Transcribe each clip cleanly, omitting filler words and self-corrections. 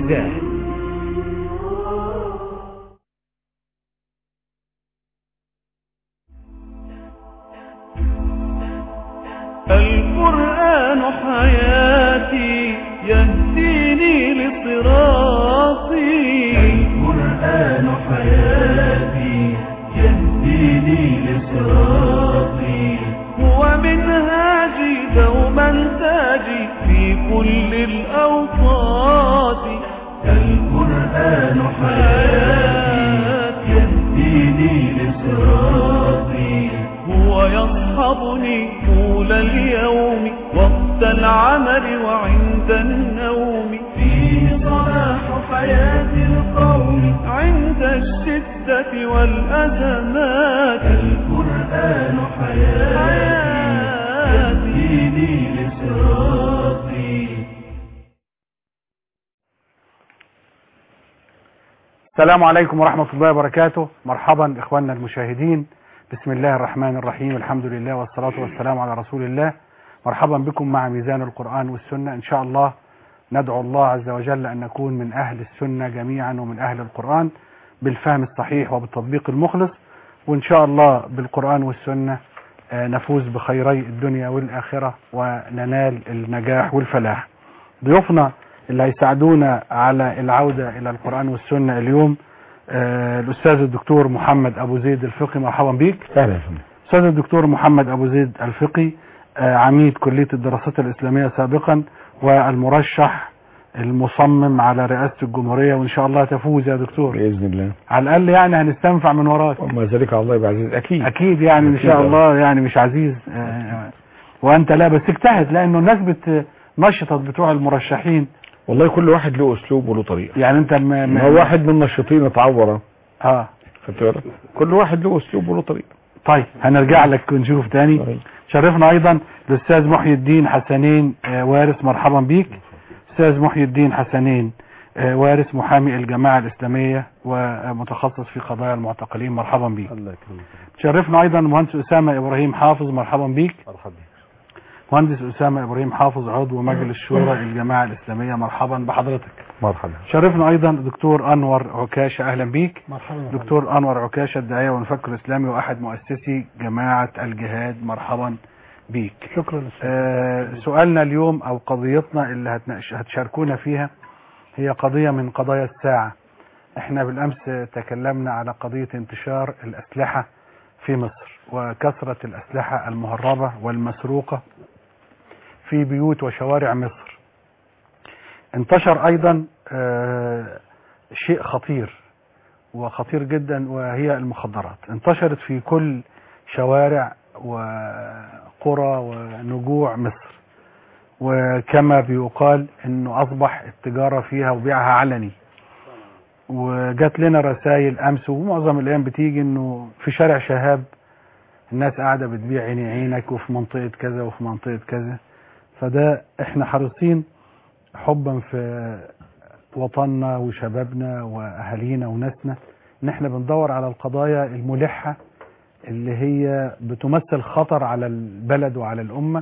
النجاح. القرآن حياتي يهديني لصراطي. القرآن حياتي يهديني لصراطي. هو منهاجي دوما تاجي في كل الأوقات. القرآن حياتي يهديني لصراطي. هو يصحبني طول اليوم وقت العمل وعند النوم. فيه صلاح حياة القوم عند الشدة والأزمات. القرآن حياتي يهديني لصراطي. السلام عليكم ورحمة الله وبركاته. مرحبا إخواننا المشاهدين. بسم الله الرحمن الرحيم. الحمد لله والصلاة والسلام على رسول الله. مرحبا بكم مع ميزان القرآن والسنة. إن شاء الله ندعو الله عز وجل أن نكون من أهل السنة جميعا ومن أهل القرآن بالفهم الصحيح وبالتطبيق المخلص، وإن شاء الله بالقرآن والسنة نفوز بخيري الدنيا والآخرة وننال النجاح والفلاح. ضيوفنا اللي هيساعدونا على العودة إلى القرآن والسنة اليوم الأستاذ الدكتور محمد أبو زيد الفقي. مرحبا بك. أهلا. أستاذ الدكتور محمد أبو زيد الفقي عميد كلية الدراسات الإسلامية سابقا والمرشح المصمم على رئاسة الجمهورية، وإن شاء الله تفوز يا دكتور بإذن الله. على الأقل يعني هنستنفع من وراك. وما ذلك على الله يبقى عزيز. أكيد يعني إن شاء الله يعني مش عزيز وأنت لا، بس اجتهد لأنه الناس نشطت بتوع المرشحين. والله كل واحد له أسلوب وله طريقة. يعني أنت هو واحد من النشطين اتعور. خدت بالك؟ كل واحد له أسلوب وله طريقة. طيب هنرجع لك ونشوف تاني. شرفنا أيضا الأستاذ محي الدين حسنين وارث. مرحبا بيك أستاذ محي الدين حسنين وارث محامي الجماعة الإسلامية ومتخصص في قضايا المعتقلين. مرحبا بيك. الله يكرمك. شرفنا أيضا مهندس أسامة إبراهيم حافظ. مرحبا بيك. مرحبا بك. مهندس أسامة إبراهيم حافظ عضو مجلس شورى الجماعة الإسلامية. مرحبا بحضرتك. مرحبا. شرفنا أيضا دكتور أنور عكاشة. أهلا بيك. مرحبا. دكتور أنور عكاشة الداعية والمفكر الإسلامي وأحد مؤسسي جماعة الجهاد. مرحبا بيك. شكرا. سؤالنا اليوم أو قضيتنا اللي هتشاركونا فيها هي قضية من قضايا الساعة. احنا بالأمس تكلمنا على قضية انتشار الأسلحة في مصر وكثرة الأسلحة المهربة والمسروقة في بيوت وشوارع مصر. انتشر أيضا شيء خطير وخطير جدا وهي المخدرات. انتشرت في كل شوارع وقرى ونجوع مصر، وكما بيقال انه اصبح التجارة فيها وبيعها علني. وجات لنا رسائل امس ومعظم الايام بتيجي انه في شارع شهاب الناس قاعدة بتبيع عيني عينك وفي منطقة كذا وفي منطقة كذا. فده احنا حريصين حبا في وطننا وشبابنا واهالينا وناسنا ان احنا بندور على القضايا الملحة اللي هي بتمثل خطر على البلد وعلى الأمة،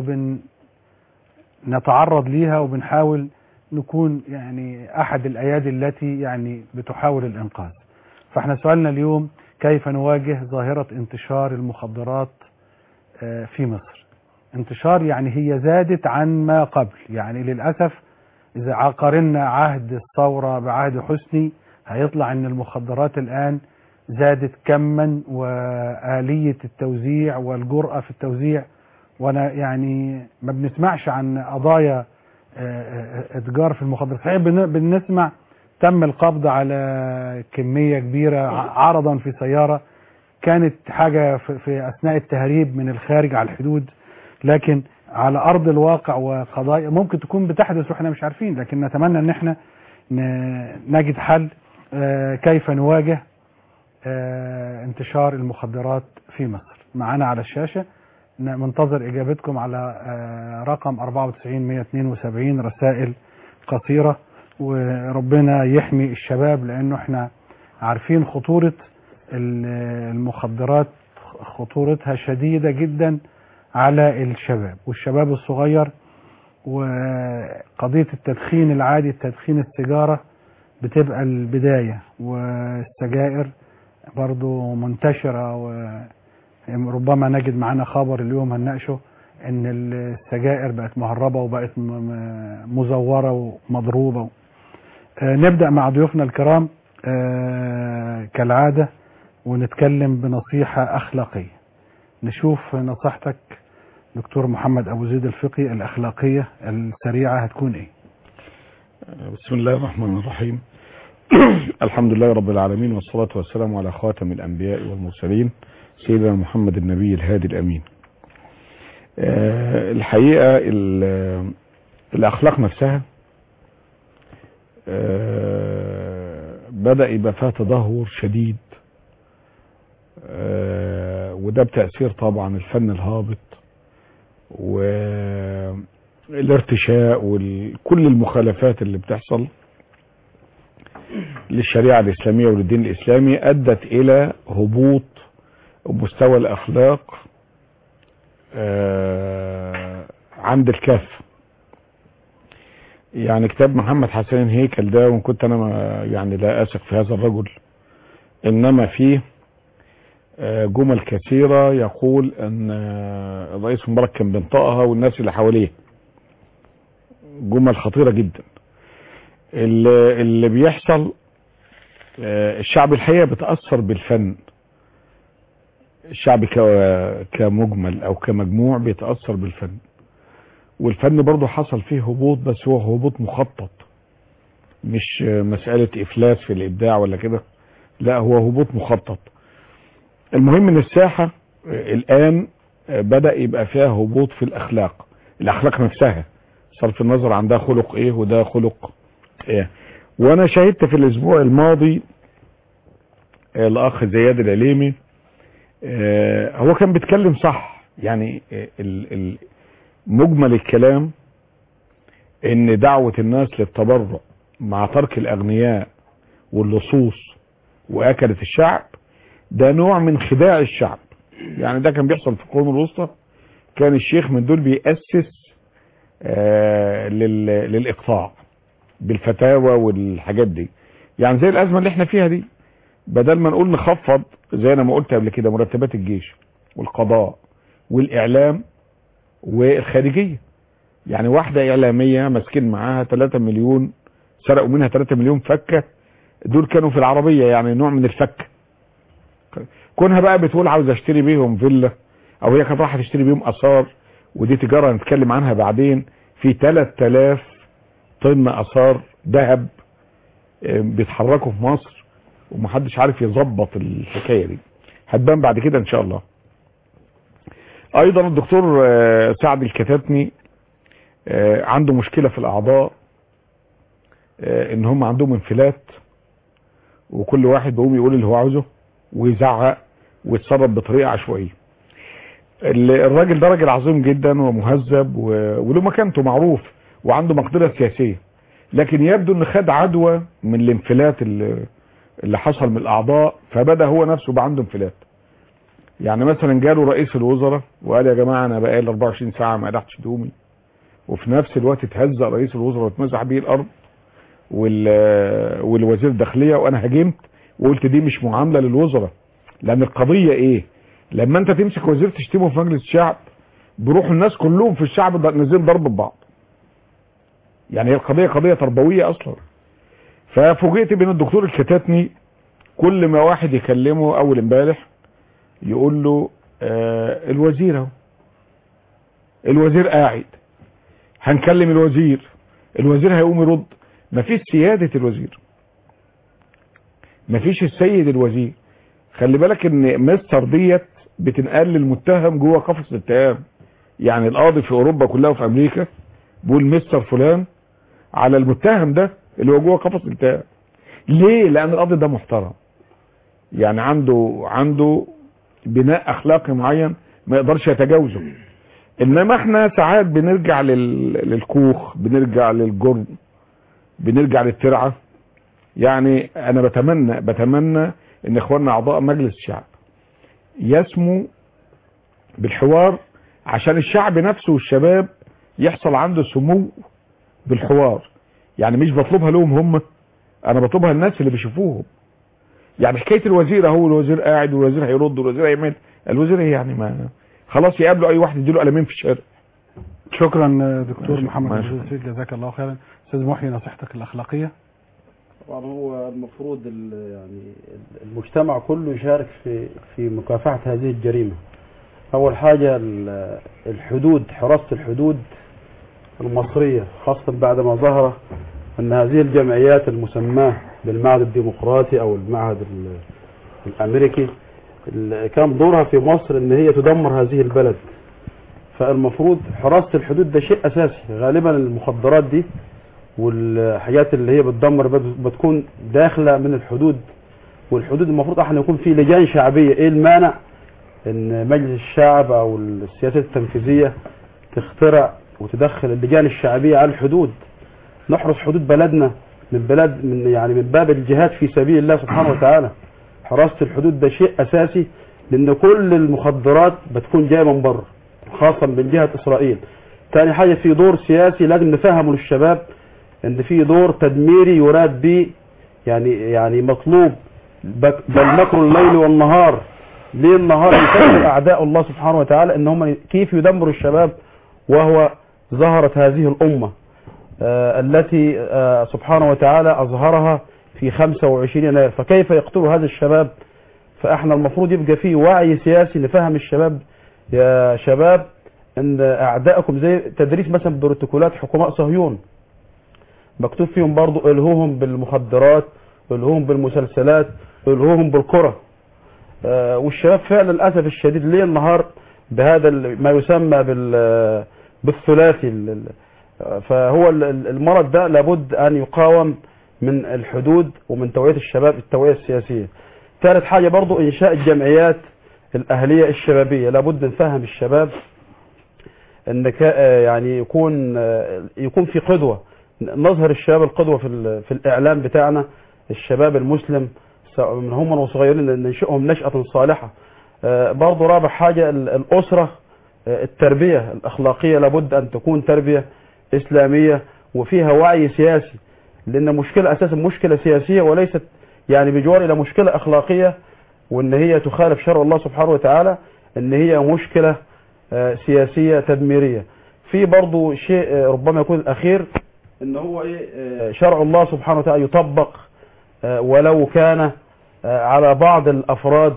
وبنتعرض ليها وبنحاول نكون يعني أحد الأيادي التي يعني بتحاول الإنقاذ. فاحنا سؤالنا اليوم كيف نواجه ظاهرة انتشار المخدرات في مصر. انتشار يعني هي زادت عن ما قبل، يعني للأسف إذا قارنا عهد الثورة بعهد حسني هيطلع أن المخدرات الآن زادت كما وآلية التوزيع والجرأة في التوزيع. وانا يعني ما بنسمعش عن قضايا اتجار في المخدرات. صحيح بنسمع تم القبض على كمية كبيرة عرضا في سيارة كانت حاجة في اثناء التهريب من الخارج على الحدود، لكن على ارض الواقع وقضايا ممكن تكون بتحدث واحنا مش عارفين. لكن نتمنى ان احنا نجد حل كيف نواجه انتشار المخدرات في مصر. معنا على الشاشة منتظر إجابتكم على رقم 94-172 رسائل قصيرة، وربنا يحمي الشباب لأنه احنا عارفين خطورة المخدرات، خطورتها شديدة جدا على الشباب، والشباب الصغير وقضية التدخين العادي، التدخين السيجارة بتبقى البداية، والسجائر برضو منتشرة، وربما نجد معنا خبر اليوم هنناقشه ان السجائر بقت مهربة وبقت مزورة ومضروبة. نبدأ مع ضيوفنا الكرام كالعادة ونتكلم بنصيحة أخلاقية. نشوف نصيحتك دكتور محمد أبو زيد الفقي الأخلاقية السريعة هتكون إيه؟ بسم الله الرحمن الرحيم. الحمد لله رب العالمين، والصلاة والسلام على خاتم الأنبياء والمرسلين سيدنا محمد النبي الهادي الأمين. الحقيقة الأخلاق نفسها بدأ يبقى فيها تدهور شديد، وده بتأثير طبعا الفن الهابط والارتشاء وكل المخالفات اللي بتحصل للشريعة الإسلامية وللدين الإسلامي أدت إلى هبوط مستوى الأخلاق عند الكافة. يعني كتاب محمد حسين هيكل ده، وان كنت انا يعني لا اثق في هذا الرجل، انما فيه جمل كثيرة يقول ان الرئيس مبارك كان بينطقها والناس اللي حواليه، جمل خطيرة جدا. اللي بيحصل الشعب الحقيقة بتأثر بالفن، الشعب كمجمل او كمجموع بيتأثر بالفن، والفن برضو حصل فيه هبوط، بس هو هبوط مخطط، مش مسألة إفلاس في الإبداع ولا كده، لا هو هبوط مخطط. المهم ان الساحة الآن بدأ يبقى فيها هبوط في الأخلاق نفسها، صرف النظر عن ده خلق ايه وده خلق ايه. وانا شاهدت في الاسبوع الماضي الاخ زياد العليمي، هو كان بيتكلم صح، يعني مجمل الكلام ان دعوة الناس للتبرع مع ترك الاغنياء واللصوص واكلة الشعب ده نوع من خداع الشعب. يعني ده كان بيحصل في القرون الوسطى، كان الشيخ من دول بيأسس للاقطاع بالفتاوى والحاجات دي، يعني زي الازمة اللي احنا فيها دي، بدل ما نقول نخفض زي انا ما قلت قبل كده مرتبات الجيش والقضاء والاعلام والخارجية. يعني واحدة اعلامية ماسكين معاها 3 مليون، سرقوا منها 3 مليون فكة، دول كانوا في العربية، يعني نوع من الفك. كونها بقى بتقول عاوز اشتري بيهم فيلا، او هي كانت رايحة تشتري بيهم اثار، ودي تجارة نتكلم عنها بعدين، في 3000 طن اثار ذهب بيتحركوا في مصر ومحدش عارف يظبط الحكاية دي، هتبان بعد كده ان شاء الله. ايضا الدكتور سعد الكتاتني عنده مشكلة في الاعضاء، ان هم عندهم انفلات، وكل واحد بيقوم يقول اللي هو عاوزه ويزعق ويتصرف بطريقة عشوائية. الراجل ده راجل عظيم جدا ومهذب وله مكانته معروف وعنده مقدرة سياسية، لكن يبدو ان خد عدوى من الانفلات اللي حصل من الاعضاء، فبدأ هو نفسه بقى عنده انفلات. يعني مثلا جاله رئيس الوزراء وقال يا جماعة انا بقالي 24 ساعة ما قلعتش هدومي، وفي نفس الوقت اتهزق رئيس الوزراء واتمسح بيه الارض والوزير الداخلية، وانا هاجمت وقلت دي مش معاملة للوزراء. لان القضية ايه؟ لما انت تمسك وزير تشتمه في مجلس الشعب بروح الناس كلهم في الشعب نازلين ضرب ببعض، يعني هي القضية قضية تربوية اصلا. ففوجئت بين الدكتور الكتاتني كل ما واحد يكلمه اول امبارح يقول له الوزير اهو، الوزير قاعد، هنكلم الوزير هيقوم يرد. مفيش سيادة الوزير، مفيش السيد الوزير. خلي بالك ان مصر ديت بتنقل للمتهم جوه قفص الاتهام، يعني القاضي في اوروبا كلها وفي امريكا بيقول مستر فلان على المتهم ده اللي هو جوه قفص الاتهام. ليه؟ لان القاضي ده محترم، يعني عنده بناء اخلاقي معين ما يقدرش يتجاوزه. انما احنا ساعات بنرجع للكوخ، بنرجع للجرم، بنرجع للترعه. يعني انا بتمنى ان اخواننا اعضاء مجلس الشعب يسموا بالحوار، عشان الشعب نفسه والشباب يحصل عنده سمو بالحوار. يعني مش بطلبها لهم هم، انا بطلبها للناس اللي بيشوفوهم. يعني حكايه الوزير اهو، الوزير قاعد والوزير هيرد والوزير هيعمل، الوزير يعني ما خلاص يقابله اي واحد يديله قلمين في الشارع. شكرا دكتور محمد الجزيري، جزاك الله خيرا. استاذ محي، نصيحتك الاخلاقيه؟ طبعا هو المفروض يعني المجتمع كله يشارك في مكافحة هذه الجريمة. أول حاجة الحدود، حراسة الحدود المصرية، خاصة بعد ما ظهر أن هذه الجمعيات المسماة بالمعهد الديمقراطي أو المعهد الأمريكي كان دورها في مصر أن هي تدمر هذه البلد. فالمفروض حراسة الحدود ده شيء أساسي. غالبا المخدرات دي والحاجات اللي هي بتدمر بتكون داخله من الحدود، والحدود المفروض احنا يكون في لجان شعبيه. ايه المانع ان مجلس الشعب او السياسات التنفيذيه تخترع وتدخل اللجان الشعبيه على الحدود، نحرس حدود بلدنا من باب الجهاد في سبيل الله سبحانه وتعالى. حراسه الحدود ده شيء اساسي، لان كل المخدرات بتكون جايه من بره، خاصه من جهه اسرائيل. ثاني حاجه في دور سياسي لازم نفهمه للشباب، ان في دور تدميري يراد به، يعني مطلوب بل مكر الليل والنهار. ليل النهار يفكر اعداء الله سبحانه وتعالى ان هم كيف يدمروا الشباب، وهو ظهرت هذه الامه التي سبحانه وتعالى اظهرها في 25 يناير، فكيف يقتلوا هذا الشباب؟ فاحنا المفروض يبقى فيه وعي سياسي نفهم الشباب. يا شباب ان اعدائكم زي تدريس مثلا بروتوكولات حكماء صهيون مكتوب فيهم برضو الهوهم بالمخدرات، الهوهم بالمسلسلات، الهوهم بالكرة. والشباب فعلا للاسف الشديد ليل نهار بهذا ما يسمى بالثلاثي. فهو المرض ده لابد ان يقاوم من الحدود ومن توعية الشباب، التوعية السياسية. ثالث حاجة برضو انشاء الجمعيات الاهلية الشبابية. لابد نفهم الشباب ان يعني يكون في قدوة، نظهر الشباب القدوة في الإعلام بتاعنا، الشباب المسلم من هم وصغيرين ننشئهم نشأة صالحة. برضو رابع حاجة الأسرة، التربية الأخلاقية لابد أن تكون تربية إسلامية وفيها وعي سياسي، لأن مشكلة أساسا مشكلة سياسية وليست يعني بجوار إلى مشكلة أخلاقية، وأن هي تخالف شرع الله سبحانه وتعالى، أن هي مشكلة سياسية تدميرية. في برضو شيء ربما يكون الأخير، ان هو شرع الله سبحانه وتعالى يطبق ولو كان على بعض الافراد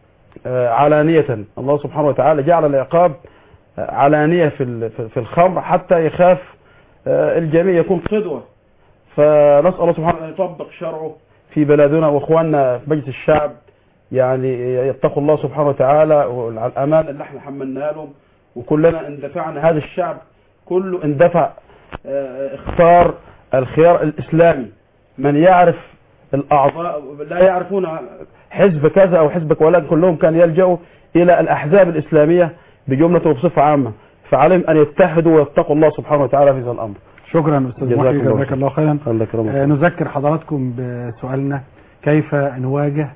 علانية. الله سبحانه وتعالى جعل العقاب علانية في الخمر حتى يخاف الجميع، يكون قدوة. فنسأل الله سبحانه وتعالى يطبق شرعه في بلادنا، واخواننا في مجلس الشعب يعني يتقوا الله سبحانه وتعالى على الامان اللي احنا حملناها لهم، وكلنا اندفعنا، هذا الشعب كله اندفع اختار الخيار الإسلامي. من يعرف الأعضاء لا يعرفون حزب كذا أو حزب، ولكن كلهم كان يلجأوا إلى الأحزاب الإسلامية بجملة وبصفة عامة، فعليهم أن يتحدوا ويتقوا الله سبحانه وتعالى في هذا الأمر. شكرا أستاذ محي، جزاك الله خيرا. نذكر حضراتكم بسؤالنا: كيف نواجه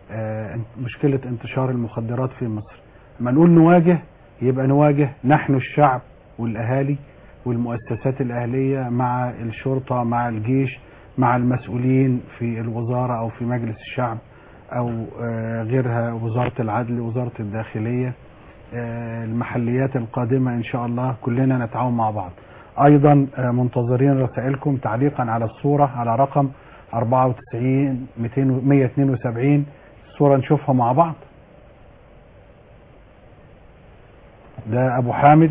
مشكلة انتشار المخدرات في مصر؟ لما نقول نواجه يبقى نواجه نحن الشعب والأهالي والمؤسسات الأهلية مع الشرطة، مع الجيش، مع المسؤولين في الوزارة أو في مجلس الشعب أو غيرها، وزارة العدل، وزارة الداخلية، المحليات القادمة إن شاء الله، كلنا نتعاون مع بعض. أيضا منتظرين رسائلكم تعليقا على الصورة على رقم 94-172. الصورة نشوفها مع بعض. ده أبو حامد،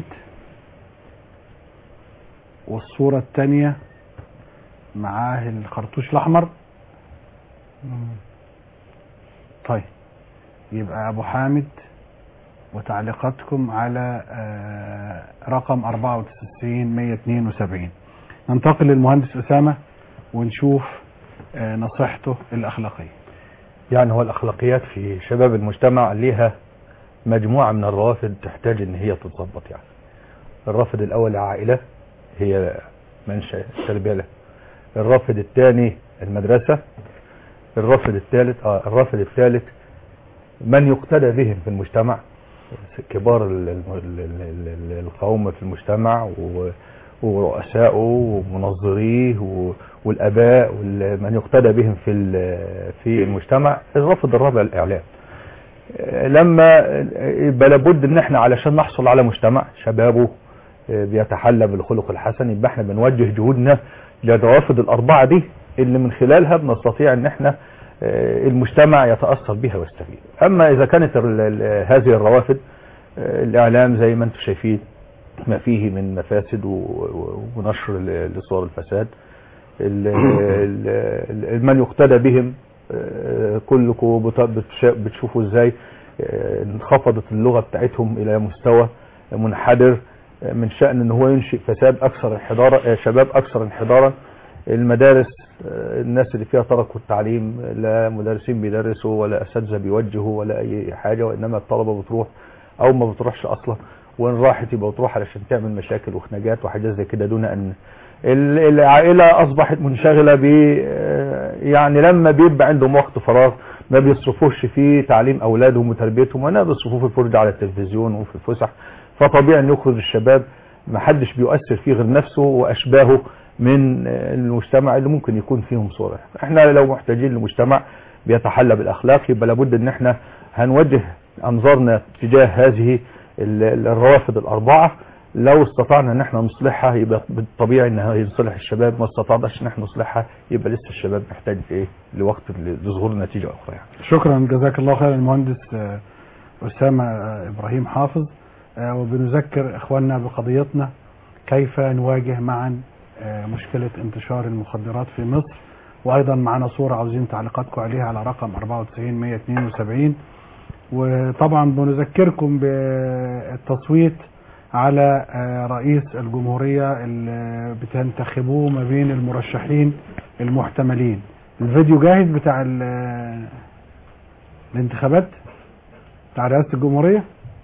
والصورة الثانية معاه الخرطوش الأحمر. طيب، يبقى أبو حامد وتعليقاتكم على رقم 94-172. ننتقل للمهندس أسامة ونشوف نصيحته الأخلاقية. يعني هو الأخلاقيات في شباب المجتمع ليها مجموعة من الروافد تحتاج ان هي تتظبط. يعني الرافد الأول العائلة هي منشأ التربية له، الرافد الثاني المدرسة، الرافد الثالث من يقتدى بهم في المجتمع، كبار القوم في المجتمع ورؤسائه ومنظريه والاباء ومن يقتدى بهم في المجتمع. الرافد الرابع الاعلام. لما يبقى لابد ان احنا علشان نحصل على مجتمع شبابه بيتحلى بالخلق الحسن، يبقى احنا بنوجه جهودنا للروافد الاربعه دي اللي من خلالها بنستطيع ان احنا المجتمع يتاثر بها ويستفيد. اما اذا كانت هذه الروافد الاعلام زي ما انتم شايفين ما فيه من مفاسد ونشر لصور الفساد، من يقتدى بهم كلكم بتشوفوا ازاي انخفضت اللغة بتاعتهم الى مستوى منحدر، من شأن ان هو ينشئ فساد اكثر انحدارا، شباب اكثر انحدارا. المدارس الناس اللي فيها تركوا التعليم، لا مدرسين بيدرسوا ولا اساتذه بيوجهوا ولا اي حاجة، وانما الطلبة بتروح او ما بتروحش اصلا، وان راحت يبقى بتروح علشان تعمل مشاكل وخناقات وحاجات زي كده، دون ان العائلة اصبحت منشغلة ب يعني لما بيبقى عندهم وقت فراغ ما بيصرفوش في تعليم اولادهم وتربيتهم، ولا بيصرفوه في الفرجة على التلفزيون وفي الفسح. فطبيعي ان يخرج الشباب ما حدش بيؤثر فيه غير نفسه واشباهه من المجتمع اللي ممكن يكون فيهم صورة. احنا لو محتاجين لمجتمع بيتحلى بالاخلاق يبقى لابد ان احنا هنوجه انظارنا تجاه هذه الروافد الاربعة. لو استطعنا ان احنا نصلحها يبقى بالطبيعي انها يصلح الشباب، ما استطعناش ان احنا نصلحها يبقى لسه الشباب محتاج لوقت لظهور نتيجة اخرى يعني. شكرا جزاك الله خير المهندس أسامة إبراهيم حافظ. وبنذكر اخواننا بقضيتنا كيف نواجه معا مشكلة انتشار المخدرات في مصر، وايضا معنا صورة عاوزين تعليقاتكم عليها على رقم 94-172. وطبعا بنذكركم بالتصويت على رئيس الجمهورية اللي بتنتخبوه ما بين المرشحين المحتملين. الفيديو جاهز بتاع الانتخابات بتاع رئاسة الجمهورية.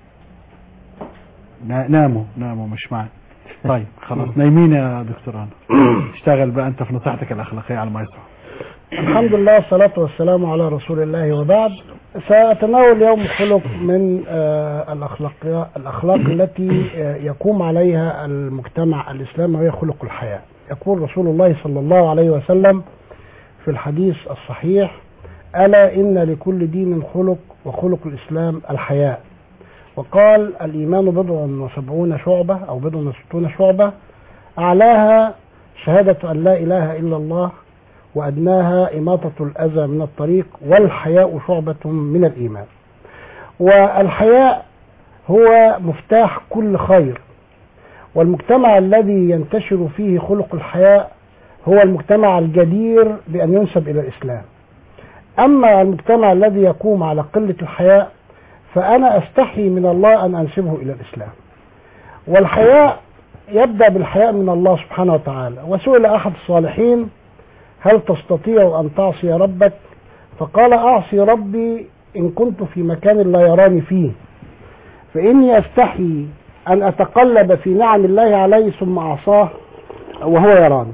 ناموا مش معنا. طيب خلاص نايمين يا دكتور انا. اشتغل بقى انت في نصيحتك الاخلاقية على الميسر. الحمد لله والصلاة والسلام على رسول الله، وبعد. سأتناول اليوم خلق من الأخلاق التي يقوم عليها المجتمع الإسلامي، وهي خلق الحياة. يقول رسول الله صلى الله عليه وسلم في الحديث الصحيح: ألا إن لكل دين خلق، وخلق الإسلام الحياء. وقال: الإيمان 70 شعبة أو 60 شعبة، أعلاها شهادة أن لا إله إلا الله، وأدناها إماطة الأذى من الطريق، والحياء شعبة من الإيمان. والحياء هو مفتاح كل خير، والمجتمع الذي ينتشر فيه خلق الحياء هو المجتمع الجدير بأن ينسب إلى الإسلام. أما المجتمع الذي يقوم على قلة الحياء فأنا أستحي من الله أن أنسبه إلى الإسلام. والحياء يبدأ بالحياء من الله سبحانه وتعالى. وسئل أحد الصالحين: هل تستطيع أن تعصي ربك؟ فقال: أعصي ربي إن كنت في مكان لا يراني فيه، فإني أستحي أن أتقلب في نعم الله علي ثم أعصاه وهو يراني.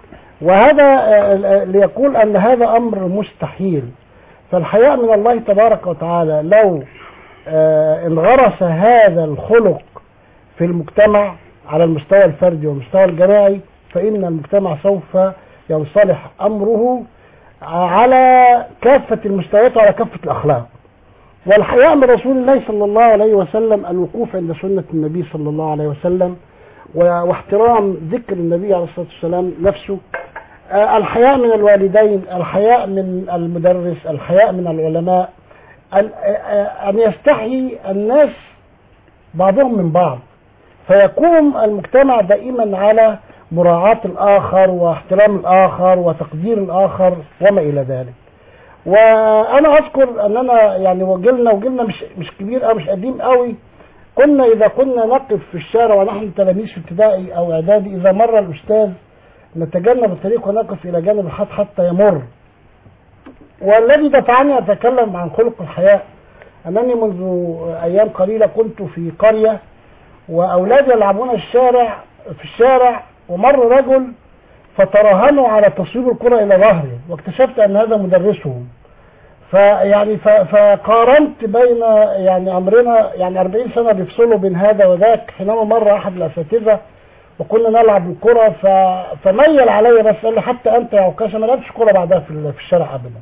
وهذا ليقول أن هذا أمر مستحيل. فالحياء من الله تبارك وتعالى لو انغرس هذا الخلق في المجتمع على المستوى الفردي والمستوى الجماعي، فإن المجتمع سوف ينصلح أمره على كافة المستويات وعلى كافة الأخلاق. والحياء من رسول الله صلى الله عليه وسلم الوقوف عند سنة النبي صلى الله عليه وسلم، واحترام ذكر النبي عليه الصلاة والسلام نفسه. الحياء من الوالدين، الحياء من المدرس، الحياء من العلماء، أن يستحي الناس بعضهم من بعض، فيقوم المجتمع دائما على مراعاة الآخر واحترام الآخر وتقدير الآخر وما إلى ذلك. وأنا أذكر أننا يعني وجلنا مش كبير أو مش قديم قوي، كنا إذا كنا نقف في الشارع ونحن تلاميذ في ابتدائي أو إعدادي، إذا مر الأستاذ نتجنب الطريق ونقف إلى جانب الخط حتى يمر. والذي دفعني أتكلم عن خلق الحياة أنني منذ أيام قليلة كنت في قرية وأولادي يلعبون في الشارع، ومر رجل فتراهنوا على تصويب الكرة إلى ظهري، واكتشفت أن هذا مدرسهم. فيعني فقارنت بين يعني امرنا، يعني 40 سنه بيفصلوا بين هذا وذاك. حينما مر احد الاساتذه وكنا نلعب الكره فميل علي بس قال لي حتى انت يا عكاشه ما لعبتش كوره بعدها في الشارع ابدا.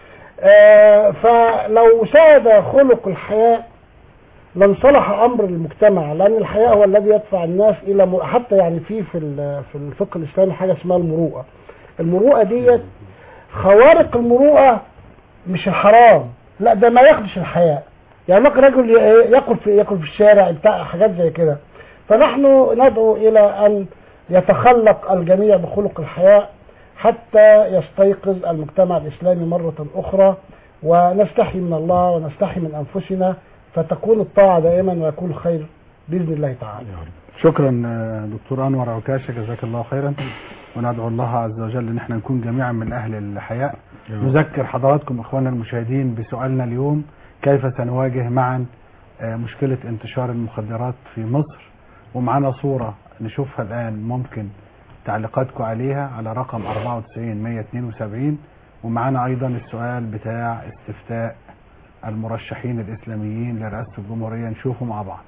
فلو ساد خلق الحياء لانصلح امر المجتمع، لان الحياء هو الذي يدفع الناس الى حتى يعني في الفقه الاسلامي حاجه اسمها المروءه. المروءه ديت خوارق المروءه مش الحرام، لا ده ما ياخدش الحياء. يعني ممكن رجل ياكل في الشارع بتاع حاجات زي كده. فنحن ندعو الى ان يتخلق الجميع بخلق الحياء حتى يستيقظ المجتمع الاسلامي مرة اخرى، ونستحي من الله ونستحي من انفسنا، فتكون الطاعة دائما ويكون الخير باذن الله تعالى. شكرا دكتور انور عكاشة، جزاك الله خيرا، وندعو الله عز وجل ان احنا نكون جميعا من اهل الحياء. نذكر حضراتكم اخواننا المشاهدين بسؤالنا اليوم: كيف سنواجه معا مشكلة انتشار المخدرات في مصر؟ ومعنا صورة نشوفها الآن، ممكن تعليقاتكم عليها على رقم 94-172. ومعنا أيضا السؤال بتاع استفتاء المرشحين الإسلاميين لرئاسة الجمهورية، نشوفه مع بعض.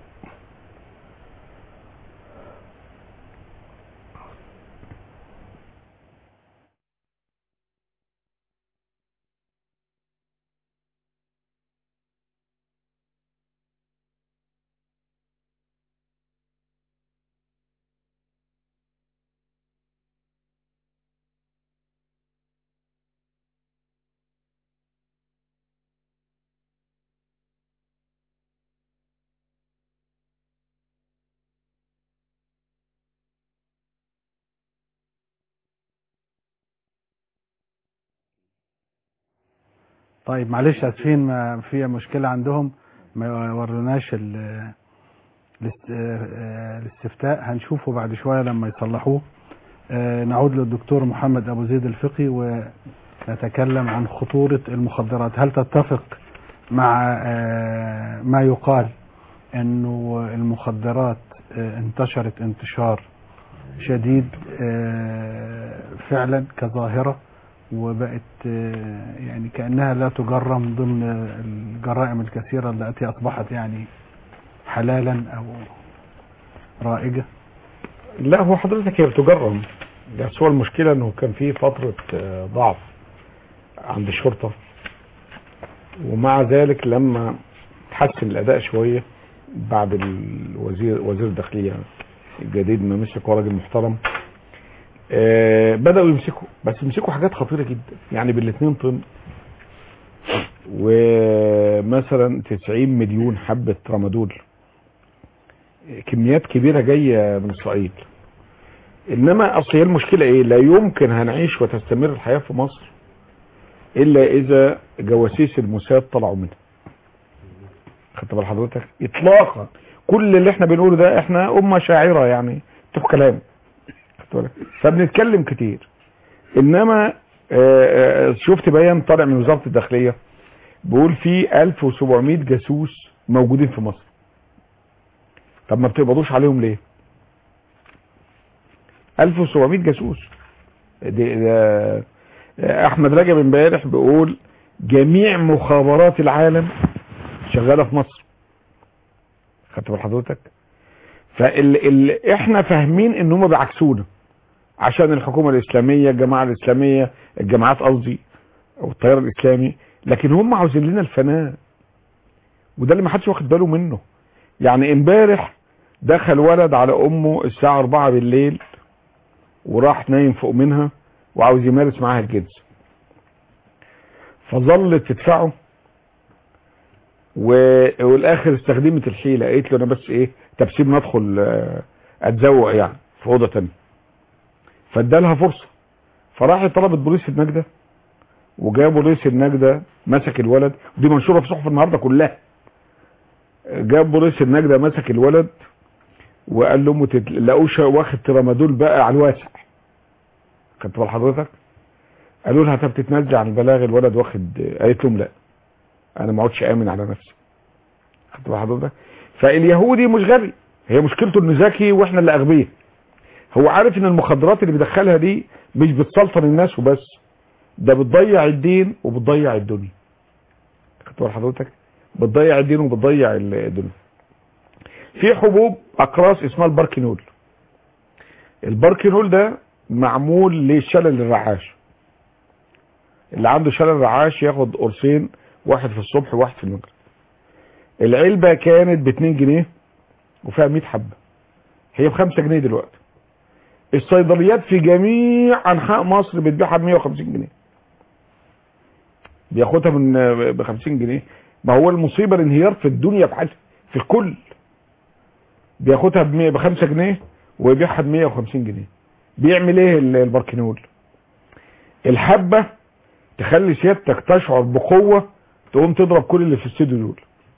طيب معلش اسفين، ما في مشكلة عندهم، ما وروناش الاستفتاء، هنشوفه بعد شوية لما يصلحوه. نعود للدكتور محمد ابو زيد الفقي ونتكلم عن خطورة المخدرات. هل تتفق مع ما يقال انه المخدرات انتشرت انتشار شديد فعلا كظاهرة، وبقت يعني كأنها لا تجرم ضمن الجرائم الكثيرة التي أصبحت يعني حلالا أو رائجة؟ لا، هو حضرتك هي بتجرم، بس هو المشكلة انه كان في فترة ضعف عند الشرطة، ومع ذلك لما تحسن الأداء شوية بعد وزير الداخلية الجديد ما مسك، هو راجل محترم، بدأوا يمسكوا، بس يمسكوا حاجات خطيرة جدا، يعني بال2 طن ومثلا 90 مليون حبة ترامادول، كميات كبيرة جاية من إسرائيل. إنما أصل هي المشكلة إيه؟ لا يمكن هنعيش وتستمر الحياة في مصر إلا إذا جواسيس الموساد طلعوا منها. خدت بال حضرتك؟ إطلاقا كل اللي إحنا بنقوله ده إحنا أمة شاعرة، يعني تبقى كلام، فبنتكلم كتير. انما شفت بيان طالع من وزارة الداخلية بيقول في 1700 جاسوس موجودين في مصر. طب ما بتقبضوش عليهم ليه؟ 1700 جاسوس. احمد رجب امبارح بيقول جميع مخابرات العالم شغالة في مصر. خدت بال حضرتك؟ احنا فاهمين ان هم بيعكسونا عشان الحكومة الاسلامية، الجماعة الاسلامية، الجماعات قصدي، او التيار الاسلامي، لكن هم عاوزين لنا الفناء، وده اللي ما حدش واخد باله منه. يعني امبارح دخل ولد على امه الساعة 4 بالليل وراح نايم فوق منها وعاوز يمارس معاها الجنس، فظلت تدفعه، والاخر استخدمت الحيلة، قالت له انا بس ايه تبسيب ما ادخل اتزوق يعني في اوضه تانية، فادالها فرصة، فراحت طلبت بوليس النجدة، وجابوا بوليس النجدة مسك الولد، ودي منشورة في صحف النهاردة كلها. جاب بوليس النجدة مسك الولد وقال له تلاقوش واخد ترامادول بقى على الواسع. خدت بال حضرتك؟ قالوا لها طب تتنزل عن البلاغ، الولد واخد، قالت لهم لا انا ما عدتش امن على نفسي. خدت بال حضرتك؟ فاليهودي مش غبي، هي مشكلته انه ذكي واحنا اللي اغبياء. هو عارف ان المخدرات اللي بيدخلها دي مش بتسلطن الناس وبس، ده بتضيع الدين وبتضيع الدنيا. خدت بال حضرتك؟ بتضيع الدين وبتضيع الدنيا. في حبوب اقراص اسمها الباركينول. الباركينول ده معمول لشلل الرعاش. اللي عنده شلل الرعاش ياخد قرصين، واحد في الصبح وواحد في المغرب. العلبة كانت ب2 جنيه وفيها 100 حبة، هي ب5 جنيه دلوقتي. الصيدليات في جميع انحاء مصر بتبيعها ب150 جنيه، بياخدها من ب50 جنيه. ما هو المصيبة الانهيار في الدنيا بحالها، في الكل بياخدها ب5 جنيه ويبيعها ب150 جنيه. بيعمل ايه الباركينول؟ الحبة تخلي سيادتك تشعر بقوة تقوم تضرب كل اللي في الاستوديو دول.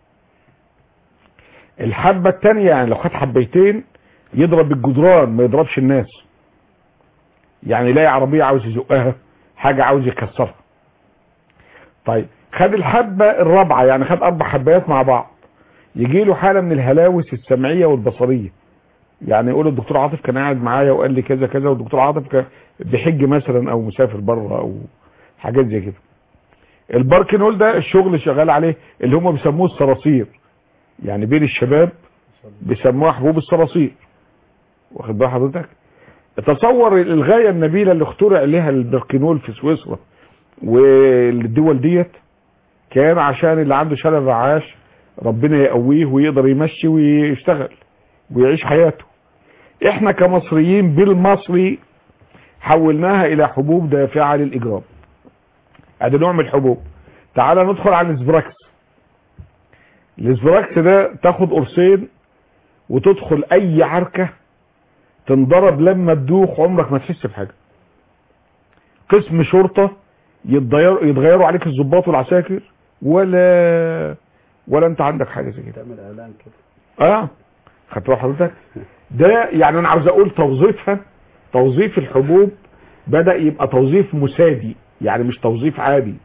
الحبة التانية يعني لو خد حبيتين يضرب الجدران ما يضربش الناس. يعني يلاقي عربية عاوز يزقها، حاجة عاوز يكسرها. طيب خد الحبة الرابعة، يعني خد 4 حبايات مع بعض، يجي له حالة من الهلاوس السمعية والبصرية. يعني يقول الدكتور عاطف كان قاعد معايا وقال لي كذا كذا، والدكتور عاطف كان بيحج مثلا او مسافر بره او حاجات زي كده. الباركينول ده الشغل شغال عليه اللي هم بيسموه الصراصير، يعني بين الشباب بيسموها حبوب الصراصير. واخد بال حضرتك؟ تصور الغاية النبيلة اللي اخترع لها الباركينول في سويسرا والدول ديت كان عشان اللي عنده شلل رعاش ربنا يقويه ويقدر يمشي ويشتغل ويعيش حياته. احنا كمصريين بالمصري حولناها الى حبوب دافعة للاجرام. ادي نوع من الحبوب. تعال ندخل على الاسبراكس. الاسبراكس ده تاخد قرصين وتدخل اي عركة تنضرب لما تدوخ، عمرك ما تحس بحاجة. قسم شرطة يتغيروا عليك الضباط والعساكر ولا انت عندك حاجة زي كده. تعمل اعلان كده. خدت بال حضرتك؟ ده يعني انا عاوز اقول توظيف الحبوب بدأ يبقى توظيف مسادي، يعني مش توظيف عادي.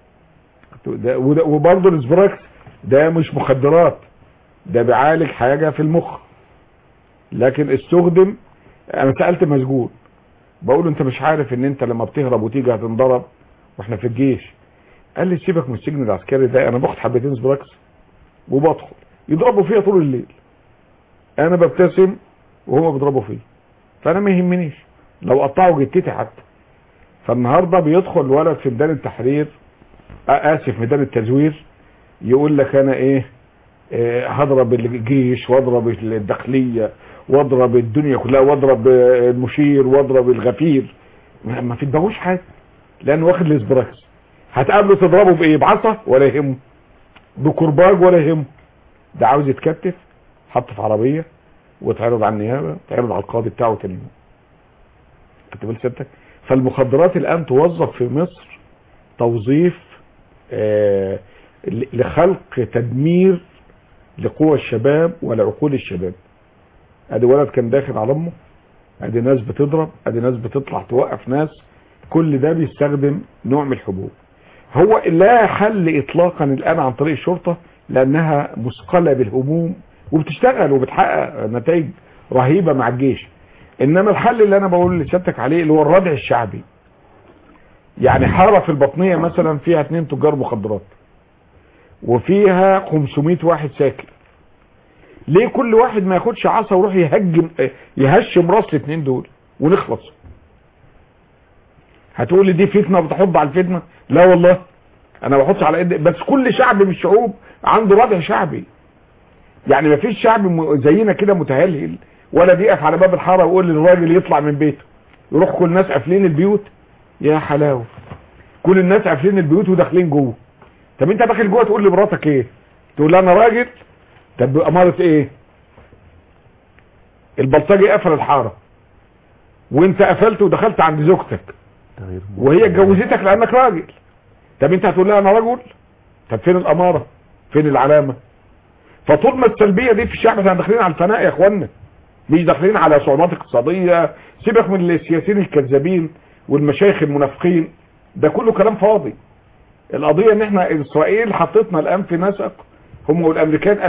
وبرضه الاسبراكس ده مش مخدرات، ده بيعالج حاجة في المخ. لكن استخدم. انا سألت مسجون بقول له انت مش عارف ان انت لما بتهرب وتيجي هتنضرب واحنا في الجيش؟ قال لي سيبك من السجن العسكري ده، انا باخد حبتين اسبراكس وبدخل يضربوا فيا طول الليل، انا ببتسم وهما بيضربوا فيه، فانا ما يهمنيش لو قطعوا جتتي حتى. فالنهارده بيدخل ولد في ميدان التحرير، ميدان التزوير، يقول لك انا ايه هضرب الجيش واضرب الداخليه واضرب الدنيا كلها واضرب المشير واضرب الغفير. ما في دماغوش حاجه لانه واخد الاسبراكس. هتقابله تضربه بايه؟ بعصا ولا يهمه، بكرباج ولا يهمه. ده عاوز يتكتف، حط في عربيه وتعرض على النيابه، تعرض على القاضي بتاعه تاني يوم. كنت بقول سيادتك فالمخدرات الان توظف في مصر توظيف لخلق تدمير لقوى الشباب ولعقول الشباب. ادي ولد كان داخل على امه، ادي ناس بتضرب، ادي ناس بتطلع توقف ناس، كل ده بيستخدم نوع من الحبوب. هو لا حل اطلاقا الان عن طريق الشرطة لانها مثقلة بالهموم وبتشتغل وبتحقق نتائج رهيبة مع الجيش. انما الحل اللي انا بقول لسيادتك عليه اللي هو الردع الشعبي. يعني حارة في البطنية مثلا فيها 2 تجار مخدرات وفيها 500 واحد ساكن، ليه كل واحد ما ياخدش عصا ويروح يهشم راس الاثنين دول ونخلص؟ هتقول لي دي فتنه بتحض على الفتنه؟ لا والله انا ما بحطش على قد، بس كل شعب من الشعوب عنده ردع شعبي. يعني ما فيش شعب زينا كده متهلهل ولا بيقف على باب الحاره ويقول للراجل يطلع من بيته، يروح كل الناس قافلين البيوت. يا حلاوه، كل الناس قافلين البيوت وداخلين جوه. طب انت داخل جوه تقول لمراتك ايه؟ تقول لها انا راجل؟ طب اماره ايه؟ البلطجي قفل الحاره وانت قفلت ودخلت عند زوجتك وهي اتجوزتك لانك راجل. طب انت هتقول لها انا رجل؟ طب فين الاماره؟ فين العلامه؟ فطول ما السلبيه دي في الشعب احنا داخلين على الفناء يا اخوانا، مش داخلين على صعوبات اقتصاديه. سيبك من السياسيين الكذابين والمشايخ المنافقين، ده كله كلام فاضي. القضيه ان احنا اسرائيل حطتنا الان في نسق هم والامريكان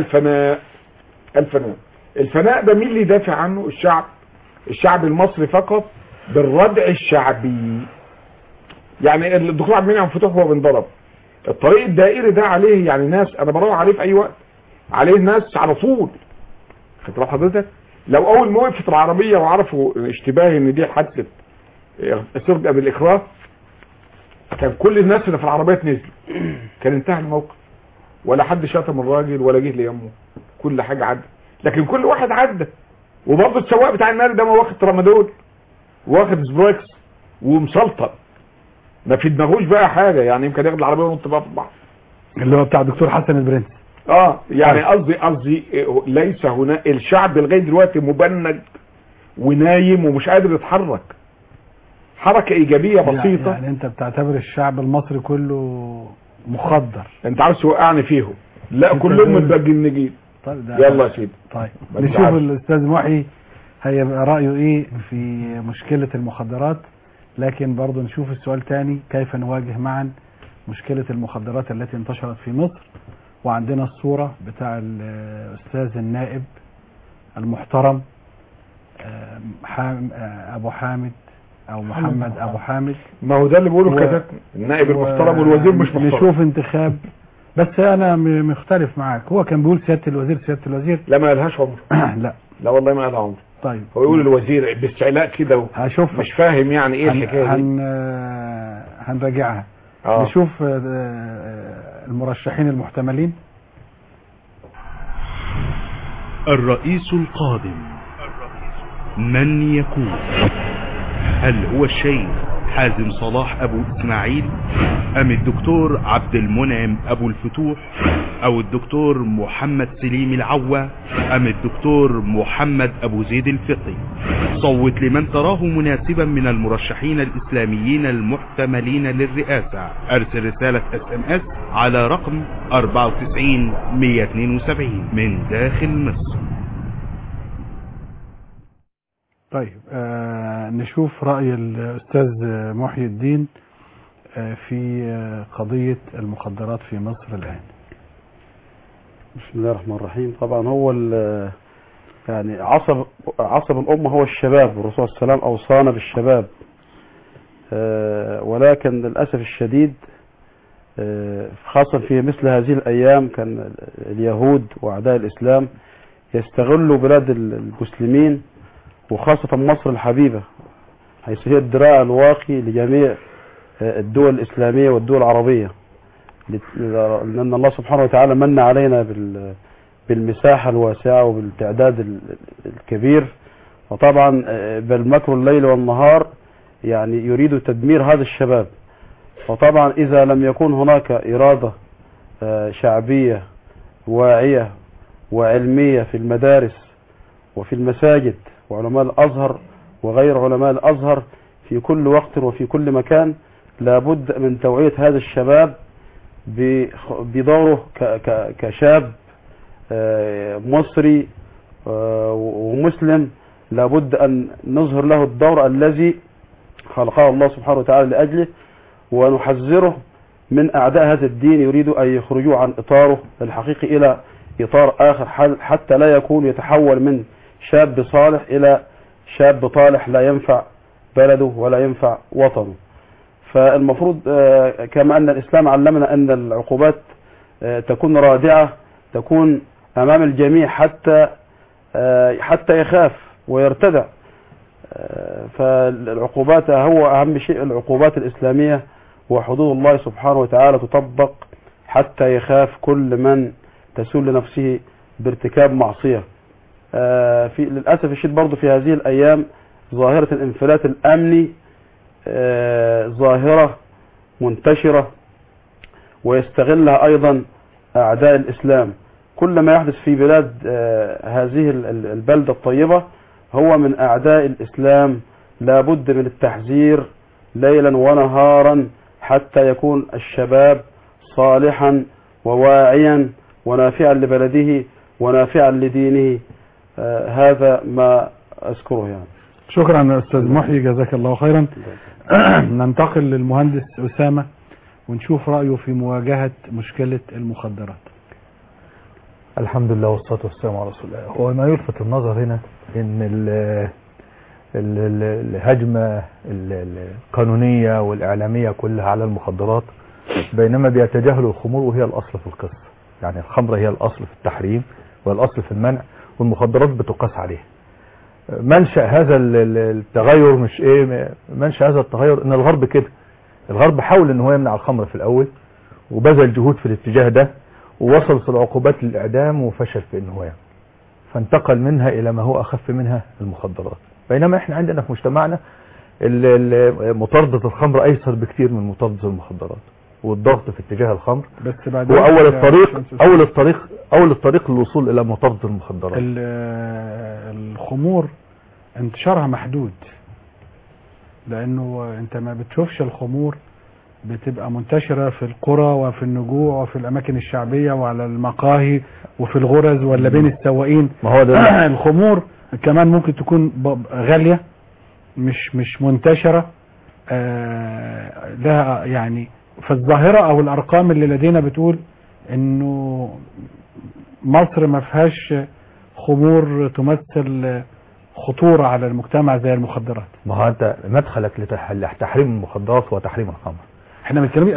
الفناء ده مين اللي يدافع عنه؟ الشعب المصري فقط بالردع الشعبي. يعني الدكتور عبد المنعم فتوح هو بنضرب الطريق الدائري ده عليه يعني ناس انا بروح عليه في اي وقت، عليه ناس على طول. خدت بال حضرتك؟ لو اول ما وقفت العربيه وعرفوا اشتباه ان دي حادثه سرقه بالاكراه، كان كل الناس اللي في العربيه نزلوا، كان انتهى الموقف، ولا حد شتم الراجل ولا جه ليمه، كل حاجه عدت. لكن كل واحد عدى، وبرضه السواق بتاع النادي ده ما واخد ترامادول واخد سبراكس ومسلطن، ما في دماغوش بقى حاجه، يعني يمكن ياخد العربيه وينط بقى في البحر. اللي هو بتاع دكتور حسن البرنس. يعني قصدي ليس هنا الشعب لغايه دلوقتي مبنج ونايم ومش قادر يتحرك حركه ايجابيه بسيطه. يعني انت بتعتبر الشعب المصري كله مخدر؟ انت عاوز توقعني فيهم؟ لا كلهم متبجنجين. طيب يلا يا سيدي. طيب نشوف الاستاذ محي هيبقى رايه ايه في مشكله المخدرات، لكن برضه نشوف السؤال تاني، كيف نواجه معا مشكله المخدرات التي انتشرت في مصر. وعندنا الصوره بتاع الاستاذ النائب المحترم ابو حامد او محمد ابو حامد. ما هو ده اللي بيقوله كده، النائب المحترم والوزير مش محترم. نشوف انتخاب، بس انا مختلف معاك. هو كان بيقول سياده الوزير سياده الوزير. لا ما قالهاش عمره. لا والله ما قالها عمره. طيب هو يقول الوزير باستعلاء كده، هشوف مش فاهم يعني ايه الحكايه دي. هنراجعها. نشوف المرشحين المحتملين. الرئيس القادم من يكون؟ هل هو الشيخ حازم صلاح ابو اسماعيل، ام الدكتور عبد المنعم ابو الفتوح، او الدكتور محمد سليم العوا، ام الدكتور محمد ابو زيد الفقي؟ صوت لمن تراه مناسبا من المرشحين الاسلاميين المحتملين للرئاسة. ارسل رسالة SMS على رقم 94172 من داخل مصر. طيب نشوف رأي الأستاذ محي الدين في قضية المخدرات في مصر الآن. بسم الله الرحمن الرحيم. طبعا هو يعني عصب الأمة هو الشباب، والرسول صلى الله عليه وسلم أوصانا بالشباب، ولكن للأسف الشديد خاصة في مثل هذه الأيام كان اليهود وأعداء الإسلام يستغلوا بلاد المسلمين وخاصة مصر الحبيبة، حيث هي الدراع الواقي لجميع الدول الإسلامية والدول العربية، لأن الله سبحانه وتعالى من علينا بالمساحة الواسعة وبالتعداد الكبير. وطبعا بالمكر الليل والنهار يعني يريد تدمير هذا الشباب. وطبعا إذا لم يكن هناك إرادة شعبية واعية وعلمية في المدارس وفي المساجد وعلماء الأزهر وغير علماء الأزهر في كل وقت وفي كل مكان، لابد من توعية هذا الشباب بدوره كشاب مصري ومسلم. لابد أن نظهر له الدور الذي خلقه الله سبحانه وتعالى لأجله، ونحذره من أعداء هذا الدين يريدوا أن يخرجوا عن إطاره الحقيقي إلى إطار آخر، حتى لا يكون يتحول من شاب صالح إلى شاب طالح لا ينفع بلده ولا ينفع وطنه. فالمفروض كما أن الإسلام علمنا أن العقوبات تكون رادعة، تكون أمام الجميع حتى يخاف ويرتدع. فالعقوبات هو أهم شيء، العقوبات الإسلامية وحدود الله سبحانه وتعالى تطبق حتى يخاف كل من تسول لنفسه بارتكاب معصية. للأسف الشديد برضو في هذه الأيام ظاهرة الانفلات الأمني ظاهرة منتشرة ويستغلها أيضا أعداء الإسلام. كل ما يحدث في بلاد هذه البلدة الطيبة هو من أعداء الإسلام، لا بد من التحذير ليلا ونهارا حتى يكون الشباب صالحا وواعيا ونافعا لبلده ونافعا لدينه. هذا ما أذكره يعني. شكرا أستاذ محي، جزاك الله خيرا. ننتقل للمهندس أسامة ونشوف رأيه في مواجهة مشكلة المخدرات. الحمد لله والصلاة والسلام على رسول الله. هو ما يلفت النظر هنا ان الهجمة القانونية والإعلامية كلها على المخدرات بينما بيتجاهلوا الخمور وهي الأصل في القصة. يعني الخمر هي الأصل في التحريم والأصل في المنع، والمخدرات بتقاس عليها. منشأ هذا التغير مش منشأ هذا التغير ان الغرب كده. الغرب حاول ان هو يمنع الخمر في الاول وبذل جهود في الاتجاه ده، ووصل في العقوبات للاعدام وفشل في ان هو يعمل، فانتقل منها الى ما هو اخف منها، المخدرات. بينما احنا عندنا في مجتمعنا مطاردة الخمر ايسر بكتير من مطاردة المخدرات، والضغط في اتجاه الخمر بس هو اول الطريق للوصول الى مطاردة المخدرات. الخمور انتشارها محدود، لانه انت ما بتشوفش الخمور بتبقى منتشرة في القرى وفي النجوع وفي الاماكن الشعبية وعلى المقاهي وفي الغرز ولا بين السواقين. ما هو ده الخمور كمان ممكن تكون غالية، مش منتشرة لها يعني. فالظاهرة او الارقام اللي لدينا بتقول انه مصر ما فيهاش خمور تمثل خطورة على المجتمع زي المخدرات. ما هو انت مدخلك لتحريم المخدرات هو تحريم الخمر. احنا بنتكلم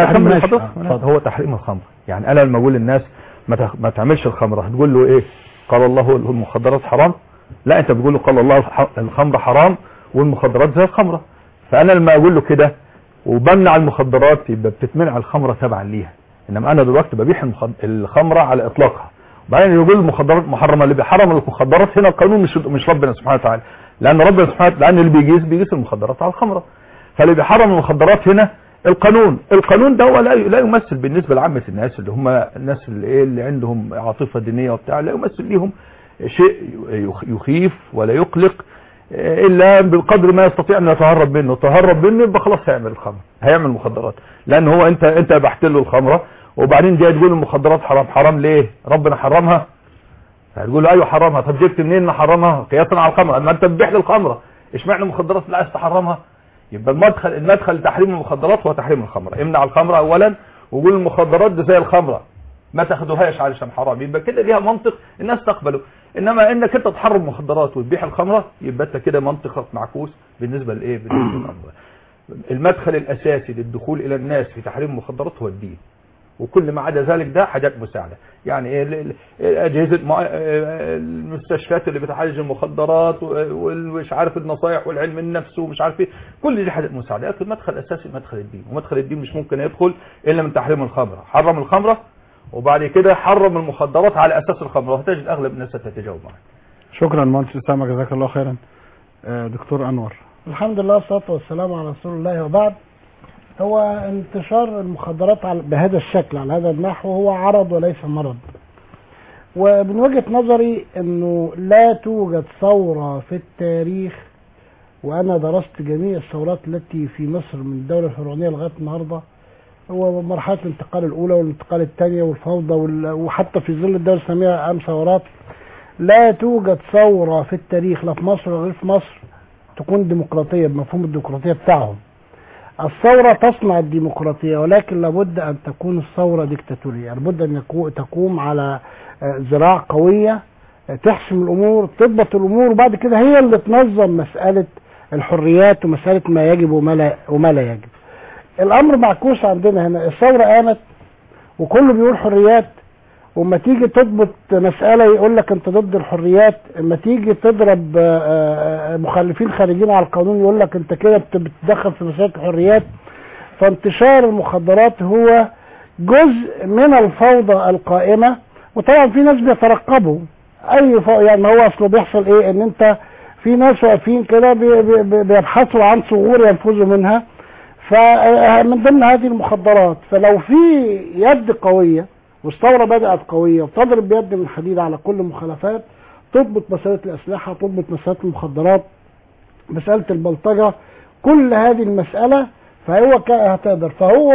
هو تحريم الخمر. يعني انا لما اقول للناس ما تعملش الخمر، هتقول له ايه؟ قال الله المخدرات حرام؟ لا، انت بتقول له قال الله الخمر حرام والمخدرات زي الخمرة. فانا لما اقول له كده وبمنع المخدرات يبقى بتتمنع الخمرة تبعا ليها. انما انا دلوقتي ببيح الخمرة على اطلاقها، وبعدين يقول المخدرات محرمة. اللي بيحرم المخدرات هنا القانون مش ربنا سبحانه وتعالى، لان ربنا سبحانه وتعالى اللي بيقيس المخدرات على الخمرة. فاللي بيحرم المخدرات هنا القانون ده هو لا يمثل بالنسبة لعامة الناس اللي هم الناس اللي عندهم عاطفة دينية وبتاع، لا يمثل ليهم شيء يخيف ولا يقلق الا بقدر ما يستطيع ان يتهرب منه. يبقى خلاص هيعمل مخدرات، لان هو انت بحت له الخمره وبعدين جاي تقول المخدرات حرام ليه؟ ربنا حرمها. هتقول له ايوه حرمها. طب جبت منين ان حرمها؟ قياسا على الخمره. ما انت بتبيح لي الخمره، اشمعنى المخدرات اللي عايز تحرمها؟ يبقى المدخل لتحريم المخدرات هو تحريم الخمره. امنع الخمره اولا وقول المخدرات دي زي الخمره ما تاخدوهاش علشان حرام، يبقى كده ليها منطق الناس تقبله. انما انك انت تحرم المخدرات وتبيح الخمره يبقى انت كده منطقك معكوس بالنسبه للامر. المدخل الاساسي للدخول الى الناس في تحريم المخدرات هو الدين، وكل ما عدا ذلك ده حاجات مساعده. يعني اجهزه المستشفيات اللي بتعالج المخدرات ومش عارف النصايح والعلم النفس ومش عارف ايه، كل دي حاجات مساعده. لكن المدخل الاساسي مدخل الدين، ومدخل الدين مش ممكن يدخل الا من تحريم الخمره. حرم الخمره وبعد كده حرم المخدرات على اساس الخمر، وهتجد اغلب الناس تتجاوب معك. شكرا مهندس اسامه، جزاك الله خيرا. دكتور انور. الحمد لله والصلاه والسلام على رسول الله، وبعد. هو انتشار المخدرات بهذا الشكل على هذا النحو هو عرض وليس مرض. ومن وجهه نظري انه لا توجد ثوره في التاريخ، وانا درست جميع الثورات التي في مصر من الدوله الفرعونيه لغايه النهارده، هو مرحله الانتقال الاولى والانتقال الثانيه والفوضى وحتى في ظل الدوله الاسلاميه قام ثورات. لا توجد ثوره في التاريخ لا في مصر ولا غير في مصر تكون ديمقراطيه بمفهوم الديمقراطيه بتاعهم. الثوره تصنع الديمقراطيه، ولكن لابد ان تكون الثوره ديكتاتوريه، لابد ان تقوم على ذراع قويه تحسم الامور، تضبط الامور، وبعد كده هي اللي تنظم مساله الحريات ومساله ما يجب وما لا يجب. الامر معكوس عندنا هنا. الثوره قامت وكله بيقول حريات، وما تيجي تضبط مساله يقول لك انت ضد الحريات، اما تيجي تضرب مخالفين خارجين على القانون يقول لك انت كده بتتدخل في مساله الحريات. فانتشار المخدرات هو جزء من الفوضى القائمه، وطبعا في ناس بيترقبوا يعني ما هو اصله بيحصل ايه، ان انت في ناس واقفين كده بيبحثوا عن ثغور ينفذوا منها، فمن ضمن هذه المخدرات. فلو في يد قوية والثورة بدأت قوية وتضرب بيد من حديد على كل المخالفات، تضبط مسألة الأسلحة، تضبط مسألة المخدرات، مسألة البلطجة، كل هذه المسألة، فهو هتقدر. فهو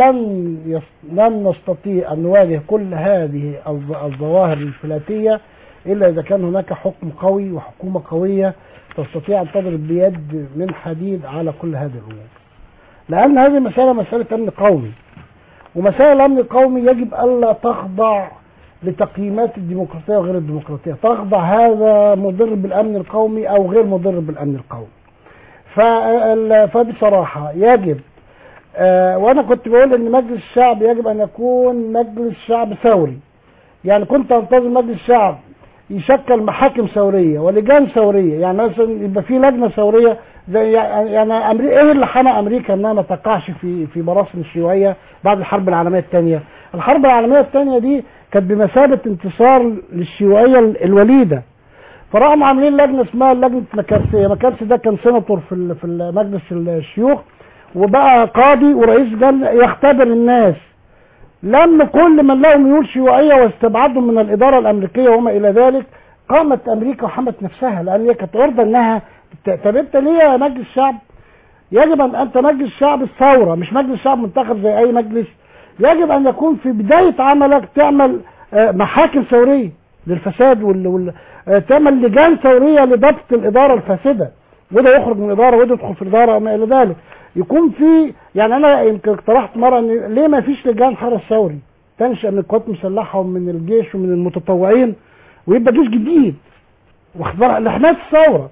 لن نستطيع أن نواجه كل هذه الظواهر الانفلاتية إلا إذا كان هناك حكم قوي وحكومة قوية تستطيع أن تضرب بيد من حديد على كل هذه الأمور. لأن هذه مسألة أمن قومي، ومسائل الأمن القومي يجب ألا تخضع لتقييمات الديمقراطية وغير الديمقراطية، تخضع هذا مضر بالأمن القومي أو غير مضر بالأمن القومي. فبصراحة يجب وانا كنت بقول ان مجلس الشعب يجب ان يكون مجلس شعب ثوري. يعني كنت انتظر مجلس الشعب يشكل محاكم ثوريه ولجان ثوريه، يعني مثلا يبقى في لجنه ثوريه زي يعني ايه اللي حمى امريكا انها ما تقعش في مراسم الشيوعيه بعد الحرب العالميه الثانيه. الحرب العالميه الثانيه دي كانت بمثابه انتصار للشيوعيه الوليده، فراحوا عاملين لجنه اسمها لجنه مكارسيه. مكارسي ده كان سيناتور في مجلس الشيوخ، وبقى قاضي ورئيس جنة يختبر الناس. لم كل من لهم ميول شيوعيه واستبعدهم من الاداره الامريكيه وما الى ذلك. قامت امريكا وحمت نفسها لان هي كانت عرضه انها طب انت ليه يا مجلس الشعب؟ يجب ان انت مجلس شعب الثوره، مش مجلس شعب منتخب زي اي مجلس. يجب ان يكون في بدايه عملك تعمل محاكم ثوريه للفساد تعمل لجان ثوريه لضبط الاداره الفاسده، وده يخرج من الاداره وده يدخل في الاداره وما الى ذلك. يكون في يعني انا يمكن اقترحت مره ان ليه ما فيش لجان حرس ثوري تنشا من القوات المسلحه ومن الجيش ومن المتطوعين، ويبقى جيش جديد واخد بالك لحمايه الثوره.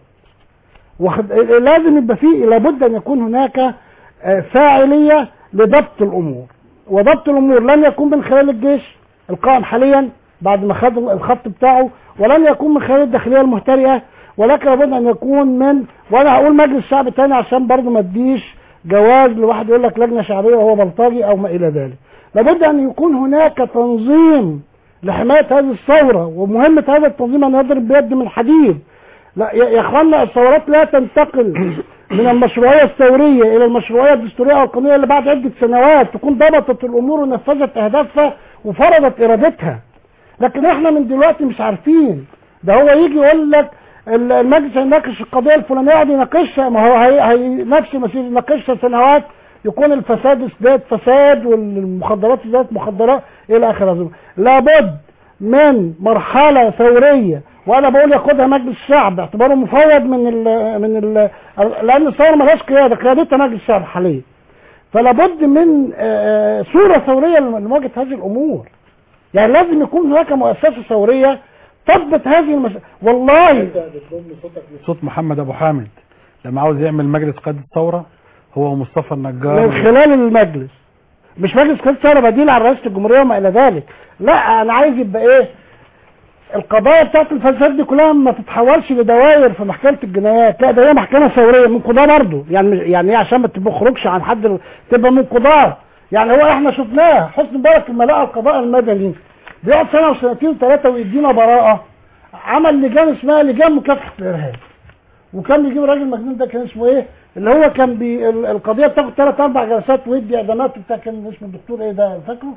لازم يبقى فيه، لابد ان يكون هناك فاعليه لضبط الامور، وضبط الامور لن يكون من خلال الجيش القائم حاليا بعد ما خد الخط بتاعه، ولن يكون من خلال الداخليه المهترئه، ولكن لابد ان يكون من، وانا هقول مجلس شعب تاني عشان برضه ما اديش جواز لواحد يقول لك لجنه شعبيه وهو بلطجي او ما الى ذلك. لابد ان يكون هناك تنظيم لحمايه هذه الثوره، ومهمه هذا التنظيم ان يضرب بيد من حديد. لا يا اخوانا، الثورات لا تنتقل من المشروعيه الثوريه الى المشروعيه الدستوريه والقانونيه اللي بعد عده سنوات تكون ضبطت الامور ونفذت اهدافها وفرضت ارادتها. لكن احنا من دلوقتي مش عارفين. ده هو يجي يقول لك المجلس هيناقش القضيه الفلانيه يقعد يناقشها، ما هو هي نفس المسير يناقشها سنوات، يكون الفساد ازداد فساد والمخدرات ازدادت مخدرات الى اخره. لابد من مرحله ثوريه، وانا بقول ياخدها مجلس الشعب باعتباره مفوض من لان الثوره مالهاش قياده، قيادتها مجلس الشعب حاليا. فلابد من صوره ثوريه لمواجهه هذه الامور. يعني لازم يكون هناك مؤسسه ثوريه تضبط هذه والله صوت محمد ابو حامد لما عاوز يعمل مجلس قيادة الثورة هو ومصطفى النجار من خلال المجلس، مش مجلس قيادة الثورة بديل على رئاسة الجمهورية وما الى ذلك. لا انا عايز يبقى ايه، القضايا بتاعت الفساد دي كلها ما تتحولش لدوائر في محكمة الجنايات، لا ده هي محكمة ثورية من قضاة برضه. يعني ايه عشان ما تخرجش عن حد، تبقى من قضاة. يعني هو احنا شفناه حسني مبارك لما لقى القضاء المدني بيقعد سنة وسنتين وثلاثة ويدينا براءة، عمل لجان اسمها لجان مكافحة الارهاب، وكان بيجيب الراجل المجنون ده كان اسمه ايه اللي هو كان القضيه بتاخد 3-4 جلسات ويدي اعدامات بتاع، كان اسمه الدكتور ايه ده فاكره؟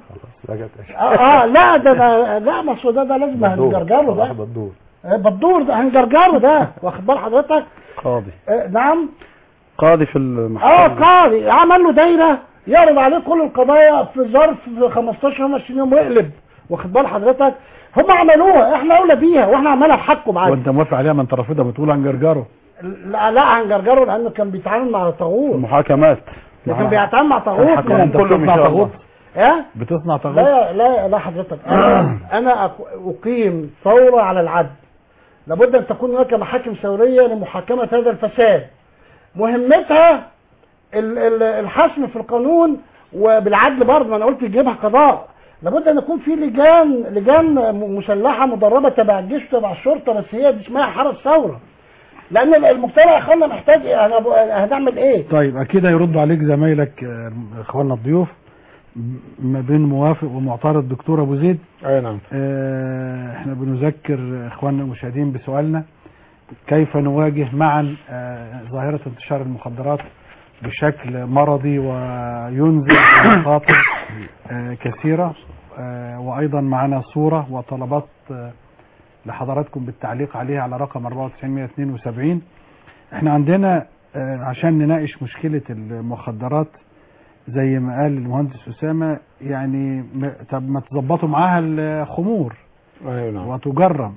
لا ده لا ما هو ده لازم هنجرجره ده بدور ده هنجرجره ده واخد بال حضرتك؟ قاضي نعم قاضي في المحكمه قاضي عمل له دايره يعرض عليه كل القضايا في ظرف 15-20 يوم ويقلب واخد بال حضرتك؟ هم عملوها، احنا اولى بيها واحنا عمالها بحقه معاك. وانت موافق عليها؟ ما انت رافضها بتقول هنجرجره. لا هنجرجره لانه كان بيتعامل مع طاغوت. المحاكمات كان بيتعامل مع طاغوت. انت بتصنع طاغوت؟ ايه؟ بتصنع طاغوت؟ لا حضرتك، انا اقيم ثوره على العدل. لابد ان تكون هناك محاكم ثوريه لمحاكمه هذا الفساد. مهمتها الحسم في القانون وبالعدل برضه، ما انا قلت يجيبها قضاء. لابد ان يكون في لجان مسلحه مدربه تبع الجيش وتبع الشرطه، بس هي دي اسمها حرس ثوره. لان المجتمع يا اخوانا محتاج هنعمل ايه؟ طيب اكيد هيردوا عليك زمايلك اخواننا الضيوف ما بين موافق ومعترض دكتور ابو زيد. اي نعم. احنا بنذكر اخواننا المشاهدين بسؤالنا: كيف نواجه معا ظاهره انتشار المخدرات بشكل مرضي وينزل مخاطر كثيرة؟ وأيضا معنا صورة وطلبات لحضراتكم بالتعليق عليها على رقم 94-172. احنا عندنا عشان نناقش مشكلة المخدرات زي ما قال المهندس أسامة، يعني طب ما تظبطوا معاها الخمور وتجرم،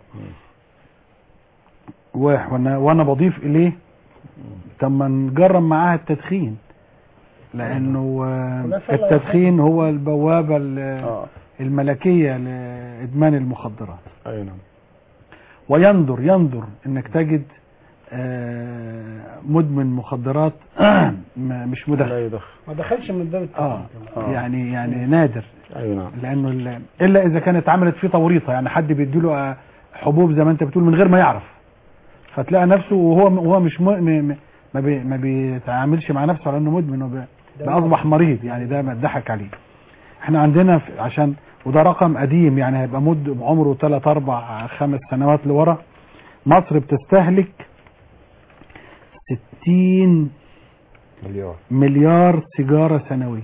وانا بضيف إليه طب ما نجرم معاها التدخين، لانه التدخين هو البوابة الملكية لإدمان المخدرات. اي نعم. ويندر انك تجد مدمن مخدرات مش مدخن لا يدخن. ما دخلش من باب التعليم. يعني نادر. ايوه نعم. لانه الا اذا كانت عملت فيه توريطه، يعني حد بيديله حبوب زي ما انت بتقول من غير ما يعرف، فتلاقي نفسه وهو مش ما بيتعاملش مع نفسه على انه مدمن، اصبح مريض، يعني ده ما اتضحك عليه. احنا عندنا عشان وده رقم قديم، يعني هيبقى عمره 3 4 5 سنوات لورا، مصر بتستهلك 60 مليار سيجاره سنويا.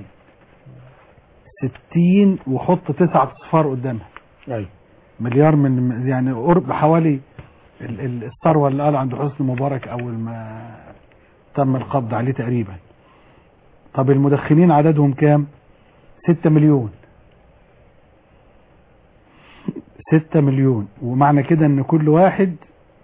60 وحط 9 اصفار قدامها. ايوه مليار، من يعني قرب حوالي الثروه اللي قال عند حسني مبارك اول ما تم القبض عليه تقريبا. طب المدخنين عددهم كام؟ 6 مليون. 6 مليون، ومعنى كده ان كل واحد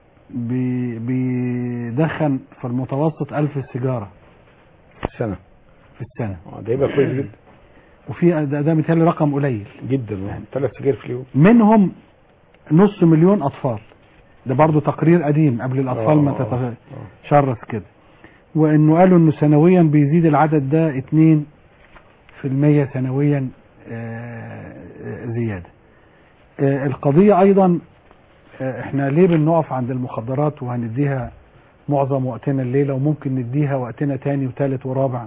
بيدخن في المتوسط 1000 سيجاره سنه في السنه. ده يبقى كويس جدا. وفي ده مثال رقم قليل جدا، يعني 3 سجاير في اليوم. منهم 500,000 اطفال. ده برضو تقرير قديم قبل الاطفال ما تتشرس كده. وانه قالوا انه سنويا بيزيد العدد ده 2% سنويا زياده. القضيه ايضا احنا ليه بنقف عند المخدرات وهنديها معظم وقتنا الليله، وممكن نديها وقتنا تاني وثالث ورابع؟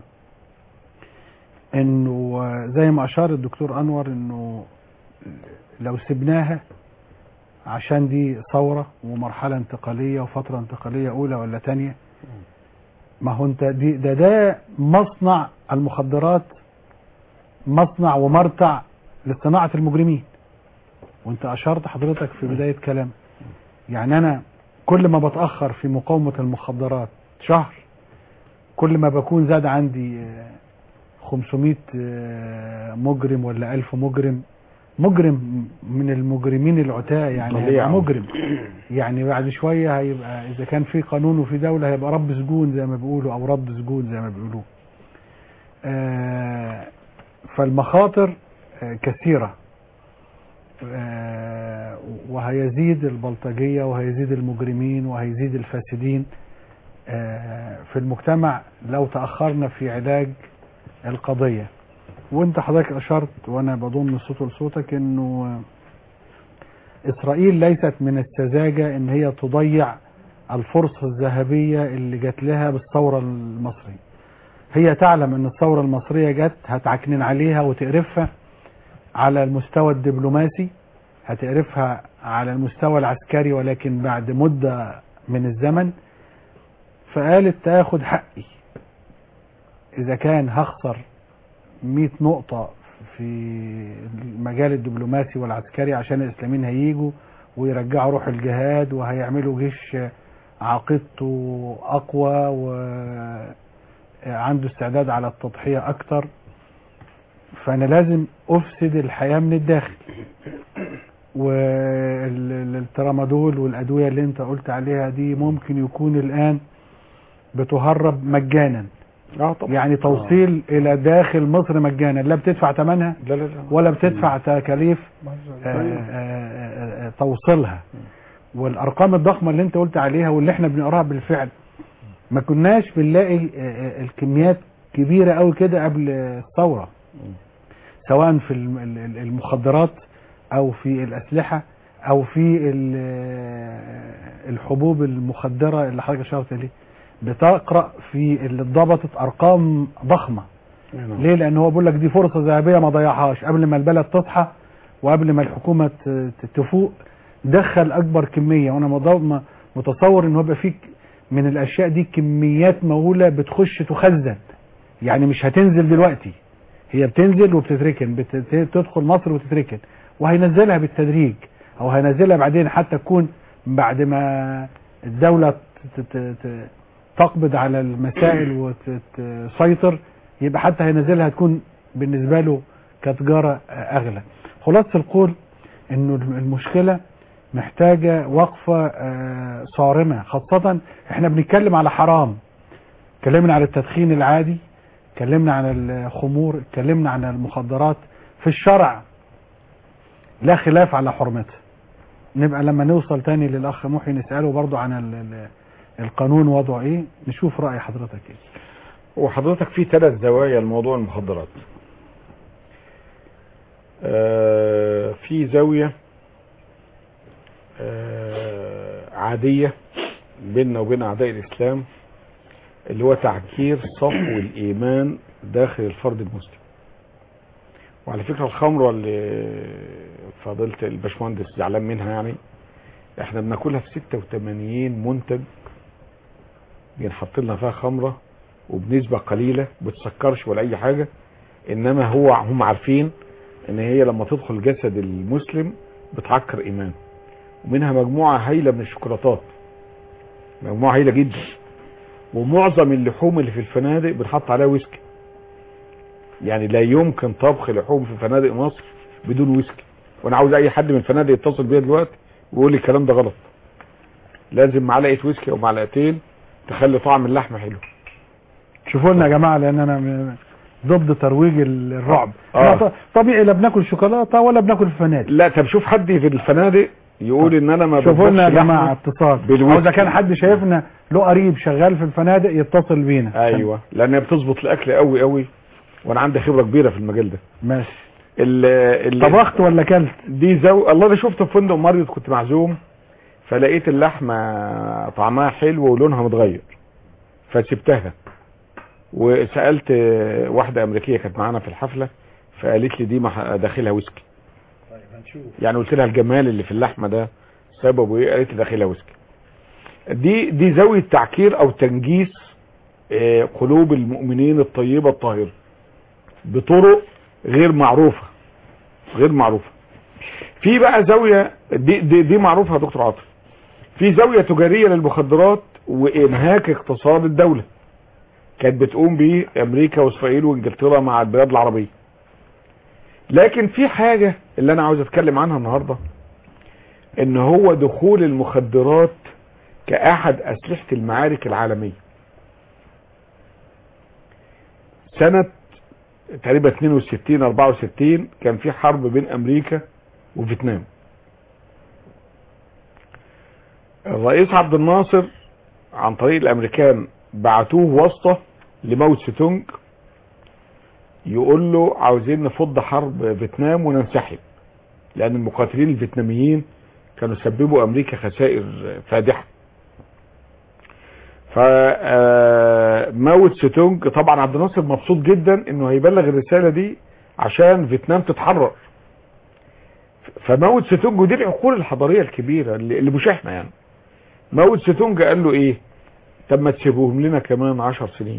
انه زي ما اشار الدكتور انور، انه لو سبناها عشان دي ثورة ومرحلة انتقالية وفترة انتقالية اولى ولا تانية، ما هو انت ده مصنع المخدرات، مصنع ومرتع لصناعة المجرمين. وانت اشرت حضرتك في بداية كلام، يعني انا كل ما بتأخر في مقاومة المخدرات شهر، كل ما بكون زاد عندي 500 مجرم ولا 1000 مجرم من المجرمين العتاة، يعني هيبقى مجرم. يعني بعد شوية هيبقى إذا كان في قانون وفي دولة هيبقى رب سجون زي ما بيقولوا، أو رب سجون زي ما بيقولوا. فالمخاطر كثيرة، وهيزيد البلطجية وهيزيد المجرمين وهيزيد الفاسدين في المجتمع لو تأخرنا في علاج القضية. وانت حضرتك اشرت وانا بضم صوت لصوتك انه اسرائيل ليست من السذاجة ان هي تضيع الفرصة الذهبية اللي جات لها بالثورة المصرية. هي تعلم ان الثورة المصرية جت هتعكنن عليها وتقرفها على المستوى الدبلوماسي، هتقرفها على المستوى العسكري، ولكن بعد مدة من الزمن. فقالت تاخد حقي، اذا كان هخسر 100 نقطة في المجال الدبلوماسي والعسكري عشان الاسلاميين هيجوا ويرجعوا روح الجهاد وهيعملوا جيش عقيدته اقوى وعنده استعداد على التضحية اكتر، فانا لازم افسد الحياة من الداخل. والترامادول والادوية اللي انت قلت عليها دي ممكن يكون الان بتهرب مجانا، يعني توصيل الى داخل مصر مجانا، لا بتدفع ثمنها ولا بتدفع تكاليف توصيلها. والارقام الضخمه اللي انت قلت عليها واللي احنا بنقراها بالفعل، ما كناش بنلاقي الكميات كبيره قوي كده قبل الثوره، سواء في المخدرات او في الاسلحه او في الحبوب المخدره اللي حضرتك اشرت عليه. بتقرأ في اللي اتضبطت ارقام ضخمة. ليه؟ لان هو بيقول لك دي فرصة ذهبية ما ضيعهاش، قبل ما البلد تصحى وقبل ما الحكومة تفوق دخل اكبر كمية. وانا متصور ان هو يبقى فيك من الاشياء دي كميات مهولة بتخش تخزن، يعني مش هتنزل دلوقتي، هي بتنزل وبتتركن، بتدخل مصر وتتركن، وهينزلها بالتدريج او هينزلها بعدين حتى تكون بعد ما الدولة تقبض على المسائل وتسيطر، يبقى حتى هينزلها تكون بالنسبة له كتجارة اغلى. خلاصة القول انه المشكلة محتاجة وقفة صارمة، خاصة احنا بنتكلم على حرام، اتكلمنا على التدخين العادي، اتكلمنا عن الخمور، اتكلمنا عن المخدرات. في الشرع لا خلاف على حرمتها. نبقى لما نوصل تاني للاخ محي نسأله برضو عن القانون وضعه ايه؟ نشوف رأي حضرتك ايه. وحضرتك في 3 زوايا لموضوع المخدرات. في زاوية عادية بيننا وبين أعداء الإسلام، اللي هو تعكير صفو الإيمان داخل الفرد المسلم. وعلى فكرة الخمرة اللي فضيلة الباشمهندس زعلان منها، يعني احنا بناكلها في 86 منتج بينحط لنا فيها خمرة وبنسبة قليلة، بتسكرش ولا أي حاجة، إنما هم عارفين إن هي لما تدخل جسد المسلم بتعكر إيمانه. ومنها مجموعة هايلة من الشوكولاتات، مجموعة هايلة جدا. ومعظم اللحوم اللي في الفنادق بنحط عليها ويسكي، يعني لا يمكن طبخ لحوم في فنادق مصر بدون ويسكي. وانا عاوز اي حد من الفنادق يتصل بيا دلوقتي ويقول لي الكلام ده غلط. لازم معلقه ويسكي او معلقتين تخلي طعم اللحمه حلو. شوفوا لنا يا جماعه، لان انا ضد ترويج الرعب. طبيعي لا بناكل شوكولاته ولا بناكل في الفنادق. لا طب شوف حد في الفنادق يقول ان انا ما شوفوا لنا يا جماعه اتصال، او اذا كان حد شايفنا له قريب شغال في الفنادق يتصل بينا. ايوه لان بتظبط الاكل قوي قوي، وانا عندي خبره كبيره في المجال ده. ماشي. طبخت ولا كلت؟ دي الله، انا شفت في فندق ماريوت كنت معزوم، فلقيت اللحمه طعمها حلو ولونها متغير، فسبتها وسالت واحده امريكيه كانت معانا في الحفله، فقالت لي دي داخلها ويسكي. طيب هنشوف. يعني قلت لها الجمال اللي في اللحمه ده سببه ايه؟ قالت لي داخلها ويسكي. دي زاويه تعكير او تنجيس قلوب المؤمنين الطيبه الطاهره بطرق غير معروفه. في بقى زاويه دي معروفه يا دكتور عاطف. في زاويه تجاريه للمخدرات وانهاك اقتصاد الدوله كانت بتقوم به امريكا واسرائيل وانجلترا مع البلاد العربيه. لكن في حاجه اللي انا عاوز اتكلم عنها النهارده، ان هو دخول المخدرات كاحد اسلحه المعارك العالميه. سنه تقريبا 62 64 كان في حرب بين امريكا وفيتنام. الرئيس عبد الناصر عن طريق الامريكان بعتوه واسطة لماو تسي تونج يقول له عاوزين نفض حرب فيتنام وننسحب، لان المقاتلين الفيتناميين كانوا سببوا امريكا خسائر فادحة. فماو تسي تونج طبعا عبد الناصر مبسوط جدا انه هيبلغ الرسالة دي عشان فيتنام تتحرر. فماو تسي تونج، ودي العقول الحضارية الكبيرة اللي مش احنا يعني، ماو تسي تونج قال له ايه؟ طب ما تسيبوهم لنا كمان 10 سنين،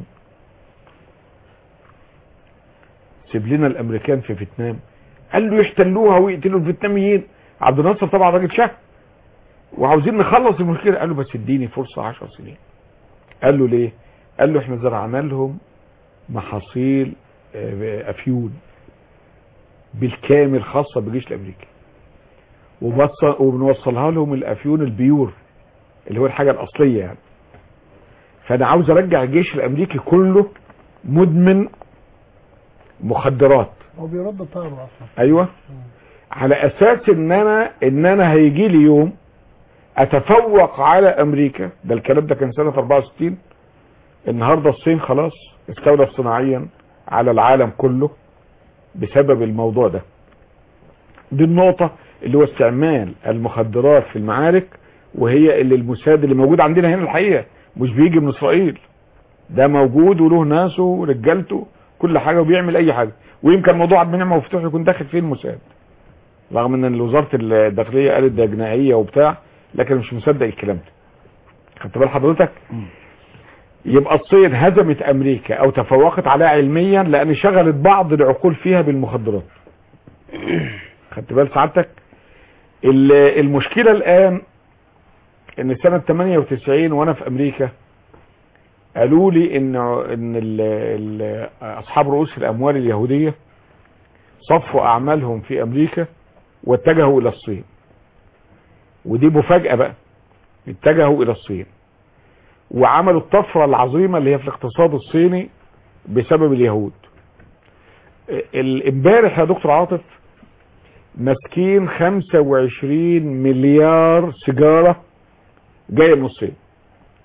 سيب لنا الامريكان في فيتنام. قال له يحتلوها ويقتلوا الفيتناميين. عبد الناصر طبعا راجل شهم وعاوزين نخلص المشكله. قال له بس اديني فرصه 10 سنين. قال له ليه؟ قال له احنا زرعنا لهم محاصيل افيون بالكامل خاصه بالجيش الامريكي، وبنوصلها لهم الافيون البيور اللي هو الحاجه الاصليه يعني. فانا عاوز ارجع الجيش الامريكي كله مدمن مخدرات. هو بيرد طاره اصلا. ايوه. على اساس ان انا هيجي لي يوم اتفوق على امريكا. ده الكلام ده كان سنه 64. النهارده الصين خلاص استولت صناعيا على العالم كله بسبب الموضوع ده. دي النقطه اللي هو استعمال المخدرات في المعارك، وهي اللي المساد اللي موجود عندنا هنا الحقيقه مش بيجي من اسرائيل، ده موجود وله ناسه ورجالته كل حاجه وبيعمل اي حاجه. ويمكن موضوع عبد المنعم مفتوح يكون داخل فيه المساد، رغم ان وزاره الداخليه قالت ده جنائيه وبتاع، لكن مش مصدق الكلام ده. خدت بال حضرتك؟ يبقى الصين هزمت امريكا او تفوقت عليها علميا لان شغلت بعض العقول فيها بالمخدرات. خدت بال سعادتك؟ المشكله الان ان سنه 98 وانا في امريكا قالوا لي ان اصحاب رؤوس الاموال اليهوديه صفوا اعمالهم في امريكا واتجهوا الى الصين. ودي مفاجاه بقى، اتجهوا الى الصين وعملوا الطفره العظيمه اللي هي في الاقتصاد الصيني بسبب اليهود. امبارح يا دكتور عاطف ماسكين 25 مليار سيجاره جايه من الصين.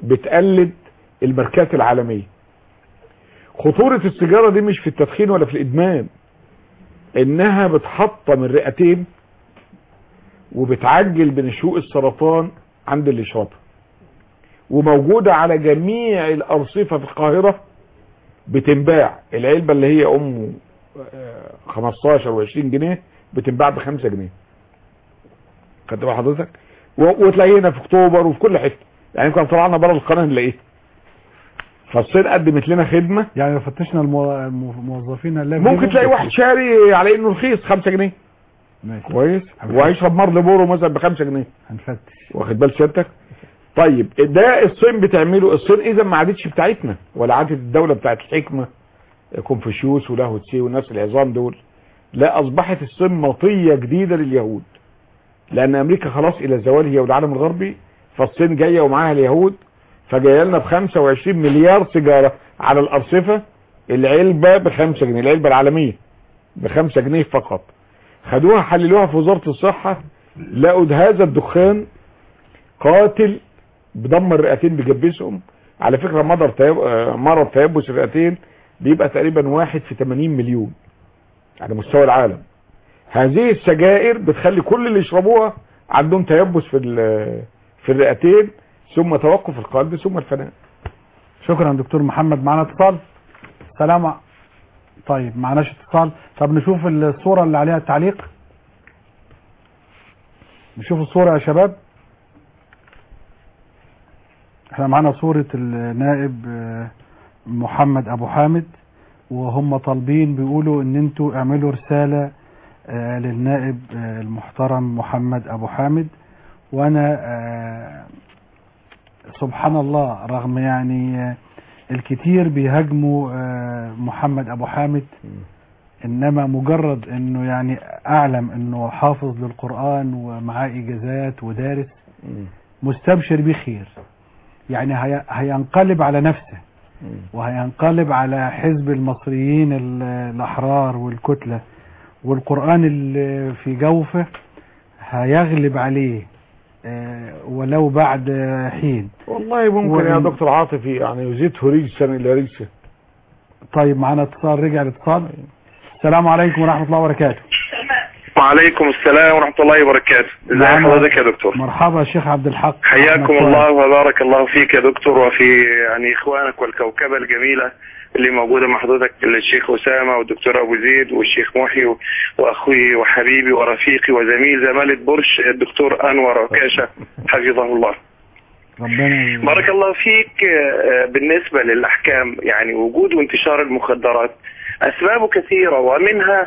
بتقلد الماركات العالمية. خطورة السيجارة دي مش في التدخين ولا في الإدمان، إنها بتحطم الرئتين وبتعجل بنشوء السرطان عند اللي يشربها، وموجودة على جميع الأرصفة في القاهرة، بتنباع. العلبة اللي هي أم 15 و20 جنيه بتنباع ب5 جنيه. خدت بقى حضرتك؟ وتلاقيه هنا في اكتوبر وفي كل حته، يعني يمكن طلعنا بره القناه نلاقيه. فالصين قدمت لنا خدمه، يعني لو فتشنا الموظفين هنلاقي ممكن تلاقي واحد شاري على انه رخيص 5 جنيه ماشي كويس، وهيشرب مرلبورو مثلا ب5 جنيه. هنفتش، واخد بال سيادتك؟ طيب ده الصين بتعمله. الصين اذا ما عادتش بتاعتنا ولا عادت الدوله بتاعت الحكمه كونفوشيوس ولاهو تسي والناس العظام دول، لا، اصبحت الصين مطيه جديده لليهود، لان امريكا خلاص الى الزوال هي والعالم الغربي، فالصين جايه ومعاها اليهود، فجايه لنا ب25 مليار سيجاره على الارصفه، العلبه ب5 جنيه، العلبه العالميه ب5 جنيه فقط. خدوها حللوها في وزاره الصحه، لقوا هذا الدخان قاتل، بدمر الرئتين، بيجبسهم. على فكره مرض تيبس الرئتين بيبقى تقريبا 1 في 80 مليون على مستوى العالم. هذه السجائر بتخلي كل اللي يشربوها عندهم تيبس في الرئتين، ثم توقف القلب، ثم الفناء. شكرا دكتور محمد. معنا اتصال. سلام. طيب معناش اتصال. طب نشوف الصورة اللي عليها التعليق. نشوف الصورة يا شباب. احنا معنا صورة النائب محمد ابو حامد، وهم طالبين بيقولوا ان انتوا اعملوا رسالة للنائب المحترم محمد ابو حامد. وانا سبحان الله رغم يعني الكتير بيهاجموا محمد ابو حامد، انما مجرد انه يعني اعلم انه حافظ للقرآن ومعاه اجازات ودارس، مستبشر بخير. يعني هينقلب على نفسه وهينقلب على حزب المصريين الاحرار والكتلة، والقرآن اللي في جوفه هيغلب عليه ولو بعد حين. والله ممكن يا دكتور عاطفي يعني يزيده رجسا الى رجسه. طيب معنا اتصال. رجع الاتصال. السلام عليكم ورحمة الله وبركاته. وعليكم السلام ورحمة الله وبركاته. ازي حضرتك يا دكتور؟ مرحبا يا شيخ عبد الحق. حياكم الله وبارك الله فيك يا دكتور، وفي يعني اخوانك والكوكبة الجميلة اللي موجودة مع حضرتك، الشيخ أسامة والدكتور أبو زيد والشيخ محي وأخوي وحبيبي ورفيقي وزميل زمالة برش الدكتور أنور عكاشة حفظه الله. بارك الله فيك. بالنسبة للأحكام، يعني وجود وانتشار المخدرات أسبابه كثيرة، ومنها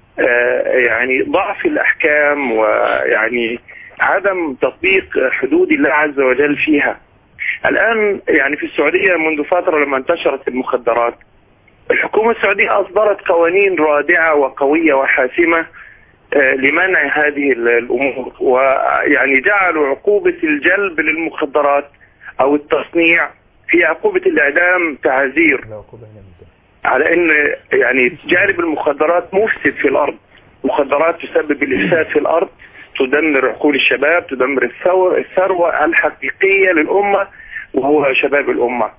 يعني ضعف الأحكام ويعني عدم تطبيق حدود الله عز وجل فيها. الآن يعني في السعودية منذ فترة لما انتشرت المخدرات، الحكومة السعودية أصدرت قوانين رادعة وقوية وحاسمة لمنع هذه الأمور، ويعني جعلوا عقوبة الجلب للمخدرات أو التصنيع في عقوبة الإعدام تعزير، على أن يعني جانب المخدرات مفسد في الأرض. مخدرات تسبب الإفساد في الأرض، تدمر عقول الشباب، تدمر الثروة الحقيقية للأمة وهو شباب الأمة.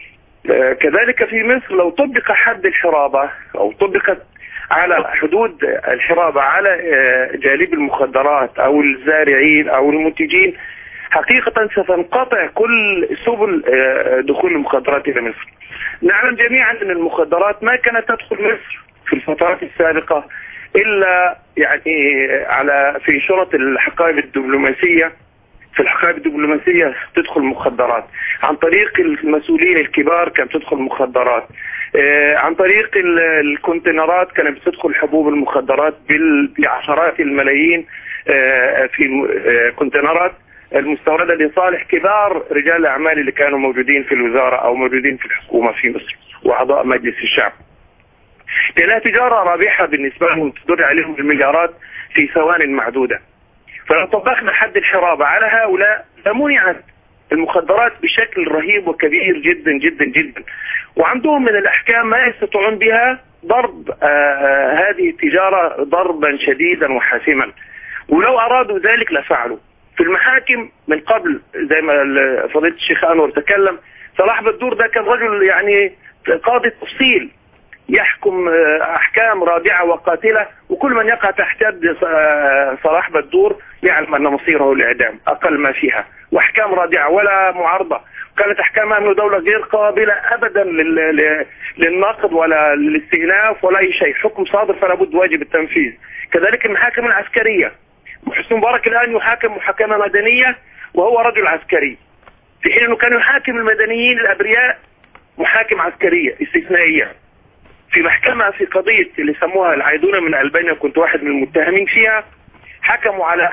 كذلك في مصر لو طبق حد الحرابة أو طبقت على حدود الحرابة على جالب المخدرات أو الزارعين أو المنتجين، حقيقة ستنقطع كل سبل دخول المخدرات إلى مصر. نعلم جميعا أن المخدرات ما كانت تدخل مصر في الفترات السابقة إلا يعني في شرط الحقائب الدبلوماسية. في الحقائب الدبلوماسية تدخل مخدرات عن طريق المسؤولين الكبار، كانت تدخل مخدرات عن طريق الكونتينرات، كانت بتدخل حبوب المخدرات بعشرات الملايين في كونتينرات المستوردة لصالح كبار رجال الأعمال اللي كانوا موجودين في الوزارة أو موجودين في الحكومة في مصر وأعضاء مجلس الشعب. لأنها تجارة رابحة بالنسبة لهم، تدر عليهم بالمليارات في ثوان معدودة. فلو طبقنا حد الحرابة على هؤلاء لمنعت المخدرات بشكل رهيب وكبير جدا جدا جدا، وعندهم من الأحكام ما يستطيعون بها ضرب هذه التجارة ضربا شديدا وحاسما، ولو أرادوا ذلك لفعلوا. في المحاكم من قبل زي ما فضيلة الشيخ أنور تكلم، صلاح بدور ده كان رجل يعني قاضي تفصيل، يحكم أحكام رادعة وقاتلة، وكل من يقع تحت يد صلاح بدور يعلم أن مصيره الإعدام أقل ما فيها، وأحكام رادعة ولا معارضة، كانت أحكام أمن دولة غير قابلة أبدا للنقد ولا للاستئناف ولا أي شيء، حكم صادر فلا بد واجب التنفيذ. كذلك المحاكم العسكرية، حسني مبارك الآن يحاكم محاكمة مدنية وهو رجل عسكري، في حين أنه كان يحاكم المدنيين الأبرياء محاكم عسكرية استثنائية. في محكمة في قضية اللي سموها العائدون من ألبانيا، كنت واحد من المتهمين فيها، حكموا على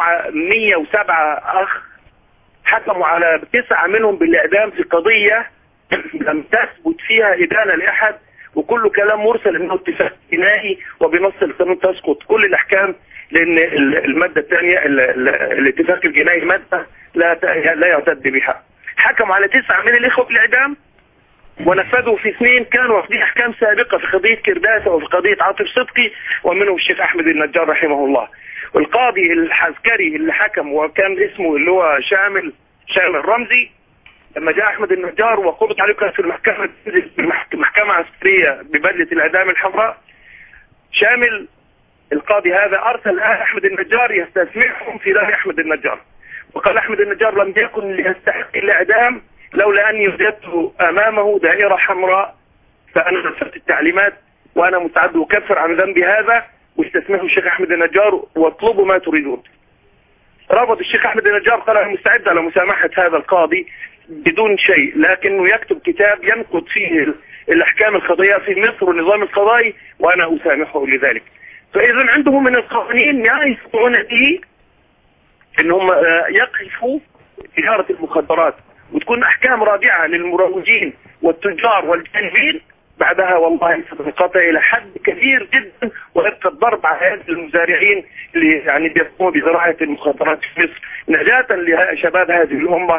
107 أخ، حكموا على 9 منهم بالإعدام في قضية لم تثبت فيها إدانة لأحد، وكل كلام مرسل انه اتفاق جنائي وبنص القانون تسقط كل الاحكام، لان الماده الثانيه الاتفاق الجنائي ماده لا يعتد بها. حكموا على 9 من الاخوه بالاعدام ونفذوا في 2 كانوا واخدين احكام سابقه في قضيه كرداسه وفي قضيه عاطف صدقي، ومنهم الشيخ احمد النجار رحمه الله. والقاضي العسكري اللي حكم وكان اسمه اللي هو شامل الرمزي، لما جاء احمد النجار وقبض عليه كان في المحكمة عسكرية ببدلة الاعدام الحمراء، شامل القاضي هذا ارسل احمد النجار يستسمعهم في دار احمد النجار، وقال احمد النجار لم يكن ليستحق الاعدام لولا اني وجدت امامه دائرة حمراء، فانا نفذت التعليمات وانا مستعد اكفر عن ذنبي هذا، واستسمعوا الشيخ احمد النجار واطلبوا ما تريدون. رفض الشيخ احمد النجار، قال انا مستعد على مسامحة هذا القاضي بدون شيء، لكنه يكتب كتاب ينقض فيه الاحكام القضائية في مصر والنظام القضائي وانا اسامحه لذلك. فاذا عندهم من القوانين ما يستطيعون به انهم يقفوا تجارة المخدرات، وتكون احكام رادعة للمروجين والتجار والجانبين، بعدها والله ستنقطع الى حد كبير جدا، ويبقى الضرب على المزارعين اللي يعني بيقوموا بزراعة المخدرات في مصر نجاة لشباب هذه الامة،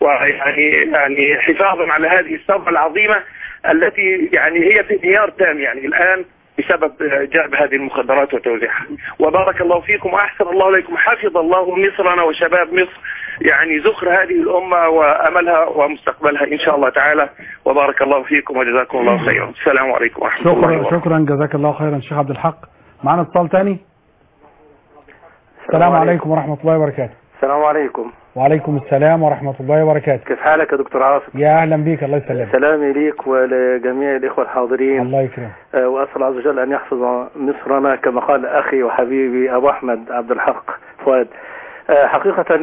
ويعني حفاظا على هذه الثروة العظيمة التي يعني هي في انهيار تام يعني الآن بسبب جلب هذه المخدرات وتوزيعها. وبارك الله فيكم وأحسن الله إليكم، حفظ الله مصرنا وشباب مصر، يعني ذخر هذه الأمة وأملها ومستقبلها إن شاء الله تعالى. وبارك الله فيكم وجزاكم الله خيرا. السلام عليكم ورحمة الله وبركاته. شكرا جزاك الله خيرا شيخ عبد الحق. معنا اتصال ثاني. السلام عليكم ورحمة الله وبركاته. السلام عليكم. وعليكم السلام ورحمة الله وبركاته. كيف حالك يا دكتور عاصم؟ يا أهلا بيك، الله يسلمك. سلامي ليك ولجميع الإخوة الحاضرين. الله يكرمك. وأسأل عز وجل أن يحفظ مصرنا كما قال أخي وحبيبي أبو أحمد عبد الحق فؤاد. حقيقة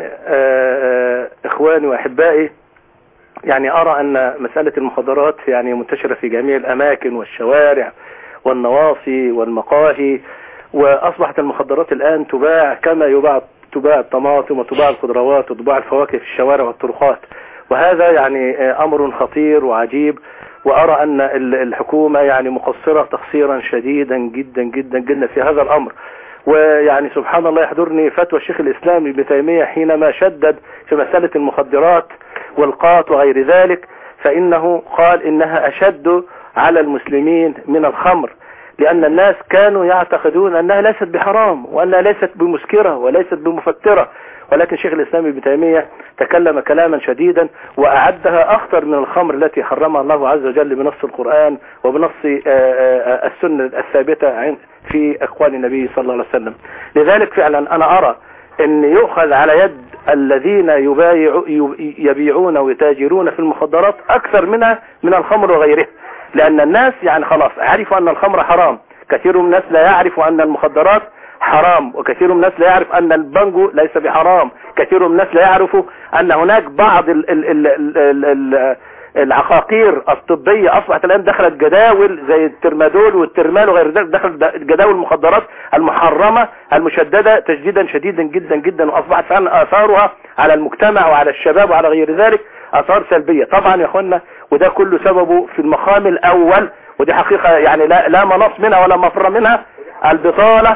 إخواني وأحبائي، يعني أرى أن مسألة المخدرات يعني منتشرة في جميع الأماكن والشوارع والنواصي والمقاهي، وأصبحت المخدرات الآن تباع كما تباع الطماطم وتباع الخضروات وتباع الفواكه في الشوارع والطرقات، وهذا يعني أمر خطير وعجيب. وأرى أن الحكومة يعني مقصرة تقصيرا شديدا جدا جدا جدا في هذا الأمر. ويعني سبحان الله يحضرني فتوى الشيخ الإسلام ابن تيمية حينما شدد في مسألة المخدرات والقاط وغير ذلك، فإنه قال إنها أشد على المسلمين من الخمر، لأن الناس كانوا يعتقدون أنها ليست بحرام وأنها ليست بمسكرة وليست بمفترة، ولكن شيخ الإسلام ابن تيمية تكلم كلاما شديدا وأعدها أخطر من الخمر التي حرمها الله عز وجل بنص القرآن وبنص السنة الثابتة في أقوال النبي صلى الله عليه وسلم. لذلك فعلا أنا أرى أن يؤخذ على يد الذين يبيعون ويتاجرون في المخدرات أكثر منها من الخمر وغيرها، لأن الناس يعني خلاص عرفوا أن الخمر حرام. كثير من الناس لا يعرف أن المخدرات حرام، وكثير من الناس لا يعرف أن البانجو ليس بحرام، كثير من الناس لا يعرفوا أن هناك بعض العقاقير الطبية أصبحت الآن دخلت جداول زي الترمادول والترمال وغير ذلك، دخلت جداول المخدرات المحرمة المشددة تشديدا شديدا جدا جدا، وأصبحت فعلا آثارها على المجتمع وعلى الشباب وعلى غير ذلك آثار سلبية. طبعا يا أخوانا وده كله سببه في المقام الأول، ودي حقيقة يعني لا مناص منها ولا مفر منها، البطالة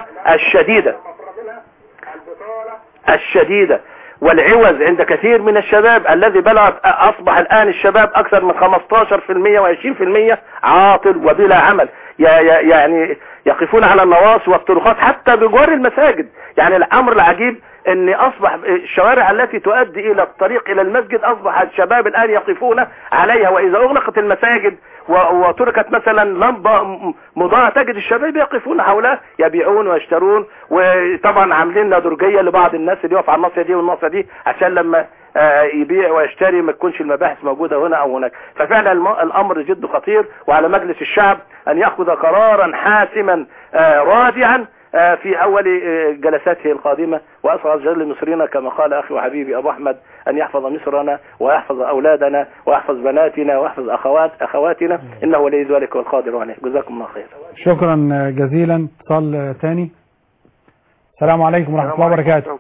الشديدة والعوز عند كثير من الشباب الذي أصبح الآن الشباب أكثر من 15% و20% عاطل وبلا عمل، يعني يقفون على النواصي والطرقات حتى بجوار المساجد. يعني الأمر العجيب ان اصبح الشوارع التي تؤدي الى الطريق الى المسجد اصبح الشباب الان يقفون عليها، واذا اغلقت المساجد وتركت مثلا لمبه مضاءه تجد الشباب يقفون حولها يبيعون ويشترون، وطبعا عاملين درجيه لبعض الناس اللي يقف على الناصيه دي والناصيه دي عشان لما يبيع ويشتري ما تكونش المباحث موجوده هنا او هناك. ففعلا الامر جد خطير، وعلى مجلس الشعب ان ياخذ قرارا حاسما رادعا في اول جلساته القادمه، واسال الله جل المصريين كما قال اخي وحبيبي ابو احمد ان يحفظ مصرنا ويحفظ اولادنا ويحفظ بناتنا ويحفظ اخواتنا، انه ولي ذلك والقادر عليه. جزاكم الله خير. شكرا جزيلا. اتصال ثاني. السلام عليكم ورحمه الله وبركاته.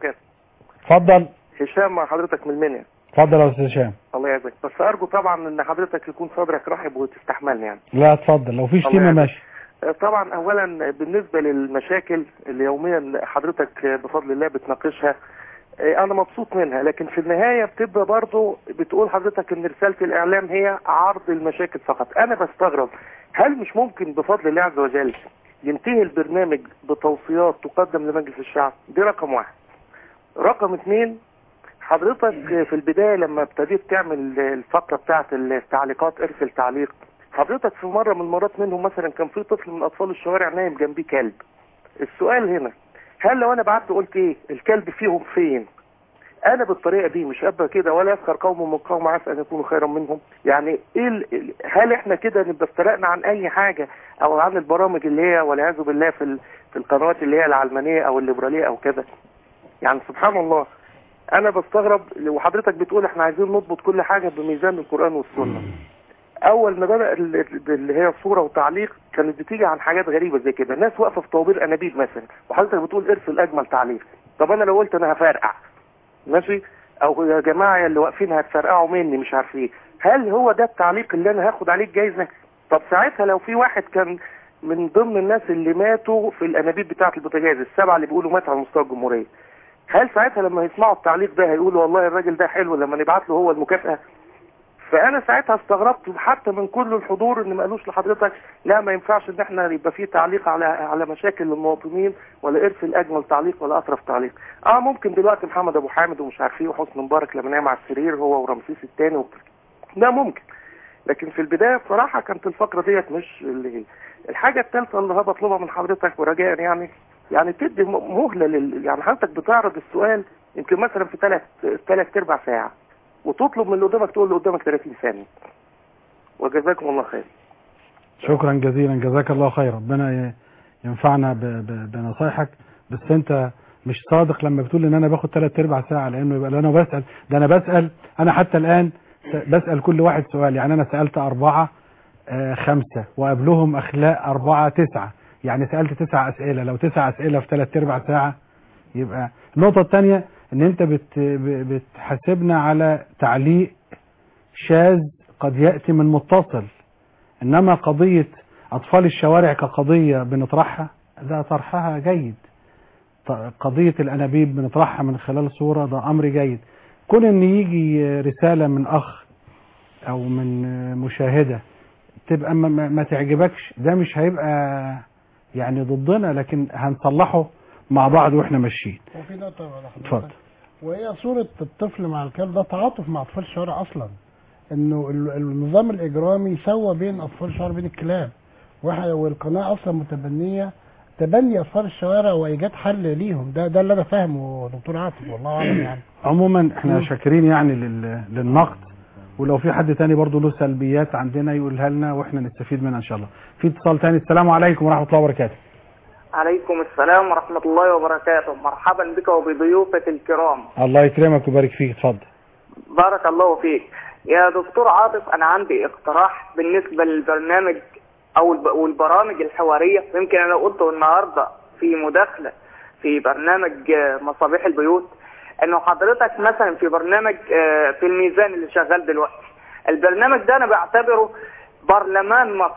اتفضل. هشام مع حضرتك من المنيا. اتفضل يا استاذ هشام. الله يعزك، بس ارجو طبعا ان حضرتك يكون صدرك رحب وتستحملني يعني. لا اتفضل، لو في شتيمه ماشي. طبعا اولا بالنسبه للمشاكل اللي يوميا حضرتك بفضل الله بتناقشها انا مبسوط منها، لكن في النهايه بتبقى برضه بتقول حضرتك ان رساله الاعلام هي عرض المشاكل فقط. انا بستغرب، هل مش ممكن بفضل الله عز وجل ينتهي البرنامج بتوصيات تقدم لمجلس الشعب؟ دي رقم واحد. رقم اثنين، حضرتك في البدايه لما ابتديت تعمل الفقره بتاعت التعليقات ارسل تعليق، حضرتك في مرة من المرات منهم مثلا كان في طفل من اطفال الشوارع نايم جنبيه كلب. السؤال هنا، هل لو انا بعت قلت ايه الكلب فيهم فين؟ انا بالطريقه دي مش ابقى كده ولا يسخر قوم من قوم عسى ان يكونوا خيرا منهم؟ يعني ايه هل احنا كده نبقى افترقنا عن اي حاجه او عن البرامج اللي هي والعياذ بالله في القنوات اللي هي العلمانيه او الليبراليه او كده؟ يعني سبحان الله انا بستغرب. وحضرتك بتقول احنا عايزين نضبط كل حاجه بميزان القران والسنه. اول ما بدأ اللي هي صورة وتعليق كانت بتيجي عن حاجات غريبة زي كده، الناس واقفة في طوابير انابيب مثلا وحضرتك بتقول ارسل اجمل تعليق. طب انا لو قلت انا هفرقع ماشي، او يا جماعة اللي واقفين هتفرقعوا مني مش عارف ايه، هل هو ده التعليق اللي انا هاخد عليه الجايزة؟ طب ساعتها لو في واحد كان من ضمن الناس اللي ماتوا في الانابيب بتاعة البوتاجاز السبعة اللي بيقولوا ماتوا على مستوى الجمهورية، هل ساعتها لما يسمعوا التعليق ده هيقولوا والله الراجل ده حلو لما نبعت له هو المكافأة؟ فانا ساعتها استغربت حتى من كل الحضور ان ما قالوش لحضرتك لا ما ينفعش ان احنا يبقى فيه تعليق على مشاكل المواطنين، ولا ارسل اجمل تعليق ولا اطرف تعليق. ممكن دلوقتي محمد ابو حامد ومش عارف ايه وحسني مبارك لما نام على السرير هو ورمسيس الثاني ده ممكن، لكن في البدايه بصراحه كانت الفقره ديت مش اللي هي. الحاجه الثالثه اللي بطلبها من حضرتك ورجاء يعني تدي مهله يعني حضرتك بتعرض السؤال يمكن مثلا في ثلاث ارباع ساعه وتطلب من اللي قدامك تقول اللي قدامك 30 ثانيه. وجزاكم الله خير. شكرا جزيلا، جزاك الله خير. ربنا ينفعنا بنصايحك، بس انت مش صادق لما بتقول ان انا باخد 3 ارباع ساعه، لانه يبقى انا بسال ده انا بسال انا حتى الان بسال كل واحد سؤال. يعني انا سالت 4 5 وقبلهم اخلاق 4 9، يعني سالت 9 اسئله. لو 9 اسئله في 3 ارباع ساعه يبقى. النقطه الثانيه ان انت بتحاسبنا على تعليق شاذ قد يأتي من متصل، انما قضية اطفال الشوارع كقضية بنطرحها ده طرحها جيد، قضية الانابيب بنطرحها من خلال صورة ده امر جيد. كون ان يجي رسالة من اخ او من مشاهدة تبقى ما تعجبكش، ده مش هيبقى يعني ضدنا، لكن هنصلحه مع بعض واحنا ماشيين. وفي نقطة اتفضل. وهي صورة الطفل مع الكلب ده تعاطف مع اطفال الشوارع اصلا، انه النظام الاجرامي سوى بين اطفال الشوارع وبين الكلاب، والقناة اصلا متبنية تبني اطفال الشوارع وايجاد حل ليهم. ده اللي انا فاهمه دكتور عاطف والله اعلم. يعني عموما احنا شاكرين يعني للنقد، ولو في حد تاني برضو له سلبيات عندنا يقولها لنا واحنا نستفيد منها ان شاء الله. في اتصال تاني. السلام عليكم ورحمة الله وبركاته. عليكم السلام ورحمة الله وبركاته. مرحبا بك وبضيوفك الكرام. الله يكرمك ويبارك فيك. اتفضل. بارك الله فيك يا دكتور عاطف. انا عندي اقتراح بالنسبة للبرنامج او البرامج الحوارية، يمكن انا قلته النهاردة في مداخلة في برنامج مصابيح البيوت، انه حضرتك مثلا في برنامج في الميزان اللي شغال دلوقتي، البرنامج ده انا بعتبره برلمان مصر،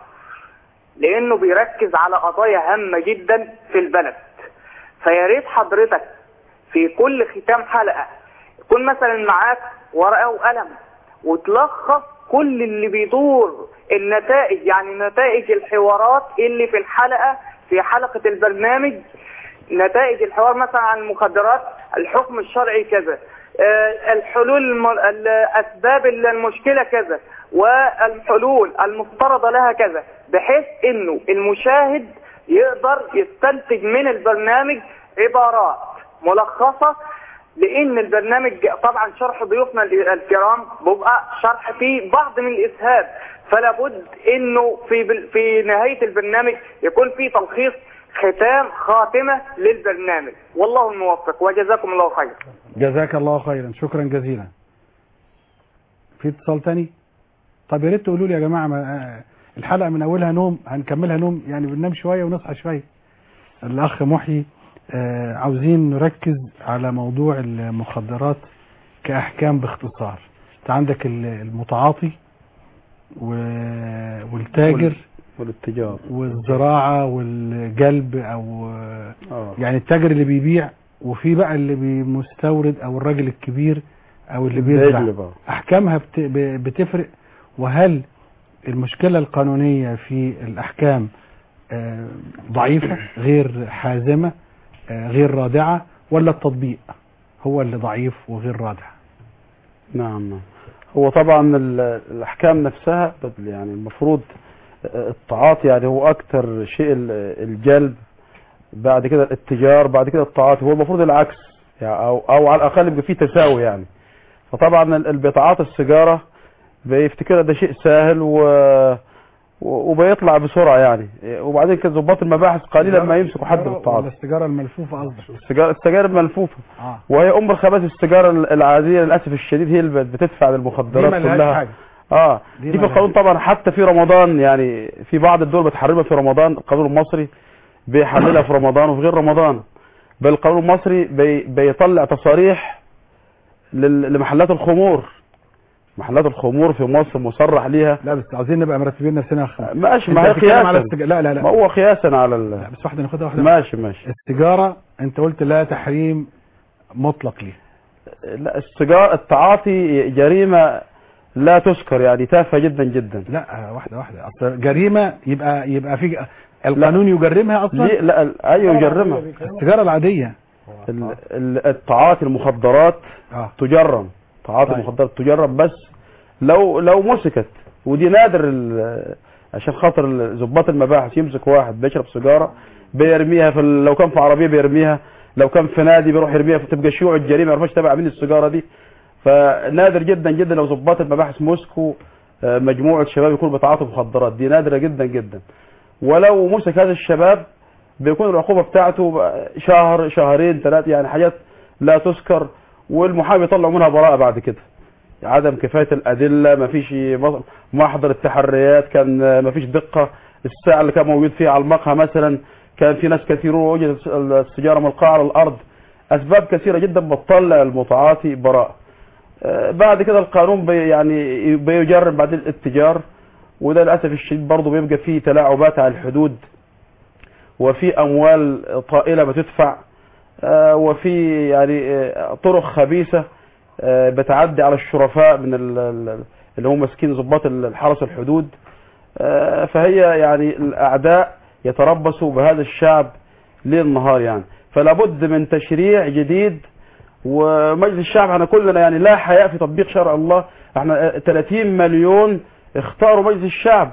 لانه بيركز على قضايا هامة جدا في البلد. فيا ريت حضرتك في كل ختام حلقة يكون مثلا معاك ورقة وقلم وتلخص كل اللي بيدور النتائج، يعني نتائج الحوارات اللي في الحلقة، في حلقة البرنامج، نتائج الحوار مثلا عن المخدرات الحكم الشرعي كذا، الحلول أسباب المشكلة كذا، والحلول المفترضة لها كذا، بحيث انه المشاهد يقدر يستنتج من البرنامج عبارات ملخصة. لان البرنامج طبعا شرح ضيوفنا الكرام بيبقى شرح فيه بعض من الاسهاب، فلا بد انه في نهاية البرنامج يكون في تلخيص خاتمة للبرنامج. والله الموفق وجزاكم الله خير. جزاك الله خيرا، شكرا جزيلا. في اتصال تاني؟ طب يا ريت تقولوا لي يا جماعة، الحلقة من اولها نوم، هنكملها نوم يعني، بننام شوية ونصحى شوية. الاخ محيي عاوزين نركز على موضوع المخدرات كأحكام باختصار. انت عندك المتعاطي والتاجر والاتجار والزراعة والجلب، او يعني التاجر اللي بيبيع، وفي بقى اللي بيمستورد او الراجل الكبير او اللي بيزرع. احكامها بتفرق؟ وهل المشكلة القانونية في الاحكام ضعيفة غير حازمة غير رادعة، ولا التطبيق هو اللي ضعيف وغير رادع؟ نعم، هو طبعا الاحكام نفسها يعني المفروض التعاطي يعني هو اكتر شيء الجلب، بعد كده الاتجار، بعد كده التعاطي. هو المفروض العكس يعني، او على الاقل يبقى فيه تساوي يعني. فطبعا اللي بيتعاطى السيجاره بيفتكر ده شيء سهل وبيطلع بسرعه يعني، وبعدين كده ضباط المباحث قليلا ما يمسكوا حد بالتعاطي. السيجاره الملفوفه قصدك؟ السيجاره الملفوفه وهي ام الخبائث. السيجاره العاديه للاسف الشديد هي اللي بتدفع للمخدرات كلها. دي في القانون طبعا، حتى في رمضان يعني في بعض الدول بتحرمها في رمضان. القانون المصري بيحللها في رمضان وفي غير رمضان، بل القانون المصري بيطلع تصاريح لمحلات الخمور. محلات الخمور في مصر مصرح ليها. لا بس عايزين نبقى مرتبين نفسنا. ماشي، ما هي قياسا لا ما هو قياسا على لا بس واحده ناخدها واحده. ماشي. السيجاره انت قلت لا تحريم مطلق ليه؟ لا، السيجاره التعاطي جريمه لا تذكر يعني، تافهه جدا جدا. لا واحده اصل جريمه يبقى في القانون يجرمها اصلا. لا ايوه يجرمها. السيجاره العاديه التعاطي المخدرات تجرم. تعاطي المخدرات تجرم، بس لو مسكت، ودي نادر عشان خاطر ضباط المباحث يمسك واحد بيشرب سيجاره بيرميها لو كان في عربيه بيرميها، لو كان في نادي بيروح يرميها، فتبقى شيوع الجريمه ما يعرفوش تبع مين السيجاره دي. فنادر جدا جدا لو ضباط المباحث مسكوا مجموعه شباب يكونوا بيتعاطوا مخدرات، دي نادره جدا جدا. ولو مسك هذا الشباب بيكون العقوبه بتاعته شهر شهرين ثلاثه يعني، حاجات لا تذكر. والمحامي يطلع منها براءه بعد كده. عدم كفايه الادله، ما فيش محضر التحريات، كان ما فيش دقه، الساعه اللي كان موجود فيها على المقهى مثلا كان في ناس كثيرون وجدت السيجاره ملقاه على الارض. اسباب كثيره جدا بتطلع المتعاطي براءه. بعد كده القانون بيجرم بعد الاتجار، وده للاسف الشديد برضه بيبقى فيه تلاعبات على الحدود، وفي اموال طائله بتدفع، وفي يعني طرق خبيثه بتعدي على الشرفاء من اللي هم ماسكين ضباط الحرس الحدود. فهي يعني الاعداء يتربصوا بهذا الشعب ليل نهار يعني. فلا بد من تشريع جديد. ومجلس الشعب احنا كلنا يعني لا حياء في تطبيق شرع الله. احنا 30 مليون اختاروا مجلس الشعب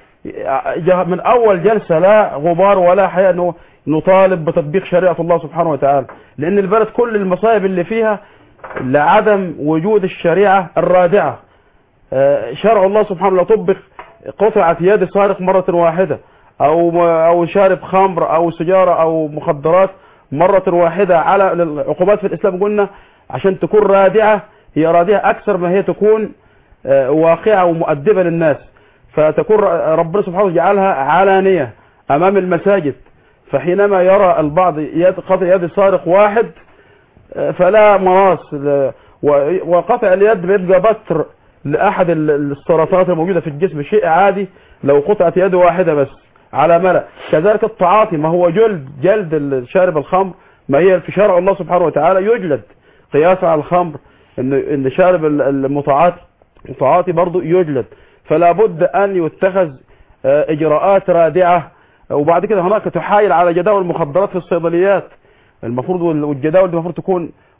من اول جلسه، لا غبار ولا حياء انه نطالب بتطبيق شريعه الله سبحانه وتعالى، لان البلد كل المصائب اللي فيها لعدم وجود الشريعه الرادعه. شرع الله سبحانه لو طبق قطعت يد سارق مره واحده، او شارب خمر او سجاره او مخدرات مره واحده. على العقوبات في الاسلام قلنا عشان تكون رادعه، هي رادعه اكثر ما هي تكون واقعه ومؤدبه للناس. فتكون ربنا سبحانه جعلها علانيه امام المساجد، فحينما يرى البعض قطع يد سارق واحد فلا مناص، وقطع اليد بيبقى بتر لاحد السرطانات الموجوده في الجسم، شيء عادي لو قطعت يد واحده بس على ملأ. كذلك التعاطي، ما هو جلد شارب الخمر، ما هي في شرع الله سبحانه وتعالى يجلد قياسا على الخمر، ان شارب المتعاطي برضه يجلد. فلا بد ان يتخذ اجراءات رادعه. وبعد كده هناك تحايل على جداول المخدرات في الصيدليات المفروض، والجداول دي المفروض تكون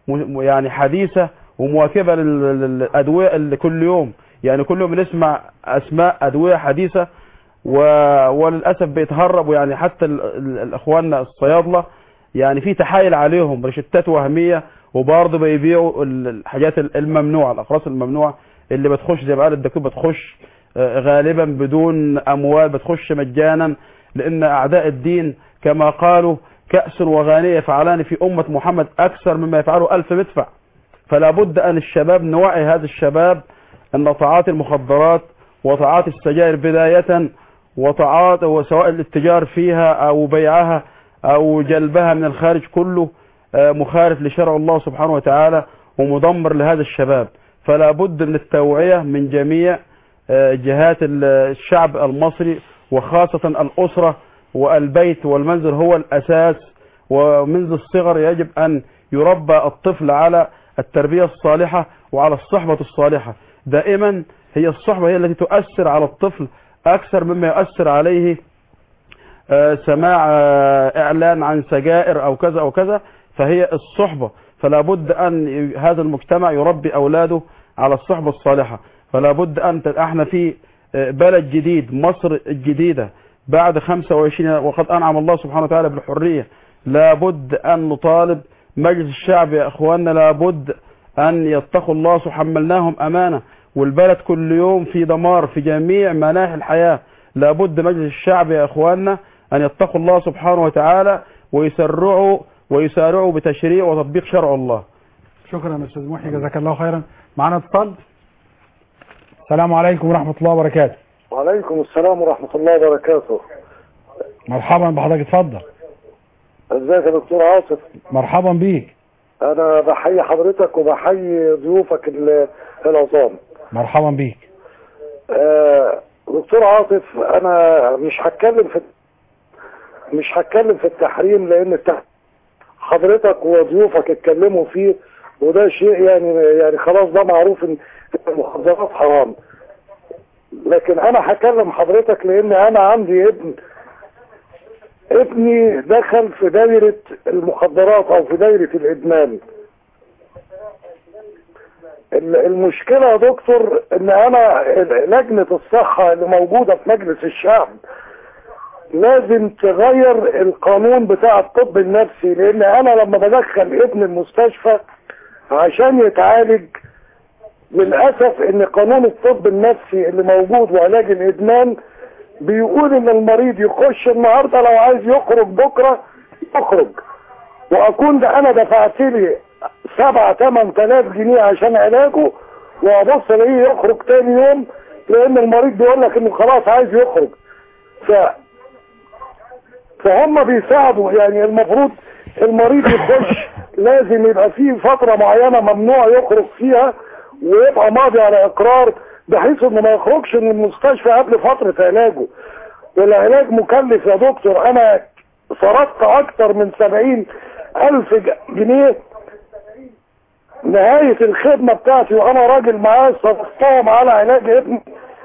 يعني حديثة ومواكبة للأدوية اللي كل يوم، يعني كل يوم بنسمع أسماء أدوية حديثة وللأسف بيتهربوا، يعني حتى الأخواننا الصيادلة يعني في تحايل عليهم رشتات وهمية، وبرضه بيبيعوا الحاجات الممنوعة، الأقراص الممنوعة اللي بتخش زي ما قال الدكتور بتخش غالبا بدون أموال، بتخش مجانا، لأن أعداء الدين كما قالوا كأس وغانية يفعلان في أمة محمد أكثر مما يفعله 1000 مدفع. فلا بد أن الشباب نوعي هذا الشباب أن تعاطي المخدرات وتعاطي السجائر بداية وسواء الاتجار فيها أو بيعها أو جلبها من الخارج كله مخالف لشرع الله سبحانه وتعالى ومدمر لهذا الشباب. فلا بد من التوعية من جميع جهات الشعب المصري، وخاصة الأسرة والبيت والمنزل هو الأساس، ومنذ الصغر يجب أن يربى الطفل على التربية الصالحة وعلى الصحبة الصالحة. دائما هي الصحبة هي التي تؤثر على الطفل أكثر مما يؤثر عليه سماع إعلان عن سجائر أو كذا أو كذا، فهي الصحبة. فلا بد أن هذا المجتمع يربي أولاده على الصحبة الصالحة. فلا بد أن احنا في بلد جديد، مصر الجديدة بعد 25 وقد أنعم الله سبحانه وتعالى بالحرية. لا بد أن نطالب مجلس الشعب يا أخواننا، لا بد أن يتقوا الله، حملناهم أمانة، والبلد كل يوم في دمار في جميع مناحي الحياة. لا بد مجلس الشعب يا أخواننا أن يتقوا الله سبحانه وتعالى ويسارعوا بتشريع وتطبيق شرع الله. شكرا أستاذ محي، جزاك الله خيرا. معنا اتصال. السلام عليكم ورحمة الله وبركاته. وعليكم السلام ورحمة الله وبركاته. مرحبا بحضرتك، اتفضل. ازيك يا دكتور عاصف؟ مرحبا بيك. انا بحيي حضرتك وبحيي ضيوفك العظام. مرحبا بيك. دكتور عاصف، انا مش هتكلم في التحريم، لان حضرتك وضيوفك اتكلموا فيه، وده شيء يعني خلاص ده معروف ان المخدرات حرام. لكن انا هكلم حضرتك لان انا عندي ابني دخل في دايرة المخدرات او في دايرة الادمان. المشكلة يا دكتور ان انا لجنة الصحة اللي موجودة في مجلس الشعب لازم تغير القانون بتاع الطب النفسي، لان انا لما بدخل ابن المستشفى عشان يتعالج، للأسف ان قانون الطب النفسي اللي موجود وعلاج الادمان بيقول ان المريض يخش النهاردة، لو عايز يخرج بكرة يخرج، واكون ده انا دفعت لي 7-8 جنيه عشان علاجه، وابص الاقيه يخرج تاني يوم، لان المريض بيقول لك انه خلاص عايز يخرج. فهم بيساعدوا، يعني المفروض المريض يخش لازم يبقى فيه فترة معينة ممنوع يخرج فيها، ويبقى ماضي على اقرار، بحيث انه ما يخرجش من المستشفى قبل فترة علاجه. والعلاج مكلف يا دكتور، انا صرفت اكتر من 70,000 جنيه نهاية الخدمة بتاعتي، وانا راجل معاه صرفتهم على علاج ابني،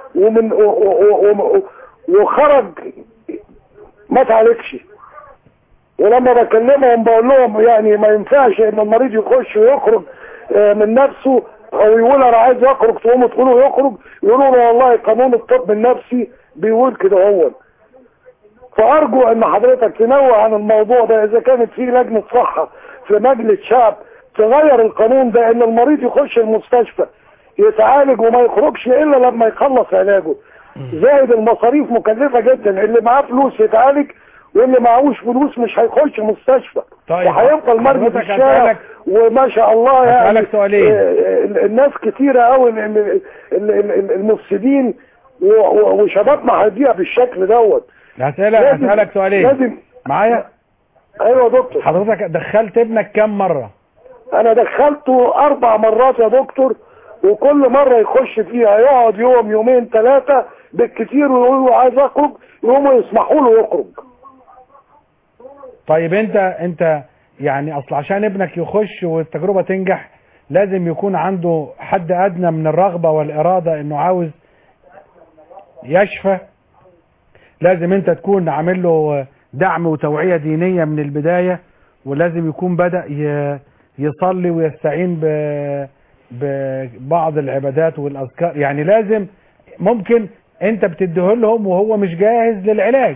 وخرج ما تعالجش. ولما بكلمهم بقول لهم يعني ما ينفعش ان المريض يخش ويخرج من نفسه، او يقول انا عايز يخرج تقوموا تقولوا يخرج، يقولوا له والله قانون الطب النفسي بيقول كده هو. فارجو ان حضرتك تنوع عن الموضوع ده، اذا كانت في لجنة صحة في مجلس شعب تغير القانون ده، ان المريض يخش المستشفى يتعالج وما يخرجش الا لما يخلص علاجه. زائد المصاريف مكلفة جدا، اللي معاه فلوس يتعالج واللي معهوش فلوس مش هيخش المستشفى. طيب وهيفضل مرمي في الشارع. وما شاء الله يعني الناس كتيرة قوي المفسدين، وشبابنا هيضيع بالشكل دوت. هسألك سؤالين. لازم معايا؟ ايوه يا دكتور. حضرتك دخلت ابنك كم مرة؟ انا دخلته 4 مرات يا دكتور، وكل مرة يخش فيها يقعد يوم 2-3 بالكتير، ويقولوا عايز اخرج، يقوموا يسمحوا له يخرج. طيب انت يعني اصل عشان ابنك يخش والتجربة تنجح لازم يكون عنده حد ادنى من الرغبة والارادة انه عاوز يشفى. لازم انت تكون عامل له دعم وتوعية دينية من البداية، ولازم يكون بدأ يصلي ويستعين ببعض العبادات والاذكار. يعني لازم، ممكن انت بتديه لهم وهو مش جاهز للعلاج.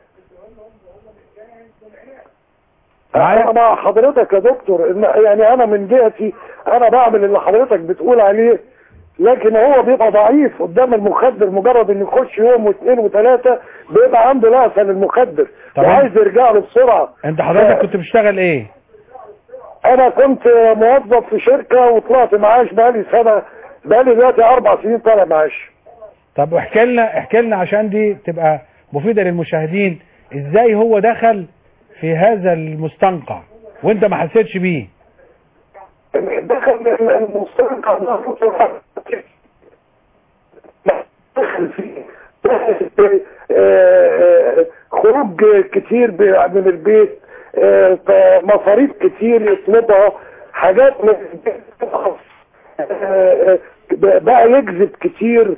انا مع حضرتك يا دكتور، يعني انا من جهتي انا بعمل اللي حضرتك بتقول عليه، لكن هو بيبقى ضعيف قدام المخدر. مجرد انه يخش يوم واثنين وثلاثة بيبقى عنده لهفة للمخدر وعايز يرجع له بسرعة. انت حضرتك كنت بتشتغل ايه؟ انا كنت موظف في شركة وطلعت معاش بقالي سنة، بقالي دلوقتي 4 سنين طالع معاش. طب احكي لنا عشان دي تبقى مفيدة للمشاهدين، ازاي هو دخل في هذا المستنقع وانت ما حسيتش بيه؟ دخل المستنقع دخل فيه خروج كتير من البيت، مصاريف كتير يطلبها، حاجات من البيت بقى يكذب كتير،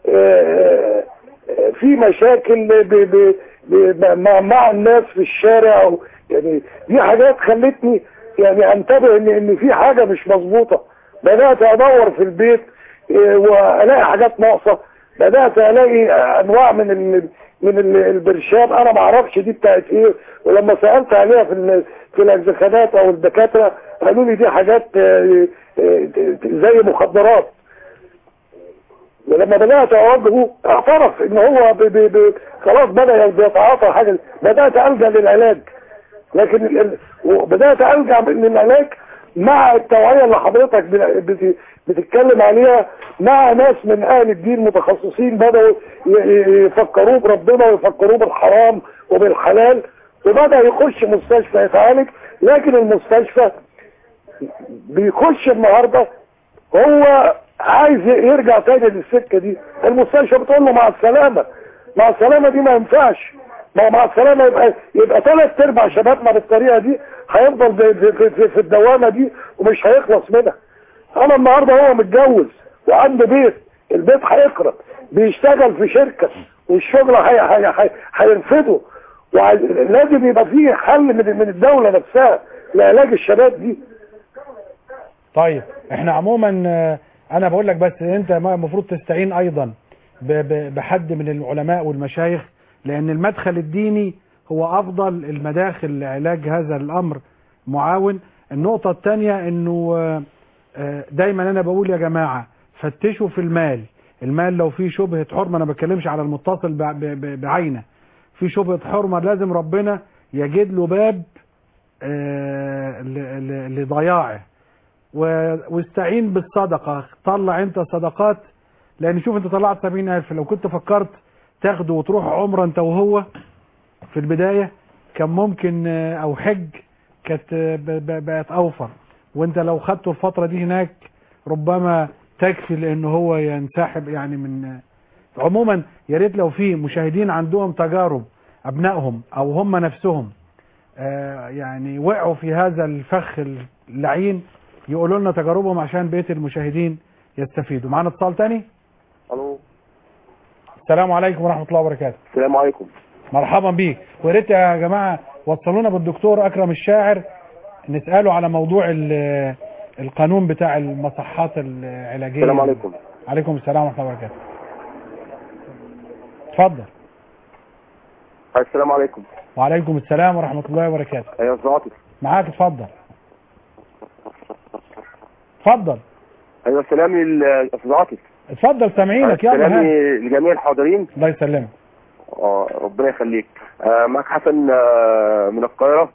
في مشاكل مع الناس في الشارع. يعني دي حاجات خلتني يعني انتبه ان في حاجة مش مظبوطة. بدأت ادور في البيت والاقي حاجات ناقصة، بدأت الاقي انواع من البرشام انا ما اعرفش دي بتاعت ايه، ولما سألت عليها في الاجزخانات او الدكاترة قالوا لي دي حاجات زي مخدرات. ولما بدأت اواجهه اعترف ان هو خلاص بدأ يتعاطى حاجة. بدأت ألجأ للعلاج، لكن بدأت ألجأ للعلاج مع التوعية اللي حضرتك بتتكلم عليها، مع ناس من اهل الدين متخصصين بدأوا يفكروه بربنا ويفكروه بالحرام وبالحلال، وبدأ يخش مستشفى يتعالج. لكن المستشفى بيخش النهاردة هو عايز يرجع تاني للسكة دي، المستشفى بتقول له مع السلامة. مع السلامة دي ما ينفعش، مع السلامة يبقى 3/4 شبابنا بالطريقة دي هيفضل في الدوامة دي ومش هيخلص منها. انا النهاردة هو متجوز وعنده بيت، البيت هيقرب، بيشتغل في شركة والشغل هينفده، ولازم يبقى فيه حل من الدولة نفسها لعلاج الشباب دي. طيب احنا عموما انا بقول لك بس انت المفروض تستعين ايضا بحد من العلماء والمشايخ، لان المدخل الديني هو افضل المداخل لعلاج هذا الامر معاون. النقطة الثانية انه دايما انا بقول يا جماعة فتشوا في المال لو في شبهة حرمة، انا بتكلمش على المتصل بعينه، في شبهة حرمة لازم ربنا يجد له باب لضياعه. واستعين بالصدقة، طلع انت صدقات، لان شوف انت طلعت 70,000، لو كنت فكرت تاخده وتروح عمره انت وهو في البداية كان ممكن، او حج كانت بقت اوفر، وانت لو خدته الفترة دي هناك ربما تكفي لانه هو ينسحب. يعني من عموما يا ريت لو في مشاهدين عندهم تجارب ابنائهم او هم نفسهم يعني وقعوا في هذا الفخ اللعين يقولوا لنا تجاربهم عشان بقيه المشاهدين يستفيدوا. معانا اتصال تاني. الو، السلام عليكم ورحمه الله وبركاته. السلام عليكم. مرحبا بيك، ويا ريت يا جماعه وصلونا بالدكتور اكرم الشاعر نساله على موضوع القانون بتاع المصحات العلاجيه. السلام عليكم. عليكم السلام ورحمه الله وبركاته. اتفضل. السلام عليكم. وعليكم السلام ورحمه الله وبركاته. ايوه سمعتك. معاك، اتفضل. اتفضل. ايوه سلامي للاستاذ عاطف. اتفضل سامعينك. يلا سلامي لجميع الحاضرين. الله يسلمك. ربنا يخليك. معك حسن من القاهره،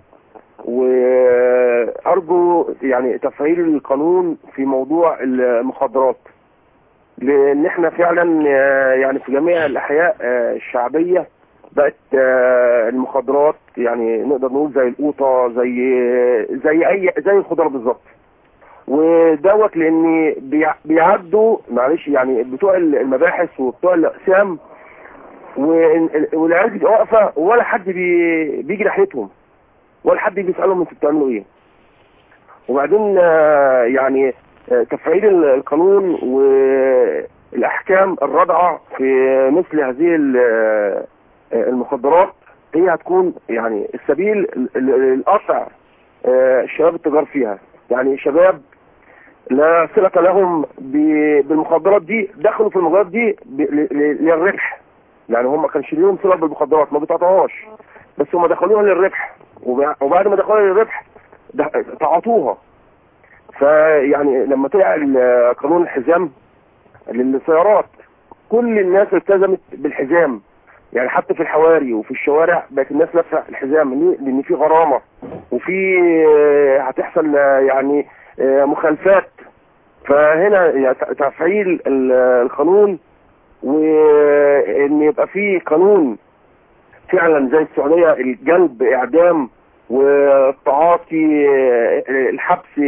وارجو يعني تفعيل القانون في موضوع المخدرات، لان احنا فعلا يعني في جميع الاحياء الشعبيه بقت المخدرات يعني نقدر نقول زي القوطه، زي الخضره بالظبط. ودوت لان بيعدوا معلش يعني بتوع المباحث وبتوع الاقسام، والعيال بتبقى واقفه ولا حد بيجي ناحيتهم ولا حد بيسالهم انتوا بتعملوا ايه. وبعدين يعني تفعيل القانون والاحكام الرادعه في مثل هذه المخدرات هي هتكون يعني السبيل لقطع شباب التجار فيها. يعني شباب لا صلة لهم بالمخدرات دي، دخلوا في المخدرات دي للربح. يعني هم ما كانش ليهم صلة بالمخدرات، ما بيتعاطوهاش، بس هم دخلوها للربح، وبعد ما دخلوها للربح تعاطوها. فيعني لما طلع قانون الحزام للسيارات كل الناس التزمت بالحزام، يعني حتى في الحواري وفي الشوارع بقت الناس لابسه الحزام، لان في غرامه وفي هتحصل يعني مخالفات. فهنا يعني تفعيل القانون، وان يبقى في قانون فعلا زي السعوديه، الجلب اعدام والتعاطي الحبس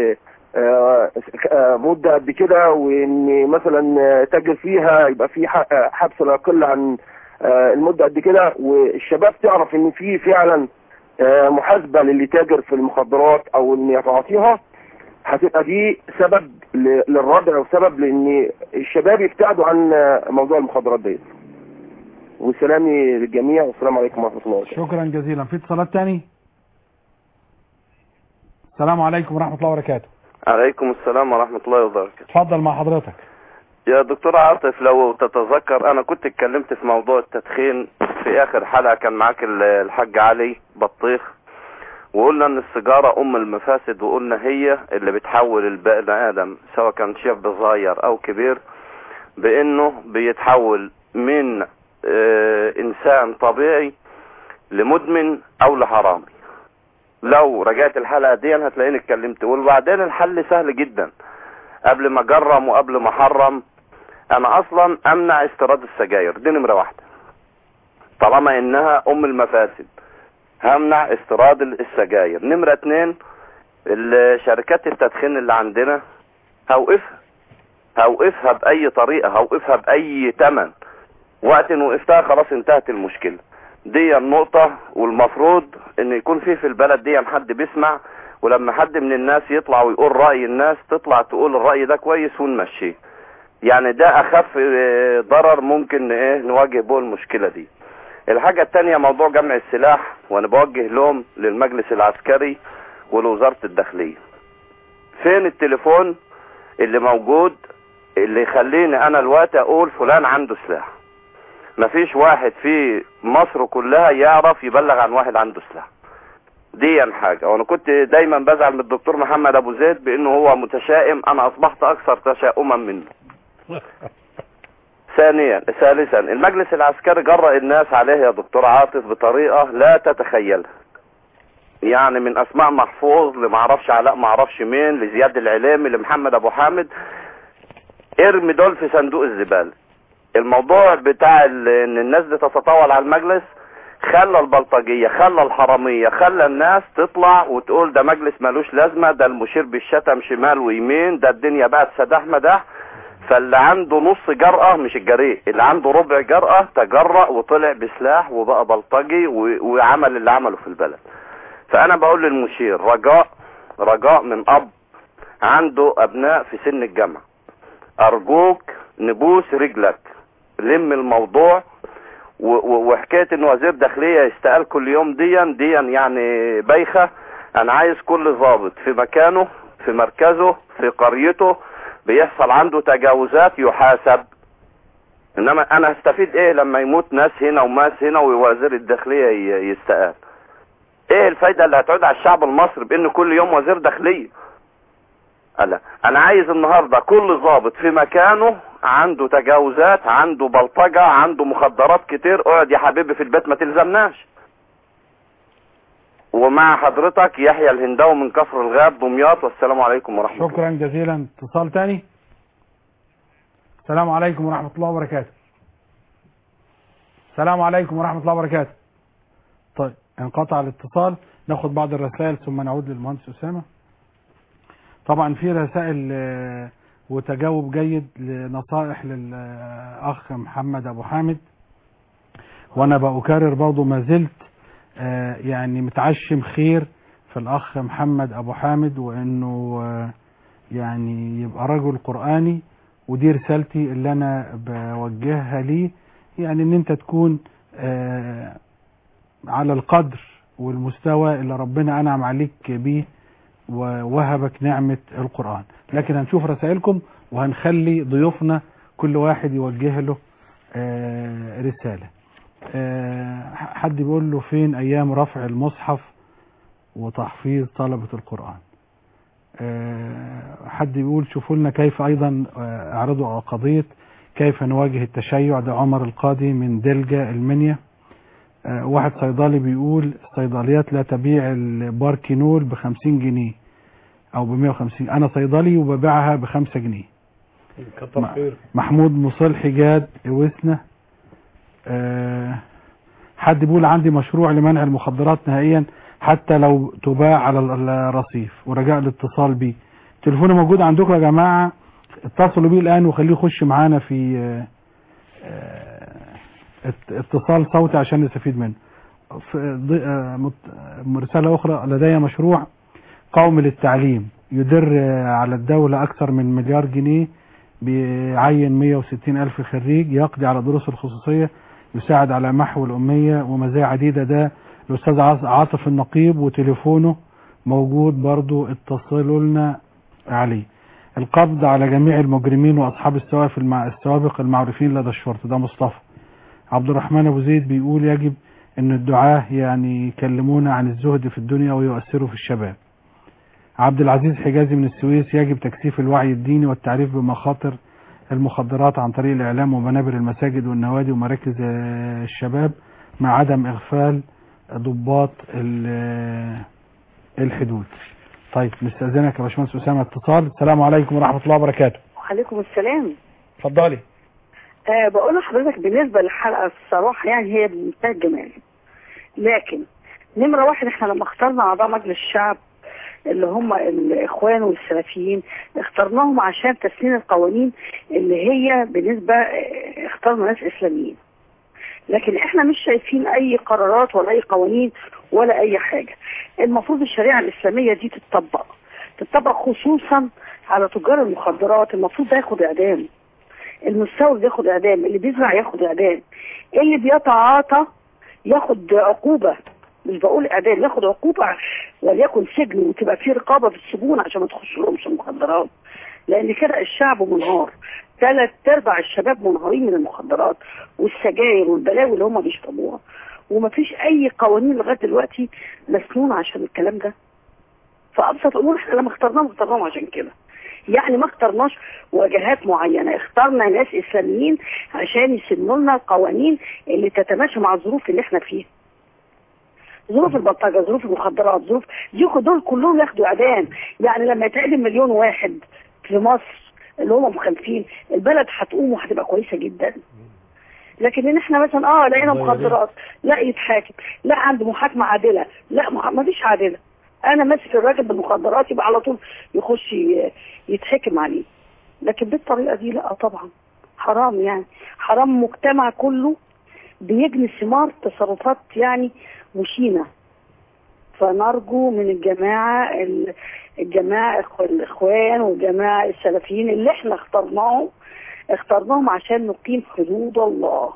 مده قد كده، وان مثلا تاجر فيها يبقى في حبس لا يقل عن المده قد كده، والشباب تعرف ان في فعلا محاسبه للي تاجر في المخدرات او ان يتعاطيها. هتبقى دي سبب للردع وسبب لان الشباب يبتعدوا عن موضوع المخدرات ديت. وسلامي للجميع والسلام عليكم ورحمه الله وبركاته. شكرا جزيلا. في اتصالات تاني؟ السلام عليكم ورحمه الله وبركاته. عليكم السلام ورحمه الله وبركاته. اتفضل مع حضرتك. يا دكتور عاطف، لو تتذكر انا كنت اتكلمت في موضوع التدخين في اخر حلقه، كان معاك الحاج علي بطيخ، وقلنا ان السيجاره ام المفاسد، وقلنا هي اللي بتحول البني ادم سواء كان شاب صغير او كبير، بانه بيتحول من انسان طبيعي لمدمن او لحرامي. لو رجعت الحلقه دي هتلاقيني اتكلمت. وبعدين الحل سهل جدا، قبل ما اجرم وقبل ما احرم انا اصلا امنع استيراد السجاير، دي نمره واحده طالما انها ام المفاسد، همنع استيراد السجاير. نمره اتنين، الشركات التدخين اللي عندنا هوقفها باي طريقه، هوقفها باي ثمن. وقت ان وقفتها خلاص انتهت المشكله دي النقطه. والمفروض ان يكون في البلد دي حد بيسمع، ولما حد من الناس يطلع ويقول رأي الناس تطلع تقول الرأي ده كويس ونمشيه. يعني ده اخف ضرر ممكن نواجه به المشكلة دي. الحاجة التانية موضوع جمع السلاح، وانا بوجه لهم للمجلس العسكري ولوزارة الداخلية. فين التليفون اللي موجود اللي يخليني انا الوقت اقول فلان عنده سلاح؟ مفيش واحد في مصر كلها يعرف يبلغ عن واحد عنده سلاح. دي حاجة. وانا كنت دايما بزعل من الدكتور محمد ابو زيد بانه هو متشائم، انا اصبحت اكثر تشاؤما منه. ثالثا، المجلس العسكري جرأ الناس عليه يا دكتور عاطف بطريقة لا تتخيلها. يعني من اسماء محفوظ لمعرفش علاء معرفش مين لزياد العليمي لمحمد ابو حامد، ارمي دول في صندوق الزبالة. الموضوع بتاع ان الناس دي تتطاول على المجلس خلى البلطجية، خلى الحرامية، خلى الناس تطلع وتقول ده مجلس مالوش لازمة، ده المشير بالشتم شمال ويمين، ده الدنيا بقت سداح مداح. فاللي عنده نص جرأة مش الجريء، اللي عنده ربع جرأة تجرأ وطلع بسلاح وبقى بلطجي وعمل اللي عمله في البلد. فانا بقول للمشير رجاء من اب عنده ابناء في سن الجامعة، ارجوك نبوس رجلك لم الموضوع. وحكايه ان وزير داخليه يستقال كل يوم دي يعني بايخه. انا عايز كل ضابط في مكانه في مركزه في قريته بيحصل عنده تجاوزات يحاسب. انما انا هستفيد ايه لما يموت ناس هنا وماس هنا ووزير الداخليه يستقال؟ ايه الفايده اللي هتعود على الشعب المصري بان كل يوم وزير داخليه؟ انا عايز النهارده كل ضابط في مكانه عنده تجاوزات، عنده بلطجة، عنده مخدرات كتير، اقعد يا حبيبي في البيت ما تلزمناش. ومع حضرتك يحيى الهنداوي من كفر الغاب دمياط، والسلام عليكم ورحمة الله. شكرا جزيلا. اتصال تاني. السلام عليكم ورحمة الله وبركاته. السلام عليكم ورحمة الله وبركاته. طيب انقطع الاتصال، ناخد بعض الرسائل ثم نعود للمهندس أسامة. طبعا في رسائل وتجاوب جيد لنصائح للأخ محمد أبو حامد، وأنا بأكرر برضو ما زلت يعني متعشم خير في الأخ محمد أبو حامد، وأنه يعني يبقى رجل قرآني. ودي رسالتي اللي أنا بوجهها ليه، يعني أن أنت تكون على القدر والمستوى اللي ربنا أنعم عليك بيه ووهبك نعمة القرآن. لكن هنشوف رسائلكم وهنخلي ضيوفنا كل واحد يوجه له رسالة. حد بيقول له فين أيام رفع المصحف وتحفيظ طلبة القرآن. حد بيقول شوفوا لنا كيف أيضا اعرضوا قضية كيف نواجه التشيع. ده عمر القاضي من دلجة المنيا. واحد صيدلي بيقول الصيدليات لا تبيع الباركينول ب50 جنيه او ب150. انا صيدلي وببيعها ب5 جنيه. كتر خير. محمود مصلحي جاد وسنة. حد بيقول عندي مشروع لمنع المخدرات نهائيا حتى لو تباع على الرصيف ورجاء الاتصال بي. تليفونه موجود عندكم يا جماعة، اتصلوا بيه الان وخليه يخش معانا في اتصال صوتي عشان نستفيد منه. رسالة أخرى، لدي مشروع قومي للتعليم يدر على الدولة أكثر من مليار جنيه، بيعين 160 ألف خريج، يقضي على دروس الخصوصية، يساعد على محو الأمية ومزايا عديدة. ده الأستاذ عاطف النقيب وتليفونه موجود برضو، اتصلوا لنا عليه. القبض على جميع المجرمين وأصحاب السوابق المعروفين لدى الشرطة. ده مصطفى. عبد الرحمن أبو زيد بيقول يجب أن الدعاة يعني يكلمونا عن الزهد في الدنيا ويؤثروا في الشباب. عبد العزيز حجازي من السويس، يجب تكثيف الوعي الديني والتعريف بمخاطر المخدرات عن طريق الإعلام ومنابر المساجد والنوادي ومراكز الشباب مع عدم إغفال ضباط الحدود. طيب نستأذنك يا باشمهندس أسامة اتصال. السلام عليكم ورحمة الله وبركاته. وعليكم السلام. اتفضلي. بقول لحضرتك بالنسبة للحلقة الصراحة يعني هي بمنتهى الجمال، لكن نمرة واحد احنا لما اخترنا أعضاء مجلس الشعب اللي هم الإخوان والسلفيين اخترناهم عشان تسنين القوانين اللي هي بالنسبة اخترنا ناس إسلاميين، لكن احنا مش شايفين أي قرارات ولا أي قوانين ولا أي حاجة. المفروض الشريعة الإسلامية دي تتطبق خصوصا على تجار المخدرات. المفروض ده ياخد إعدام، المستورد ياخد إعدام، اللي بيزرع ياخد إعدام، اللي بيتعاطى ياخد عقوبة، مش بقول إعدام، ياخد عقوبة وليكن سجن وتبقى فيه رقابة في السجون عشان ما تخش لهمش المخدرات، لأن كده الشعب منهار. 3/4 الشباب منهارين من المخدرات والسجاير والبلاوي اللي هم بيشربوها، ومفيش أي قوانين لغاية دلوقتي مسنونة عشان الكلام ده. فأبسط الأمور احنا لما اخترناهم عشان كده، يعني ما اخترناش وجهات معينة، اخترنا ناس إسلاميين عشان يسنوا لنا القوانين اللي تتماشى مع الظروف اللي احنا فيها. ظروف البلطجة، ظروف المخدرات، ظروف دول كلهم ياخدوا إعدام. يعني لما يتعدم 1,000,000 واحد في مصر اللي هم مخالفين، البلد هتقوم وهتبقى كويسة جدا. لكن ان احنا مثلا لقينا مخدرات، لا يتحاكم، لا عنده محاكمة عادلة، لا ما فيش عادلة. انا ماسك الراجل بالمخدرات يبقى على طول يخش يتحكم عليه، لكن بالطريقة دي لا طبعا، حرام. يعني حرام، مجتمع كله بيجني ثمار تصرفات يعني مشينة. فنرجو من الجماعة الإخوان والجماعة السلفيين اللي احنا اخترناهم عشان نقيم حدود الله.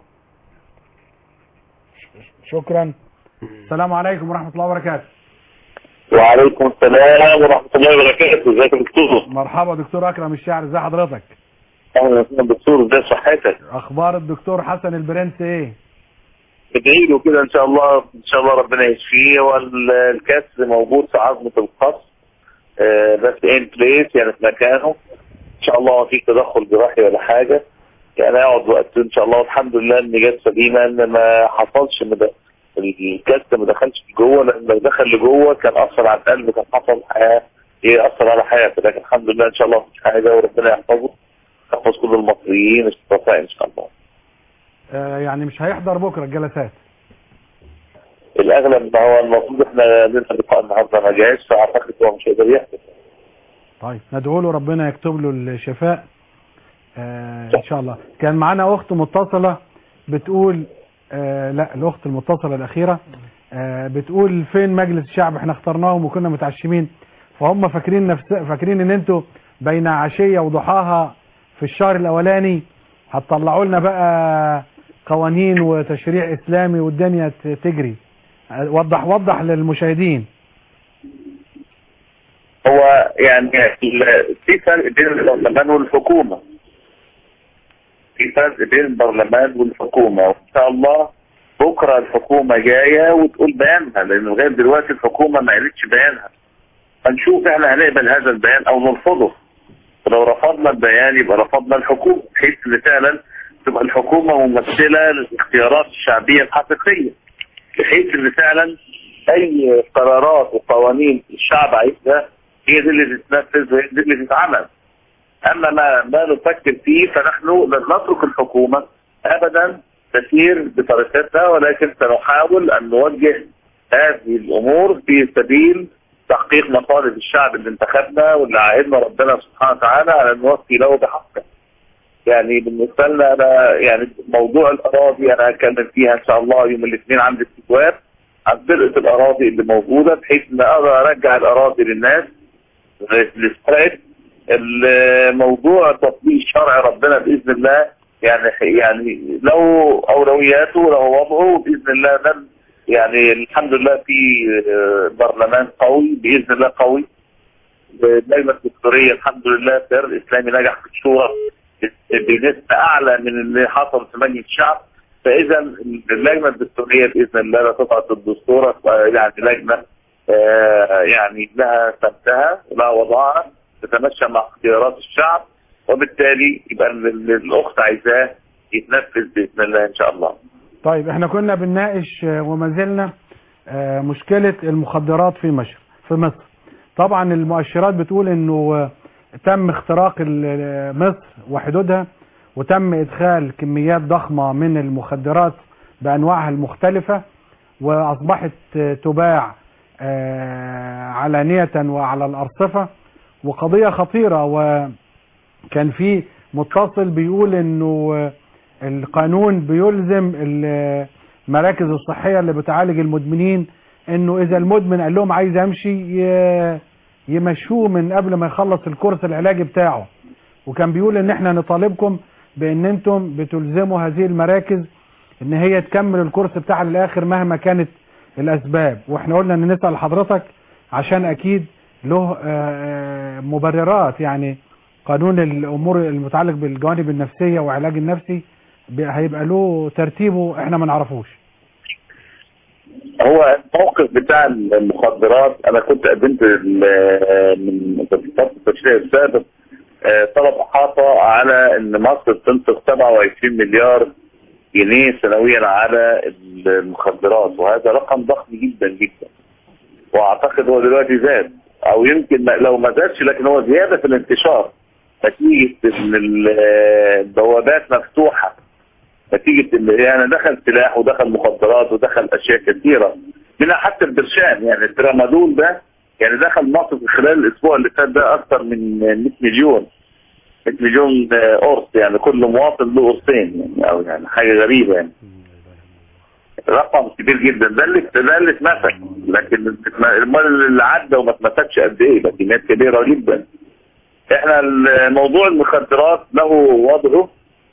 شكرا. السلام عليكم ورحمة الله وبركاته. وعليكم السلام ورحمة الله وبركاته. ازيك يا دكتور؟ مرحبا دكتور أكرم الشاعر، ازي حضرتك؟ اهلا وسهلا دكتور، ازي صحتك؟ اخبار الدكتور حسن البرنس ايه؟ ادعي له كده ان شاء الله ربنا يشفيه. والكسر موجود في عظمة القص بس ان بليس، يعني في مكانه ان شاء الله. ما فيش تدخل جراحي ولا حاجة، يعني هيقعد وقت ان شاء الله. والحمد لله ان جت سليمة، ان ما حصلش الكسر ما دخلش جوه، لان لو دخل لجوه كان اثر على القلب، كان حصل اثر على حياته. لكن الحمد لله ان شاء الله مفيش حاجة، وربنا يحفظه، يحفظ كل المصريين الشرفاء ان شاء الله. يعني مش هيحضر بكره الجلسات؟ الاغلب ما هو المفروض احنا لنا لقاء النهارده ما جاش، فاعتقد هو مش هيقدر يحضر. طيب ندعو له ربنا يكتب له الشفاء ان شاء الله. كان معانا اخت متصله بتقول لا، الاخت المتصله الاخيره بتقول فين مجلس الشعب؟ احنا اخترناهم وكنا متعشمين، فهم فاكرين ان انتوا بين عشيه وضحاها في الشهر الاولاني هتطلعوا لنا بقى قوانين وتشريع اسلامي والدنيا تجري. وضح للمشاهدين. هو يعني في فرق بين البرلمان والحكومة، في فرق بين البرلمان والحكومة، وإن شاء الله بكرة الحكومة جاية وتقول بيانها، لأن لغاية دلوقتي الحكومة ما قالتش بيانها. هنشوف احنا هنقبل هذا البيان أو نرفضه. ولو رفضنا البيان يبقى رفضنا الحكومة، بحيث إن فعلا تبقى الحكومة ممثلة للاختيارات الشعبية الحقيقية، بحيث إن فعلا أي قرارات وقوانين الشعب عايزها هي دي اللي تتنفذ وهي دي اللي تتعمل. أما ما نفكر فيه فنحن لن نترك الحكومة أبدا تسير بطريقتها، ولكن سنحاول أن نوجه هذه الأمور في سبيل تحقيق مطالب الشعب اللي انتخبنا واللي عاهدنا ربنا سبحانه وتعالى على أن نوفي له بحقه. يعني بالنسبة لنا أنا يعني موضوع الأراضي أنا هتكلم فيها إن شاء الله يوم الاثنين عند الاستجواب عن فرقة الأراضي اللي موجودة، بحيث أن أقدر أرجع الأراضي للناس اللي استرقت. الموضوع تطبيق شرع ربنا بإذن الله يعني له أولوياته وله وضعه بإذن الله. ده يعني الحمد لله في برلمان قوي بإذن الله قوي. اللجنة الدستورية الحمد لله التيار الإسلامي نجح في الشورى بنسبة أعلى من اللي حصل في مجلس الشعب. فإذا اللجنة الدستورية بإذن الله لا تضعف الدستور، يعني لجنة يعني لها سمتها ولها وضعها تتمشى مع اختيارات الشعب، وبالتالي يبقى الأخت عايزاه يتنفذ بإذن الله إن شاء الله. طيب احنا كنا بنناقش وما زلنا مشكلة المخدرات في مصر. طبعا المؤشرات بتقول انه تم اختراق مصر وحدودها، وتم ادخال كميات ضخمة من المخدرات بانواعها المختلفة، واصبحت تباع علانية وعلى الارصفة، وقضية خطيرة. وكان في متصل بيقول انه القانون بيلزم المراكز الصحية اللي بتعالج المدمنين انه اذا المدمن قال لهم عايز امشي يمشوه من قبل ما يخلص الكورس العلاجي بتاعه. وكان بيقول ان احنا نطالبكم بان انتم بتلزموا هذه المراكز ان هي تكمل الكورس بتاعها للاخر مهما كانت الاسباب. واحنا قلنا ان نسأل حضرتك عشان اكيد له مبررات، يعني قانون الامور المتعلق بالجوانب النفسية وعلاج النفسي هيبقى له ترتيبه احنا ما نعرفوش. هو الموقف بتاع المخدرات انا كنت قدمت من فترة التشريع السابق طلب احاطة على ان مصر تنفق 27 مليار جنيه سنويا على المخدرات، وهذا رقم ضخم جدا جدا، واعتقد هو دلوقتي زاد او يمكن لو ما زادش لكن هو زيادة في الانتشار نتيجة ان البوابات مفتوحة، نتيجة ان يعني دخل سلاح ودخل مخدرات ودخل اشياء كثيرة منها حتى البرشام. يعني الترامادول ده يعني دخل مصر في خلال الاسبوع اللي فات ده اكثر من 100 مليون قرص، يعني كل مواطن له قرصين يعني، او يعني حاجة غريبة يعني. رقم كبير جدا. ده اللي اتمسك، لكن اللي عدى وما اتمسكش قد ايه؟ ده كميات كبيرة جدا. احنا موضوع المخدرات له وضعه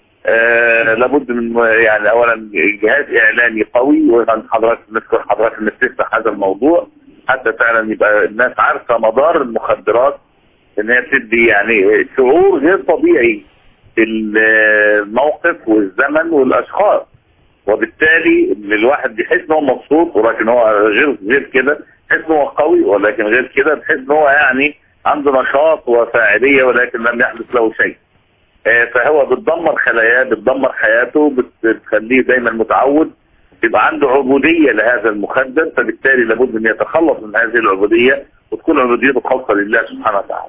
لابد من يعني اولا جهاز اعلامي قوي، وحضرتك نذكر حضرتك انك تفتح هذا الموضوع حتى فعلا يبقى الناس عارفه مدار المخدرات، ان هي بتدي يعني شعور غير طبيعي في الموقف والزمن والاشخاص، وبالتالي الواحد بيحس ان هو مبسوط، ولكن هو غير كده بيحس ان هو قوي، ولكن غير كده بيحس ان هو يعني عنده نشاط وفاعليه ولكن لم يحدث له شيء. فهو بتدمر خلاياه، بتدمر حياته، بتخليه دايما متعود، يبقى عنده عبوديه لهذا المخدر، فبالتالي لابد ان يتخلص من هذه العبوديه وتكون عبوديته خاصه لله سبحانه وتعالى.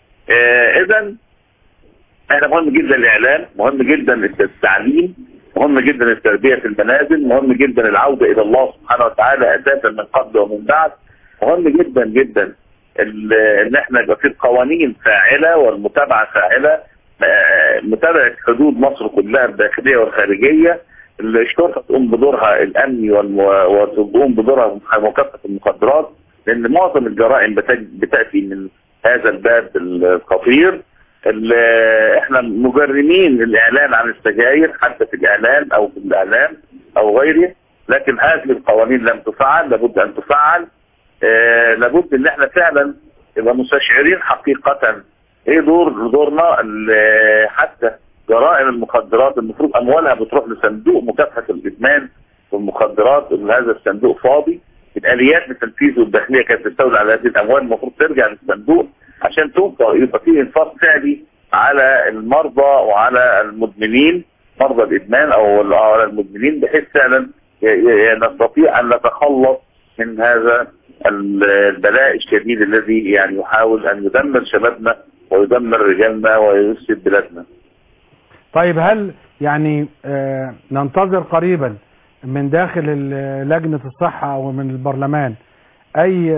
اذا احنا مهم جدا الاعلام، مهم جدا التعليم، مهم جدا التربيه في المنازل، مهم جدا العوده الى الله سبحانه وتعالى اساسا من قبل ومن بعد، مهم جدا جدا ان احنا يبقى في قوانين فاعله والمتابعه فاعله، متابعه حدود مصر كلها الداخليه والخارجيه، الشرطه تقوم بدورها الامني وتقوم بدورها في مكافحه المخدرات، لان معظم الجرائم بتاتي من هذا الباب الخطير. احنا مجرمين الاعلان عن السجاير حتى في الاعلان او في الاعلام او غيره، لكن هذه القوانين لم تفعل، لابد ان تفعل. لابد ان احنا فعلا يبقى مستشعرين حقيقة ايه دورنا. حتى جرائم المخدرات المفروض اموالها بتروح لصندوق مكافحة الادمان والمخدرات، هذا الصندوق فاضي. الاليات لتنفيذه الداخلية كانت تستولي على هذه الاموال، المفروض ترجع للصندوق عشان يبقى فيه انفاق فعلي على المرضى وعلى المدمنين، مرضى الادمان او على المدمنين، بحيث فعلا نستطيع ان نتخلص من هذا البلاء الشديد الذي يعني يحاول ان يدمر شبابنا ويدمر رجالنا ويفسد بلادنا. طيب هل يعني ننتظر قريبا من داخل لجنة الصحة او من البرلمان اي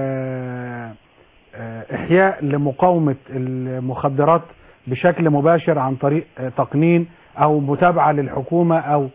احياء لمقاومة المخدرات بشكل مباشر عن طريق تقنين او متابعة للحكومة او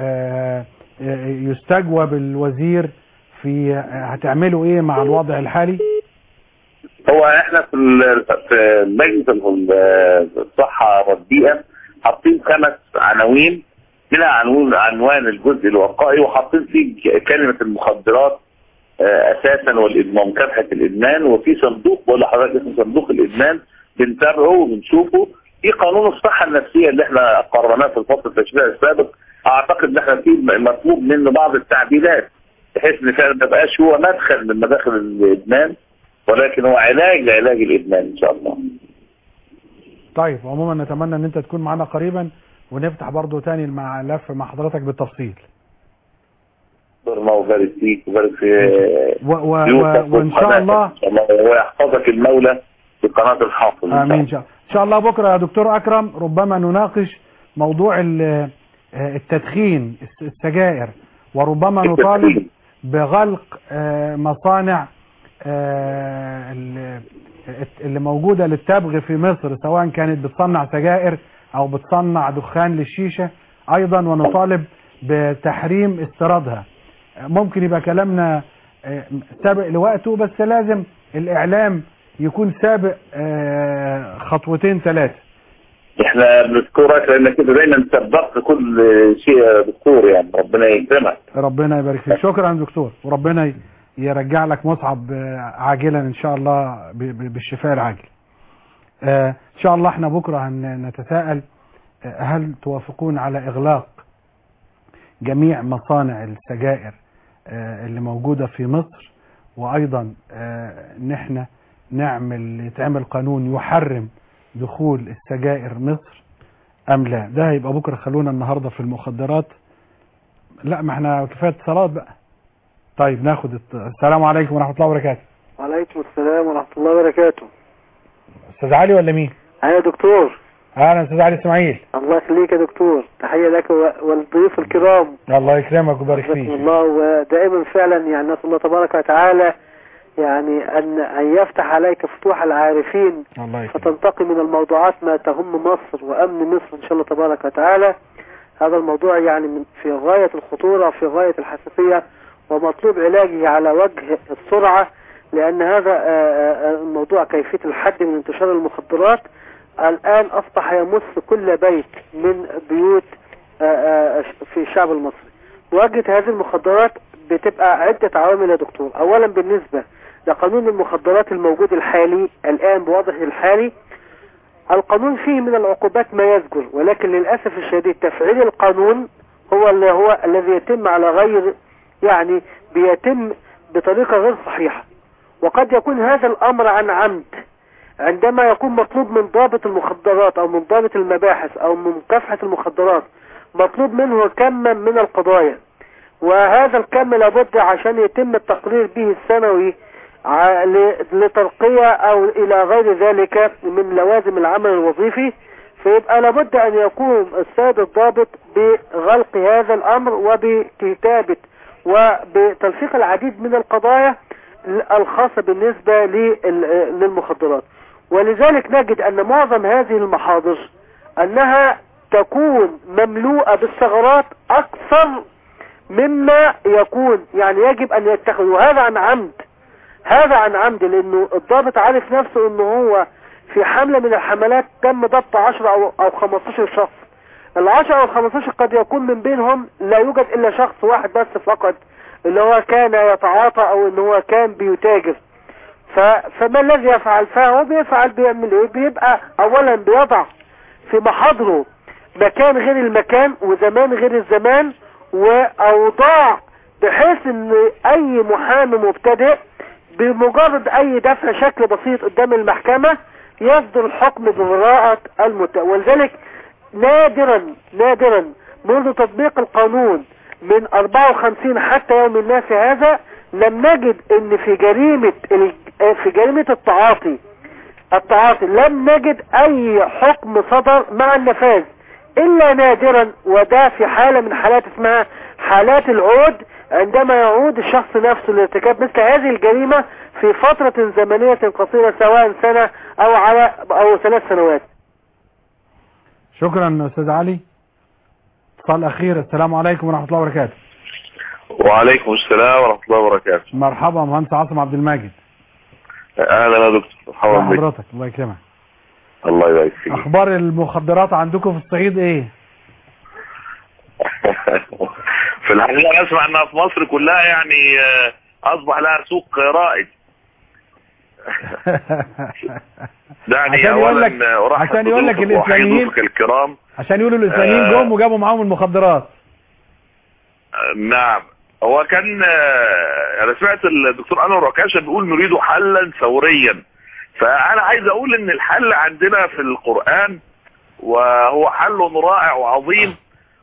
يستجوب الوزير في هتعملوا ايه مع الوضع الحالي؟ هو احنا في لجنة الصحة والبيئة حاطين 5 عناوين، منها عنوان الجزء الوقائي، وحاطين فيه كلمة المخدرات اساسا والادمان، مكافحة الادمان، وفي صندوق بقول لحضرتك اسمه صندوق الادمان بنتابعه وبنشوفه. في قانون الصحة النفسية اللي احنا قررناه في الفصل التشريعي السابق، اعتقد ان احنا فيه مطلوب منه بعض التعديلات بحيث ان فعلا ما يبقاش هو مدخل من مداخل الادمان، ولكن هو علاج لعلاج الادمان ان شاء الله. طيب عموما نتمنى ان انت تكون معنا قريبا ونفتح برضو تاني الملف مع حضرتك بالتفصيل. الله وبارك فيك وبارك في وان شاء الله ويحفظك المولى في قناة الحافظ. امين ان شاء الله. بكره يا دكتور اكرم ربما نناقش موضوع التدخين السجائر، وربما نطالب بغلق مصانع اللي موجودة للتبغ في مصر، سواء كانت بتصنع سجائر او بتصنع دخان للشيشة ايضا، ونطالب بتحريم استيرادها. ممكن يبقى كلامنا سابق لوقته، بس لازم الاعلام يكون سابق 2 3. احنا بنذكرك لان كده دايما سبقت كل شيء يا دكتور، يعني ربنا يكرمك. ربنا يبارك فيك. شكرا دكتور، وربنا يرجع لك مصعب عاجلا ان شاء الله بالشفاء العاجل. ان شاء الله احنا بكره نتساءل هل توافقون على اغلاق جميع مصانع السجائر اللي موجودة في مصر، وايضا ان احنا يتعمل قانون يحرم دخول السجائر مصر ام لا؟ ده هيبقى بكره. خلونا النهارده في المخدرات. لا ما احنا كفايه اتصالات بقى. طيب ناخد السلام عليكم ورحمه الله وبركاته. وعليكم السلام ورحمه الله وبركاته. استاذ علي ولا مين؟ ايوه دكتور. اهلا استاذ علي اسماعيل. الله يخليك يا دكتور، تحيه لك والضيوف الكرام. الله يكرمك ويبارك فيك. الله. ودائما فعلا يعني نسال الله تبارك وتعالى يعني ان يفتح عليك فتوح العارفين، فتنتقي من الموضوعات ما تهم مصر وامن مصر ان شاء الله تبارك وتعالى. هذا الموضوع يعني في غايه الخطوره، في غايه الحساسيه، ومطلوب علاجه على وجه السرعه، لان هذا الموضوع كيفيه الحد من انتشار المخدرات الان اصبح يمس كل بيت من بيوت في الشعب المصري. مواجهه هذه المخدرات بتبقى عده عوامل يا دكتور. اولا بالنسبه لقانون المخدرات الموجود الحالي الآن بوضعه الحالي، القانون فيه من العقوبات ما يذكر، ولكن للأسف الشديد تفعيل القانون هو الذي يتم على غير يعني بيتم بطريقة غير صحيحة. وقد يكون هذا الأمر عن عمد، عندما يكون مطلوب من ضابط المخدرات أو من ضابط المباحث أو من مكافحة المخدرات مطلوب منه كما من القضايا، وهذا الكم لابد عشان يتم التقرير به السنوي لترقية او الى غير ذلك من لوازم العمل الوظيفي، فيبقى لابد ان يقوم السيد الضابط بغلق هذا الامر وبكتابة وبتلفيق العديد من القضايا الخاصة بالنسبة للمخدرات. ولذلك نجد ان معظم هذه المحاضر انها تكون مملوءة بالثغرات اكثر مما يكون يعني يجب ان يتخذ، وهذا عن عمد. هذا عن عمد، لانه الضابط عارف نفسه انه هو في حملة من الحملات تم ضبط 10 او 15 شخص. ال10 او 15 قد يكون من بينهم لا يوجد الا شخص واحد بس فقط اللي هو كان يتعاطى او ان هو كان بيتاجر. فما الذي يفعل؟ فهو بيفعل بيعمل ايه؟ بيبقى اولا بيضع في محاضره مكان غير المكان وزمان غير الزمان واوضاع، بحيث ان اي محامي مبتدئ بمجرد اي دفع شكل بسيط قدام المحكمة يصدر الحكم ببراءة المتهم. ولذلك نادرا منذ تطبيق القانون من 54 حتى يوم الناس هذا لم نجد ان في جريمة التعاطي لم نجد اي حكم صدر مع النفاذ الا نادرا، وده في حالة من حالات اسمها حالات العود، عندما يعود الشخص نفسه لارتكاب مثل هذه الجريمة في فترة زمنية قصيرة سواء سنة او 3 سنوات. شكرا استاذ علي. اتصال اخير. السلام عليكم ورحمة الله وبركاته. وعليكم السلام ورحمة الله وبركاته. مرحبا مهندس عاصم عبد الماجد. اهلا يا دكتور، مرحبا بك. حضرتك الله يكرمك. الله يبارك فيك. اخبار المخدرات عندكم في الصعيد ايه؟ في الحقيقة اسمع انها في مصر كلها يعني اصبح لها سوق رائج. يعني عشان يقول لك الاسلاميين الكرام، عشان يقولوا الاسلاميين جم وجابوا معاهم المخدرات. نعم. هو كان انا سمعت الدكتور انور عكاشة بيقول نريد حلا ثوريا، فانا عايز اقول ان الحل عندنا في القرآن وهو حل رائع وعظيم،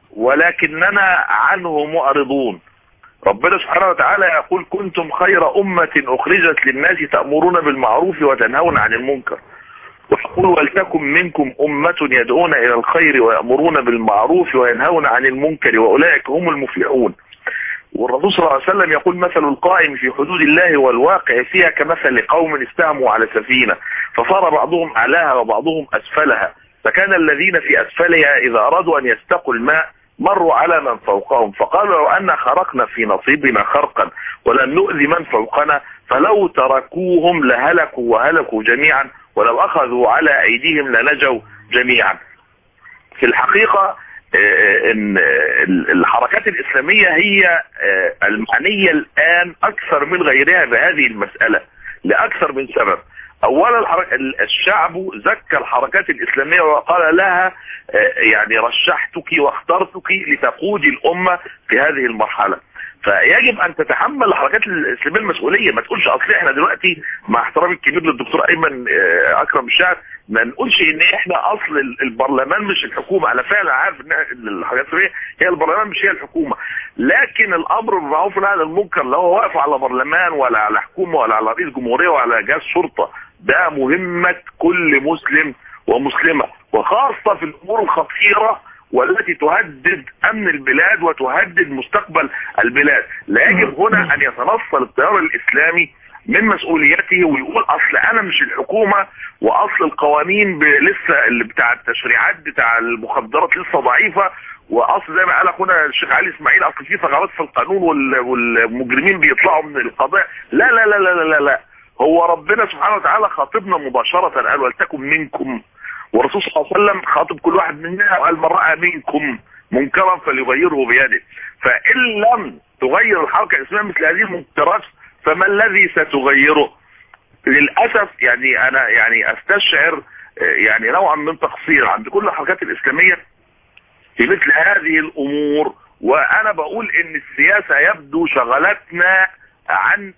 ولكننا عنه معرضون. ربنا سبحانه وتعالى يقول كنتم خير أمة أخرجت للناس تأمرون بالمعروف وتنهون عن المنكر، ويقول ولتكن منكم أمة يدعون إلى الخير ويأمرون بالمعروف وينهون عن المنكر وأولئك هم المفلحون. والرسول صلى الله عليه وسلم يقول مثل القائم في حدود الله والواقع فيها كمثل قوم استهموا على سفينة فصار بعضهم أعلاها وبعضهم أسفلها، فكان الذين في أسفلها إذا أرادوا أن يستقوا الماء مروا على من فوقهم فقالوا لو أن خرقنا في نصيبنا خرقا ولن نؤذي من فوقنا فلو تركوهم لهلكوا وهلكوا جميعا ولو أخذوا على أيديهم لنجوا جميعا. في الحقيقة إن الحركات الإسلامية هي المعنية الآن أكثر من غيرها بهذه المسألة لأكثر من سبب. اولا الشعب زكى الحركات الاسلامية وقال لها يعني رشحتك واخترتك لتقودي الامة في هذه المرحلة، فيجب ان تتحمل الحركات الاسلامية المسؤولية. ما تقولش اصل احنا دلوقتي مع احترامي الكبير للدكتور ايمن اكرم الشاعر ما نقولش ان احنا اصل البرلمان مش الحكومة. انا فعلا عارف ان الحاجات الاسلامية هي البرلمان مش هي الحكومة، لكن الامر بالمعروف والنهي عن المنكر لا هو واقف على برلمان ولا على حكومة ولا على رئيس جمهورية ولا على جهاز شرطة، ده مهمة كل مسلم ومسلمة، وخاصة في الامور الخطيرة والتي تهدد امن البلاد وتهدد مستقبل البلاد. لا يجب هنا ان يتنصل التيار الاسلامي من مسؤوليته ويقول اصل انا مش الحكومة واصل القوانين لسه اللي بتاع التشريعات بتاع المخدرات لسه ضعيفة، واصل زي ما قال اخونا الشيخ علي اسماعيل اصل في ثغرات في القانون والمجرمين بيطلعوا من القضاء. لا لا لا لا لا لا، هو ربنا سبحانه وتعالى خاطبنا مباشرة قال ولتكن منكم، والرسول صلى الله عليه وسلم خاطب كل واحد مننا وقال من رأى منكم منكرا فليغيره بيده. فإن لم تغير الحركة الإسلامية مثل هذه المنكرات فما الذي ستغيره؟ للأسف يعني أنا يعني أستشعر يعني نوعا من تقصير عند كل الحركات الإسلامية في مثل هذه الأمور، وأنا بقول إن السياسة يبدو شغلتنا عن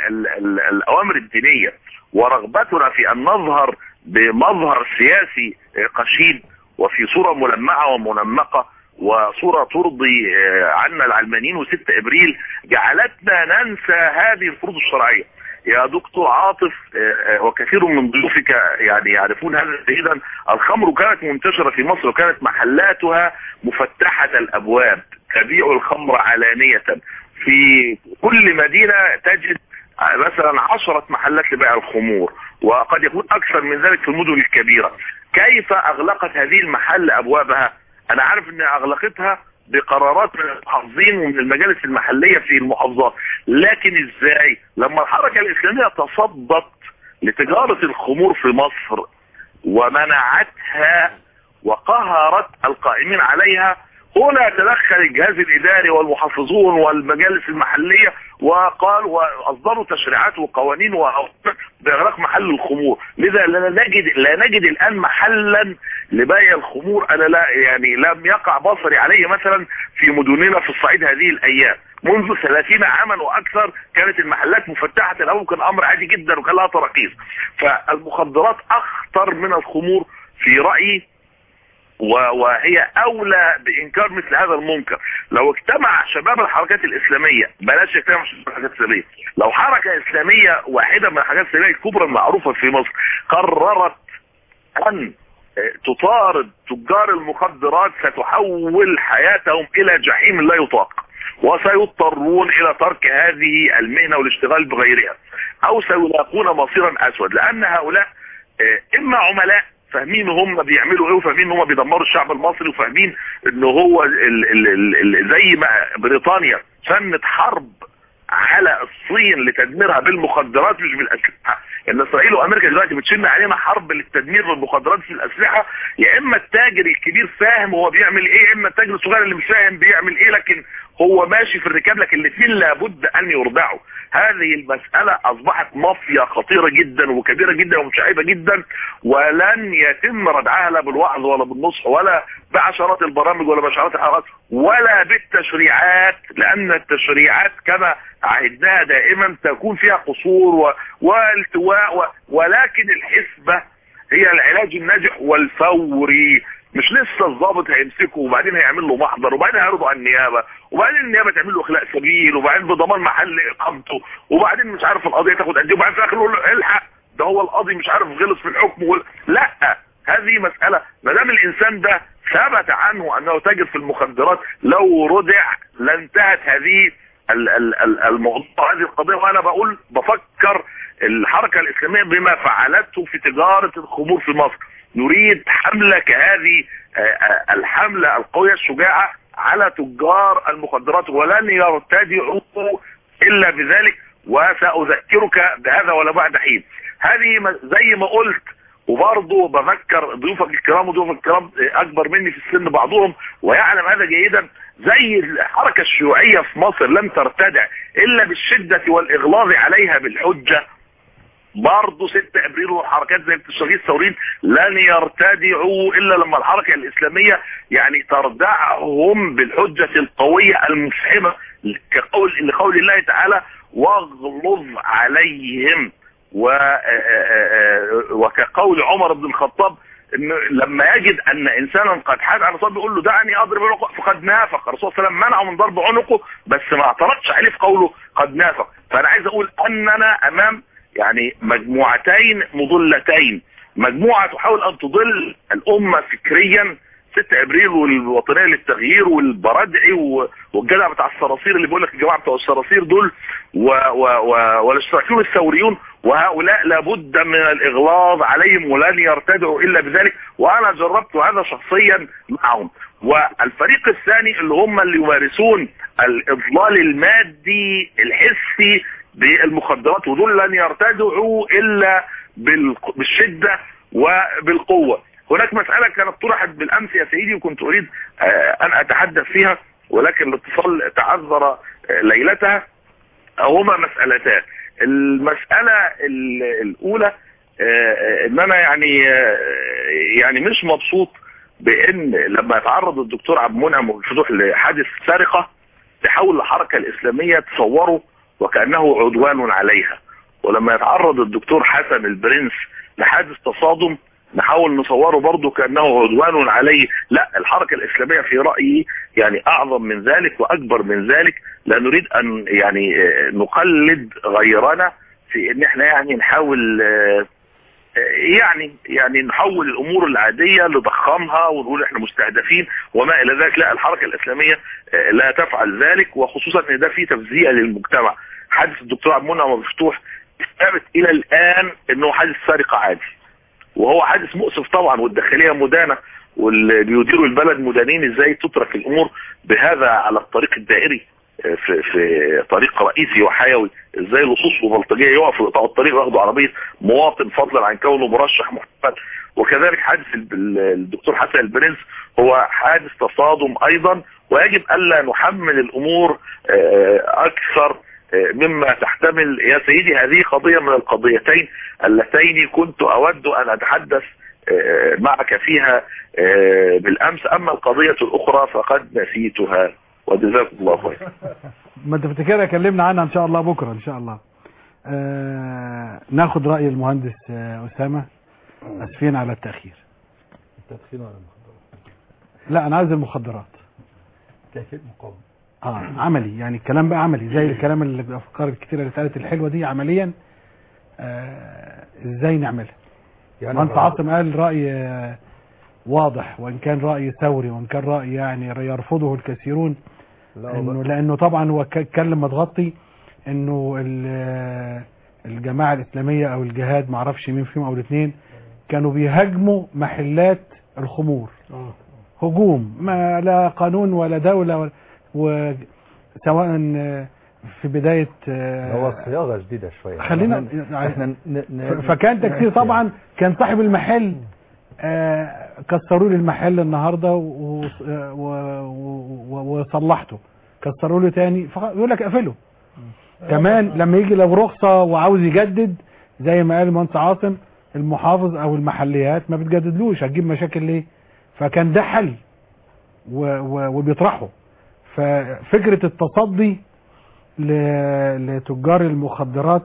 الأوامر الدينية ورغبتنا في أن نظهر بمظهر سياسي قشيد وفي صورة ملمعة ومنمقة وصورة ترضي عنا العلمانيين و6 ابريل جعلتنا ننسى هذه الفروض الشرعية. يا دكتور عاطف وكثير من ضيوفك يعني يعرفون هذا جيدا، الخمر كانت منتشرة في مصر وكانت محلاتها مفتحة الابواب تبيع الخمر علانية. في كل مدينة تجد مثلا 10 محلات لبيع الخمور وقد يكون اكثر من ذلك في المدن الكبيرة. كيف اغلقت هذه المحل ابوابها؟ انا عارف ان اغلقتها بقرارات من المحافظين ومن المجالس المحلية في المحافظات، لكن ازاي؟ لما الحركة الاسلامية تصدت لتجارة الخمور في مصر ومنعتها وقهرت القائمين عليها هنا تدخل الجهاز الاداري والمحافظون والمجالس المحليه وقال واصدروا تشريعات وقوانين باغلاق محل الخمور. لذا لا نجد الان محلا لبيع الخمور. انا لا يعني لم يقع بصري عليه مثلا في مدننا في الصعيد هذه الايام. منذ 30 عاما واكثر كانت المحلات مفتحه الان، كان امر عادي جدا وكان لها تراخيص. فالمخدرات اخطر من الخمور في رايي، وهي اولى بانكار مثل هذا المنكر. لو اجتمع شباب الحركات الاسلاميه، بلاش يجتمع شباب الحركات الاسلاميه، لو حركه اسلاميه واحده من الحركات الاسلاميه الكبرى المعروفه في مصر قررت ان تطارد تجار المخدرات، ستحول حياتهم الى جحيم لا يطاق، وسيضطرون الى ترك هذه المهنه والاشتغال بغيرها، او سيلاقون مصيرا اسود. لان هؤلاء اما عملاء فاهمين هم بيعملوا ايه، وفاهمين هم بيدمروا الشعب المصري، وفاهمين ان هو زي ما بريطانيا فنت حرب على الصين لتدميرها بالمخدرات مش بالاسلحه. ان اسرائيل وامريكا دلوقتي بتشن علينا حرب للتدمير بالمخدرات في الاسلحه. يا اما التاجر الكبير فاهم هو بيعمل ايه، يا اما التاجر الصغير اللي مش فاهم بيعمل ايه، لكن هو ماشي في الركاب، لكن الاثنين لابد ان يردعوا. هذه المسألة اصبحت مافيا خطيرة جدا وكبيرة جدا ومشعبة جدا، ولن يتم ردعها لا بالوعظ ولا بالنصح ولا بعشرات البرامج ولا بعشرات الحلقات ولا بالتشريعات، لان التشريعات كما عهدناها دائما تكون فيها قصور والتواء، ولكن الحسبة هي العلاج الناجح والفوري. مش لسه الضابط هيمسكه وبعدين هيعمل له محضر وبعدين هيعرضه على النيابه وبعدين النيابه تعمل له اخلاء سبيل وبعدين بضمان محل اقامته وبعدين مش عارف القضيه تاخد قد ايه وبعدين في الاخر يقول له الحق ده هو القاضي مش عارف غلط في الحكم لا، هذه مساله ما دام الانسان ده ثبت عنه انه تاجر في المخدرات لو ردع لانتهت هذه الموضوع، هذه القضيه. وانا بفكر الحركه الاسلاميه بما فعلته في تجاره الخمور في مصر. نريد حملة كهذه الحملة القوية الشجاعة على تجار المخدرات، ولن يرتدعوا إلا بذلك، وسأذكرك بهذا ولا بعد حين. هذه زي ما قلت، وبرضه بذكر ضيوفك الكرام وضيوفك الكرام أكبر مني في السن بعضهم ويعلم هذا جيدا، زي الحركة الشيوعية في مصر لم ترتدع إلا بالشدة والإغلاظ عليها بالحجة، برضه 6 ابريل والحركات زي التشريع الثوريين لن يرتدعوا الا لما الحركه الاسلاميه يعني تردعهم بالحجه القويه المفحمه لقول الله تعالى واغلظ عليهم، وكقول عمر بن الخطاب انه لما يجد ان انسانا قد حاد على صوت بيقول له دعني اضرب عنقه فقد نافق. الرسول صلى الله عليه وسلم منعه من ضرب عنقه بس ما اعترضش عليه في قوله قد نافق. فانا عايز اقول اننا امام يعني مجموعتين مضلتين، مجموعة تحاول ان تضل الامة فكريا، 6 ابريل والوطنية للتغيير والبردعي والجدع بتاع الصراصير اللي بيقول لك الجماعة بتوع الصراصير دول والاشتراكيون الثوريون، وهؤلاء لابد من الاغلاظ عليهم ولن يرتدعوا الا بذلك، وانا جربت هذا شخصيا معهم. والفريق الثاني اللي هم اللي يمارسون الاضلال المادي الحسي بالمخدرات، ودول لن يرتدعوا الا بالشدة وبالقوة. هناك مسألة كانت طرحت بالامس يا سيدي وكنت اريد ان اتحدث فيها، ولكن الاتصال تعذر ليلتها. هما مسألتان. المسألة الاولى ان انا يعني مش مبسوط بان لما يتعرض الدكتور عبد المنعم والفتوح لحادث سرقة تحول الحركة الاسلامية تصوره وكأنه عدوان عليها، ولما يتعرض الدكتور حسن البرنس لحادث تصادم نحاول نصوره برضه كأنه عدوان عليه. لا، الحركة الإسلامية في رأيي يعني أعظم من ذلك وأكبر من ذلك، لا نريد أن يعني نقلد غيرنا في إن احنا يعني نحاول يعني نحول الأمور العادية لضخامها ونقول احنا مستهدفين وما إلى ذلك. لا، الحركة الإسلامية لا تفعل ذلك، وخصوصا إن ده فيه تفزيع للمجتمع. حادث الدكتور عبد المنعم مفتوح ثابت إلى الآن إنه حادث سرقة عادي، وهو حادث مؤسف طبعا، والداخلية مدانة واللي بيديروا البلد مدانين. ازاي تترك الامور بهذا على الطريق الدائري؟ في طريق رئيسي وحيوي، ازاي لصوص وبلطجيه يقف في قطاع الطريق وياخدوا عربيه مواطن فضلا عن كونه مرشح محتمل. وكذلك حادث الدكتور حسن البرنس هو حادث تصادم ايضا، ويجب الا نحمل الامور اكثر مما تحتمل. يا سيدي هذه قضية من القضيتين اللتين كنت اود ان اتحدث معك فيها بالامس، اما القضية الاخرى فقد نسيتها، وجزاكم الله خير. ما تفتكرها كلمنا عنها ان شاء الله بكرة ان شاء الله. ناخد رأي المهندس أسامة. اسفين على التأخير. التدخين ولا المخدرات؟ لا انا عايز المخدرات. كيف مقاومة؟ عملي، يعني الكلام بقى عملي زي الكلام اللي الافكار الكتيرة اللي اتقالت الحلوة دي عمليا. ازاي نعملها؟ يعني وانت عاصم قال رأي واضح، وان كان رأي ثوري، وان كان رأي يعني يرفضه الكثيرون، لانه طبعا هو اتكلم متغطي انه الجماعة الاسلامية او الجهاد معرفش مين فيهم او الاثنين كانوا بيهاجموا محلات الخمور. هجوم ما لا قانون ولا دولة سواء في بداية هو صياغة جديدة شوية. خلينا فكان تكثير طبعا. كان صاحب المحل كسروا لي المحل النهاردة وصلحته، كسروا له تاني يقول لك اقفله. كمان لما يجي لو رخصة وعاوز يجدد زي ما قال المهندس عاصم، المحافظ او المحليات ما بتجددلوش، هتجيب مشاكل ليه؟ فكان ده حل وبيطرحه. ففكرة التصدي لتجار المخدرات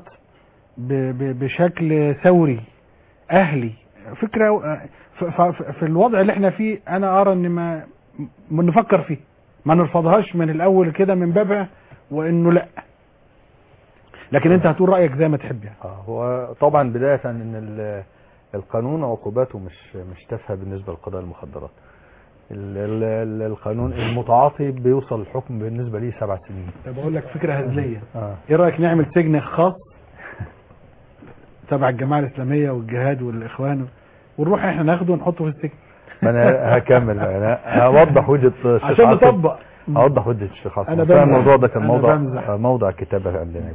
بشكل ثوري اهلي فكرة في الوضع اللي احنا فيه. انا ارى ان ما نفكر فيه، ما نرفضهاش من الاول كده من بابها، وانه لا. لكن انت هتقول رأيك زي ما تحب يعني. هو طبعا بداية ان القانون عقوباته مش تافهه بالنسبة لقضايا المخدرات. القانون المتعاطي بيوصل الحكم بالنسبة ليه 7 سنين. طب اقول لك فكرة هزلية. ايه رأيك نعمل سجن خاص تبع الجماعة الاسلامية والجهاد والاخوان، ونروح احنا ناخده ونحطه في السجن؟ انا هكمل، انا هوضح وجهة الشيخ عشان نطبق. هوضح وجهة الشيخ عاصم. انا الموضوع ده كان موضع كتابة عندنا.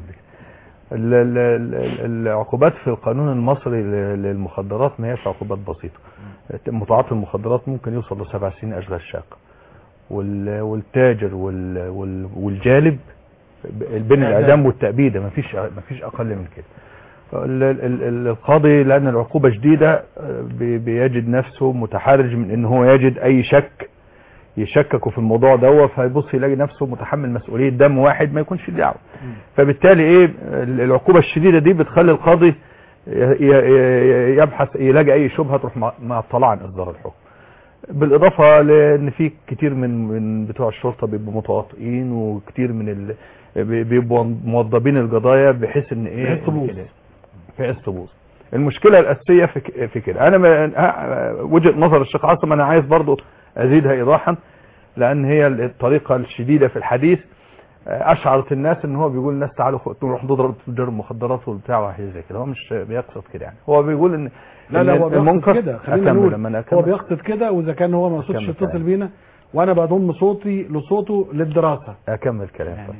العقوبات في القانون المصري للمخدرات ما هيش عقوبات بسيطة. متعاطي المخدرات ممكن يوصل ل7 سنين اشغال شاقة، والتاجر والجالب بين الاعدام والتأبيدة ما فيش اقل من كده. القاضي لان العقوبة جديدة بيجد نفسه متحرج من ان هو يجد اي شك يشككوا في الموضوع ده، فيبص يلاقي نفسه متحمل مسؤولية دم واحد ما يكونش دعوه. فبالتالي ايه العقوبة الشديدة دي بتخلي القاضي يبحث يلاقي اي شبهة تروح معطلة عن اصدار الحكم. بالاضافة لان في كتير من بتوع الشرطة بيبقوا متواطئين، وكتير من بيبقوا موظبين القضايا بحيث ان ايه بحيث تبوظ. المشكلة الاساسية في كده. انا وجهة نظر الشيخ عاصم انا عايز برضو ازيدها ايضاحا، لان هي الطريقة الشديدة في الحديث اشعرت الناس ان هو بيقول الناس تعالوا نروح نضرب تجار المخدرات وبتاع وحاجه زي كده. هو مش بيقصد كده يعني، هو بيقول ان لا هو بيقصد كده. خلينا نقول هو بيقصد كده، واذا كان هو ما يقصدش يتصل بينا وانا بضم صوتي لصوته للدراسة. اكمل كلام يعني.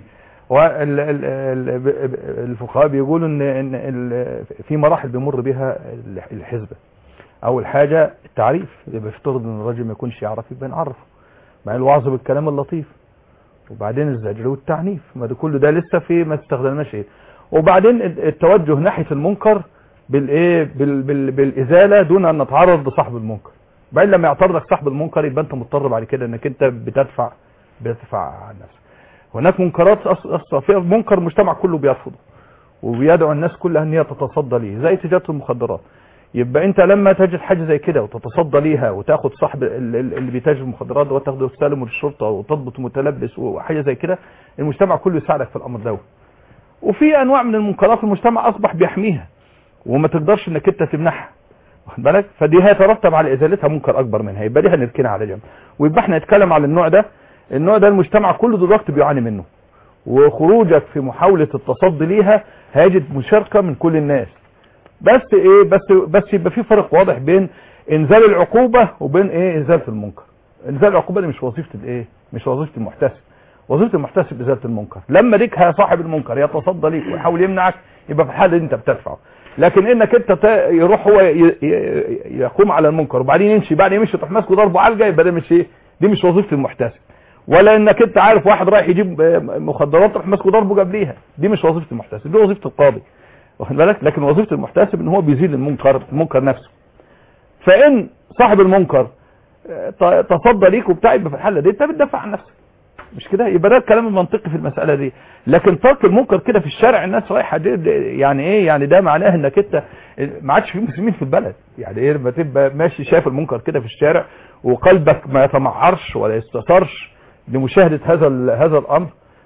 والفقهاء بيقولوا ان في مراحل بيمر بها الحزبة. اول حاجة التعريف، يبقى يفترض ان الراجل ما يكونش يعرف يبقى نعرفه، مع الوعظ بالكلام اللطيف، وبعدين الزجر والتعنيف، ما ده كله ده لسه في ما استخدمناش ايه. وبعدين التوجه ناحية المنكر بالايه بالازالة دون ان نتعرض لصاحب المنكر. بعدين لما يعترض لك صاحب المنكر يبقى انت مضطر بعد كده انك انت بتدفع عن نفسك. هناك منكرات اصلا في منكر المجتمع كله بيرفضه وبيدعو الناس كلها ان هي تتصدى ليه، زي تجارة المخدرات. يبقى انت لما تجد حاجه زي كده وتتصدى ليها وتاخد صاحب اللي بيتاجر المخدرات ده وتاخده تسلمه للشرطه وتضبط متلبس وحاجه زي كده، المجتمع كله يساعدك في الامر ده. وفي انواع من المنكرات المجتمع اصبح بيحميها وما تقدرش انك انت تمنعها، واخد بالك؟ فدي هيترتب على ازالتها منكر اكبر منها، يبقى دي هنركنها على جنب. ويبقى احنا نتكلم على النوع ده المجتمع كله دلوقتي بيعاني منه، وخروجك في محاوله التصدي ليها هيجد مشاركه من كل الناس. بس يبقى في فرق واضح بين انزال العقوبة وبين ايه انزال المنكر. انزال العقوبة دي مش وظيفة الايه، مش وظيفة المحتسب، وظيفه المحتسب ازاله المنكر. لما ليك صاحب المنكر يتصدى ليك ويحاول يمنعك، يبقى في الحاله دي انت بتدفعه. لكن انك انت يروح هو يقوم على المنكر وبعدين يمشي، بعد يمشي تروح ماسكه ضربه علقه، يبقى ده مش ايه، دي مش وظيفه المحتسب. ولا انك انت عارف واحد رايح يجيب مخدرات تروح ماسكه ضربه قبليها، دي مش وظيفه المحتسب، دي وظيفه القاضي، واخد بالك. لكن وظيفه المحتسب ان هو بيزيل المنكر نفسه. فان صاحب المنكر تصدى ليك وبتاع، يبقى في الحاله دي انت بتدافع عن نفسك، مش كده؟ يبقى ده الكلام المنطقي في المساله دي. لكن ترك المنكر كده في الشارع الناس رايحه، يعني ايه؟ يعني ده معناه انك انت ما عادش في مسلمين في البلد. يعني ايه لما تبقى ماشي شايف المنكر كده في الشارع وقلبك ما يتمعرش ولا يستثارش لمشاهده هذا الامر،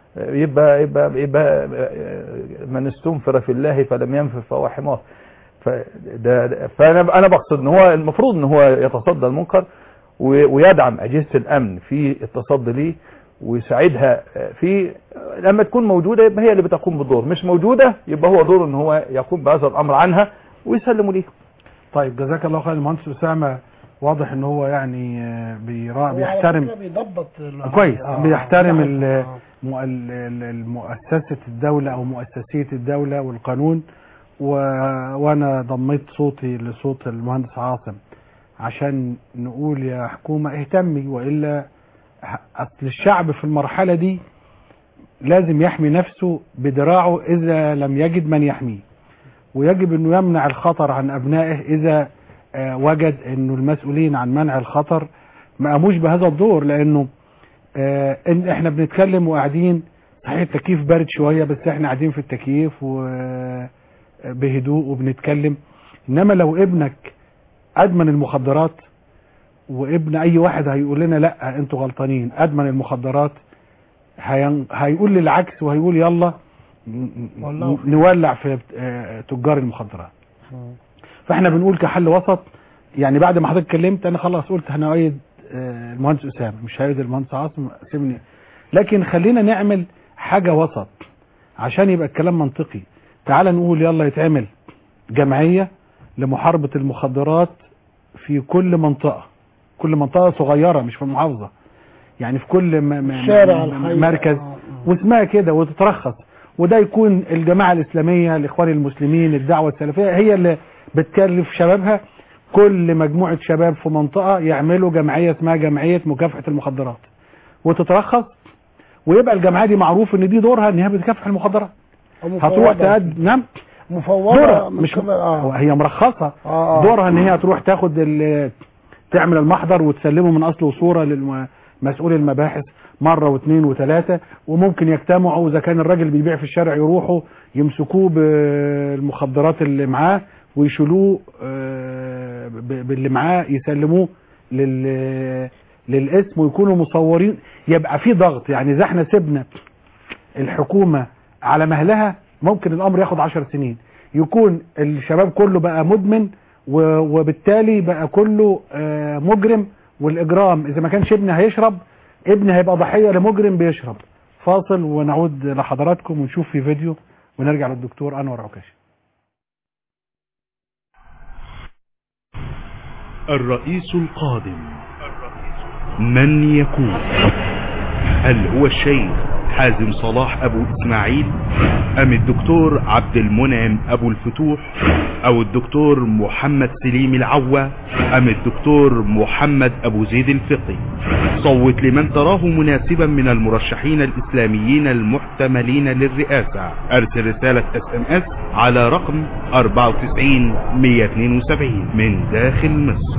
يبقى من استنفر في الله فلم ينفر فهو حمار. فانا بقصد ان هو المفروض ان هو يتصدى المنكر ويدعم اجهزه الامن في التصدي ليه ويساعدها في، لما تكون موجوده يبقى هي اللي بتقوم بالدور، مش موجوده يبقى هو دور ان هو يقوم بهذا الامر عنها ويسلموا ليه. طيب جزاك الله خير. المهندس اسامه واضح ان هو يعني بيحترم بيضبط كويس، بيحترم مؤسسه الدوله او مؤسسيه الدوله والقانون، وانا ضميت صوتي لصوت المهندس عاصم عشان نقول يا حكومه اهتمي، والا اصل الشعب في المرحله دي لازم يحمي نفسه بدراعه اذا لم يجد من يحميه، ويجب انه يمنع الخطر عن ابنائه اذا وجد انه المسؤولين عن منع الخطر ما قاموش بهذا الدور. لانه احنا بنتكلم وقاعدين، صحيح التكييف بارد شويه بس احنا قاعدين في التكييف وبهدوء وبنتكلم. انما لو ابنك ادمن المخدرات، وابن اي واحد هيقول لنا لا انتوا غلطانين، ادمن المخدرات، هيقول لي العكس وهيقول يلا نولع في تجار المخدرات. فاحنا بنقول كحل وسط، يعني بعد ما حضرتك اتكلمت انا خلاص قلت هنؤيد المهندس اسامه، مش هؤيد المهندس عاصم، سيبني. لكن خلينا نعمل حاجه وسط عشان يبقى الكلام منطقي. تعال نقول يلا يتعمل جمعيه لمحاربه المخدرات في كل منطقه صغيره، مش في المحافظه، يعني في كل مركز واسمها كده وتترخص، وده يكون الجماعه الاسلاميه، الاخوان المسلمين، الدعوه السلفيه هي اللي بتكلف شبابها. كل مجموعه شباب في منطقه يعملوا جمعيه اسمها جمعيه مكافحه المخدرات وتترخص، ويبقى الجمعيه دي معروف ان دي دورها ان هي بتكافح المخدرات. هتروح تقدم نعم مفوضه مش هي مرخصه. دورها ان هي تروح تاخد تعمل المحضر وتسلمه من اصل وصوره للمسؤول المباحث مره واثنين وثلاثه، وممكن يجتمعوا اذا كان الراجل بيبيع في الشارع يروحوا يمسكوه بالمخدرات اللي معاه ويشيلوه باللي معاه يسلموه للاسم ويكونوا مصورين. يبقى في ضغط، يعني اذا احنا سيبنا الحكومه على مهلها ممكن الامر ياخد 10 سنين، يكون الشباب كله بقى مدمن وبالتالي بقى كله مجرم، والاجرام اذا ما كانش ابني هيشرب، ابني هيبقى ضحيه لمجرم بيشرب. فاصل ونعود لحضراتكم ونشوف في فيديو ونرجع للدكتور انور عكاشي. الرئيس القادم من يكون؟ هل هو الشيخ حازم صلاح ابو اسماعيل، ام الدكتور عبد المنعم ابو الفتوح، او الدكتور محمد سليم العوا، ام الدكتور محمد ابو زيد الفقي؟ صوت لمن تراه مناسبا من المرشحين الاسلاميين المحتملين للرئاسة. ارسل رسالة SMS على رقم 94 172 من داخل مصر.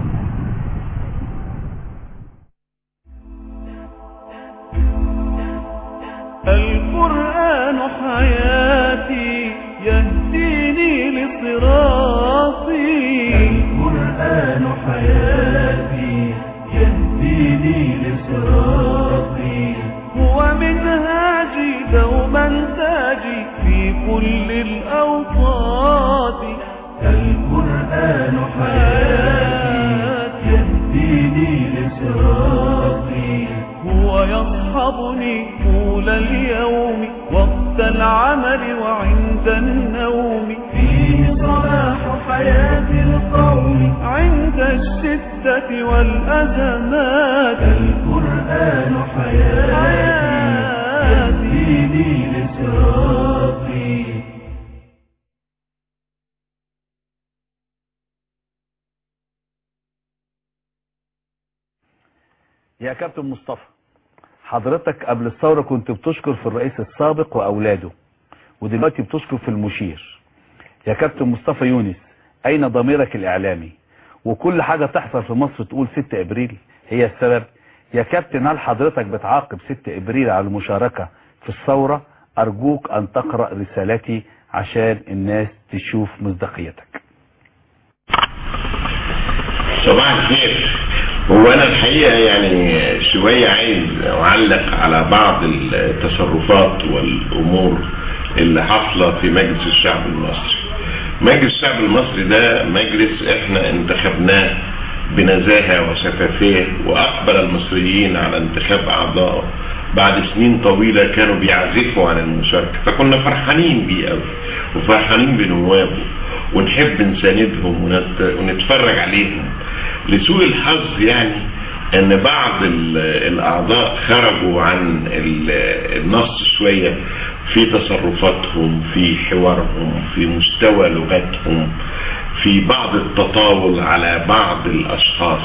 القرآن حياتي يهديني لصراطي، القرآن حياتي يهديني لصراطي، هو منهاجي دوما تاجي في كل الأوقات. القرآن حياتي يهديني لصراطي، هو يصحبني طول اليوم وقت العمل وعند النوم، فيه صلاح حياة القوم عند الشدة والأزمات. القرآن حياتي يهديني لصراطي. يا كابتن مصطفى، حضرتك قبل الثورة كنت بتشكر في الرئيس السابق وأولاده، ودلوقتي بتشكر في المشير. يا كابتن مصطفى يونس، أين ضميرك الإعلامي؟ وكل حاجة تحصل في مصر تقول 6 إبريل هي السبب. يا كابتن، هل حضرتك بتعاقب 6 إبريل على المشاركة في الثورة؟ أرجوك أن تقرأ رسالتي عشان الناس تشوف مصداقيتك. صباح الخير. هو أنا الحقيقة يعني شوية عايز أعلق على بعض التصرفات والأمور اللي حصلت في مجلس الشعب المصري. مجلس الشعب المصري ده مجلس احنا انتخبناه بنزاهة وشفافية، وأقبل المصريين على انتخاب أعضائه بعد سنين طويلة كانوا بيعزفوا عن المشاركة، فكنا فرحانين بيه قوي وفرحانين بنوابه ونحب نساندهم ونتفرج عليهم. لسوء الحظ يعني ان بعض الاعضاء خرجوا عن النص شوية في تصرفاتهم، في حوارهم، في مستوى لغتهم، في بعض التطاول على بعض الاشخاص.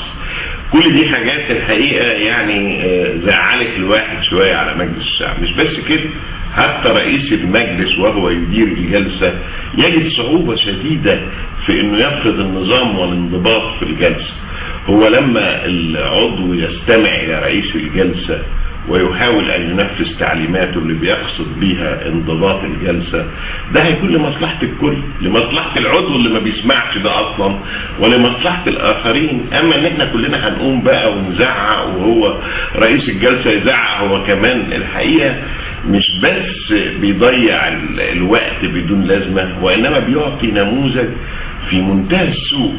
كل دي حاجات الحقيقة يعني زعلت الواحد شوية على مجلس الشعب. مش بس كده، حتى رئيس المجلس وهو يدير الجلسة يجد صعوبة شديدة في انه يفرض النظام والانضباط في الجلسة. هو لما العضو يستمع الى رئيس الجلسة ويحاول ان ينفذ تعليماته اللي بيقصد بيها انضباط الجلسة، ده هيكون لمصلحة الكل، لمصلحة العضو اللي ما بيسمعش ده اصلا ولمصلحة الاخرين. اما ان احنا كلنا هنقوم بقى ونزعق وهو رئيس الجلسة يزعق هو كمان، الحقيقة مش بس بيضيع الوقت بدون لازمة، وانما بيعطي نموذج في منتهى السوء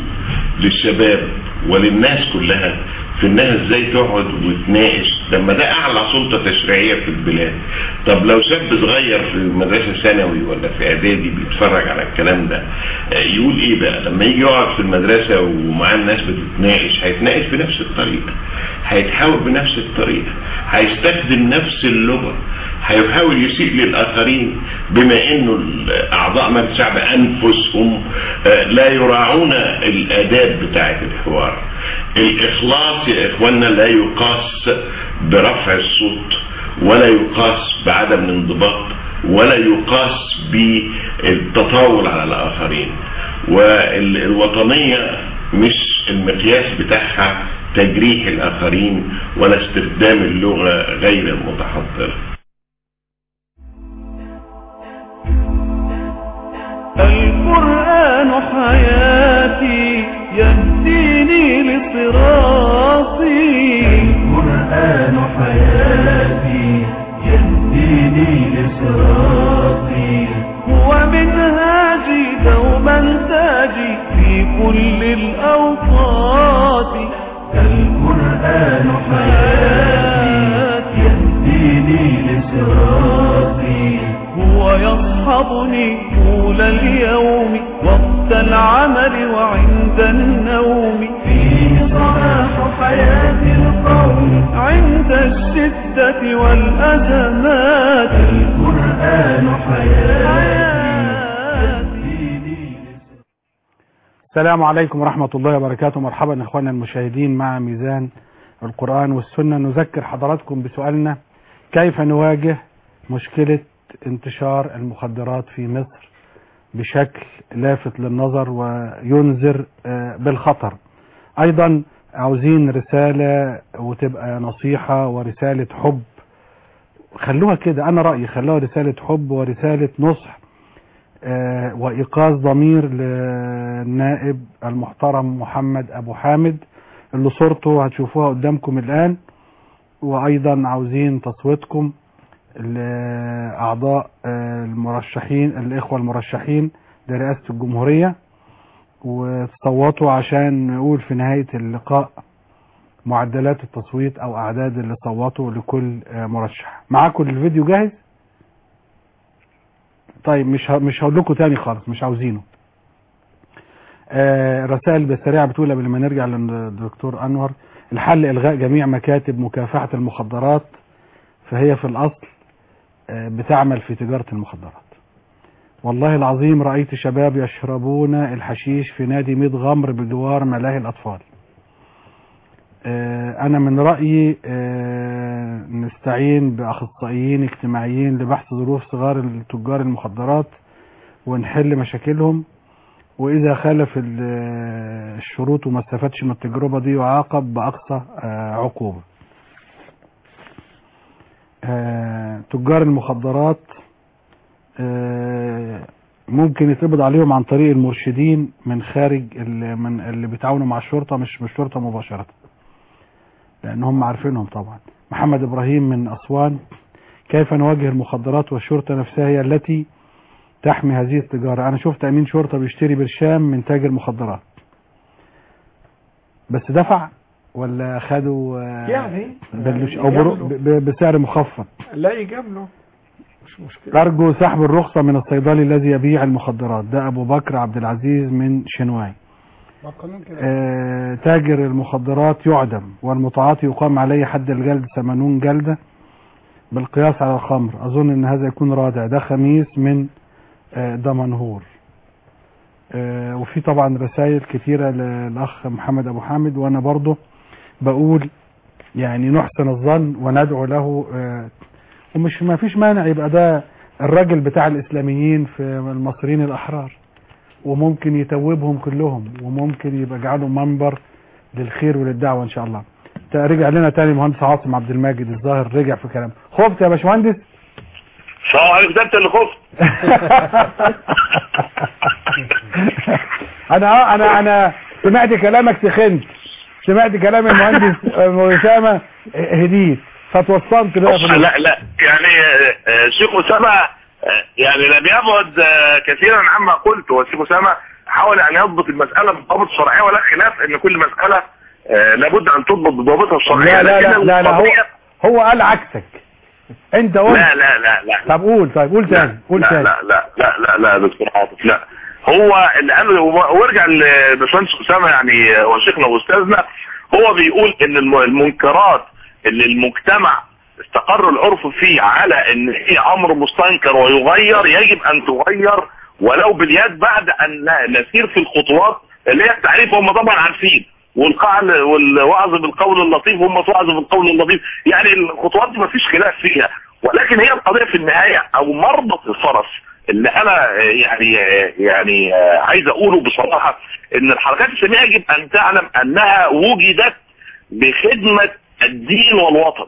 للشباب وللناس كلها في انها ازاي تقعد وتناقش لما ده اعلى سلطة تشريعية في البلاد. طب لو شاب صغير في مدرسة ثانوي ولا في اعدادي بيتفرج على الكلام ده يقول ايه بقى لما يجي يقعد في المدرسة ومعاه الناس بتتناقش؟ هيتناقش بنفس الطريقة، هيتحاور بنفس الطريقة، هيستخدم نفس اللغة، هيحاول يسيء للآخرين، بما انه اعضاء مجلس الشعب انفسهم لا يراعون الاداب بتاعة الحوار. الاخلاص يا اخوانا لا يقاس برفع الصوت، ولا يقاس بعدم الانضباط، ولا يقاس بالتطاول على الاخرين. والوطنية مش المقياس بتاعها تجريح الاخرين ولا استخدام اللغة غير المتحضرة. القرآن حياتي يهديني لصراطي. القرآن حياتي يهديني لصراطي. هو منهاجي دوما تاجي في كل الأوقات. القرآن حياتي يهديني لصراطي. هو يصحبني طول اليوم وقت العمل وعند النوم. فيه صلاح حياة القوم عند الشدة والأزمات. القرآن حياتي. السلام عليكم ورحمة الله وبركاته. مرحبا اخواننا المشاهدين مع ميزان القرآن والسنة. نذكر حضراتكم بسؤالنا: كيف نواجه مشكلة انتشار المخدرات في مصر بشكل لافت للنظر وينذر بالخطر؟ ايضا عاوزين رسالة وتبقى نصيحة ورسالة حب، خلوها كده، انا رأيي خلوها رسالة حب ورسالة نصح وايقاظ ضمير للنائب المحترم محمد ابو حامد اللي صورته هتشوفوها قدامكم الان. وايضا عاوزين تصويتكم لأعضاء المرشحين، الإخوة المرشحين لرئاسة الجمهورية، وتصوتوا عشان نقول في نهاية اللقاء معدلات التصويت أو أعداد اللي صوتوا لكل مرشح. معاكم الفيديو جاهز؟ طيب مش هقول لكم تاني خالص، مش عاوزينه. رسائل بالسريعة بتقول قبل ما نرجع للدكتور أنور: الحل إلغاء جميع مكاتب مكافحة المخدرات، فهي في الأصل بتعمل في تجارة المخدرات. والله العظيم رأيت شباب يشربون الحشيش في نادي ميت غمر بجوار ملاهي الأطفال. أنا من رأيي نستعين بأخصائيين اجتماعيين لبحث ظروف صغار تجار المخدرات ونحل مشاكلهم، وإذا خالف الشروط وما استفادش من التجربة دي يعاقب بأقصى عقوبة. تجار المخدرات ممكن يتقبض عليهم عن طريق المرشدين من خارج اللي بيتعاونوا مع الشرطة، مش الشرطة مباشرة، لأن هم عارفينهم طبعا. محمد إبراهيم من أسوان: كيف نواجه المخدرات والشرطة نفسها هي التي تحمي هذه التجارة؟ أنا شفت أمين شرطة بيشتري برشام من تاجر مخدرات، بس دفع ولا خدوا يعني بسعر مخفض؟ لا يجامله، مش مشكلة. أرجو سحب الرخصة من الصيدلي الذي يبيع المخدرات. ده أبو بكر عبد العزيز من شنواي. تاجر المخدرات يعدم والمتعاطي يقام عليه حد الجلد 80 جلدة بالقياس على الخمر. أظن أن هذا يكون رادع. ده خميس من دمنهور. وفي طبعا رسائل كثيرة للأخ محمد أبو حامد، وأنا برضه بقول يعني نحسن الظن وندعو له، ومش ما فيش مانع يبقى ده الراجل بتاع الإسلاميين في المصريين الأحرار، وممكن يتوبهم كلهم، وممكن يبقى جعلهم منبر للخير وللدعوة إن شاء الله. رجع لنا تاني مهندس عاصم عبد الماجد الظاهر، رجع في كلام. خفت يا باشمهندس؟ السلام عليكم. ده انت اللي خفت. انا سمعت كلامك سخنت، سمعت كلام المهندس أسامة هديت فتوصلت بقى. لا يعني الشيخ أسامة يعني لم يبعد كثيرا عما قلت، والشيخ أسامة حاول ان يضبط المسألة بضابط الشرعية، ولا خلاف ان كل مسألة لابد ان تضبط بضابطها الشرعية. لا هو قال عكسك. انت قلت لا. طب قول تاني. لا دكتور عاطف، لا هو اللي قال. وارجع لباشمهندس أسامة يعني وشيخنا واستاذنا، هو بيقول ان المنكرات اللي المجتمع استقر العرف فيه على ان هي امر مستنكر ويغير، يجب ان تغير ولو باليد، بعد ان نسير في الخطوات اللي هي التعريف. هم طبعا عارفين، والوعظ بالقول اللطيف، هم توعظ بالقول اللطيف، يعني الخطوات دي مفيش خلاف فيها. ولكن هي القضية في النهاية او مربط الفرس اللي انا يعني عايز اقوله بصراحة، ان الحركات الاسلامية يجب ان تعلم انها وجدت بخدمة الدين والوطن،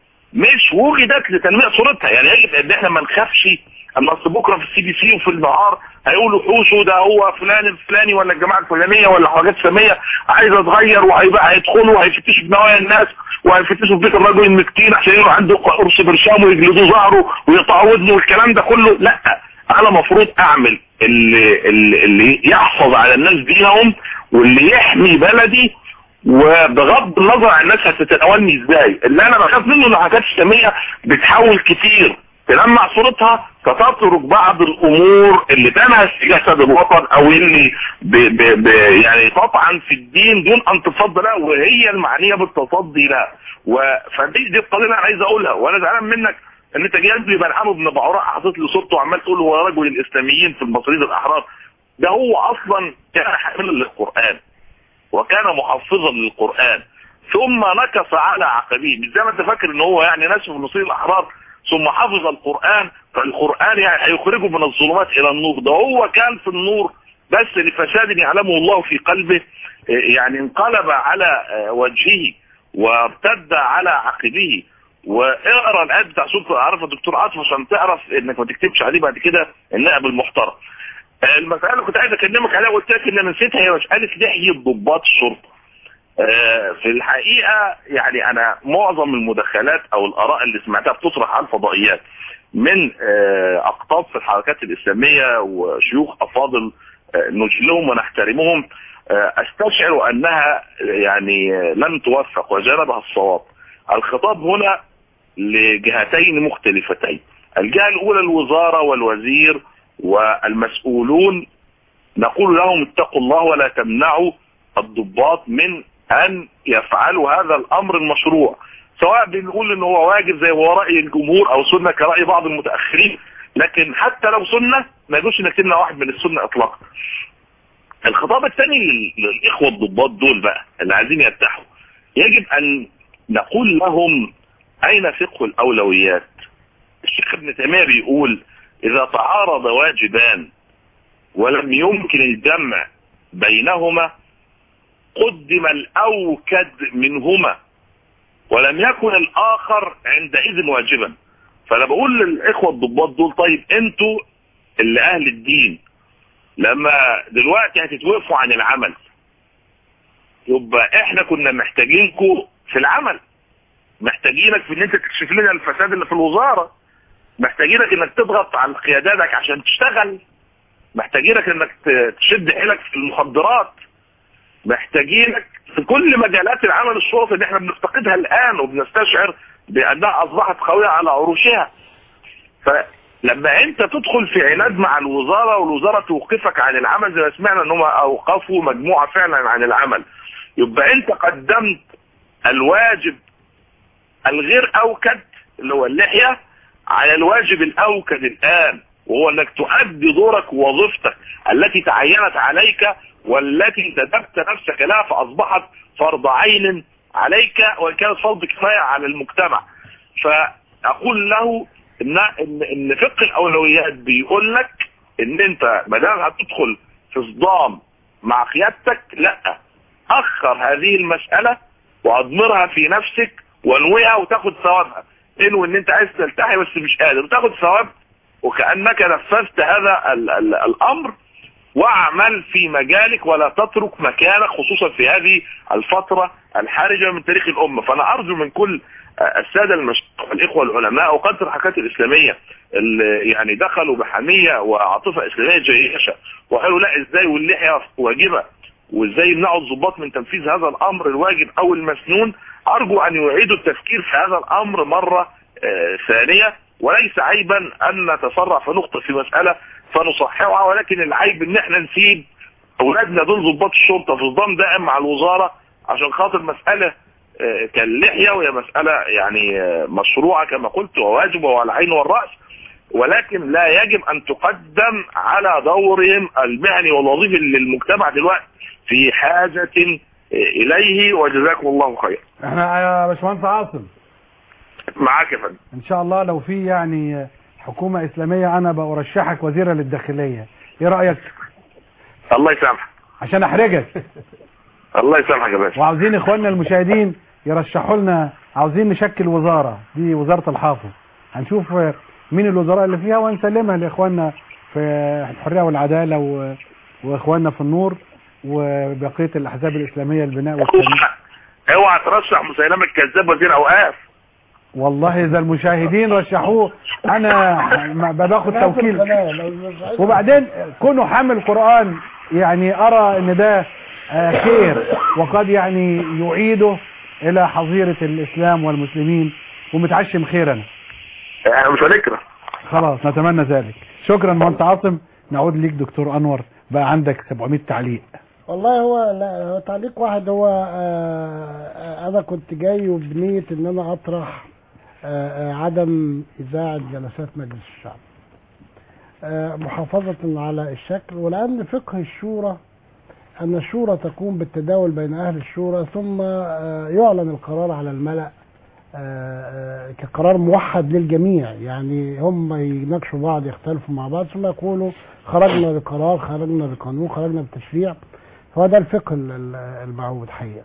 مش وجدت لتنمية صورتها. يعني يجب ان احنا ما نخافش ان اصل بكره في CDC وفي النهار هيقولوا حوشوا ده هو فلان الفلاني ولا الجماعه الفلانيه ولا حاجات ساميه عايزه تغير، وهيبقى هيدخلوا وهيفتشوا بنوايا الناس وهيفتشوا في بيت الرجل المسكين عشان يروح عنده قرص برشام ويجلدوا ظهره ويقطعوا ودنه والكلام ده كله. لا، انا مفروض اعمل اللي يحفظ على الناس دينهم واللي يحمي بلدي، وبغض النظر عن الناس هتتناولني ازاي. اللي انا بخاف منه ان الحركات الاسلاميه بتحاول كتير تلمع صورتها، فتترك بعض الامور اللي تنهش جسد الوطن او اللي يعني تطعن في الدين دون ان تتصدى لها، وهي المعنيه بالتصدي لها. فدي القضيه اللي انا عايز اقولها. وانا زعلان منك ان انت جاي لي بلحمه بن بعوراء حاطط لي صورته وعمال تقول هو رجل الاسلاميين في المصريين الاحرار. ده هو اصلا كان حاملا للقران وكان محفظا للقران، ثم نكص على عقبيه. مش زي ما انت فاكر ان هو يعني ناس في المصريين الاحرار ثم حفظ القرآن، فالقرآن يعني هيخرجه من الظلمات إلى النور. ده هو كان في النور بس لفساد يعلمه الله في قلبه، يعني انقلب على وجهه وارتد على عقبه. واقرا الآيات بتاع سورة عارف يا دكتور عاطف عشان تعرف انك ما تكتبش عليه بعد كده النائب المحترم. المسألة اللي كنت عايز اكلمك عليها وقلت لك ان انا نسيتها، هي مسألة لحية ضباط الشرطة. في الحقيقة يعني انا معظم المداخلات او الاراء اللي سمعتها بتطرح على الفضائيات من اقطاب في الحركات الاسلامية وشيوخ افاضل نجلهم ونحترمهم، استشعر انها يعني لم توفق وجانبها الصواب. الخطاب هنا لجهتين مختلفتين. الجهة الاولى الوزارة والوزير والمسؤولون، نقول لهم اتقوا الله ولا تمنعوا الضباط من ان يفعلوا هذا الامر المشروع، سواء بنقول ان هو واجب زي هو راي الجمهور او سنه كراي بعض المتاخرين، لكن حتى لو سنه ما يجوش انك تمنع واحد من السنه اطلاقا. الخطاب الثاني للاخوه الضباط دول بقى اللي عايزين يرتاحوا، يجب ان نقول لهم اين فقه الاولويات. الشيخ ابن تيميه بيقول اذا تعارض واجبان ولم يمكن الجمع بينهما قدم الاوكد منهما ولم يكن الاخر عندئذ واجبا. فانا بقول للاخوه الضباط دول طيب انتوا اللي اهل الدين لما دلوقتي هتتوقفوا عن العمل يبقى احنا كنا محتاجينكم في العمل، محتاجينك في ان انت تكشف لنا الفساد اللي في الوزاره، محتاجينك انك تضغط على قياداتك عشان تشتغل، محتاجينك انك تشد حيلك في المخدرات، محتاجينك في كل مجالات العمل الشرطي اللي احنا بنفتقدها الان وبنستشعر بانها اصبحت قويه على عروشها. فلما انت تدخل في عناد مع الوزاره والوزاره توقفك عن العمل زي ما سمعنا ان هم اوقفوا مجموعه فعلا عن العمل، يبقى انت قدمت الواجب الغير اوكد اللي هو اللحيه على الواجب الاوكد الان، وهو انك تؤدي دورك ووظيفتك التي تعينت عليك والتي انتدبت نفسك لها فاصبحت فرض عين عليك وان كانت فرض كفايه على المجتمع. فاقول له ان فقه الاولويات بيقول لك ان انت ما دام هتدخل في صدام مع قيادتك لا، اخر هذه المساله واضمرها في نفسك وانويها وتاخد ثوابها. انوي ان انت عايز تلتحي بس مش قادر وتاخد ثواب وكانك نفذت هذا الامر، واعمل في مجالك ولا تترك مكانك خصوصا في هذه الفتره الحرجه من تاريخ الامه. فانا ارجو من كل الساده الاخوه العلماء وقادة الحركات الاسلاميه اللي يعني دخلوا بحميه وعاطفه اسلاميه جيشه وقالوا لا ازاي واللحيه واجبه وازاي يمنعوا الضباط من تنفيذ هذا الامر الواجب او المسنون، ارجو ان يعيدوا التفكير في هذا الامر مره ثانيه. وليس عيبا ان نتسرع فنخطئ في مساله فنصححها، ولكن العيب ان احنا نسيب اولادنا دول ضباط الشرطه في صدام دائم مع الوزاره عشان خاطر مساله كاللحيه، وهي مساله يعني مشروعه كما قلت وواجبه وعلى العين والراس، ولكن لا يجب ان تقدم على دورهم المهني والوظيفي اللي المجتمع دلوقتي في حاجه اليه. وجزاكم الله خير. احنا يا باشمهندس عاصم معاك يا فندم. ان شاء الله لو في يعني حكومه اسلاميه انا برشحك وزيرا للداخليه، ايه رايك؟ الله يسامحك. عشان احرجك. الله يسامحك يا باشا. وعاوزين اخواننا المشاهدين يرشحوا لنا، عاوزين نشكل وزاره، دي وزاره الحافظ، هنشوف مين الوزراء اللي فيها وهنسلمها لاخواننا في الحريه والعداله واخواننا في النور وبقيه الاحزاب الاسلاميه البناء والتنميه. اوعى ترشح مسيلمه الكذاب وزير اوقاف. والله اذا المشاهدين رشحوه انا باخد توكيل. وبعدين كونه حامل قرآن يعني ارى ان ده خير وقد يعني يعيده الى حظيرة الاسلام والمسلمين ومتعشم خيرا. احنا مش هنكره. خلاص نتمنى ذلك. شكرا مهندس عاصم. نعود ليك دكتور انور، بقى عندك 700 تعليق. والله هو تعليق واحد. هو انا كنت جاي بنية ان انا اطرح عدم اذاعة جلسات مجلس الشعب محافظة على الشكل، ولان فقه الشورى ان الشورى تقوم بالتداول بين اهل الشورى ثم يعلن القرار على الملأ كقرار موحد للجميع، يعني هم يناقشوا بعض يختلفوا مع بعض ثم يقولوا خرجنا بقرار، خرجنا بقانون، خرجنا بتشريع. هو ده الفقه المعهود حقيقة.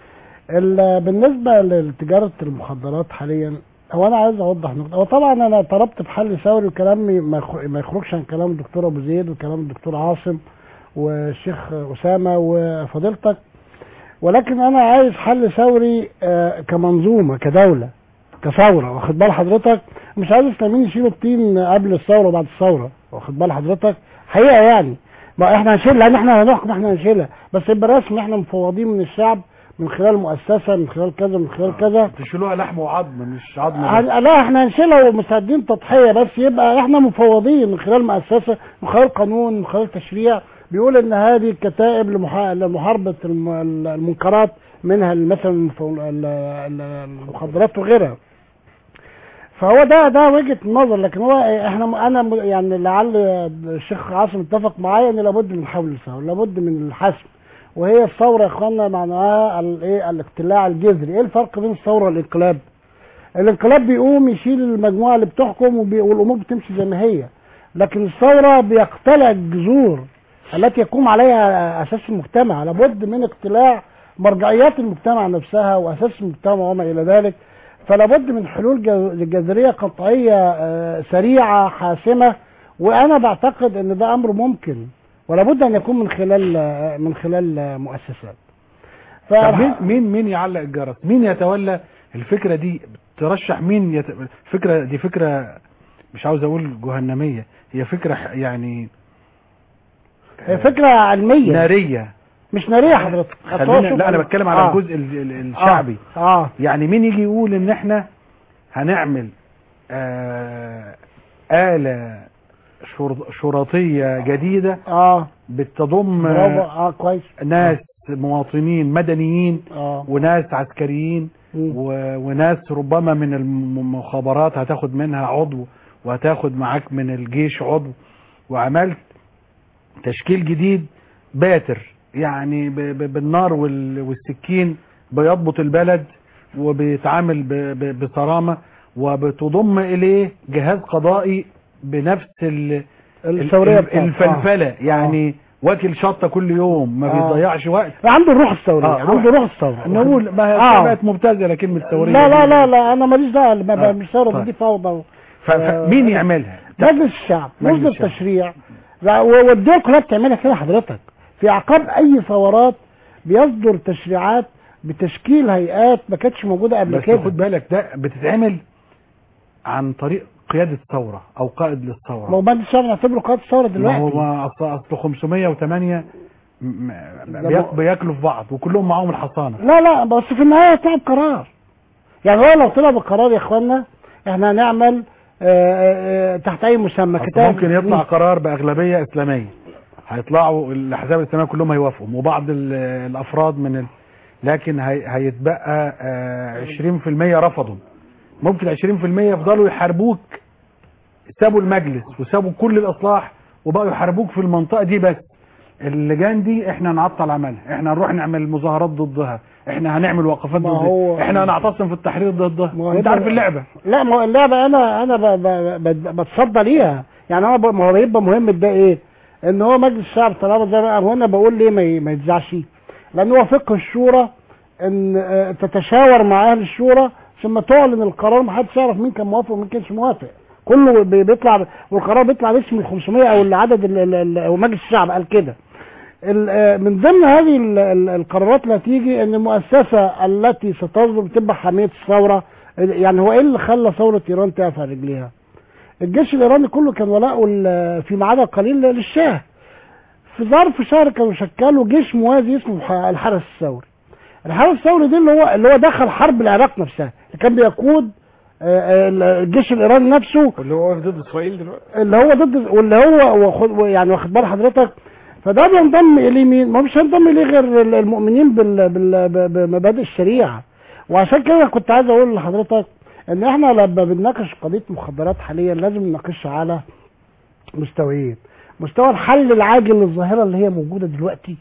بالنسبة لتجارة المخدرات حاليا، هو انا عايز اوضح نقطة. هو طبعا انا طلبت بحل ثوري وكلامي ما يخرجش عن كلام الدكتور ابو زيد وكلام الدكتور عاصم والشيخ اسامة وفضيلتك، ولكن انا عايز حل ثوري كمنظومة كدولة كثورة، واخد بال حضرتك؟ مش عايز اسلاميين يشيلوا الطين قبل الثورة وبعد الثورة، واخد بال حضرتك؟ حقيقة يعني ما احنا هنشيلها، لان احنا هنحكم احنا هنشيلها، بس يبقى رسمي احنا مفوضين من الشعب من خلال مؤسسة من خلال كذا من خلال كذا. تشيلوها لحم وعظم مش عظم. لا احنا هنشيلها ومستعدين تضحية، بس يبقى احنا مفوضين من خلال مؤسسة من خلال قانون من خلال تشريع بيقول ان هذه الكتائب لمحاربه المنكرات، منها مثلا المخدرات وغيرها. فهو ده وجهه نظر، لكن هو انا يعني لعل الشيخ عاصم اتفق معايا ان لابد من حول الثوره، لابد من الحسم. وهي الثوره يا اخوانا معناها الاقتلاع الجذري. ايه الفرق بين الثوره والانقلاب؟ الانقلاب بيقوم يشيل المجموعه اللي بتحكم والامور بتمشي زي ما هي، لكن الثوره بيقتلع الجذور التي يقوم عليها اساس المجتمع. لابد من اقتلاع مرجعيات المجتمع نفسها واساس المجتمع وما الى ذلك. فلابد من حلول جذريه قطعيه سريعه حاسمه، وانا بعتقد ان ده امر ممكن، ولابد ان يكون من خلال مؤسسات. مين يعلق الجرس؟ مين يتولى الفكره دي؟ ترشح مين الفكره دي؟ فكره مش عاوز اقول جهنميه، هي فكره يعني هي فكره علميه ناريه. مش ناريه حضرتك. لا انا بتكلم على الجزء الشعبي. يعني مين يجي يقول ان احنا هنعمل آلة شرطية جديدة بتضم كويس ناس مواطنين مدنيين وناس عسكريين وناس ربما من المخابرات هتاخد منها عضو، وهتاخد معاك من الجيش عضو، وعملت تشكيل جديد باتر يعني بالنار والسكين بيضبط البلد وبيتعامل بصرامة، وبتضم إليه جهاز قضائي بنفس الفلفلة يعني واكل شطة كل يوم ما بيضيعش وقت، عنده الروح الثورية. عنده روح الثورة. نقول ما بقت مبتذلة كلمة ثورية. لا أنا ماليش دعوة مش ثورة، دي فوضى. مين يعملها؟ مجلس الشعب، مجلس التشريع، والدول كلها بتعملها كده حضرتك. في اعقاب اي ثورات بيصدر تشريعات بتشكيل هيئات ما كانتش موجوده قبل كده. بس خد بالك ده بتتعمل عن طريق قياده ثوره او قائد للثوره. ما هو مجلس الشعب نعتبره قائد الثوره دلوقتي. ما هو اصل 508 بياكلوا في بعض وكلهم معاهم الحصانه. لا بس في النهايه طلع قرار. يعني هو لو طلع بالقرار يا اخوانا احنا هنعمل تحت اي مسمى كتاب. ممكن يطلع قرار باغلبيه اسلاميه، هيطلعوا الاحزاب الاسلاميه كلهم هيوافقوا وبعض الافراد لكن هيتبقى 20% رفضوا. ممكن 20% يفضلوا يحاربوك، سابوا المجلس وسابوا كل الاصلاح وبقوا يحاربوك في المنطقه دي. بس اللجان دي احنا نعطل عملها، احنا نروح نعمل مظاهرات ضدها، احنا هنعمل وقفات ضدها، احنا هنعتصم في التحرير ضدها. انت عارف اللعبه. لا ما هو اللعبه انا بتصدى ليها. يعني انا ما هو يبقى مهم ده ايه؟ ان هو مجلس الشعب طالما زي ما انا بقول ليه ما يتذاعش؟ لان هو فقه الشورى ان تتشاور مع اهل الشورى ثم تعلن القرار، ما حدش يعرف مين كان موافق ومين كانش موافق، كله بيطلع والقرار بيطلع باسم ال 500 او العدد ومجلس الشعب قال كده. من ضمن هذه القرارات اللي هتيجي ان المؤسسه التي ستصدر تبقى حاميه الثوره. يعني هو ايه اللي خلى ثوره ايران تقف على رجليها؟ الجيش الايراني كله كان ولاءه في عدد قليل للشاه. في ظرف شهر كانوا شكلوا جيش موازي اسمه الحرس الثوري. الحرس الثوري دي اللي هو دخل حرب العراق نفسها، اللي كان بيقود الجيش الايراني نفسه، اللي هو ضد اسرائيل دلوقتي، اللي هو ضد واللي هو يعني واخد بال حضرتك. فده بينضم اليه مين؟ ما مش هينضم اليه غير المؤمنين بمبادئ الشريعه. وعشان كده كنت عايز اقول لحضرتك ان احنا لما بنناقش قضيه مخدرات حاليا لازم نناقشها على مستويين. مستوى الحل العاجل للظاهره اللي هي موجوده دلوقتي،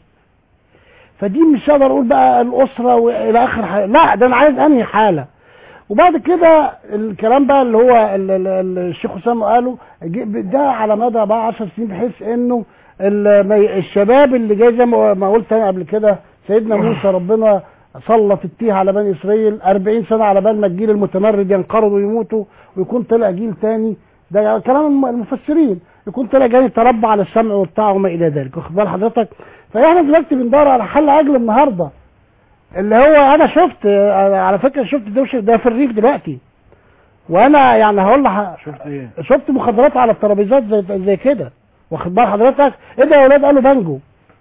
فدي مش هقدر اقول بقى الاسره والى اخر حاجه، لا ده انا عايز انهي حاله. وبعد كده الكلام بقى اللي هو الشيخ اسامه قاله ده على مدى بقى 10 سنين، بحيث انه الشباب اللي جاي زي ما قلت انا قبل كده، سيدنا موسى ربنا سلط التيه على بني اسرائيل 40 سنه على بال ما الجيل المتمرد ينقرض ويموتوا ويكون طلع جيل تاني. ده كلام المفسرين، يكون طلع جاي يتربى على السمع والطاعه وما الى ذلك، واخد بال حضرتك؟ فاحنا دلوقتي بندور على حل اجل النهارده، اللي هو انا شفت على فكره شفت ده في الريف دلوقتي، وانا يعني هقول لك شفت مخدرات على الترابيزات زي كده، واخد بال حضرتك؟ ايه ده يا اولاد؟ قالوا بانجو،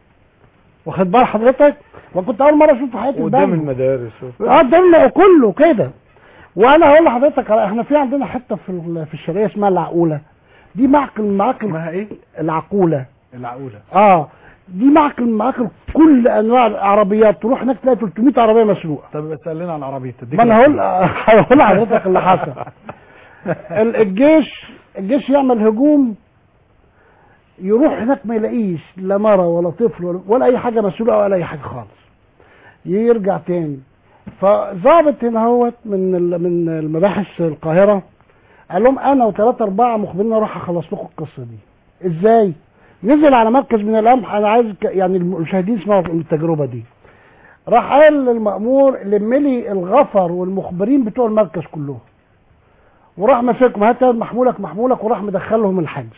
واخد بال حضرتك؟ وكنت اول مره اشوف في حياتي قدام المدارس قدامنا كله كده. وانا هقول لحضرتك احنا في عندنا حته في الشرقيه اسمها العقوله، دي معقل اسمها ايه؟ العقوله. دي معاكل كل انواع العربيات، تروح هناك تلاقي 300 عربيه مسروقه. طب بس قال لنا عن العربيه. ما انا هقول لحضرتك اللي حصل. الجيش يعمل هجوم، يروح هناك ما يلاقيش لا مرة ولا طفل ولا اي حاجه مسروقه ولا اي حاجه خالص، يرجع تاني. فضابط هنا هوت من المباحث القاهره قال لهم انا و3 4 مخبرين اروح اخلص لكم القصه دي. ازاي؟ نزل على مركز من القمح، انا عايز يعني المشاهدين يسمعوا التجربه دي. راح قال للمأمور لم لي الغفر والمخبرين بتوع المركز كلهم، وراح ماسكهم هات محمولك وراح مدخلهم الحجز.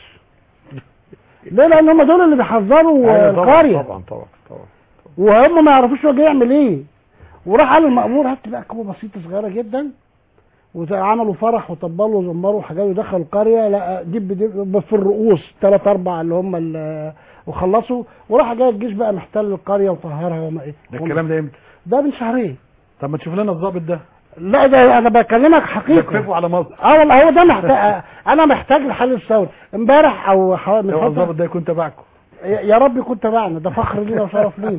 ليه؟ لان هم دول اللي بيحذروا القريه. طبعا وهم ما يعرفوش هو جاي يعمل ايه. وراح قال للمأمور هات بقى كوبه بسيطه صغيره جدا، وعملوا فرح وطبلوا وزمروا وحاجات ودخلوا القريه، لا دب في الرؤوس 3 4 اللي هم وخلصوا. وراح جاي الجيش بقى محتل القريه وطهرها وما ايه. ده الكلام ده امتى؟ ده من شهرين. طب ما تشوف لنا الضابط ده. لا ده انا بكلمك حقيقه. يكففوا على مصر. والله هو ده محتاج. انا محتاج لحل الثوري. امبارح او من فتره الضابط ده يكون تبعكم. يا رب يكون تبعنا، ده فخر لينا وشرف لينا.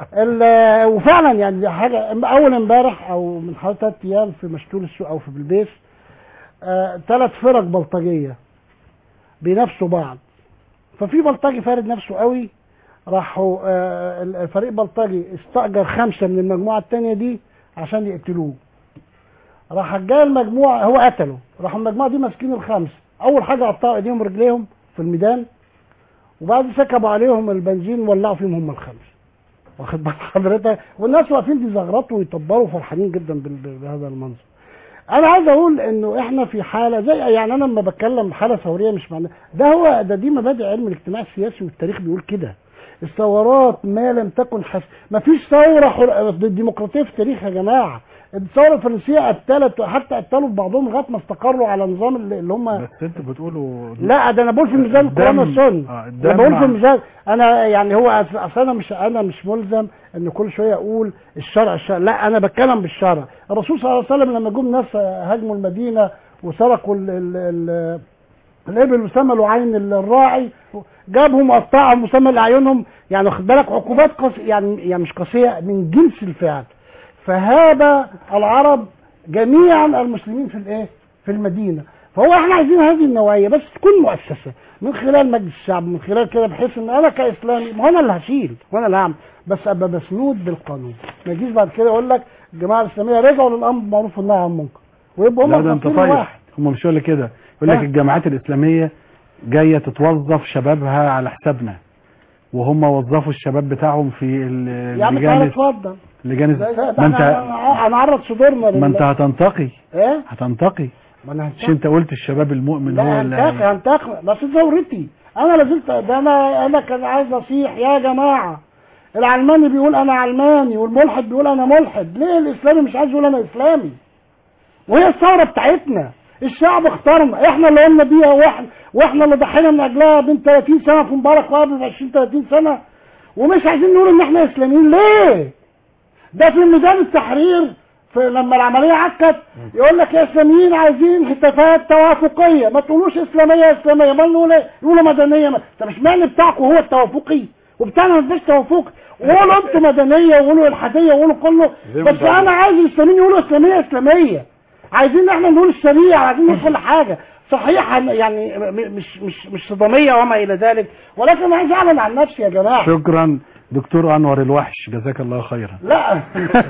وفعلا يعني دي حاجه. اول امبارح او من حوالي 3 ايام في مشتول السوق او في بلبيس 3 فرق بلطجيه بينافسوا بعض. ففي بلطجي فارد نفسه قوي، راحوا الفريق بلطجي استأجر 5 من المجموعه الثانيه دي عشان يقتلوه. راح جاي المجموعه هو قتله، راحوا المجموعه دي ماسكين ال5. اول حاجه قطعوا ايديهم ورجليهم في الميدان، وبعد سكبوا عليهم البنزين وولعوا فيهم هم ال5. واخد بال حضرتك؟ والناس واقفين بيزغرطوا ويطبلوا فرحانين جدا بهذا المنظر. انا عايز اقول انه احنا في حاله زي يعني انا لما بتكلم حاله ثوريه مش معناه ده دي مبادئ علم الاجتماع السياسي والتاريخ بيقول كده. الثورات ما لم تكن ما فيش ثوره ديمقراطيه في التاريخ يا جماعه. الثوره الفرنسيه قتلت حتى قتلوا بعضهم لغايه ما استقروا على النظام اللي هم. بس انتوا بتقولوا لا ده انا بقول في ميزان القرآن والسنه. انا بقول في ميزان. انا يعني هو اصل انا مش ملزم ان كل شويه اقول الشرع. لا انا بتكلم بالشرع. الرسول صلى الله عليه وسلم لما جم ناس هاجموا المدينه وسرقوا الابل وسملوا عين الراعي، جابهم وقطعهم وسمل اعينهم، يعني واخد بالك عقوبات يعني مش قاسيه من جنس الفعل. فهاب العرب جميعا المسلمين في الايه؟ في المدينه. فهو احنا عايزين هذه النوعيه بس تكون مؤسسه من خلال مجلس الشعب، من خلال كده، بحيث ان انا كاسلامي ما انا اللي هشيل وانا اللي هعمل، بس ابقى مسنود بالقانون. ما يجيش بعد كده يقول لك الجماعه الاسلاميه رجعوا للامر بالمعروف والنهي عن المنكر ويبقوا هم واحد. هم مش يقول كده، يقول لك الجماعات الاسلاميه جايه تتوظف شبابها على حسابنا، وهم وظفوا الشباب بتاعهم في يعني اتفضل لجان. ما انت هنعرض صدورنا ما انت هتنتقي. ايه هتنتقي. مش انت قلت الشباب المؤمن هو اللي هنتقي بس ثورتي انا لازلت ده. انا كان عايز اصيح يا جماعه. العلماني بيقول انا علماني والملحد بيقول انا ملحد. ليه الاسلامي مش عايز يقول انا اسلامي؟ وهي الثوره بتاعتنا، الشعب اختارنا، احنا اللي قلنا بيها، واحنا اللي ضحينا من اجلها من 30 سنه في مبارك وقبل 20 30 سنه، ومش عايزين نقول ان احنا اسلاميين. ليه؟ ده في ميدان التحرير لما العمليه عكت يقول لك يا اسلاميين عايزين هتافات توافقيه، ما تقولوش اسلاميه اسلاميه، ما نقول ايه؟ يقولوا مدنيه. طب اشمعنى بتاعكم هو التوافقي وبتاعنا ما فيش توافقي؟ وقولوا انتوا مدنيه وقولوا الحاديه وقولوا كله، بس انا عايز الاسلاميين يقولوا اسلاميه اسلاميه. عايزين احنا نقول الشريعه، عايزين نقول كل حاجه صحيح، يعني مش صداميه وما الى ذلك، ولكن انا عايز اعلن عن نفسي يا جماعه. شكرا دكتور انور الوحش، جزاك الله خيرا. لا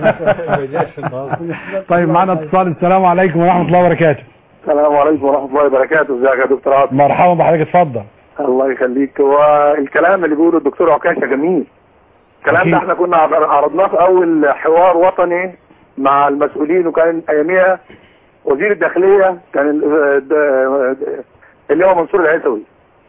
طيب معنا اتصال. السلام عليكم ورحمه الله وبركاته. السلام عليكم ورحمه الله وبركاته. ازيك يا دكتور عاطف؟ مرحبا بحضرتك، اتفضل. الله يخليك. والكلام اللي بيقوله الدكتور عكاشه جميل. الكلام ده احنا كنا عرضناه في اول حوار وطني مع المسؤولين، وكان اياميها وزير الداخليه كان اللي هو منصور العيسوي،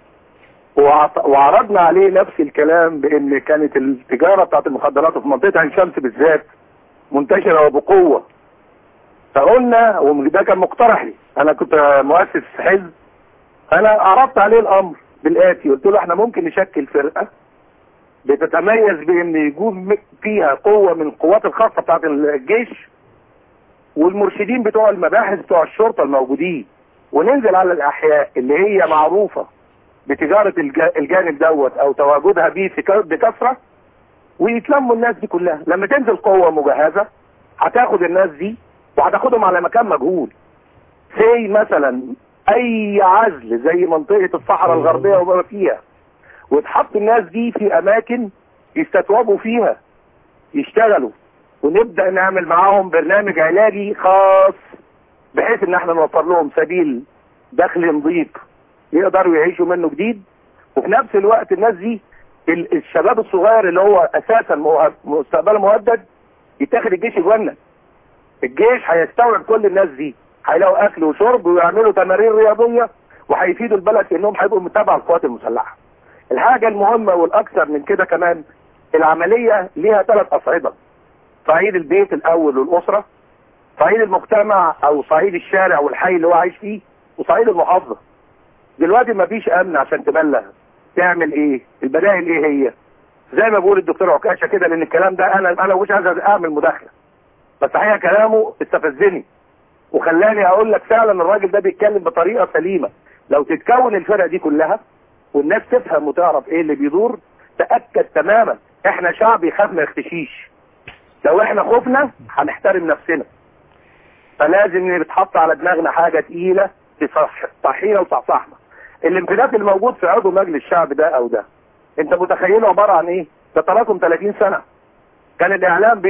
وعرضنا عليه نفس الكلام بان كانت التجاره بتاعت المخدرات في منطقه عين شمس بالذات منتشره وبقوه. فقلنا، وده كان مقترحي، انا كنت مؤسس حزب، انا عرضت عليه الامر بالاتي، قلت له احنا ممكن نشكل فرقه بتتميز بان يكون فيها قوه من القوات الخاصه بتاعت الجيش والمرشدين بتوع المباحث بتوع الشرطه الموجودين، وننزل على الاحياء اللي هي معروفه بتجارة الجانب دوت او تواجدها بيه بكثرة، ويتلموا الناس دي كلها. لما تنزل قوة مجهزة هتاخد الناس دي وهتاخدهم على مكان مجهول، زي مثلا اي عزل زي منطقة الصحراء الغربية وما فيها، وتحط الناس دي في اماكن يستتوبوا فيها يشتغلوا، ونبدأ نعمل معاهم برنامج علاجي خاص بحيث ان احنا نوفر لهم سبيل دخل نظيف يقدروا يعيشوا منه جديد. وفي نفس الوقت الناس دي الشباب الصغير اللي هو اساسا مستقبله مهدد يتاخد الجيش يجنن. الجيش هيستوعب كل الناس دي، هيلاقوا اكل وشرب ويعملوا تمارين رياضيه وهيفيدوا البلد في انهم هيبقوا متابعه القوات المسلحه. الحاجه المهمه والاكثر من كده كمان، العمليه ليها 3 اصعده: صعيد البيت الاول والاسره، صعيد المجتمع او صعيد الشارع والحي اللي هو عايش فيه، وصعيد المحافظه. دلوقتي مفيش امن عشان تبلغ تعمل ايه؟ البدائل ايه هي؟ زي ما بيقول الدكتور عكاشه كده، لان الكلام ده انا مش عايز اعمل مداخله، بس هي كلامه استفزني وخلاني اقول لك فعلا الراجل ده بيتكلم بطريقه سليمه. لو تتكون الفرقه دي كلها والناس تفهم وتعرف ايه اللي بيدور، تاكد تماما احنا شعب يخاف ما يختشيش. لو احنا خفنا هنحترم نفسنا، فلازم نتحط على دماغنا حاجه تقيله تصحينا وتصحصحنا. الانفلات الموجود في عضو مجلس الشعب ده او ده، انت متخيله عباره عن ايه؟ ده تراكم 30 سنه. كان الاعلام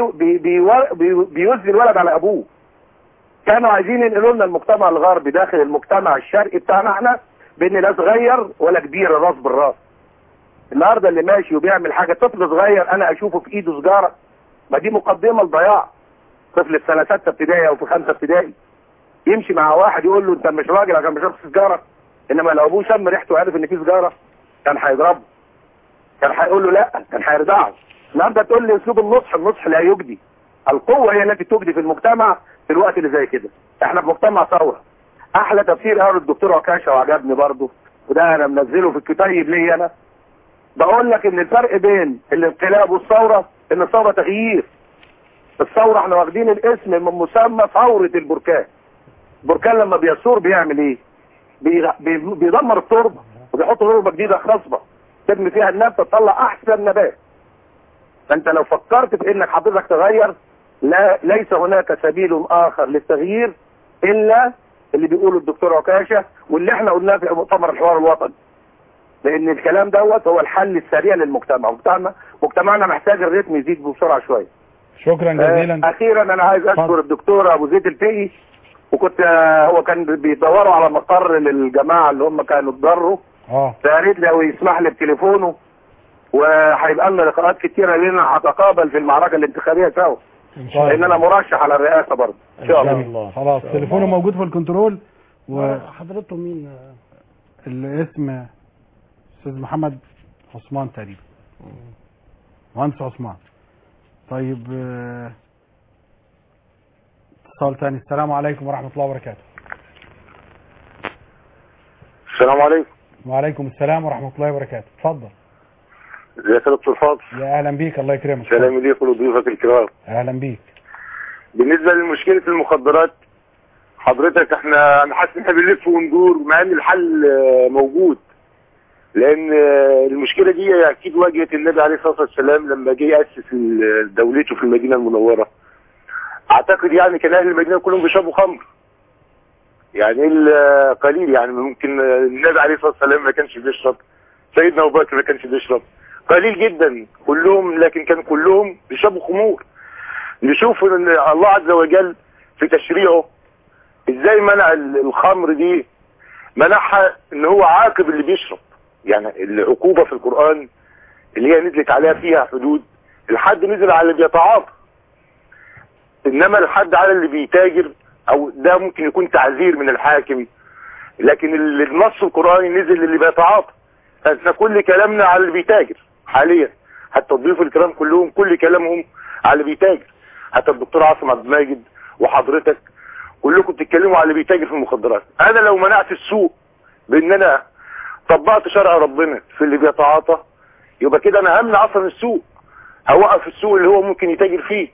بيوزي الولد على ابوه. كانوا عايزين ينقلوا لنا المجتمع الغربي داخل المجتمع الشرقي بتاعنا احنا، بان لا صغير ولا كبير، الراس بالراس. النهارده اللي ماشي وبيعمل حاجه، طفل صغير انا اشوفه في ايده سجاره، ما دي مقدمه لضياع. طفل في سنه 6 ابتدائي او في 5 ابتدائي يمشي مع واحد يقول له انت مش راجل عشان ما شربتش سجاره، انما لو ابوه شم ريحته وعرف ان في سجاره كان هيضربه، كان هيقول له لا، كان هيردعه. النهارده تقول لي اسلوب النصح لا يجدي. القوه هي التي تجدي في المجتمع في الوقت اللي زي كده. احنا في مجتمع ثوره. احلى تفسير قاله الدكتور عكاشه وعجبني برضه، وده انا منزله في الكتاب ليا انا، بقول لك ان الفرق بين الانقلاب والثوره ان الثوره تغيير. الثوره احنا واخدين الاسم من مسمى ثوره البركان. البركان لما بيثور بيعمل ايه؟ بيدمر التربه وبيحط تربه جديده خصبه تبني فيها النبته تطلع احسن نبات. فانت لو فكرت في انك حضرتك تغير، ليس هناك سبيل اخر للتغيير الا اللي بيقوله الدكتور عكاشه واللي احنا قلناه في مؤتمر الحوار الوطني. لان الكلام دوت هو الحل السريع للمجتمع. مجتمعنا محتاج الريتم يزيد بسرعه شويه. شكرا جزيلا. اخيرا انا عايز اشكر الدكتور ابو زيد الفقي، وكنت هو كان بيدوروا على مقر للجماعه اللي هم كانوا اتضروا، فيا ريت لو يسمح لي بتليفونه، وهيبقى لنا لقاءات كتيره لنا هتقابل في المعركه الانتخابيه سوا، لان انا مرشح على الرئاسه برضه ان شاء الله. خلاص تليفونه موجود في الكنترول. حضرته مين؟ الاسم استاذ محمد عثمان تقريبا، مهندس عثمان. طيب اتصال تاني. السلام عليكم ورحمه الله وبركاته. السلام عليكم. وعليكم السلام ورحمه الله وبركاته. اتفضل. ازيك يا دكتور فاضل؟ يا اهلا بيك، الله يكرمك. سلام ليك ولضيوفك الكرام. اهلا بيك. بالنسبه لمشكله المخدرات، حضرتك احنا حاسس ان احنا بنلف وندور مع ان الحل موجود، لان المشكله دي اكيد واجهت النبي عليه الصلاه والسلام لما جه ياسس دولته في المدينه المنوره. اعتقد يعني كان اهل المدينه كلهم بيشربوا خمر، يعني القليل، يعني ممكن النبي عليه الصلاه والسلام ما كانش بيشرب، سيدنا ابو بكر ما كانش بيشرب، قليل جدا كلهم، لكن كان كلهم بيشربوا خمور. نشوف ان الله عز وجل في تشريعه ازاي منع الخمر دي، منعها ان هو عاقب اللي بيشرب. يعني العقوبه في القران اللي هي نزلت عليها فيها حدود، الحد نزل على اللي بيتعاطى، انما الحد على اللي بيتاجر، او ده ممكن يكون تعذير من الحاكم، لكن النص القراني نزل للي بيتعاطى. فاحنا كل كلامنا على اللي بيتاجر حاليا، حتى الضيوف الكرام كلهم كل كلامهم على اللي بيتاجر، حتى الدكتور عاصم عبد الماجد وحضرتك كلكم بتتكلموا على اللي بيتاجر في المخدرات. انا لو منعت السوق بان انا طبقت شرع ربنا في اللي بيتعاطى، يبقى كده انا همنع اصلا السوق، هوقف السوق اللي هو ممكن يتاجر فيه.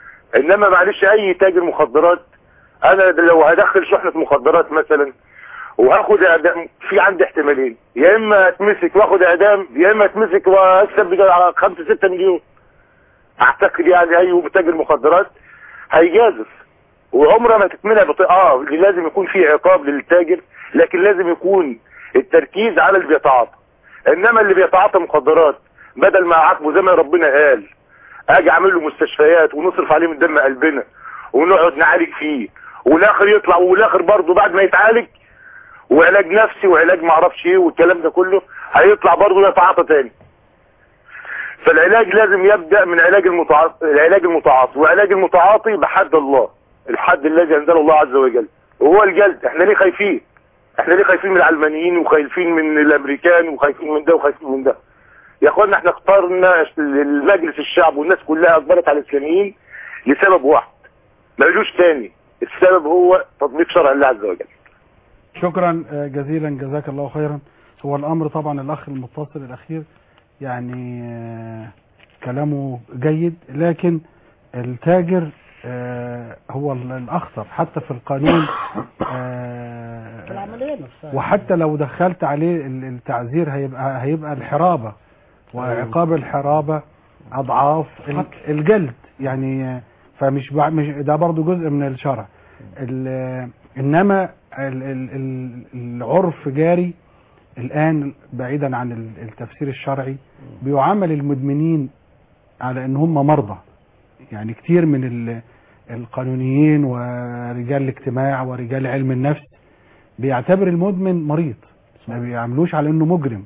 انما معلش اي تاجر مخدرات، انا لو هدخل شحنة مخدرات مثلا وهاخد اعدام، في عندي احتمالين، يا اما اتمسك واخد اعدام، يا اما اتمسك واكسب على 5-6 مليون. اعتقد يعني اي تاجر مخدرات هيجازف، وعمرها ما تتمنع لازم يكون في عقاب للتاجر، لكن لازم يكون التركيز على اللي بيتعاطى. انما اللي بيتعاطى مخدرات بدل ما اعاقبه زي ما ربنا قال، اجي اعمل له مستشفيات ونصرف عليه من دم قلبنا ونقعد نعالج فيه، والاخر يطلع، والاخر برضه بعد ما يتعالج وعلاج نفسي وعلاج ما اعرفش ايه والكلام ده كله، هيطلع برضه يتعاطى تاني. فالعلاج لازم يبدا من العلاج المتعاطي، وعلاج المتعاطي بحد الله، الحد الذي انزله الله عز وجل وهو الجلد. احنا ليه خايفين؟ احنا ليه خايفين من العلمانيين وخايفين من الامريكان وخايفين من ده وخايفين من ده؟ يا اخوانا احنا اخترنا المجلس الشعب والناس كلها اجبرت على الاسلاميين لسبب واحد مالوش تاني، السبب هو تطبيق شرع الله عز وجل. شكرا جزيلا، جزاك الله خيرا. هو الامر طبعا الاخ المتصل الاخير يعني كلامه جيد، لكن التاجر هو الاخطر حتى في القانون، العملية نفسها. وحتى لو دخلت عليه التعزير هيبقى الحرابة، وعقاب الحرابة اضعاف الجلد يعني. فمش ده برضو جزء من الشرع، انما العرف جاري الان بعيدا عن التفسير الشرعي، بيعامل المدمنين على ان هم مرضى. يعني كتير من القانونيين ورجال الاجتماع ورجال علم النفس بيعتبر المدمن مريض، ما بيعاملوش على انه مجرم،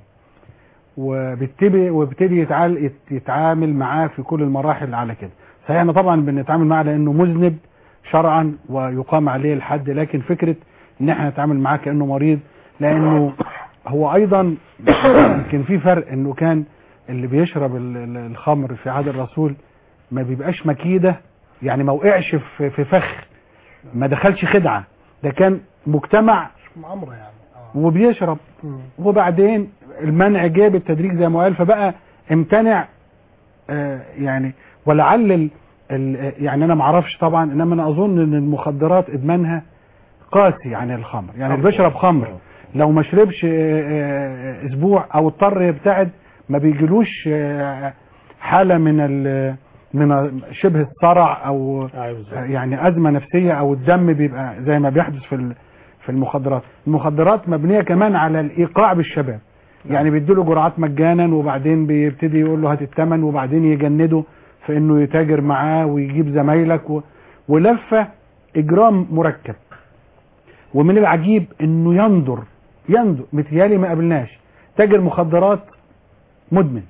وبيبتدي يتعامل معاه في كل المراحل على كده. فاحنا طبعا بنتعامل معاه لانه مذنب شرعا ويقام عليه الحد، لكن فكرة ان احنا نتعامل معاه كانه مريض، لانه هو ايضا يمكن في فرق، انه كان اللي بيشرب الخمر في عهد الرسول ما بيبقاش مكيدة، يعني ما وقعش في فخ، ما دخلش خدعة، ده كان مجتمع مأمرة يعني وبيشرب. وبعدين المنع جه بالتدريج زي ما قال، فبقى امتنع يعني. ولعل يعني انا ما اعرفش طبعا، انما انا اظن ان المخدرات ادمانها قاسي عن الخمر. يعني اللي بيشرب خمر لو ما شربش اسبوع او اضطر يبتعد، ما بيجيلوش حالة من شبه الصرع او يعني ازمة نفسية، او الدم بيبقى زي ما بيحدث في المخدرات. المخدرات مبنية كمان على الايقاع بالشباب، يعني بيديله جرعات مجانا، وبعدين بيبتدي يقول له هات الثمن، وبعدين يجنده في انه يتاجر معاه ويجيب زمايلك ولفة اجرام مركب. ومن العجيب انه يندر متهيالي ما قابلناش تاجر مخدرات مدمن.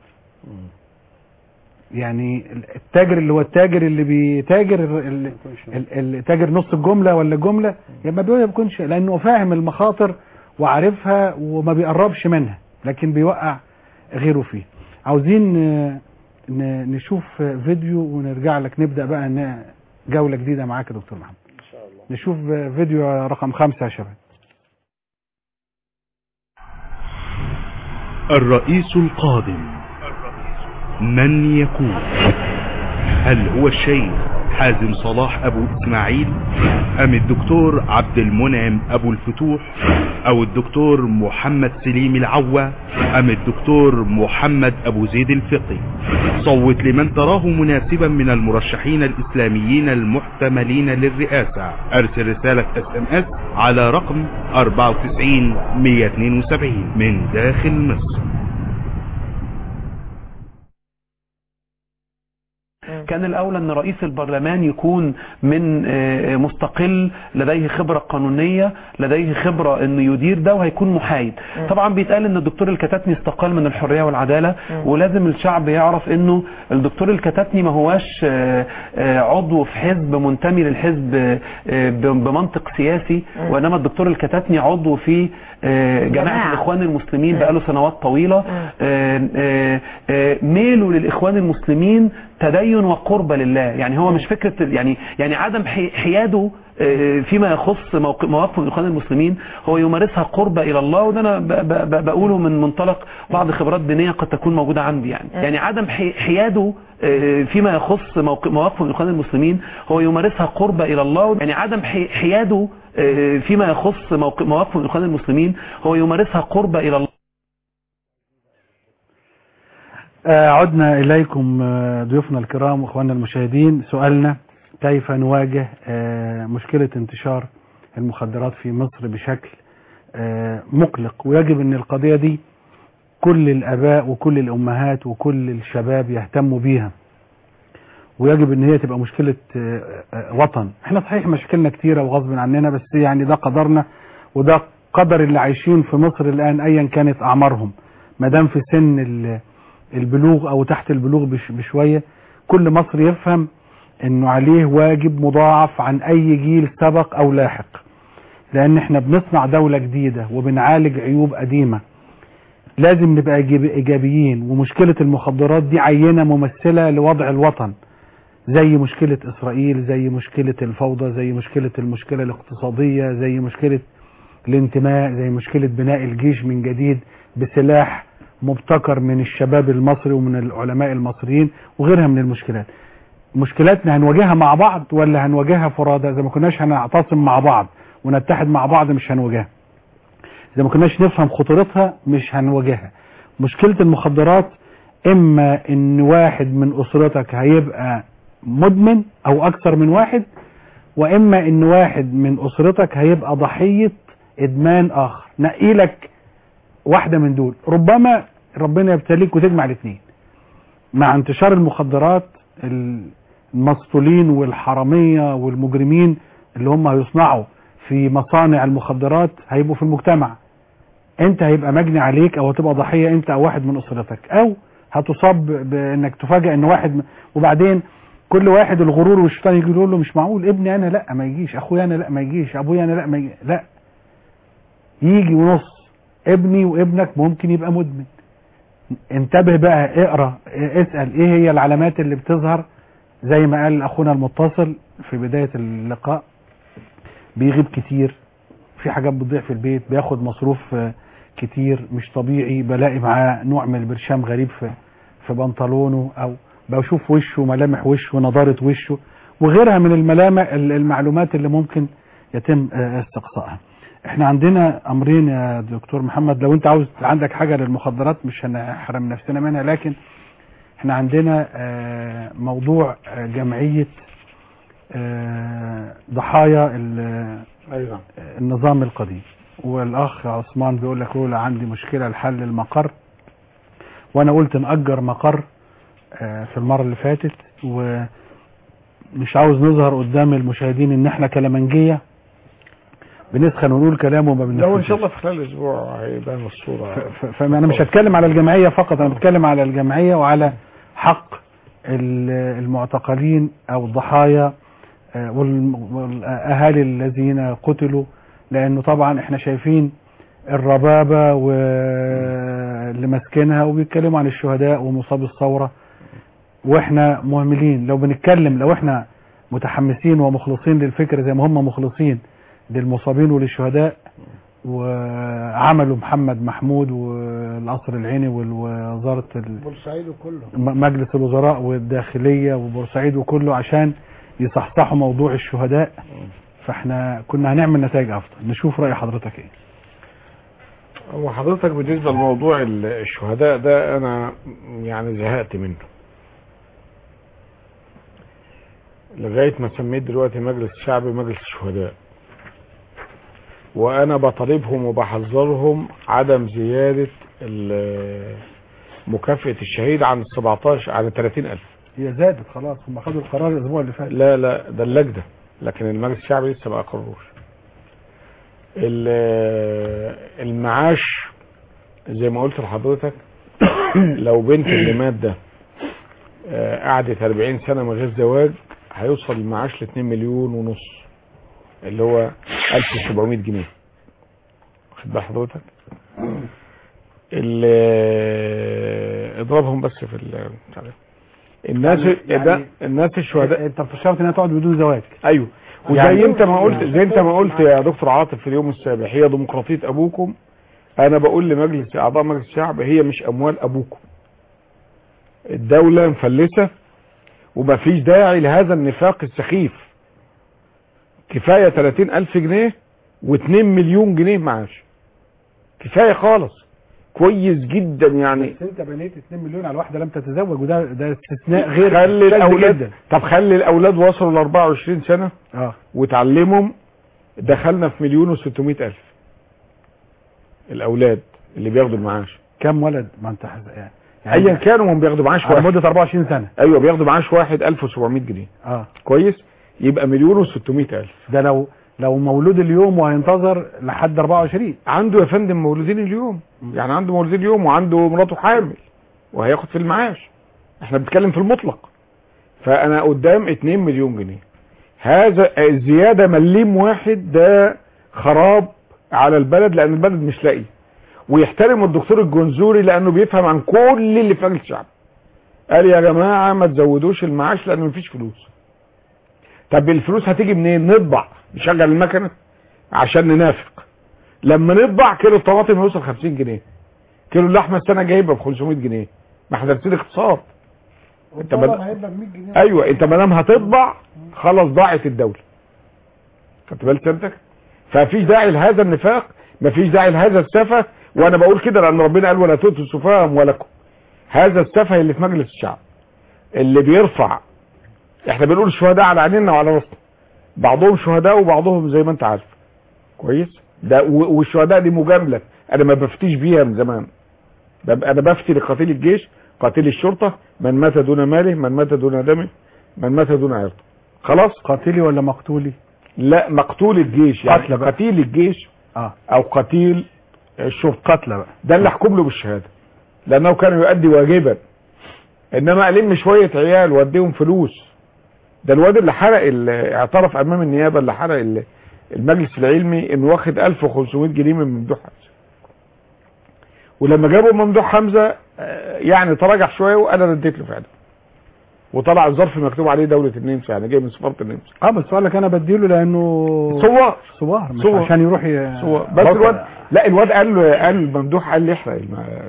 يعني التاجر اللي هو التاجر اللي بيتاجر التاجر نص الجملة ولا الجملة، ما بيكونش، لانه فاهم المخاطر وعارفها وما بيقربش منها، لكن بيوقع غيره فيه. عاوزين نشوف فيديو ونرجع لك، نبدأ بقى جولة جديدة معاك يا دكتور محمد ان شاء الله. نشوف فيديو رقم 5 يا شباب. الرئيس القادم من يكون؟ هل هو الشيخ حازم صلاح ابو اسماعيل، ام الدكتور عبد المنعم ابو الفتوح، او الدكتور محمد سليم العوا، ام الدكتور محمد ابو زيد الفقي؟ صوت لمن تراه مناسبا من المرشحين الاسلاميين المحتملين للرئاسة. ارسل رسالة SMS على رقم 94-172 من داخل مصر. كان الأولى أن رئيس البرلمان يكون من مستقل، لديه خبرة قانونية، لديه خبرة أنه يدير ده، وهيكون محايد. طبعا بيتقال أن الدكتور الكتاتني استقال من الحرية والعدالة، ولازم الشعب يعرف أنه الدكتور الكتاتني ما هواش عضو في حزب منتمي للحزب بمنطق سياسي، وإنما الدكتور الكتاتني عضو في جماعة الإخوان المسلمين بقاله سنوات طويلة. ميله للإخوان المسلمين تدين وقرب لله. يعني هو مش فكرة يعني عدم حياده فيما يخص مواقف من اخوان المسلمين هو يمارسها قربة الى الله، وده انا بقوله من منطلق بعض خبرات دينية قد تكون موجودة عندي. يعني عدم حياده فيما يخص مواقف من اخوان المسلمين هو يمارسها قربة الى الله. يعني عدم حياده فيما يخص مواقف من اخوان المسلمين هو يمارسها قربة الى الله. عدنا إليكم ضيوفنا الكرام واخواننا المشاهدين. سؤالنا: كيف نواجه مشكلة انتشار المخدرات في مصر بشكل مقلق؟ ويجب ان القضية دي كل الآباء وكل الأمهات وكل الشباب يهتموا بيها، ويجب ان هي تبقى مشكلة وطن. احنا صحيح مشاكلنا كتيرة وغصب عننا، بس يعني ده قدرنا وده قدر اللي عايشين في مصر الآن أيا كانت أعمارهم، مادام في سن البلوغ او تحت البلوغ بشوية. كل مصري يفهم انه عليه واجب مضاعف عن اي جيل سبق او لاحق، لان احنا بنصنع دولة جديدة وبنعالج عيوب قديمة. لازم نبقى ايجابيين، ومشكلة المخدرات دي عينة ممثلة لوضع الوطن، زي مشكلة اسرائيل، زي مشكلة الفوضى، زي المشكلة الاقتصادية، زي مشكلة الانتماء، زي مشكلة بناء الجيش من جديد بسلاح مبتكر من الشباب المصري ومن العلماء المصريين، وغيرها من المشكلات. مشكلاتنا هنواجهها مع بعض ولا هنواجهها فرادى؟ إذا ما كناش هنعتصم مع بعض ونتحد مع بعض مش هنواجهها. إذا ما كناش نفهم خطورتها مش هنواجهها. مشكلة المخدرات إما إن واحد من أسرتك هيبقى مدمن أو أكثر من واحد، وإما إن واحد من أسرتك هيبقى ضحية إدمان آخر. نقي لك واحدة من دول، ربما ربنا يبتليك وتجمع الاثنين. مع انتشار المخدرات المسطولين والحرامية والمجرمين اللي هم هيصنعوا في مصانع المخدرات هيبقوا في المجتمع. انت هيبقى مجني عليك، او هتبقى ضحية انت او واحد من اسرتك، او هتصاب بانك تفاجئ ان واحد وبعدين كل واحد الغرور والشيطان يجي يقول له مش معقول ابني انا لا ما يجيش، اخويا انا لا ما يجيش، ابويا انا لا ما يجيش. لا، يجي ونص. ابني وابنك ممكن يبقى مدمن. انتبه بقى، اقرأ، اسأل ايه هي العلامات اللي بتظهر. زي ما قال اخونا المتصل في بداية اللقاء، بيغيب كتير، في حاجات بتضيع في البيت، بياخد مصروف كتير مش طبيعي، بلاقي معاه نوع من البرشام غريب في بنطلونه، او بشوف وشه، ملامح وشه، نضارة وشه، وغيرها من المعلومات اللي ممكن يتم استقصائها. احنا عندنا امرين يا دكتور محمد، لو انت عاوز عندك حاجة للمخدرات مش هنحرم نفسنا منها، لكن احنا عندنا موضوع جمعية ضحايا النظام القديم. والاخ عثمان بيقول لك لولا عندي مشكلة لحل المقر، وانا قلت نأجر مقر في المرة اللي فاتت، ومش عاوز نظهر قدام المشاهدين ان احنا كلامنجية بنسخن ونقول كلام وما بنفذش. لو ان شاء الله في خلال اسبوع هيبان الصورة. فانا مش هتكلم على الجمعية فقط، انا بتكلم على الجمعية وعلى حق المعتقلين او الضحايا والاهالي الذين قتلوا، لانه طبعا احنا شايفين الربابة واللي ماسكينها وبيتكلموا عن الشهداء ومصاب الثورة، واحنا مهملين. لو احنا متحمسين ومخلصين للفكرة زي ما هم مخلصين للمصابين وللشهداء، وعملوا محمد محمود والقصر العيني ووزارة بورسعيد وكله، مجلس الوزراء والداخلية وبورسعيد وكله عشان يصحصحوا موضوع الشهداء، فاحنا كنا هنعمل نتائج افضل. نشوف رأي حضرتك ايه. هو حضرتك بالنسبة لموضوع الشهداء ده انا يعني زهقت منه لغاية ما سميت دلوقتي مجلس الشعبي مجلس الشهداء، وانا بطالبهم وبحذرهم عدم زيادة مكافأة الشهيد عن 17 عن 30,000. هي زادت خلاص، هم خدوا القرار الاسبوع اللي فات. لا ده اللجنة، لكن المجلس الشعبي لسه ما اقرروش. المعاش زي ما قلت لحضرتك، لو بنت اللي مات ده قعدت 40 سنة من غير زواج هيوصل المعاش ل 2 مليون ونص، اللي هو 1700 جنيه. واخد بال حضرتك؟ اضربهم بس في الناس الشهداء انت بتشرط انها تقعد بدون زواج. ايوه، وزي يعني انت ما قلت يا دكتور عاطف في اليوم السابع، هي ديمقراطيه ابوكم. انا بقول لمجلس اعضاء مجلس الشعب هي مش اموال ابوكم. الدوله مفلسه ومفيش داعي لهذا النفاق السخيف. كفايه 30,000 جنيه و2 مليون جنيه معاش، كفايه خالص، كويس جدا يعني. بس انت بنيت 2 مليون على واحده لم تتزوج، وده استثناء غير خلي الاولاد. طب خلي الاولاد وصلوا ل 24 سنه وتعلمهم، دخلنا في 1,600,000 الاولاد اللي بياخدوا المعاش. كم ولد؟ ما انت يعني ايا كانوا هم بياخدوا معاش واحد مده 24 سنه. ايوه بياخدوا معاش واحد 1,700 جنيه. كويس، يبقى 1,600,000. ده لو مولود اليوم وهينتظر لحد 24. عنده يا فندم مولودين اليوم، يعني عنده مولودين اليوم وعنده مراته حامل وهياخد في المعاش. احنا بنتكلم في المطلق. فانا قدام 2 مليون جنيه. هذا زياده مليم واحد، ده خراب على البلد، لان البلد مش لاقي. ويحترم الدكتور الجنزوري لانه بيفهم عن كل اللي في مجلس الشعب. قال يا جماعه ما تزودوش المعاش لان مفيش فلوس. طب الفلوس هتيجي منين؟ نطبع، نشغل المكنه عشان ننافق. لما نطبع كيلو الطماطم يوصل 50 جنيه، كيلو اللحمه السنه الجايه يبقى ب 500 جنيه. ما احنا دارسين اقتصاد. انت هيبقى ب 100 جنيه. ايوه، انت ما دام هتطبع خلاص ضاعت الدوله. خدت بالك سيادتك؟ فمفيش داعي لهذا النفاق، مفيش داعي لهذا السفه. وانا بقول كده لان ربنا قال ولا تؤتوا السفهاء اموالكم. هذا السفه اللي في مجلس الشعب اللي بيرفع، احنا بنقول الشهداء على عيننا وعلى راسنا، بعضهم شهداء وبعضهم زي ما انت عارف كويس. ده والشهداء دي مجامله، انا ما بفتيش بيها من زمان. انا بفتي لقتيل الجيش، قتيل الشرطه، من مات دون ماله، من مات دون دمه، من مات دون عرضه. خلاص. قتيلي ولا مقتولي؟ لا، مقتول الجيش، يعني قتيل الجيش او قتيل الشرطه. قتله بقى ده اللي احكم له بالشهاده لانه كان يؤدي واجبا. انما الم شويه عيال واديهم فلوس. ده الواد اللي حرق، اللي اعترف امام النيابه، اللي حرق المجلس العلمي انه واخد 1500 جنيه من ممدوح حمزه. ولما جابوا ممدوح حمزه يعني تراجع شويه وانا رديت له فعلا. وطلع الظرف مكتوب عليه دوله النمسا، يعني جاي من سفاره النمسا. بس قال لك انا بديله لانه صوار عشان يروح صوار. بس الواد لا، الواد قال ممدوح قال لي احرق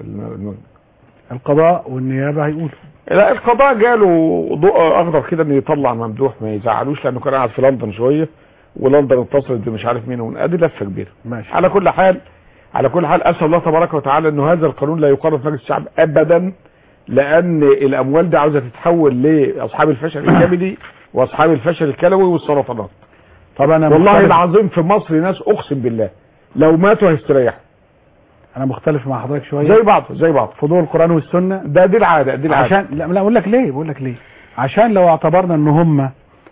القضاء والنيابه هيقولوا. لا، القضاء جاله ضوء اخضر كده انه يطلع ممدوح ما يزعلوش، لانه كان قاعد في لندن شويه، ولندن اتصلت بمش عارف مين، ادي لفه كبيره. ماشي. على كل حال اسال الله تبارك وتعالى انه هذا القانون لا يقرر في مجلس الشعب ابدا، لان الاموال دي عاوزه تتحول لاصحاب الفشل الكبدي واصحاب الفشل الكلوي والسرطانات. طب انا والله العظيم في مصر ناس اقسم بالله لو ماتوا هيستريحوا. انا مختلف مع حضرتك شويه. زي بعض في ضوء القران والسنه. دي العاده. عشان لا اقول لك ليه عشان لو اعتبرنا ان هم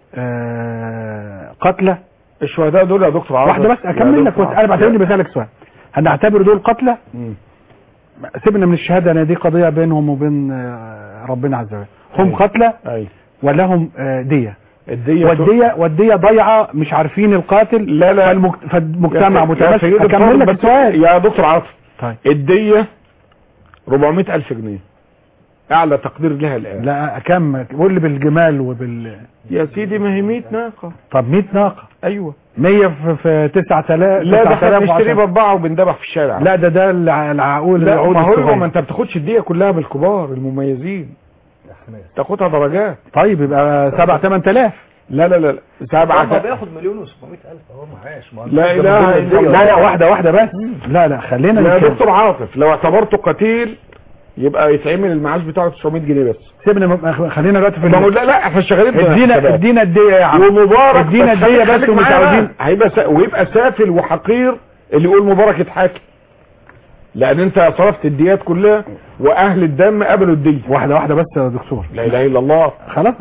قتله، الشهداء دول يا دكتور عاطف واحده بس اكمل لك انا بعتبرني بسالك سؤال. هنعتبر دول قتله؟ سيبنا من الشهاده، انا دي قضيه بينهم وبين ربنا عز وجل. هم قتله ولا هم ديه؟ والديه ضايعه، مش عارفين القاتل. لا فالمجتمع متمسك. اكمل لك السؤال يا دكتور عاطف. طيب الديه 400,000 جنيه اعلى تقدير لها الان. لا اكمل، قول لي بالجمال يا سيدي ما هي 100 ناقه. طب 100 ناقه؟ ايوه 100 في 9000. لا، ده احنا بنشتري ب4 وبندبح في الشارع. لا ده العقول. لا ما انت بتاخدش الديه كلها بالكبار المميزين، تاخدها درجات. طيب يبقى 7-8 لا 7 هو بياخد 1,700,000 اهو معاش. لا اله الا الله. لا واحده بس. لا خلينا يا دكتور عاطف لو اعتبرته قتيل يبقى يتعمل المعاش بتاعه 900 جنيه بس. سيبنا خلينا دلوقتي في لا احنا شغالين ادينا الديه يا عم، ومبارك ادينا الديه بس ومش عاوزين. ويبقى سافل وحقير اللي يقول مبارك يتحاكم، لان انت صرفت الديات كلها واهل الدم قبلوا الديه. واحده بس يا دكتور. لا اله الا الله. خلاص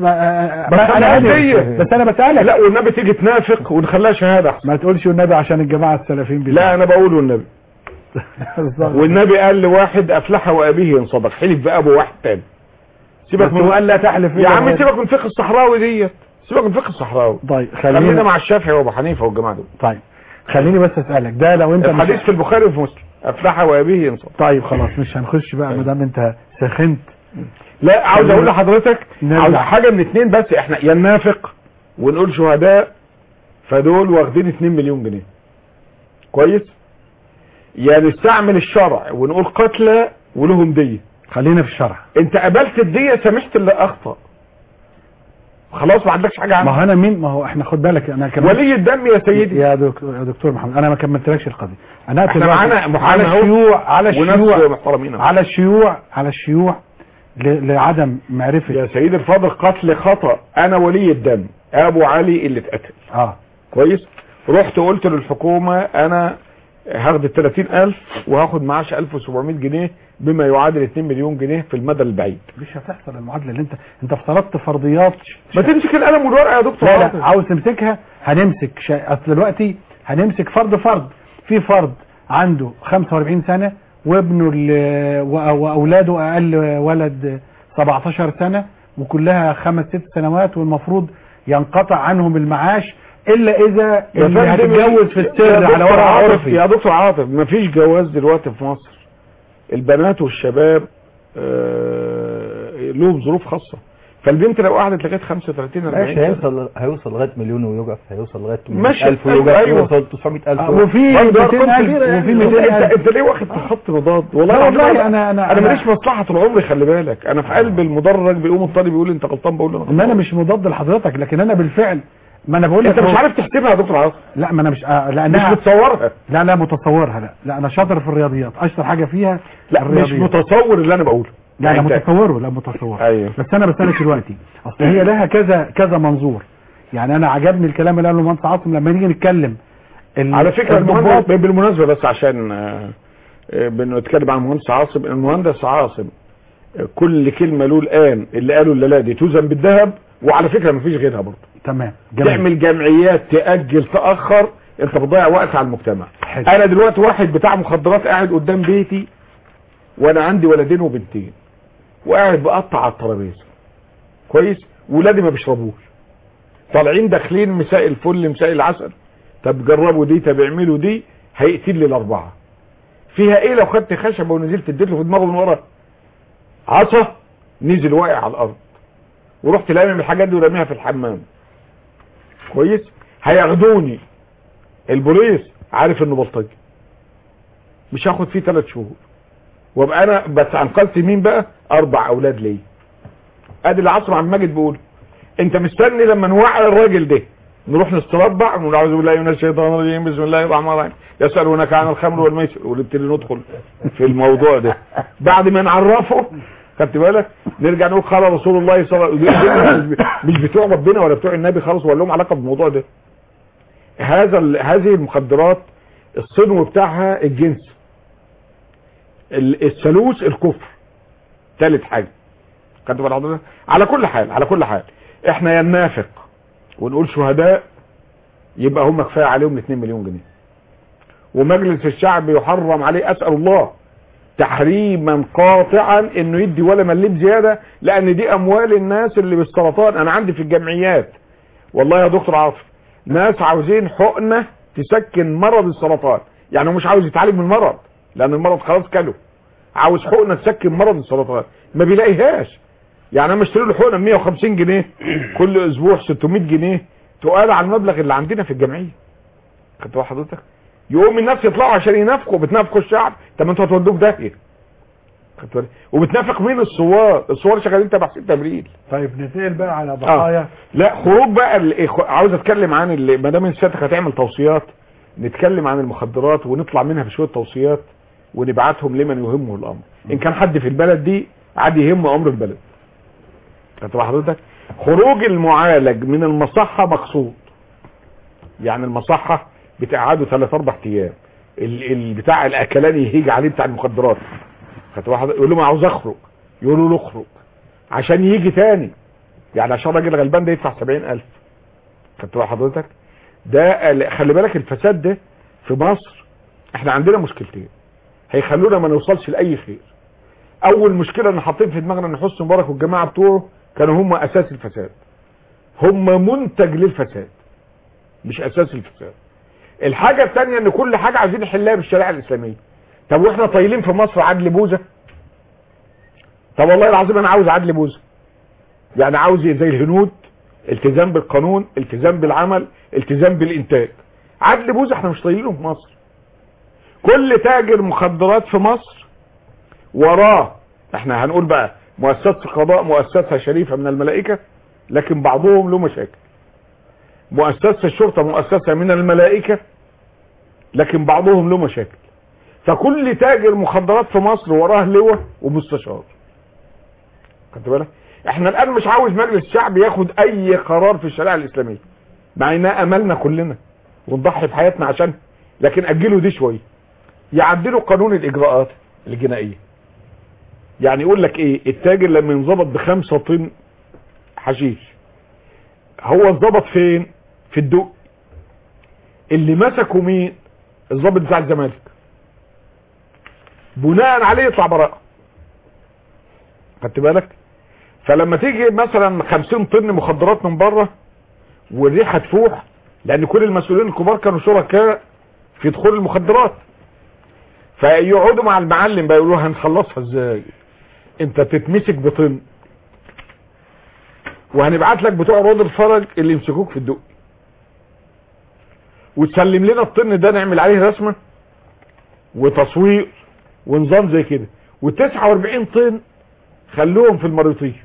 بس انا بسالك. لا والنبي تيجي تنافق ونخليها شهاده احسن. ما تقولش والنبي عشان الجماعه السلفيين لا انا بقول والنبي. والنبي قال لواحد افلح وابيه ان صدق، حلف بابو واحد تاني. سيبك من قال لا تحلف يا عم، سيبك من فقه الصحراوي ديت، سيبك من فقه الصحراوي. طيب خلينا مع الشافعي وابو حنيفه والجماعه دول. طيب خليني بس اسالك، ده لو انت الحديث في البخاري وفي مسلم افلح وابيه ان صدق. طيب خلاص مش هنخش بقى ما دام انت سخنت لا عاوز اقول لحضرتك عاوز حاجه من اتنين بس، احنا يا ننافق ونقول شهداء فدول واخدين 2 مليون جنيه كويس، يا نستعمل الشرع ونقول قتلى ولهم دية. خلينا في الشرع. انت قبلت الدية، سامحت اللي اخطأ، خلاص ما عندكش حاجه عنه. ما هو انا مين، ما هو احنا خد بالك انا كمان ولي الدم يا سيدي. يا دكتور محمد انا ما كملتلكش القضيه. انا احنا معانا على الشيوع لعدم معرفه. يا سيدي الفاضل قتل خطأ، انا ولي الدم ابو علي اللي اتقتل كويس، رحت قلت للحكومه انا هاخد 30,000 وهاخد معاش 1700 جنيه بما يعادل 2 مليون جنيه في المدى البعيد. مش هتحصل المعادله اللي انت افترضت فرضيات. ما تمسك القلم والورقه يا دكتور. لا عاوز تمسكها هنمسك اصل دلوقتي هنمسك فرد في فرد عنده 45 سنه وابنه واولاده اقل ولد 17 سنه وكلها 5-6 سنوات، والمفروض ينقطع عنهم المعاش الا اذا اللي هتتجوز في السر على ورق عرفي. يا دكتور عاطف مفيش جواز دلوقتي في مصر، البنات والشباب لهم ظروف خاصه، فالبنت لو قعدت لغايه 35-40 هيوصل لغايه مليون ويوقف، هيوصل لغايه 100,000 ويوقف، هيوصل 900,000 وفي 200,000. انت ليه واخد خط مضاد؟ والله انا ماليش مصلحه طول عمري، خلي بالك انا في قلب المدرج بيقوم الطالب يقول انت غلطان، بقول له انا غلطان. انا مش مضاد لحضرتك، لكن انا بالفعل ما انا بقول لك انت مش عارف تحسبها يا دكتور عاصم. لا ما انا مش لانها مش متصورها. لا متصورها. لا انا شاطر في الرياضيات، اشطر حاجه فيها لا الرياضيات. مش متصور اللي انا بقوله. لا انا متصور. أيوه. بس انا بسالك دلوقتي اصل هي لها كذا منظور. يعني انا عجبني الكلام اللي قاله المهندس عاصم لما نيجي نتكلم على فكره بالمناسبه بس عشان بنتكلم عن المهندس عاصم. المهندس عاصم كل كلمه له الان اللي قاله الليله دي توزن بالذهب، وعلى فكره مفيش غيرها برضه. تمام. تعمل جمعيات تأجل تأخر، انت بتضيع وقت على المجتمع. حلو. انا دلوقتي واحد بتاع مخدرات قاعد قدام بيتي وانا عندي ولدين وبنتين وقاعد بقطع على الترابيزه كويس، ولادي ما بيشربوش، طالعين داخلين مساء الفل مساء العسل، طب جربوا دي، طب اعملوا دي، هيقتل لي الاربعه. فيها ايه لو خدت خشبه ونزلت اديت له في دماغه من ورا عصا نزل واقع على الارض، ورحت لامم الحاجات دي وراميها في الحمام كويس، هياخدوني البوليس عارف انه بلطجي، مش هاخد فيه 3 شهور وابقى انا بس انقذت مين بقى؟ 4 اولاد ليا. ادي اللي عاصم عبد المجيد بيقول. انت مستني لما نوعي الراجل ده نروح نستربع ونقول اعوذ بالله من الشيطان الرجيم بسم الله الرحمن الرحيم يسالونك عن الخمر والميسر ونبتدي ندخل في الموضوع ده. بعد ما نعرفه خدت بالك نرجع نقول قال رسول الله صلى الله عليه وسلم. مش بتوع ربنا ولا بتوع النبي خالص ولا لهم علاقه بالموضوع ده. هذه المخدرات الصنو بتاعها الجنس، الثالوث الكفر، ثالث حاجه. خدت بال حضرتك؟ على كل حال احنا يا ننافق ونقول شهداء يبقى هم كفايه عليهم 2 مليون جنيه، ومجلس الشعب يحرم عليه اسال الله تحريما قاطعا انه يدي ولا مليم زياده، لان دي اموال الناس اللي بالسرطان. انا عندي في الجمعيات والله يا دكتور عاطف ناس عاوزين حقنه تسكن مرض السرطان، يعني هو مش عاوز يتعالج من المرض لان المرض خلاص كله، عاوز حقنه تسكن مرض السرطان ما بيلاقيهاش. يعني انا اشتري له حقنه 150 جنيه كل اسبوع 600 جنيه تقال على المبلغ اللي عندنا في الجمعيه. خدت بال حضرتك؟ يقوم الناس يطلعوا عشان ينافقوا، بتنافقوا الشعب. طب ما انتوا هتودوه في داهيه. خدت بالك؟ وبتنافق مين؟ الثوار شغالين تبع سيد تبريد. طيب ننتقل بقى على بقايا لا خروج بقى عاوز اتكلم عن ما دام سيادتك هتعمل توصيات نتكلم عن المخدرات ونطلع منها بشويه توصيات ونبعتهم لمن يهمه الامر. ان كان حد في البلد دي عادي يهمه امر البلد. خدت بال حضرتك؟ خروج المعالج من المصحه مقصود، يعني المصحه بتقعده 3-4 ايام، بتاع الاكلاني يهيج عليه بتاع المخدرات. خدت بال حضرتك؟ يقول له عاوز اخرج، يقولوا له اخرج عشان يجي تاني، يعني عشان راجل غلبان ده يدفع 70,000. خدت بال حضرتك؟ ده خلي بالك الفساد ده في مصر احنا عندنا مشكلتين هيخلونا ما نوصلش لاي خير. اول مشكله ان حاطين في دماغنا ان حسني مبارك والجماعه بتوعه كانوا هم اساس الفساد، هم منتج للفساد مش اساس الفساد. الحاجه الثانيه ان كل حاجه عايزين نحلها بالشريعه الاسلاميه. طب واحنا طايلين في مصر عدل بوزه؟ طب والله العظيم انا عاوز عدل بوزة، يعني عاوز زي الهنود، التزام بالقانون، التزام بالعمل، التزام بالانتاج. عدل بوزة احنا مش طايقينه في مصر. كل تاجر مخدرات في مصر وراه، احنا هنقول بقى مؤسسة القضاء مؤسسة شريفة من الملائكة، لكن بعضهم له مشاكل. مؤسسة الشرطة مؤسسة من الملائكة، لكن بعضهم له مشاكل. فكل تاجر مخدرات في مصر وراه لواء ومستشار. خدت بالك؟ احنا الان مش عاوز مجلس الشعب ياخد اي قرار في الشريعة الاسلامية، مع انها املنا كلنا ونضحي بحياتنا عشان، لكن اجلوا دي شوية. يعدلوا قانون الاجراءات الجنائية. يعني يقول لك ايه، التاجر لما ينضبط ب5 طن حشيش، هو اتضبط فين؟ في الدق. اللي مسكوا مين؟ الضابط بتاع الزمالك. بناء عليه يطلع براءة. خدت بالك؟ فلما تيجي مثلا 50 طن مخدرات من بره والريحه تفوح، لان كل المسؤولين الكبار كانوا شركاء في دخول المخدرات، فيقعدوا مع المعلم بقى يقولوا هنخلصها ازاي؟ انت تتمسك بطن وهنبعت لك بتوع روض الفرج اللي يمسكوك في الدق، وتسلم لنا الطن ده نعمل عليه رسمه وتصوير ونظام زي كده، و49 طن خلوهم في المريطيه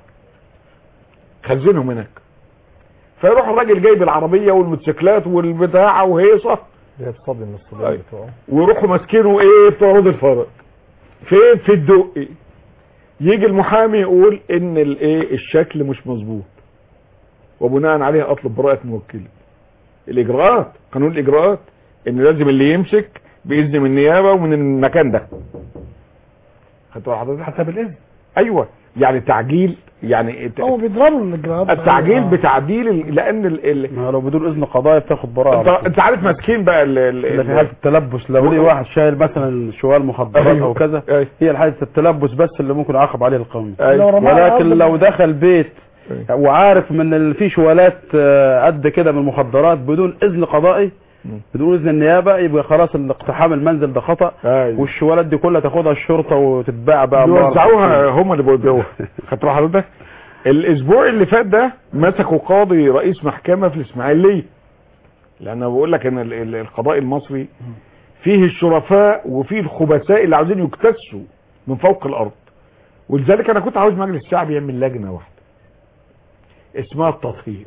خزنهم هناك. فيروح الراجل جايب العربيه والموتوسيكلات والبتاعه وهيصه يتصدم من الصدام بتوعه، ويروحوا ماسكينه ايه بتوع روض الفرج فين؟ في الدق. يجي المحامي يقول ان الايه الشكل مش مظبوط، وبناء عليه اطلب براءه موكل. الاجراءات، قانون الاجراءات، ان لازم اللي يمسك باذن من النيابه ومن المكان ده. خدتوا حضرتك؟ حتى بالاذن. ايوه، يعني تعجيل، يعني هو بيضربوا الاجراءات التعجيل بتعديل، لان لو بدون اذن قضائي بتاخد براءه. انت عارف ماسكين بقى اللي في حاله التلبس، لو ليه واحد شايل مثلا شوال مخدرات او كذا، هي حاله التلبس بس اللي ممكن يعاقب عليه القانون. ولكن لو دخل بيت وعارف من في شوالات قد كده من المخدرات بدون اذن قضائي، بدون اذن النيابه، يبقى خلاص الاقتحام المنزل ده خطا. والشوالات دي كلها تاخدها الشرطه وتتباع بقى، يوزعوها هم اللي بيوزعوها. خدتوا حضرتك؟ الاسبوع اللي فات ده مسكوا قاضي رئيس محكمه في الاسماعيليه، لان انا بقول لك ان القضاء المصري فيه الشرفاء وفيه الخبثاء اللي عاوزين يكتسوا من فوق الارض. ولذلك انا كنت عاوز مجلس الشعب يعمل لجنه واحده اسمها التطهير.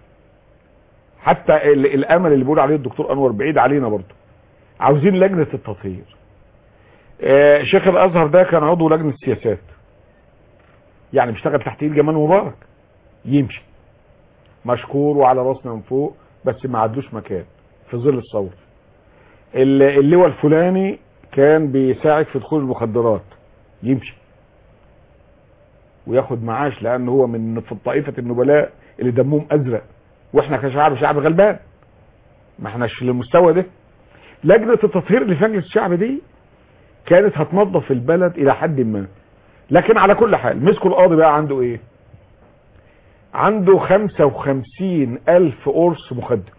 حتى الامل اللي بيقول عليه الدكتور انور بعيد علينا برضه، عاوزين لجنه التطهير. شيخ الازهر ده كان عضو لجنه السياسات، يعني بيشتغل تحت ايد جمال مبارك، يمشي مشكور وعلى راسنا من فوق، بس ما عدلوش مكان في ظل الثوره. اللواء الفلاني كان بيساعد في دخول المخدرات، يمشي وياخد معاش، لان هو من في طائفه النبلاء اللي دمهم ازرق، واحنا كشعب شعب غلبان، ما احناش للمستوى ده. لجنه التطهير اللي في مجلس الشعب دي كانت هتنظف البلد الى حد ما. لكن على كل حال مسكوا القاضي بقى عنده ايه؟ عنده 55,000 قرص مخدر.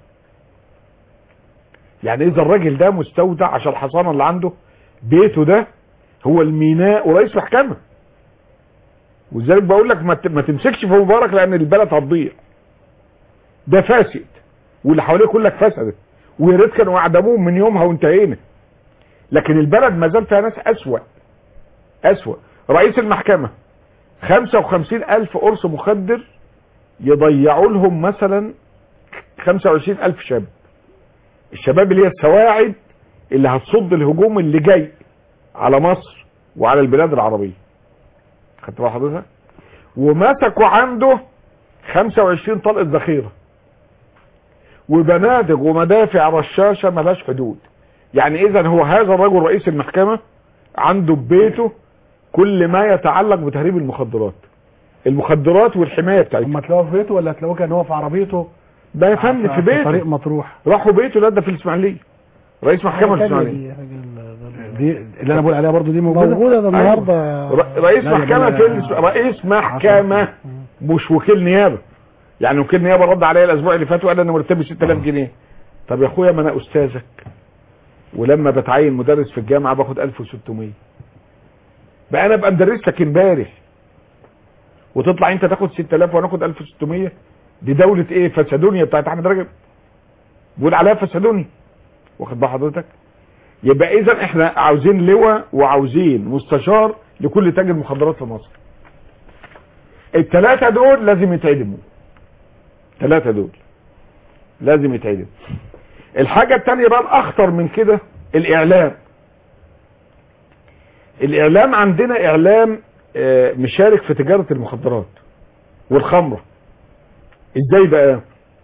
يعني اذا الراجل ده مستودع عشان الحصانه اللي عنده، بيته ده هو الميناء ورئيس محكمه. ولذلك بقول لك ما تمسكش في مبارك، لان البلد هتضيع. ده فاسد، واللي حواليه كلك فسدت، ويا ريت كانوا اعدموهم من يومها وانتهينا. لكن البلد ما زال فيها ناس اسوأ. رئيس المحكمه 55,000 قرص مخدر يضيعوا لهم مثلا 25,000 شاب. الشباب اللي هي السواعد اللي هتصد الهجوم اللي جاي على مصر وعلى البلاد العربيه. خدت بقى حضرتك؟ ومسكوا عنده 25 طلقه ذخيره وبنادق ومدافع رشاشه ملهاش حدود. يعني اذا هو هذا الرجل رئيس المحكمه عنده ببيته كل ما يتعلق بتهريب المخدرات والحمايه بتاعتها. هم تلاقوه في بيته ولا تلاقوه كان هو في عربيته؟ ده يا فندم في بيته، طريق مطروح. راحوا بيته، لا ده في الاسماعيليه، رئيس محكمه في الاسماعيليه. دي اللي انا بقول عليها برضو دي موجوده ده النهارده. رئيس محكمه رئيس محكمه مش وكيل نيابه. يعني وكيل نيابه رد عليا الاسبوع اللي فات وقال انا مرتبي 6000 جنيه. طب يا اخويا ما انا استاذك، ولما بتعين مدرس في الجامعه باخد 1600. بقى انا ابقى مدرس لك امبارح وتطلع انت تاخد 6000 وانا اخد 1600. دي دولة ايه؟ فسادونيا بتاعت احمد رجب بيقول عليها فسادونيا، واخد بال حضرتك؟ يبقى اذا احنا عاوزين لواء وعاوزين مستشار لكل تاجر مخدرات في مصر. الثلاثه دول لازم يتعدموا، الثلاثه دول لازم يتعدموا. الحاجه الثانيه بقى الاخطر من كده الاعلام. الاعلام عندنا اعلام مشارك في تجاره المخدرات والخمره. ازاي بقى؟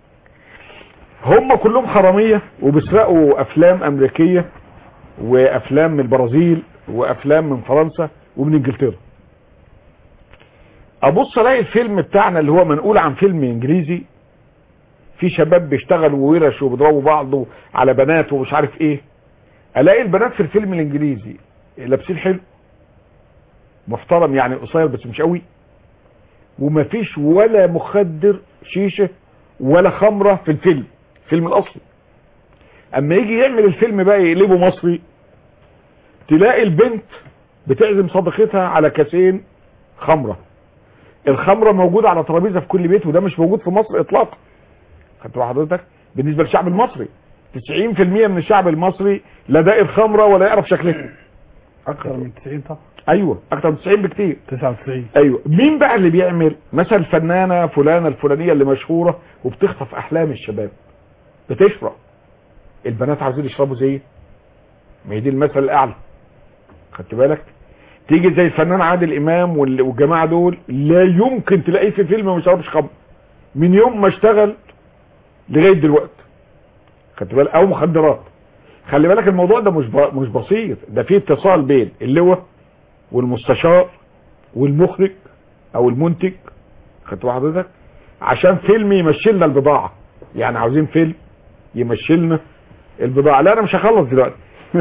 هم كلهم حراميه وبيسرقوا افلام امريكيه وافلام من البرازيل وافلام من فرنسا ومن انجلترا. ابص الاقي الفيلم بتاعنا اللي هو منقول عن فيلم انجليزي، في شباب بيشتغلوا وورش وبيضربوا بعض على بنات ومش عارف ايه. الاقي البنات في الفيلم الانجليزي لابسين حلو محترم، يعني قصير بس مش قوي، ومفيش ولا مخدر شيشه ولا خمره في الفيلم الاصلي. اما يجي يعمل الفيلم بقى يقلبه مصري، تلاقي البنت بتعزم صديقتها على كاسين خمره. الخمره موجوده على ترابيزه في كل بيت، وده مش موجود في مصر اطلاقا. خدت بال حضرتك؟ بالنسبه للشعب المصري 90% من الشعب المصري لا داق الخمره ولا يعرف شكلها. اكثر من 90 طبعا. ايوه اكثر من 90 بكتير. 99. ايوه. مين بقى اللي بيعمل؟ مثلا الفنانه فلانه الفلانيه اللي مشهوره وبتخطف احلام الشباب، بتشرب. البنات عايزين يشربوا زي، ما هي دي المثل الاعلى. خدت بالك؟ تيجي زي الفنان عادل امام والجماعه دول لا يمكن تلاقيه في فيلم ما بيشربش خمر من يوم ما اشتغل لغايه دلوقتي. خدت بالك؟ او مخدرات. خلي بالك الموضوع ده مش بسيط، ده فيه اتصال بين اللواء والمستشار والمخرج او المنتج. خدت بال حضرتك؟ عشان فيلم يمشي لنا البضاعه. يعني عاوزين فيلم يمشي لنا البضاعه. لا انا مش هخلص دلوقتي.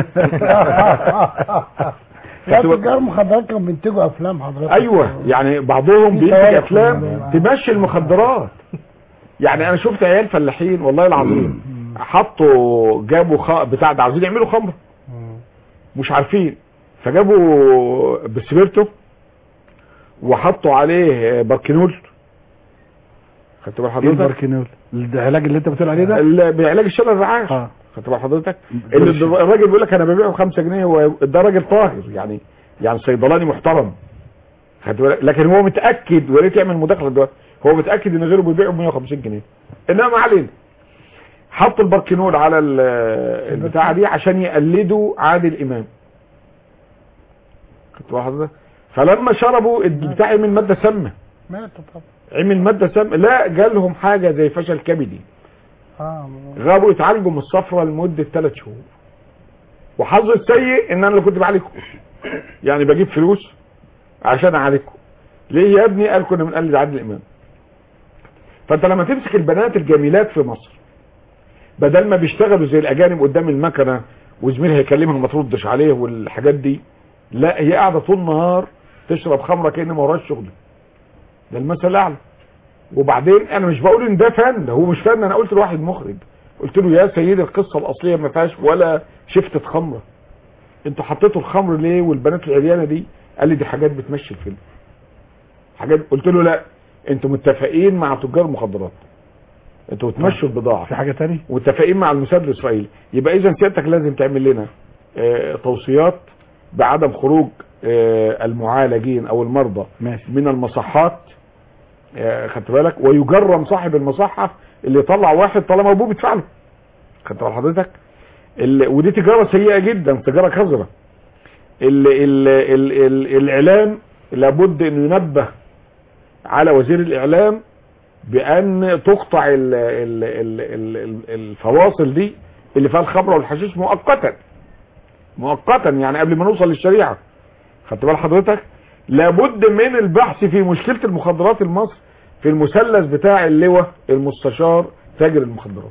لا تجار مخدرات كانوا بينتجوا افلام حضرتك. ايوه يعني بعضهم بينتج افلام تمشي المخدرات. يعني انا شفت عيال فلاحين والله العظيم حطوا جابوا بتاع ده عاوزين يعملوا خمره مش عارفين، فجابوا بسبيرتو وحطوا عليه باركينول. خدت بال حضرتك؟ الباركينول العلاج اللي انت بتقول عليه ده؟ بعلاج الشلل الرعاش. خدت بال حضرتك؟ اللي الراجل بيقول لك انا ببيعه ب5 جنيه، وده راجل طاهر يعني صيدلاني محترم. خدت بالك؟ لكن هو متاكد، ويا ريت يعمل مداخله دلوقتي، هو متاكد ان غيره بيبيعه ب 150 جنيه. انما ما علينا. حطوا الباركينول على البتاعه دي عشان يقلدوا عادل امام. خدت بال حضرتك؟ فلما شربوا البتاع عمل ماده سامه. ماتوا طبعا. عمل ماده سامه، لا جالهم حاجه زي فشل كبدي. غابوا يتعالجوا من الصفرة لمدة 3 شهور. وحظ السيء ان انا اللي كنت بعالجكم. يعني بجيب فلوس عشان اعالجكم. ليه يا ابني؟ قال كنا بنقلد عادل امام. فانت لما تمسك البنات الجميلات في مصر بدل ما بيشتغلوا زي الاجانب قدام المكنه وزميلها يكلمها ما تردش عليه والحاجات دي، لا هي قاعده طول النهار تشرب خمره كأن ما وراش شغل. ده المثل الاعلى. وبعدين انا مش بقول ان ده فن، هو مش فن. انا قلت لواحد مخرج، قلت له يا سيدي القصه الاصليه ما فيهاش ولا شفته خمره، انتوا حطيتوا الخمر ليه والبنات العريانه دي؟ قال لي دي حاجات بتمشي الفيلم. حاجات. قلت له لا، انتوا متفقين مع تجار مخدرات، انتوا بتمشوا البضاعه. في حاجه ثانيه؟ متفقين مع الموساد الاسرائيلي. يبقى اذا سيادتك لازم تعمل لنا توصيات بعدم خروج المعالجين او المرضى من المصحات. خدت بالك؟ ويجرم صاحب المصحه اللي يطلع واحد طالما ابوه بيدفع له. خدت بال حضرتك؟ ودي تجاره سيئه جدا، تجاره قذره. الاعلام لابد انه ينبه على وزير الاعلام بان تقطع الفواصل دي اللي فيها الخمره والحشيش مؤقتا يعني قبل ما نوصل للشريعه. خدت بال حضرتك؟ لابد من البحث في مشكله المخدرات المصري في المثلث بتاع اللواء المستشار تاجر المخدرات.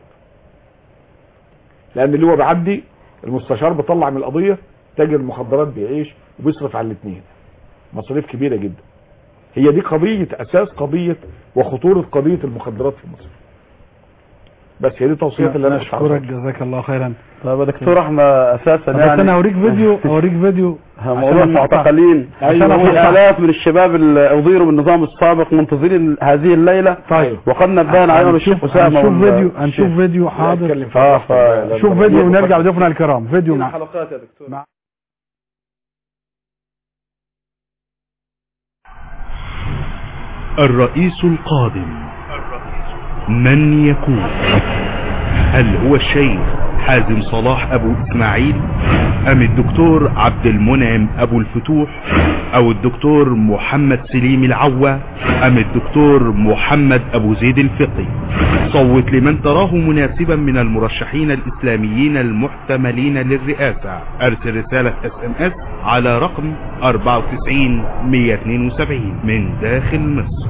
لان اللواء بيعدي، المستشار بيطلع من القضيه، تاجر المخدرات بيعيش وبيصرف على الاثنين مصاريف كبيره جدا. هي دي قضيه اساس قضيه وخطوره قضيه المخدرات في مصر. بس هي دي توصيات اللي انا اشكرك جزاك الله خيرا. طيب يا دكتور احمد اساسا بس يعني انا اوريك فيديو موضوع المعتقلين عشان الالاف من الشباب اللي اضيروا بالنظام السابق منتظرين هذه الليله. طيب وقد نبهنا عليهم الشيخ اسامه. هنشوف فيديو حاضر. شوف فيديو ونرجع لضيوفنا الكرام. فيديو مع حلقات يا دكتور. الرئيس القادم من يكون؟ هل هو الشيخ حازم صلاح أبو إسماعيل أم الدكتور عبد المنعم أبو الفتوح أو الدكتور محمد سليم العوة أم الدكتور محمد أبو زيد الفقي؟ صوت لمن تراه مناسبا من المرشحين الإسلاميين المحتملين للرئاسة. أرسل رسالة SMS على رقم 94 من داخل مصر.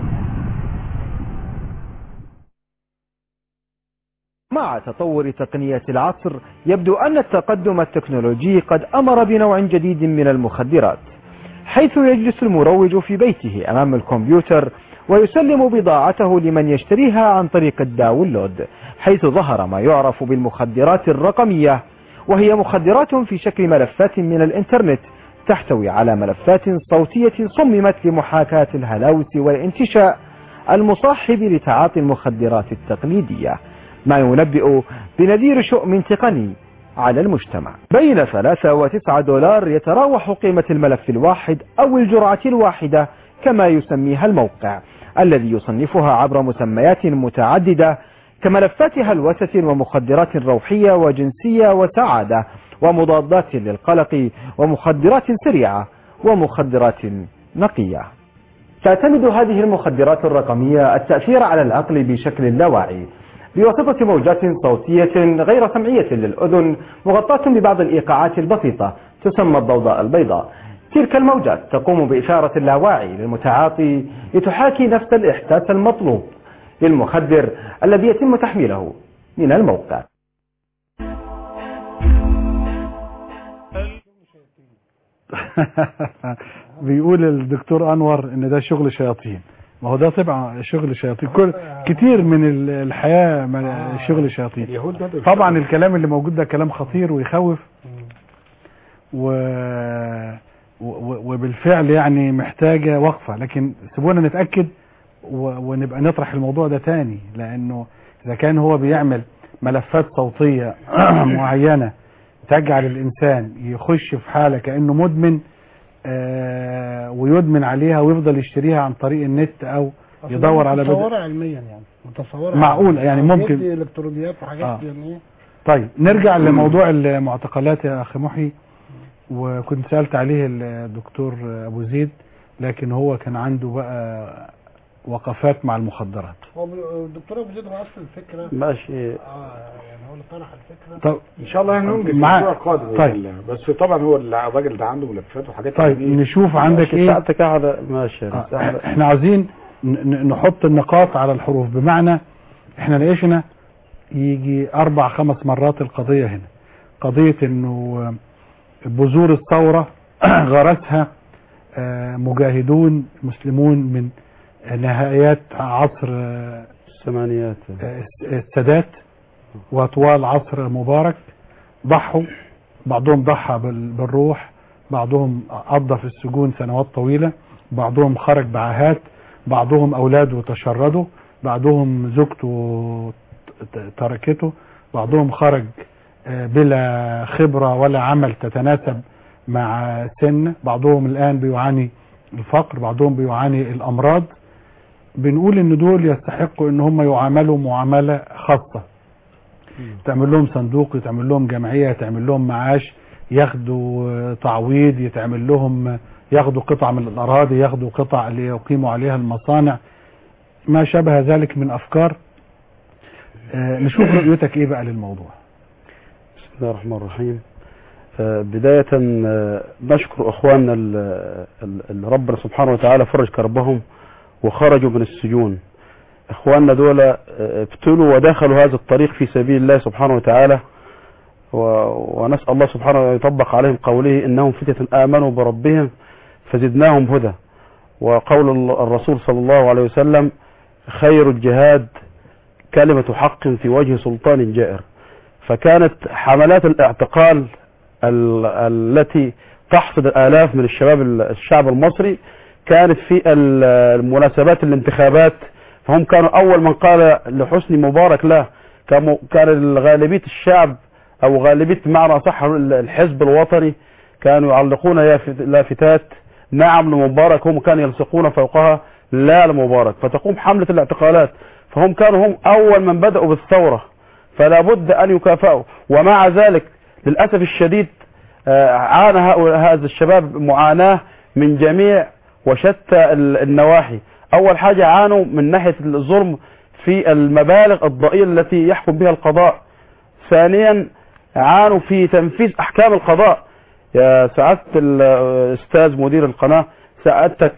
مع تطور تقنية العصر يبدو أن التقدم التكنولوجي قد أمر بنوع جديد من المخدرات، حيث يجلس المروج في بيته أمام الكمبيوتر ويسلم بضاعته لمن يشتريها عن طريق الداونلود، حيث ظهر ما يعرف بالمخدرات الرقمية، وهي مخدرات في شكل ملفات من الإنترنت تحتوي على ملفات صوتية صممت لمحاكاة الهلاوس والانتشاء المصاحب لتعاطي المخدرات التقليدية، ما ينبئ بنذير شؤم تقني على المجتمع. بين 3 و9 دولار يتراوح قيمة الملف الواحد أو الجرعة الواحدة كما يسميها الموقع، الذي يصنفها عبر مسميات متعددة كملفات هلوسة ومخدرات روحية وجنسية وسعادة ومضادات للقلق ومخدرات سريعة ومخدرات نقية. تعتمد هذه المخدرات الرقمية التأثير على العقل بشكل لا واعي بواسطة موجات صوتية غير سمعية للأذن مغطاة ببعض الإيقاعات البسيطة تسمى الضوضاء البيضاء. تلك الموجات تقوم بإثارة اللاواعي للمتعاطي لتحاكي نفس الإحساس المطلوب للمخدر الذي يتم تحميله من الموقع. بيقول الدكتور أنور إن ده شغل شياطين. ما هو ده طبعا شغل شياطين، كل كتير من الحياة شغل شياطين. طبعا الكلام اللي موجود ده كلام خطير ويخوف وبالفعل يعني محتاجة وقفة، لكن سيبونا نتأكد ونبقى نطرح الموضوع ده تاني، لأنه إذا كان هو بيعمل ملفات صوتية معينة تجعل الإنسان يخش في حالة كأنه مدمن ويدمن عليها ويفضل يشتريها عن طريق النت او يدور على متصورة علميا يعني متصورة معقول يعني ممكن الكترونيات وحاجات يعني. طيب نرجع لموضوع المعتقلات يا اخي محي، وكنت سألت عليه الدكتور ابو زيد، لكن هو كان عنده بقى وقفات مع المخدرات. هو الدكتور ابو زيد هو اصل الفكره ماشي يعني هو اللي طرح الفكره. طب ان شاء الله هننجز الاسبوع القادم. طيب بس طبعا هو الراجل ده عنده ملفات وحاجات. طيب نشوف عندك ايه. ساعتك على ماشي. احنا عايزين نحط النقاط على الحروف، بمعنى احنا ناقشنا يجي 4-5 مرات القضيه هنا، قضيه انه بذور الثوره غرسها مجاهدون مسلمون من نهايات عصر الثمانينات السادات وطوال عصر مبارك، ضحوا، بعضهم ضحى بالروح، بعضهم قضى في السجون سنوات طويلة، بعضهم خرج بعاهات، بعضهم أولاده تشردوا، بعضهم زوجته تركته، بعضهم خرج بلا خبرة ولا عمل تتناسب مع سن، بعضهم الآن بيعاني الفقر، بعضهم بيعاني الأمراض. بنقول ان دول يستحقوا ان هم يعاملوا معاملة خاصة، تعمل لهم صندوق، يتعمل لهم جمعية، يتعمل لهم معاش، ياخدوا تعويض، يتعمل لهم ياخدوا قطع من الأراضي، ياخدوا قطع ليقيموا عليها المصانع، ما شابه ذلك من أفكار. نشوف رؤيتك ايه بقى للموضوع. بسم الله الرحمن الرحيم. بداية نشكر اخواننا اللي ربنا سبحانه وتعالى فرج كربهم وخرجوا من السجون. اخواننا دول ابتلوا ودخلوا هذا الطريق في سبيل الله سبحانه وتعالى، ونسأل الله سبحانه أن يطبق عليهم قوله إنهم فتية آمنوا بربهم فزدناهم هدى، وقول الرسول صلى الله عليه وسلم خير الجهاد كلمة حق في وجه سلطان جائر. فكانت حملات الاعتقال التي تحصد الآلاف من الشعب المصري كانت في المناسبات الانتخابات، فهم كانوا أول من قال لحسني مبارك لا. كان غالبية الشعب أو غالبية معنى صح الحزب الوطني كانوا يعلقون لافتات نعم لمبارك، هم كانوا يلصقون فوقها لا لمبارك، فتقوم حملة الاعتقالات. فهم كانوا هم أول من بدأوا بالثورة، فلا بد أن يكافئوا. ومع ذلك للأسف الشديد عانى هذا الشباب معاناة من جميع وشتى النواحي. أول حاجة عانوا من ناحية الظلم في المبالغ الضئيلة التي يحكم بها القضاء. ثانيا عانوا في تنفيذ أحكام القضاء. يا سعادة الأستاذ مدير القناة، سعادتك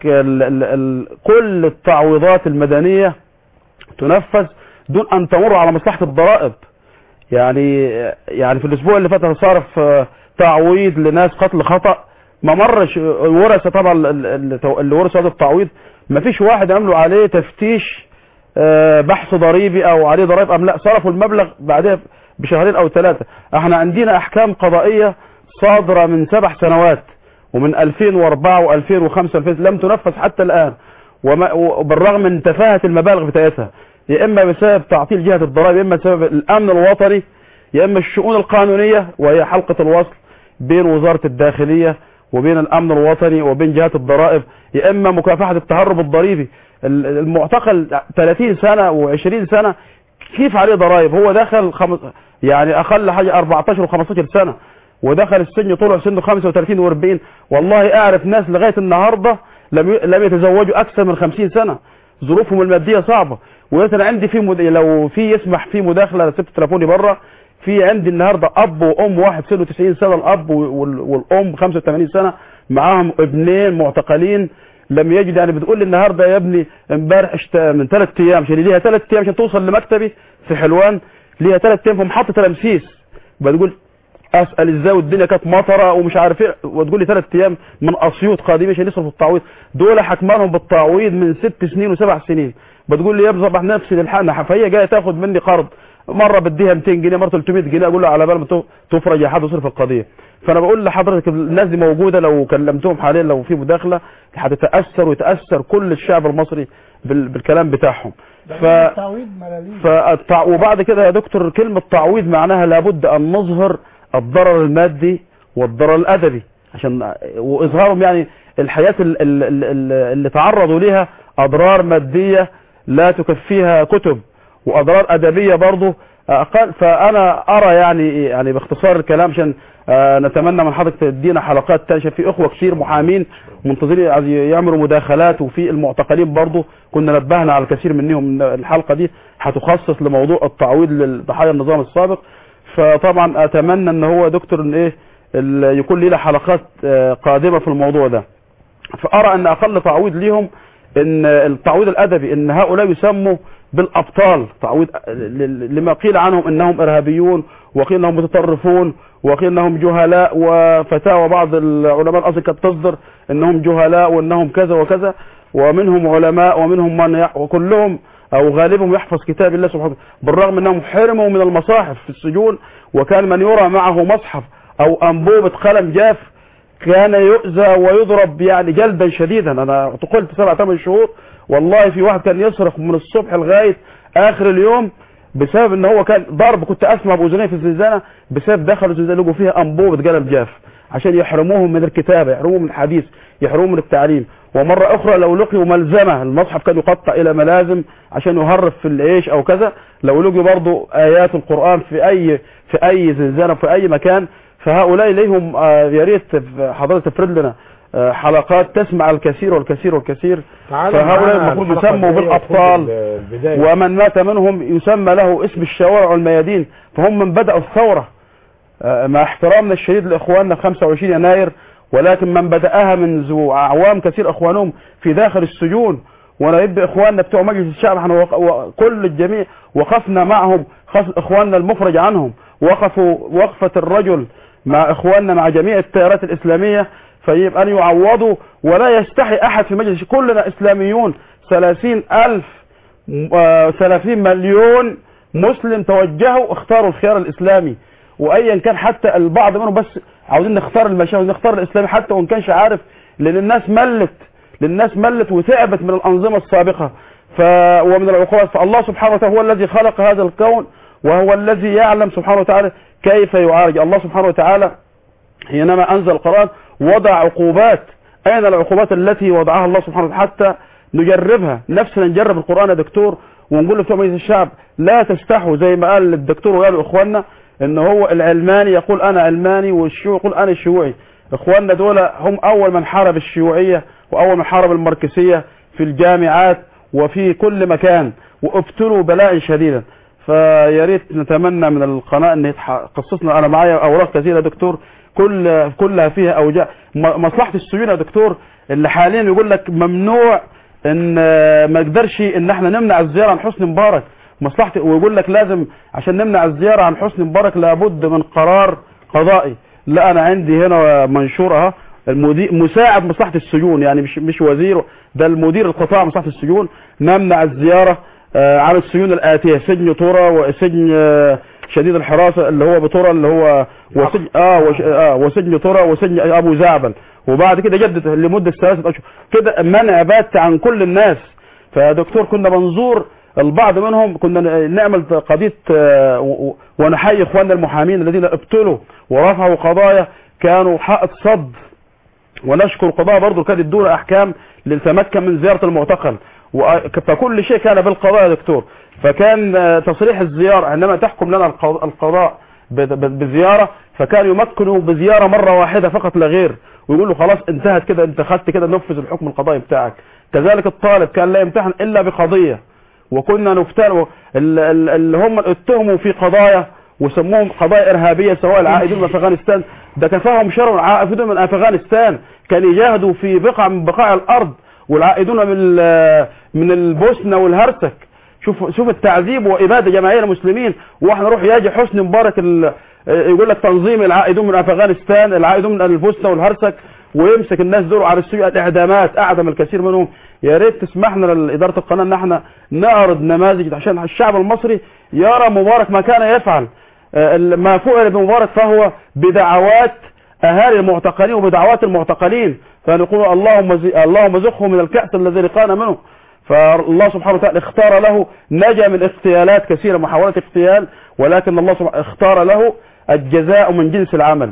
كل التعويضات المدنية تنفذ دون أن تمر على مصلحة الضرائب. يعني في الأسبوع اللي فات صارف تعويض لناس قتل خطأ، ما مرش ورثة طبعا اللي ورثوا هذا التعويض ما فيش واحد عملوا عليه تفتيش بحث ضريبي او عليه ضرائب ام لا، صرفوا المبلغ بعدها بشهرين او 3. احنا عندنا احكام قضائية صادرة من 7 سنوات ومن 2004 و2005 لم تنفذ حتى الان، وبالرغم من تفاهة المبالغ بتاعتها، يا اما بسبب تعطيل جهة الضرائب، يا اما بسبب الامن الوطني، يا اما الشؤون القانونية وهي حلقة الوصل بين وزارة الداخلية وبين الامن الوطني وبين جهات الضرائب، يا اما مكافحة التهرب الضريبي. المعتقل 30 سنة و20 سنة كيف عليه ضرائب؟ هو دخل يعني اقل حاجة 14 و15 سنة ودخل السجن، طلع سنه 35 و40. والله اعرف ناس لغاية النهاردة لم يتزوجوا اكثر من 50 سنة، ظروفهم المادية صعبة. وانا عندي لو في يسمح في مداخلة، سبت تليفوني بره، في عندي النهاردة اب وام، واحد سنه 90 سنة الاب والام 85 سنة، معاهم ابنين معتقلين لم يجد. يعني بتقول لي النهاردة يا ابني امبارح من 3 ايام عشان ليها 3 ايام عشان توصل لمكتبي في حلوان، ليها 3 ايام في محطة رمسيس. بتقول اسأل ازاي والدنيا كانت مطرة ومش عارف ايه، وتقول لي 3 ايام من اسيوط قادمين عشان يصرفوا التعويض. دول حكمانهم بالتعويض من 6 سنين و7 سنين. بتقول لي يا ابني صبح نفسي للحقنا، فهي جايه تاخد مني قرض، مرة بديها 200 جنيه، مرة 300 جنيه، اقول له على بال ما تفرج يا حد وصرف القضية. فانا بقول لحضرتك الناس دي موجودة، لو كلمتهم حاليا لو في مداخلة هتتأثر ويتأثر كل الشعب المصري بالكلام بتاعهم. وبعد كده يا دكتور كلمة تعويض معناها لابد ان نظهر الضرر المادي والضرر الادبي، عشان واظهارهم يعني الحياة اللي تعرضوا ليها اضرار مادية لا تكفيها كتب، واضرار ادبية برضو اقل. فانا ارى يعني باختصار الكلام عشان نتمنى من حضرتك تدينا حلقات تانية. في اخوة كتير محامين منتظرين يعملوا مداخلات، وفي المعتقلين برضو كنا نبهنا على الكثير منهم. الحلقة دي هتخصص لموضوع التعويض لضحايا النظام السابق. فطبعا اتمنى ان هو دكتور يكون لنا حلقات قادمة في الموضوع ده. فارى ان اقل تعويض ليهم ان التعويض الادبي، ان هؤلاء يسموا بالابطال، تعويض لما قيل عنهم انهم ارهابيون، وقيل انهم متطرفون، وقيل انهم جهلاء، وفتاوى بعض العلماء اصلا كانت تصدر انهم جهلاء وانهم كذا وكذا، ومنهم علماء ومنهم من وكلهم او غالبهم يحفظ كتاب الله سبحانه وتعالى، بالرغم انهم حرموا من المصاحف في السجون، وكان من يرى معه مصحف او انبوبة قلم جاف كان يؤذى ويضرب يعني جلدا شديدا. انا اعتقلت 7-8 شهور، والله في واحد كان يصرخ من الصبح لغاية اخر اليوم بسبب ان هو كان ضرب، كنت اسمع باذني في الزنزانة بسبب دخلوا الزنزانة لقوا فيها انبوبة قلم جاف عشان يحرموهم من الكتابة، يحرموهم من الحديث، يحرموهم من التعليم. ومرة اخرى لو لقيوا ملزمة، المصحف كان يقطع الى ملازم عشان يهرب في العيش او كذا، لو لقيوا برضو ايات القرآن في اي زنزانة في اي مكان. فهؤلاء ليهم يا ريت حضرتك تفرد لنا حلقات تسمع الكثير والكثير والكثير. فهؤلاء المفروض يسموا بالابطال، ومن مات منهم يسمى له اسم الشوارع والميادين، فهم من بدأوا الثورة. مع احترامنا الشديد لاخواننا في 25 يناير، ولكن من بدأها منذ اعوام كثير اخوانهم في داخل السجون. وانا يبقى اخواننا بتوع مجلس الشعب احنا وكل الجميع وقفنا معهم، اخواننا المفرج عنهم وقفوا وقفة الرجل مع اخواننا مع جميع التيارات الاسلامية، فيبقى ان يعوضوا ولا يستحي احد في مجلس. كلنا اسلاميون، 30 مليون مسلم توجهوا اختاروا الخيار الاسلامي، وايا كان حتى البعض منهم بس عاوزين نختار المشاهد نختار الاسلامي حتى وان كانش عارف، لان الناس ملت وتعبت من الانظمه السابقه ومن العقوبات. فالله سبحانه وتعالى هو الذي خلق هذا الكون، وهو الذي يعلم سبحانه وتعالى كيف يعالج. الله سبحانه وتعالى حينما انزل القرآن وضع عقوبات. اين العقوبات التي وضعها الله سبحانه وتعالى حتى نجربها نفسنا؟ نجرب القرآن يا دكتور ونقول لبتوع مجلس الشعب لا تستحوا، زي ما قال الدكتور وقالوا اخواننا ان هو العلماني يقول انا علماني والشيوعي يقول انا شيوعي. اخواننا دول هم اول من حارب الشيوعية واول من حارب الماركسية في الجامعات وفي كل مكان، وابتلوا بلاء شديدا. فيا ريت نتمنى من القناة ان قصصنا. انا معايا اوراق كثيرة يا دكتور كلها فيها اوجاع. مصلحة السجون يا دكتور اللي حاليا يقول لك ممنوع ان ما يقدرش ان احنا نمنع الزيارة عن حسني مبارك، مصلحتي، ويقول لك لازم عشان نمنع الزيارة عن حسني مبارك لابد من قرار قضائي. لا انا عندي هنا منشور اهو، المدير مساعد مصلحة السجون، يعني مش وزير، ده المدير القطاع مصلحة السجون، نمنع الزيارة عن السجون الآتية: سجن طورة وسجن شديد الحراسة اللي هو بطورة اللي هو وسجن وسجن طورة وسجن ابو زعبل، وبعد كده جدد لمدة 3 اشهر كده منع بات عن كل الناس. فدكتور كنا منظور البعض منهم كنا نعمل قضية ونحيي اخواننا المحامين الذين ابتلوا ورفعوا قضايا كانوا حائط صد، ونشكر القضاء برضو كانت يدونا احكام لنتمكن من زيارة المعتقل، فكل شيء كان بالقضاء يا دكتور. فكان تصريح الزيارة عندما تحكم لنا القضاء بزيارة فكان يمكنه بزيارة مرة واحدة فقط لا غير، ويقول له خلاص انتهت كده، انت خدت كده نفذ الحكم القضائي بتاعك. كذلك الطالب كان لا يمتحن الا بقضية، وكنا نفتن اللي هم اتهموا في قضايا وسموهم قضايا ارهابية سواء العائدون من افغانستان، ده كفاهم شر العائدون من افغانستان كان يجاهدوا في بقعة من بقاع الارض، والعائدون من البوسنة والهرسك. شوف التعذيب وإبادة جماهير المسلمين، واحنا نروح يجي حسني مبارك يقول لك تنظيم العائدون من افغانستان، العائدون من البوسنة والهرسك، ويمسك الناس دول على السجون الاعدامات، اعدم الكثير منهم. يا ريت تسمحنا لإدارة القناة ان احنا نعرض نماذج عشان الشعب المصري يرى مبارك ما كان يفعل. ما فعل بمبارك فهو بدعوات اهالي المعتقلين وبدعوات المعتقلين، فنقول اللهم زخه من الكأس الذي لقانا منه. فالله سبحانه وتعالى اختار له، نجا من اغتيالات كثيرة محاولات اغتيال، ولكن الله سبحانه اختار له الجزاء من جنس العمل.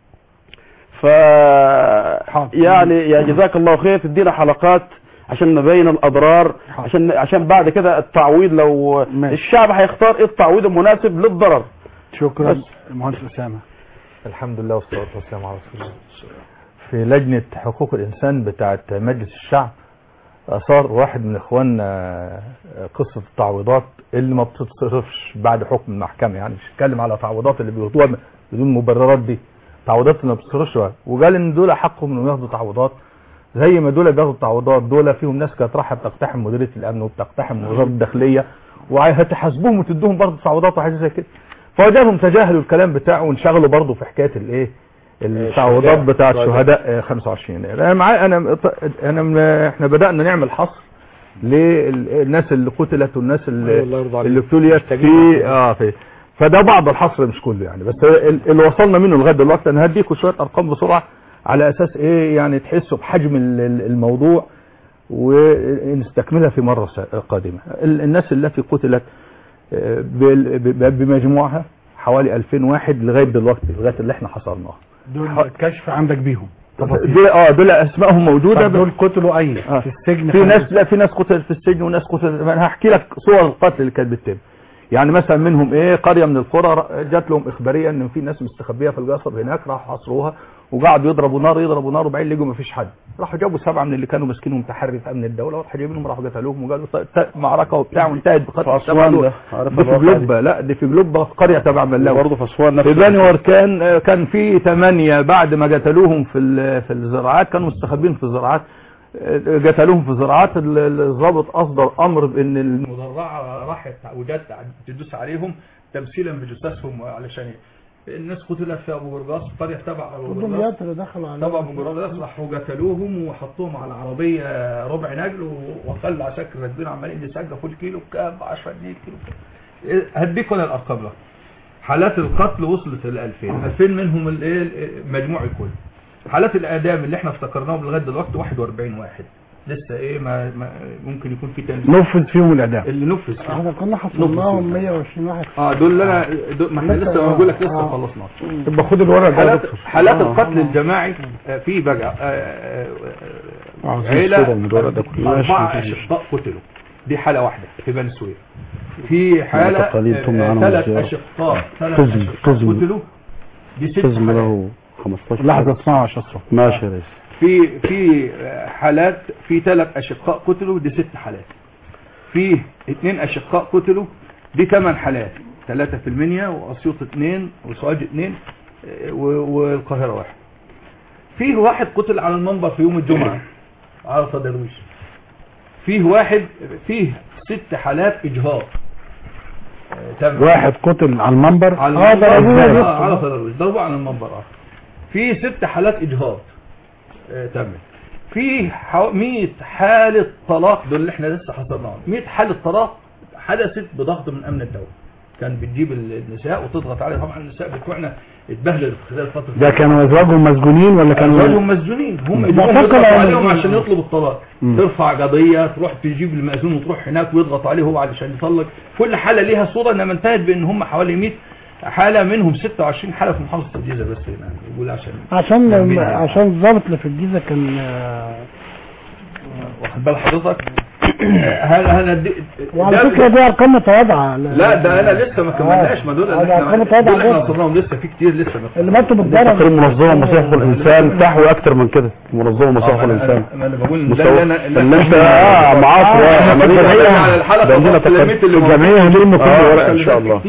يعني يا جزاك الله خير تدينا حلقات عشان نبين الاضرار، عشان بعد كده التعويض لو الشعب هيختار ايه التعويض المناسب للضرر. شكرا المهندس اسامه. الحمد لله والصلاه والسلام على رسول الله. في لجنه حقوق الانسان بتاعه مجلس الشعب اثار واحد من اخواننا قصه التعويضات اللي ما بتتصرفش بعد حكم المحكمه، يعني مش بيتكلم على تعويضات اللي بياخدوها بدون مبررات، دي تعويضات اللي ما بتتصرفش، وقال ان دول حقهم انهم ياخدوا تعويضات زي ما دول بياخدوا تعويضات. دول فيهم ناس كانت رايحه بتقتحم مديريه الامن وبتقتحم وزاره الداخليه وهتحاسبوهم وتدوهم برضه تعويضات وحاجه زي كده. فوجدهم تجاهلوا الكلام بتاعه وانشغلوا برضه في حكايه الايه التعويضات بتاعه شهداء 25 يناير. انا معايا احنا بدانا نعمل حصر للناس اللي قتلت والناس اللي ابتليت في فده بعض الحصر مش كله يعني، بس اللي وصلنا منه لغايه دلوقتي. انا هديكم شويه ارقام بسرعه على اساس ايه يعني تحسوا بحجم الموضوع ونستكملها في مره قادمه. الناس التي قتلت بمجموعها حوالي 2000 واحد لغايه دلوقتي، لغايه اللي احنا حصرناه. دول كشف عندك بيهم؟ دول اسمائهم موجوده. دول قتلوا اي في السجن؟ في ناس لا، في ناس قتلت في السجن وناس قتلت. انا هحكي لك صور القتل اللي كانت بتتم. يعني مثلا منهم قريه من القرى جات لهم اخباريه ان في ناس مستخبيه في القصر هناك، راحوا حصروها وقعدوا يضربوا نار وبعدين لقوا ما فيش حد، راحوا جابوا 7 من اللي كانوا ماسكينهم متحري في امن الدوله وراحوا جايبينهم راحوا قتلوهم وقالوا معركه وبتاع وانتهت بقتل 7 دول. دي في جلوبه، لا دي في جلوبه قريه تبع بلاوي برضه في اسوان. في بني وركان كان في 8 بعد ما قتلوهم في الزراعات، كانوا مستخبين في الزراعات، قتلوهم في زراعات. الضابط اصدر امر بان المدرعه راحت وجت تدوس عليهم تمثيلا بجثثهم علشان الناس قتلت في ابو قرقاص، قريه تبع ابو قرقاص اللي دخلوا على تبع ابو قرقاص، راحوا قتلوهم وحطوهم على عربيه ربع نقل وخلوا عساكر راكبين عمالين يسقفوا الكيلو بكام ب 10 جنيه الكيلو. هديك انا الارقام لك. حالات القتل وصلت ل 2000 منهم مجموع الكل. حالات الاعدام اللي احنا افتكرناهم لغايه دلوقتي 41 واحد لسه ما ممكن يكون في تاني نفذ فيهم الاعدام اللي نفذ فيهم. احنا كنا حصلناهم 120 واحد. دول اللي انا ما احنا لسه بقول لك لسه خلصناش. يبقى خد الورق ده. حالات القتل الجماعي في بقى عيله 4 اشقاء قتلوا، دي حاله واحده في بني سويف. في حاله 3 اشقاء قتلوا، دي 6 حالات. 15 لحظه اسمعوا يا شطر. ماشي يا ريس. في حالات، في 3 اشقاء قتلوا، دي 6 حالات. في 2 اشقاء قتلوا، دي 8 حالات، 3 في المنيا واسيوط 2 وسوهاج 2 والقاهره 1. فيه واحد قتل على المنبر في يوم الجمعه على صدرويش. فيه 6 حالات اجهاض. واحد قتل على المنبر على صدرويش، ضربوا على المنبر. في 6 حالات اجهاض تمام. في 100 حالة طلاق، دول اللي احنا لسه حصلناهم. 100 حالة طلاق حدثت بضغط من امن الدولة، كان بتجيب النساء وتضغط عليها. طبعا النساء بتوعنا اتبهدلوا خلال الفترة ده كانوا ازواجهم مسجونين ولا كانوا ازواجهم مسجونين؟ هم يضغطوا عليهم عشان يطلبوا الطلاق. ترفع قضية، تروح تجيب المأذون وتروح هناك ويضغط عليه هو علشان يطلق. كل حالة ليها صورة، انما انتهت بان هم حوالي 100 حالة، منهم 26 حالة في محافظة الجيزة بس هنا. يقول عشان الضابط اللي في الجيزة كان واخد بال حضرتك. هل وعلى فكرة دي ارقام متواضعة. لا ده انا لسه ما كملناش، ما دول احنا وصلناهم لسه، في كتير لسه اللي ماتوا بالضرر. تقرير منظمة مصالح الانسان تحوي اكتر من كده. منظمة مصالح الانسان انا بقول ده اللي انت معاصر على الحلقة الجمعية هنلم كل ورق ان شاء الله.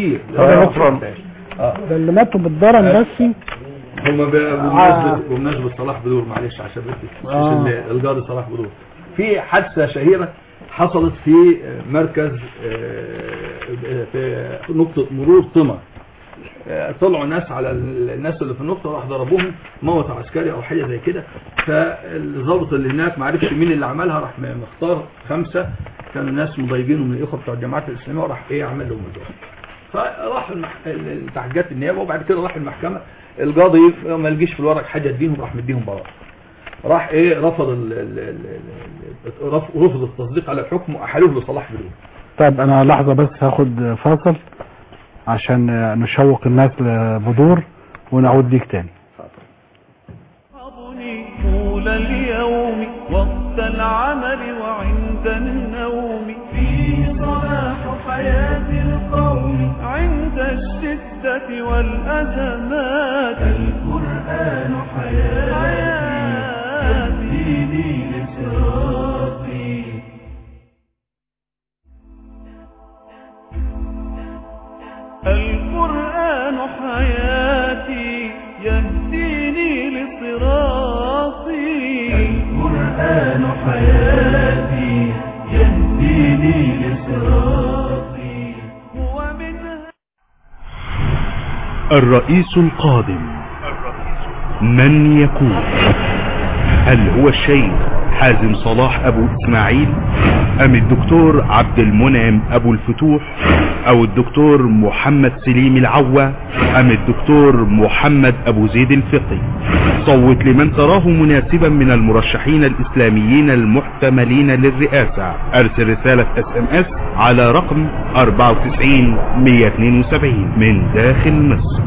ده اللي ماتوا بالضرر بس. هم بمناسبة صلاح بدور، معلش عشان بس القاضي صلاح بدور، في حادثة شهيرة حصلت في مركز في نقطة مرور طمع. طلعوا ناس على الناس اللي في النقطة، راح ضربوهم موت عسكري او حاجة زي كده. فالضابط اللي هناك ما عرفش مين اللي عملها، راح مختار 5 كانوا ناس مضايقين من الاخوة بتوع الجماعات الاسلامية، وراح عمل لهم الجرم. فراح تحقيقات النيابة، وبعد كده راح المحكمة. القاضي ما لقيش في الورق حاجة تدينهم، راح مديهم براءة. راح رفض التصديق على الحكم واحالوه لصلاح بدور. طيب انا لحظة بس هاخد فاصل عشان نشوق الناس لبدور ونعود ليك تاني. طول اليوم وقت العمل وعند النوم، فيه صلاح حياة القوم عند الشدة والأزمات. القرآن حياتي يهديني لصراطي. القرآن حياتي يهديني لصراطي. القرآن حياتي يهديني لصراطي. هو منها الرئيس القادم من يكون؟ هل هو الشيخ حازم صلاح ابو اسماعيل، ام الدكتور عبد المنعم ابو الفتوح، او الدكتور محمد سليم العوة، ام الدكتور محمد ابو زيد الفقي؟ صوت لمن تراه مناسبا من المرشحين الاسلاميين المحتملين للرئاسة. ارسل رسالة SMS على رقم 94 من داخل مصر.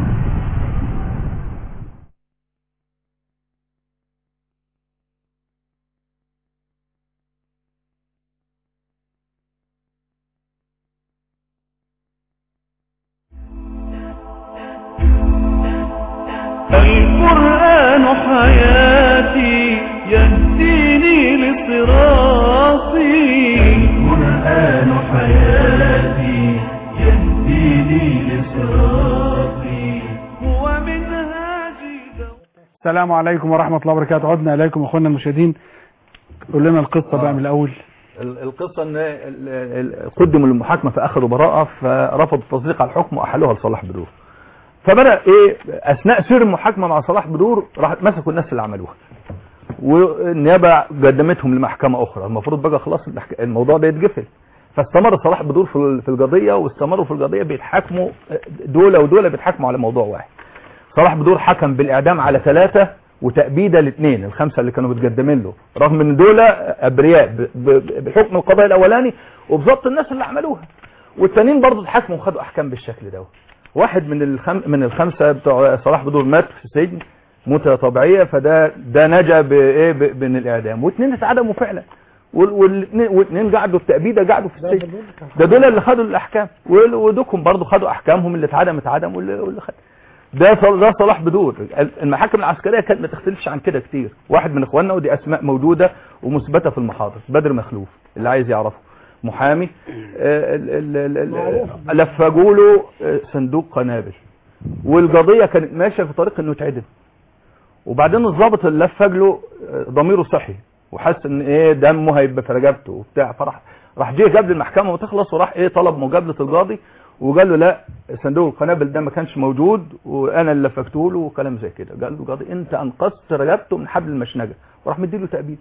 القرآن حياتي يهديني لصراطي. القرآن حياتي يهديني لصراطي. هو منهاجي. السلام عليكم ورحمة الله وبركاته. عدنا إليكم أخواننا المشاهدين. قول لنا القصة بقى من الأول. القصة ان قدموا للمحاكمة فاخذوا براءة، فرفضوا التصديق على الحكم واحالوها لصلاح بدور. فبدأ اثناء سير المحاكمة مع صلاح بدور راح مسكوا الناس اللي عملوها، والنيابة قدمتهم لمحكمة اخرى. المفروض بقى خلاص الموضوع ده يتقفل، فاستمر صلاح بدور في القضيه، واستمروا في القضيه بيتحاكموا دول ودول بيتحاكموا على موضوع واحد. صلاح بدور حكم بالاعدام على 3 وتأبيده ل2 ال5 اللي كانوا متقدمين له، رغم ان دول ابرياء بحكم القضاء الاولاني وبضبط الناس اللي عملوها، والتانيين برضه اتحاكموا وخدوا احكام بالشكل ده. واحد من ال5 بتوع صلاح بدور مات في السجن موتة طبيعية، فده نجا بين الاعدام، و2 اتعدموا فعلا، واثنين قعدوا التأبيده قعدوا في السجن. ده دول اللي خدوا الاحكام، ودوكم برضه خدوا احكامهم، اللي اتعدم واللي خد. ده صلاح بدور. المحاكم العسكريه كانت ما تختلفش عن كده كتير. واحد من اخواننا ودي اسماء موجوده ومثبته في المحاضر، بدر مخلوف اللي عايز يعرفه، محامي، لفجوا له صندوق قنابل، والقضيه كانت ماشيه في طريق انه يتعدم، وبعدين الضابط اللي لفج له ضميره صحي وحس ان دمه هيبقى في رقبته وبتاع، راح جه قبل المحكمه ما تخلص وراح طلب مقابله القاضي، وقال له لا صندوق القنابل ده ما كانش موجود وانا اللي لفكته له وكلام زي كده. قال له القاضي انت انقذت رقبته من حبل المشنقه، وراح مديله تأبيد.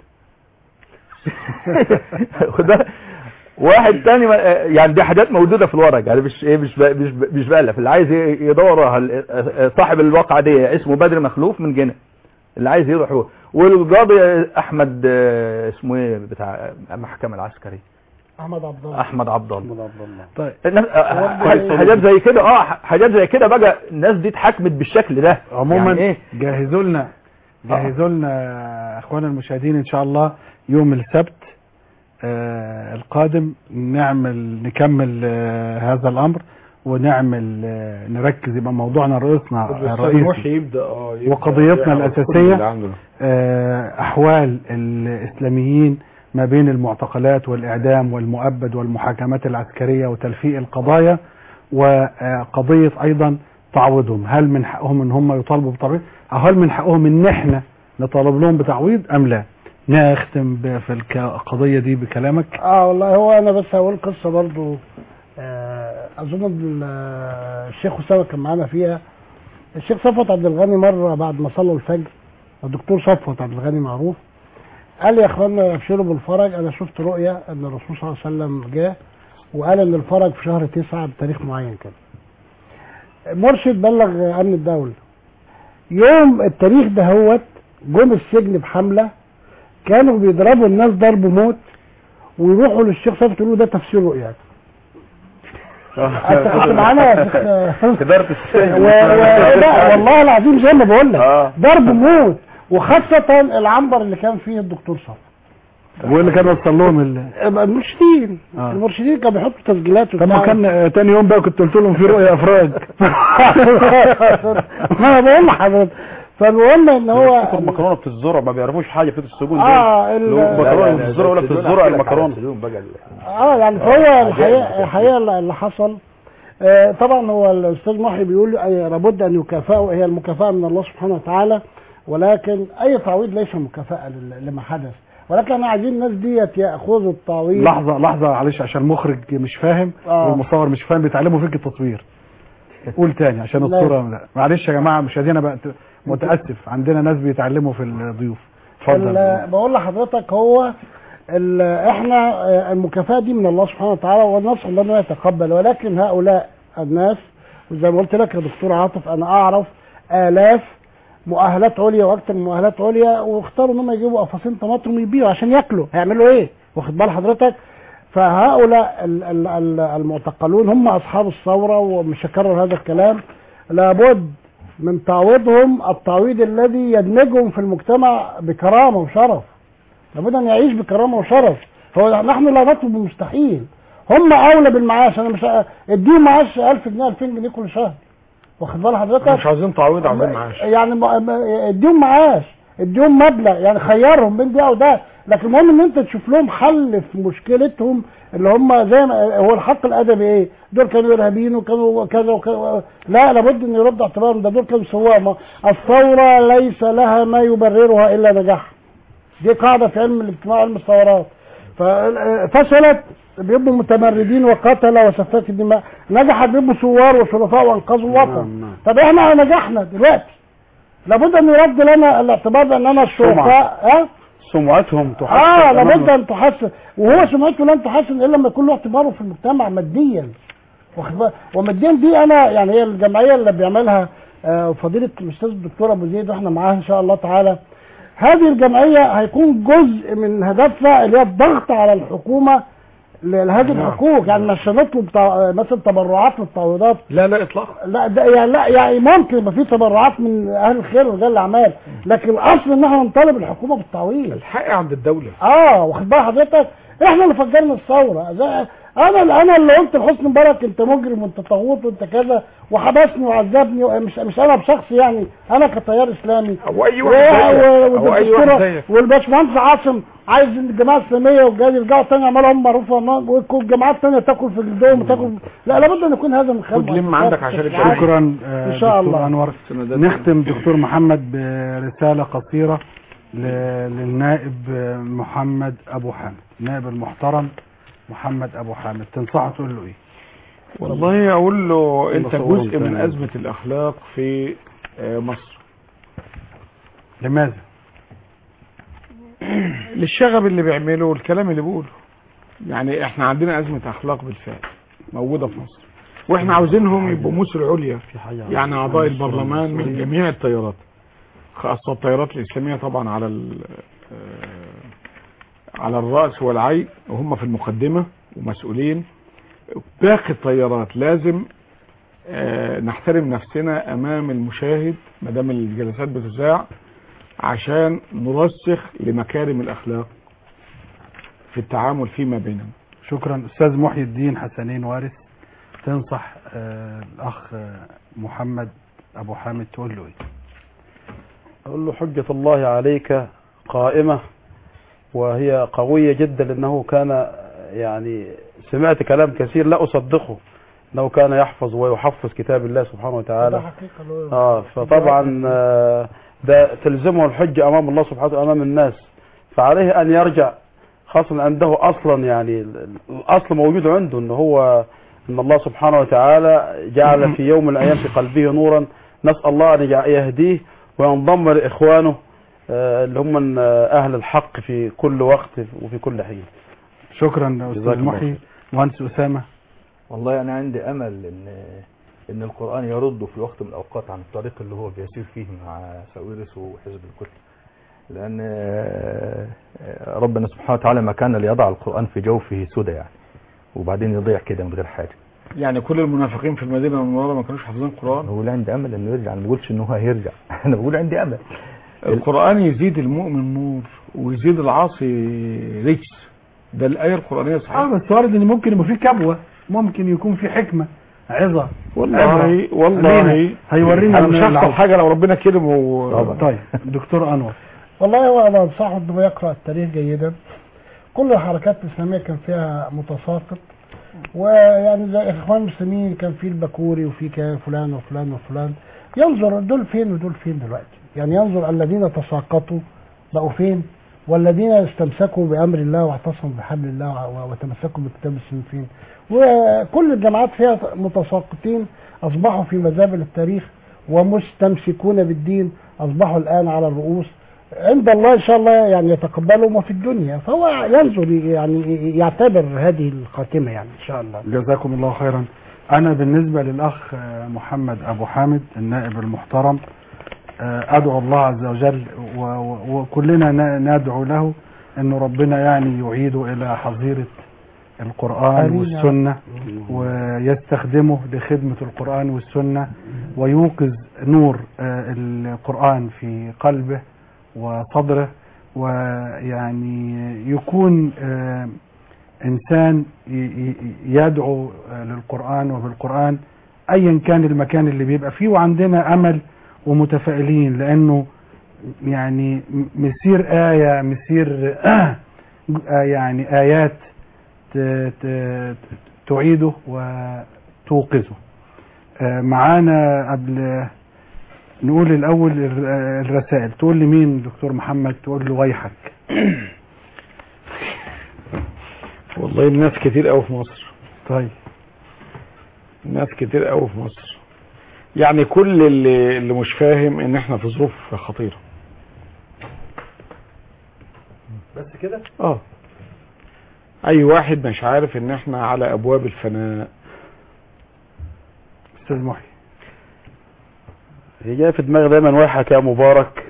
واحد تاني يعني دي حاجات موجوده في الورق، يعني مش بألف، اللي عايز يدور صاحب الواقعه دي اسمه بدر مخلوف من جنة، اللي عايز يروح هو. والقاضي احمد اسمه ايه بتاع المحكمه العسكريه، احمد عبد الله. طيب حاجات زي كده حاجات زي كده بقى الناس دي اتحكمت بالشكل ده. عموما يعني جهزوا لنا اخوانا المشاهدين ان شاء الله يوم السبت القادم نكمل هذا الامر، ونعمل نركز، يبقى موضوعنا الرئيسي وقضيتنا الاساسيه احوال الاسلاميين ما بين المعتقلات والاعدام والمؤبد والمحاكمات العسكريه وتلفيق القضايا، وقضيه ايضا تعويضهم. هل من حقهم ان هم يطالبوا بتعويض، او هل من حقهم ان احنا نطالب لهم بتعويض ام لا؟ نختم في القضيه دي بكلامك. والله هو انا بس هقول قصه برضو اظن الشيخ اسامه كان معانا فيها. الشيخ صفوت عبد الغني مره بعد ما صلوا الفجر، الدكتور صفوت عبد الغني معروف، قال يا اخوانا ابشروا بالفرج، انا شفت رؤيه ان الرسول صلى الله عليه وسلم جاء وقال ان الفرج في شهر 9 بتاريخ معين كده. مرشد بلغ امن الدوله يوم التاريخ ده هوت جم السجن بحمله، كانوا بيضربوا الناس ضرب موت، ويروحوا للشيخ صفوت يقولوا ده تفسير رؤيات. انت كنت معانا يا شيخ اداره السجن والله العظيم زي ما بقول لك ضرب موت، وخاصه العنبر اللي كان فيه الدكتور صفوت واللي كان وصل لهم المرشدين. المرشدين كانوا بيحطوا تسجيلات. طب ما كان تاني يوم بقى كنت قلت لهم في رؤيه افراج. ما بقول لحضرتك. فالمهم ان هو المكرونه بتزرع، ما بيعرفوش حاجه في السجون دي. المكرونه بتزرع ولا بتزرع المكرونه. يعني هو الحقيقه اللي حصل طبعا هو الاستاذ محي بيقول لابد ان يكافئوا، هي المكافاه من الله سبحانه وتعالى، ولكن اي تعويض ليس مكافاه لما حدث، ولكن احنا عايزين الناس ديت ياخذوا التعويض. لحظه معلش عشان المخرج مش فاهم والمصور مش فاهم، بيتعلموا فيك التصوير. قول تاني عشان الصوره. لا معلش يا جماعه مشاهدينا بقى متاسف، عندنا ناس بيتعلموا في الضيوف. اتفضل. بقول لحضرتك هو احنا المكافاه دي من الله سبحانه وتعالى، والنصر لن يتقبل، ولكن هؤلاء الناس وزي ما قلت لك يا دكتور عاطف انا اعرف الاف مؤهلات عليا واكثر من مؤهلات عليا، واختاروا ان هم يجيبوا قفصين طماطم ويبيعوا عشان ياكلوا، هيعملوا ايه؟ واخد بال حضرتك؟ فهؤلاء المعتقلون هم اصحاب الثوره، ومش هكرر هذا الكلام، لابد من تعويضهم التعويض الذي يدمجهم في المجتمع بكرامه وشرف. لابد ان يعيش بكرامه وشرف. نحن لا نطلب المستحيل، هم اولى بالمعاش. انا مش اديهم معاش 1000 جنيه 2000 جنيه كل شهر، واخد بال حضرتك؟ مش عايزين تعويض، عايزين معاش. يعني اديهم معاش، اديهم مبلغ، يعني خيرهم بين ده وده، لكن المهم ان انت تشوف لهم حل في مشكلتهم اللي هم زي ما هو الحق الادبي ايه؟ دول كانوا ارهابيين وكانوا كذا وكذا، لا لابد ان يرد اعتبارهم، ده دول كانوا سوامه. الثوره ليس لها ما يبررها الا نجاحها. دي قاعده في علم الاجتماع وعلم الثورات. ففشلت بيبقوا متمردين وقتله وسفاك الدماء، نجحت بيبقوا ثوار وشرفاء وانقذوا الوطن. طب احنا نجحنا دلوقتي، لابد ان يرد لنا الاعتبار باننا الشرفاء. سمعتهم تحسن لابد ان تحسن، وهو سمعته لن تحسن الا لما يكون له اعتباره في المجتمع ماديا. وماديا دي انا يعني هي الجمعيه اللي بيعملها فضيله الاستاذ الدكتور ابو زيد واحنا معاه ان شاء الله تعالى. هذه الجمعيه هيكون جزء من هدفها اللي هي الضغط على الحكومه لهذه الحقوق. يعني مش هنطلب مثلا تبرعات للتعويضات، لا اطلاقا، لا ده يعني ممكن يبقى في تبرعات من اهل الخير ورجال الاعمال، لكن الاصل ان احنا نطالب الحكومه بالتعويض. الحق عند الدوله. واخد بال حضرتك؟ احنا اللي فجرنا الثوره. انا اللي قلت لحسني مبارك انت مجرم وانت طاغوت وانت كذا، وحبسني وعذبني، مش انا بشخصي، يعني انا كتيار اسلامي او اي واحد والباشمهندس عاصم عايز ان الجماعه الاسلاميه والجهاد يرجعوا تاني يعملوا هم معروف والجماعات الثانيه تاكل في جلدهم وتاكل. لا لابد ان يكون هذا من خلف. خد لم عندك عشان شكرا ان شاء الله. انور. نختم دكتور محمد برساله قصيره للنائب محمد ابو حامد، النائب المحترم محمد ابو حامد، تنصحه تقول له ايه؟ والله اقول له انت جزء من ازمه الاخلاق في مصر. لماذا؟ للشغب اللي بيعمله والكلام اللي بيقوله. يعني احنا عندنا ازمه اخلاق بالفعل موجوده في مصر، واحنا عاوزينهم يبقوا مصر عليا، يعني اعضاء البرلمان من جميع التيارات، خاصه التيارات الاسلاميه طبعا على الراس والعين، وهم في المقدمه ومسؤولين. باقي التيارات لازم نحترم نفسنا امام المشاهد ما دام الجلسات بتذاع، عشان نرسخ لمكارم الاخلاق في التعامل فيما بيننا. شكرا. استاذ محي الدين حسنين وارث، تنصح الاخ محمد ابو حامد تقول له ايه؟ اقول له حجة الله عليك قائمة وهي قوية جدا، لانه كان يعني سمعت كلام كثير لا اصدقه، انه كان يحفظ ويحفظ كتاب الله سبحانه وتعالى. فطبعا ده تلزمه الحجة امام الله سبحانه وتعالى امام الناس، فعليه ان يرجع، خاصة عنده اصلا يعني الاصل موجود عنده ان هو ان الله سبحانه وتعالى جعل في يوم من الايام في قلبه نورا، نسأل الله ان يهديه وينضم لاخوانه اللي هم اهل الحق في كل وقت وفي كل حين. شكرا استاذ محي. مهندس اسامه. والله انا عندي امل ان القرآن يرد في وقت من الاوقات عن الطريق اللي هو بيسير فيه مع ساويرس وحزب الكتل، لان ربنا سبحانه وتعالى ما كان ليضع القرآن في جوفه سدى يعني وبعدين يضيع كده من غير حاجه. يعني كل المنافقين في المدينه المنوره ما كانوش حافظين القرآن. بقول عندي امل انه يرجع، انا ما بقولش انه هو هيرجع انا بقول عندي امل. القرآن يزيد المؤمن نور ويزيد العاصي رجس، ده الآية القرآنية صحيحة. بس وارد ان ممكن يبقى في كبوة، ممكن يكون في حكمة عظة. والله هيورينا. انا مش هحصل حاجة لو ربنا كرمه. طيب دكتور انور. والله هو انا انصحه انه يقرأ التاريخ جيدا. كل الحركات الاسلامية كان فيها متساقط، ويعني زي اخوان المسلمين كان في البكوري وفي فلان وفلان وفلان. ينظر دول فين ودول فين دلوقتي، يعني ينظر الذين تساقطوا بقوا فين، والذين استمسكوا بأمر الله واعتصموا بحبل الله وتمسكوا بكتاب السنة فين. وكل الجماعات فيها متساقطين أصبحوا في مزابل التاريخ، ومستمسكون بالدين أصبحوا الآن على الرؤوس عند الله إن شاء الله، يعني يتقبلهم وفي الدنيا. فهو ينظر يعني يعتبر هذه الخاتمة يعني إن شاء الله. جزاكم الله خيرا. أنا بالنسبة للأخ محمد أبو حامد النائب المحترم، أدعو الله عز وجل وكلنا ندعو له أنه ربنا يعني يعيده إلى حظيرة القرآن والسنة، ويستخدمه لخدمة القرآن والسنة، ويوقظ نور القرآن في قلبه وصدره، ويعني يكون إنسان يدعو للقرآن وبالقرآن أيا كان المكان اللي بيبقى فيه. وعندنا أمل ومتفائلين، لأنه يعني مسير آية مسير يعني آيات تعيده وتوقظه. معانا قبل نقول الأول الرسائل. تقول لي مين دكتور محمد؟ تقول له ويحك. والله الناس كتير قوي في مصر. طيب الناس كتير قوي في مصر، يعني كل اللي مش فاهم ان احنا في ظروف خطيرة. كده؟ اي واحد مش عارف ان احنا على ابواب الفناء. استاذ محي. هي جايه في دماغي دايما ويحك يا مبارك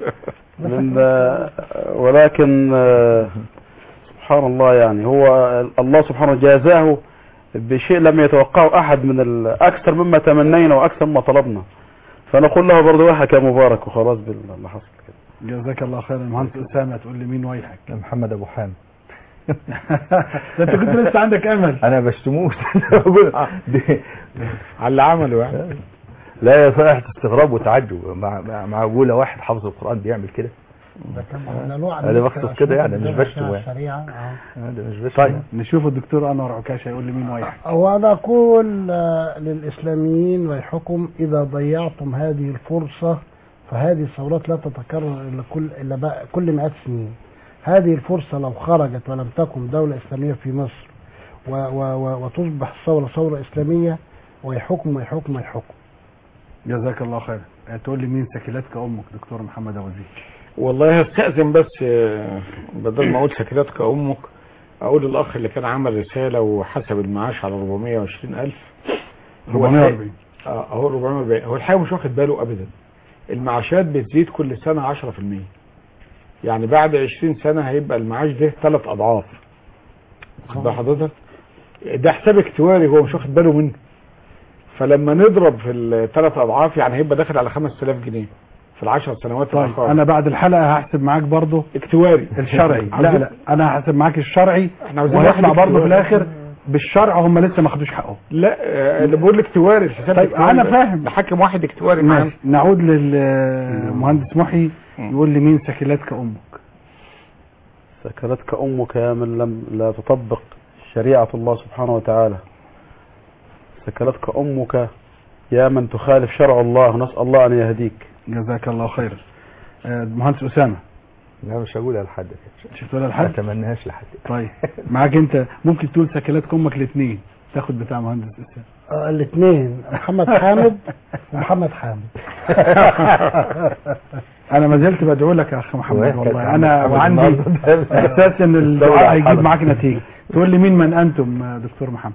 ولكن سبحان الله، يعني هو الله سبحانه جازاه بشيء لم يتوقعه احد من اكثر مما تمنينا واكثر مما طلبنا، فنقول له برضه ويحك يا مبارك وخلاص باللي حصل كده. جزاك الله خيرا. المهندس اسامه تقول لي مين ويحك؟ محمد ابو حامد. انت كنت لسه عندك امل. انا بشتموش على اللي عمله يعني. لا يا صراحه استغراب وتعجب، معقوله واحد حافظ القران بيعمل كده؟ ده كان ممنوع. انا بقصد كده يعني، مش بشتم يعني. ده مش بشتم. طيب نشوف الدكتور انور عكاشه يقول لي مين ويحك. وانا اقول للاسلاميين ويحكم اذا ضيعتم هذه الفرصه، فهذه الثورات لا تتكرر الا كل مئات السنين. هذه الفرصه لو خرجت ولم تكن دوله اسلاميه في مصر وتصبح الثوره ثوره اسلاميه، ويحكم. جزاك الله خير. تقول لي مين سكيلاتك امك دكتور محمد ابو زيد؟ والله هستأذن بس بدل ما اقول سكيلاتك امك اقول الاخ اللي كان عمل رساله وحسب المعاش على 420,000. 440. هو 440. هو الحقيقه مش واخد باله ابدا. المعاشات بتزيد كل سنه 10%، يعني بعد 20 سنه هيبقى المعاش ده 3 أضعاف. واخد بال حضرتك؟ ده حساب اكتواري هو مش واخد باله منه. فلما نضرب في ال3 أضعاف يعني هيبقى داخل على 5000 جنيه في ال10 سنوات الأخرى. انا بعد الحلقه هحسب معاك برضه اكتواري الشرعي. لا انا هحسب معاك الشرعي، وهيطلع برضه في الاخر بالشرع هم لسه ما خدوش حقهم. لا اللي بقول اكتواري الحساب. طيب انا فاهم. نحكم واحد اكتواري معانا. نعود للمهندس محي يقول لي مين سكيلاتك امك؟ سكلتك امك يا من لا تطبق شريعه الله سبحانه وتعالى. سكلتك امك يا من تخالف شرع الله، نسال الله ان يهديك. جزاك الله خير. مهندس اسامه. لا مش هقولها لحد. مش هتقولها لحد؟ ما اتمناهاش لحد. طيب معاك انت ممكن تقول سكلاتك امك الاثنين، تاخد بتاع مهندس اسامه. الاثنين محمد حامد ومحمد حامد. انا ما زلت بدعو لك يا اخ محمد والله. انا وعندي احساس ان الدعاء هيجيب معاك نتيجه. تقول لي مين من انتم دكتور محمد؟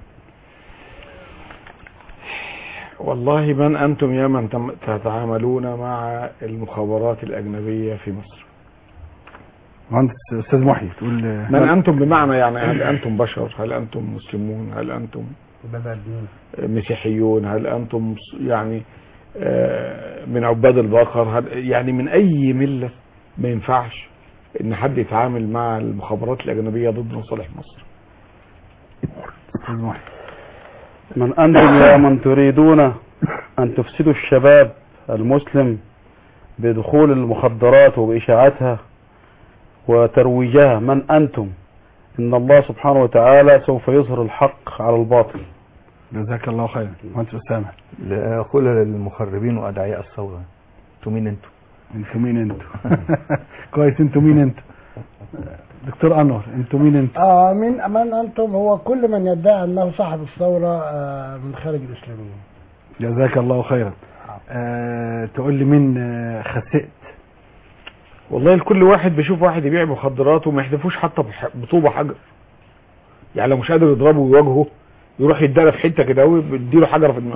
والله من أنتم يا من تتعاملون مع المخابرات الأجنبية في مصر؟ مهندس أستاذ محي تقول من أنتم بمعنى يعني هل أنتم بشر؟ هل أنتم مسلمون؟ هل أنتم مسيحيون؟ هل أنتم يعني من عباد البقر؟ يعني من أي ملة ما ينفعش إن حد يتعامل مع المخابرات الأجنبية ضد مصالح مصر. أستاذ محي. من أنتم يا من تريدون أن تفسدوا الشباب المسلم بدخول المخدرات وبإشاعتها وترويجها؟ من أنتم؟ إن الله سبحانه وتعالى سوف يظهر الحق على الباطل. جزاك الله خير. مهندس أسامة. أقولها للمخربين وأدعياء الثورة، أنتم مين أنتم؟ أنتم مين أنتم؟ كويس. أنتم مين أنتم؟ دكتور أنور أنتم مين أنتم؟ من أنتم هو كل من يدعي أنه صاحب الثورة من خارج الإسلاميين. جزاك الله خيرا. تقول لي مين خسئت؟ والله لكل واحد بيشوف واحد يبيع مخدرات وما يحدفوش حتى بطوبة حجر، يعني لو مش قادر يضربه ويواجهه يروح يتدرى في حتة كده ويديله حجر في دماغه.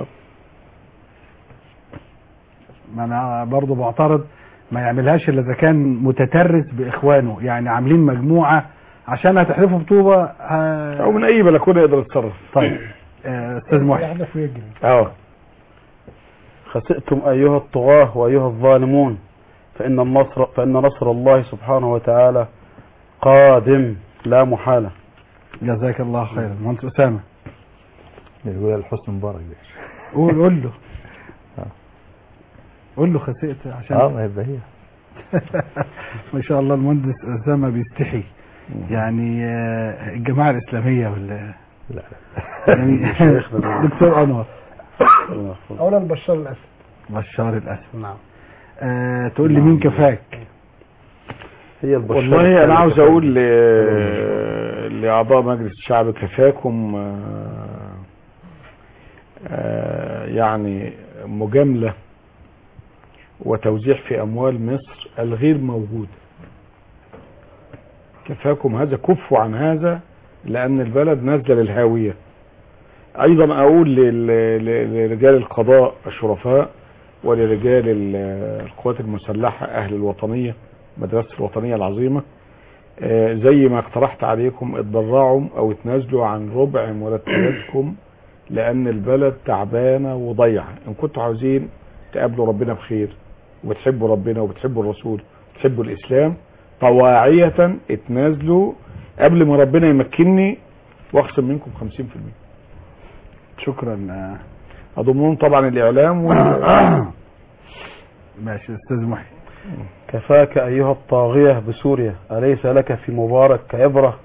ما أنا برضه بعترض ما يعملهاش الا اذا كان متترس باخوانه، يعني عاملين مجموعه عشان هتحذفوا بطوبه او من اي بلكونه يقدر يتصرف. طيب استاذ محي. خسئتم ايها الطغاة وايها الظالمون، فان نصر الله سبحانه وتعالى قادم لا محاله. جزاك الله خيرا. مهندس اسامه. نقول الحسن مبارك. قول له قول له خسئت عشان ما يبقى هي. ما شاء الله المهندس اسامه بيستحي، يعني الجماعه الاسلاميه ولا لا يعني دكتور انور. اولا بشار الاسد. بشار الاسد. نعم. تقول لي مين كفاك؟ هي البشار. والله انا عاوز اقول لاعضاء مجلس الشعب كفاكم يعني مجامله وتوزيع في اموال مصر الغير موجود. كفاكم هذا، كفوا عن هذا، لأن البلد نازله للهاوية. أيضا أقول لرجال القضاء الشرفاء ولرجال القوات المسلحة أهل الوطنية، مدرسة الوطنية العظيمة، زي ما اقترحت عليكم اتضرعوا أو اتنازلوا عن ربع مرتباتكم، لأن البلد تعبانة وضيعة. إن كنتوا عاوزين تقابلوا ربنا بخير وبتحبوا ربنا وبتحبوا الرسول وبتحبوا الإسلام، طواعية اتنازلوا قبل ما ربنا يمكنني واخصم منكم 50%. شكرا. أضمنهم طبعا الإعلام ماشي أستاذ محي. كفاك أيها الطاغية بسوريا، أليس لك في مبارك كعبرة؟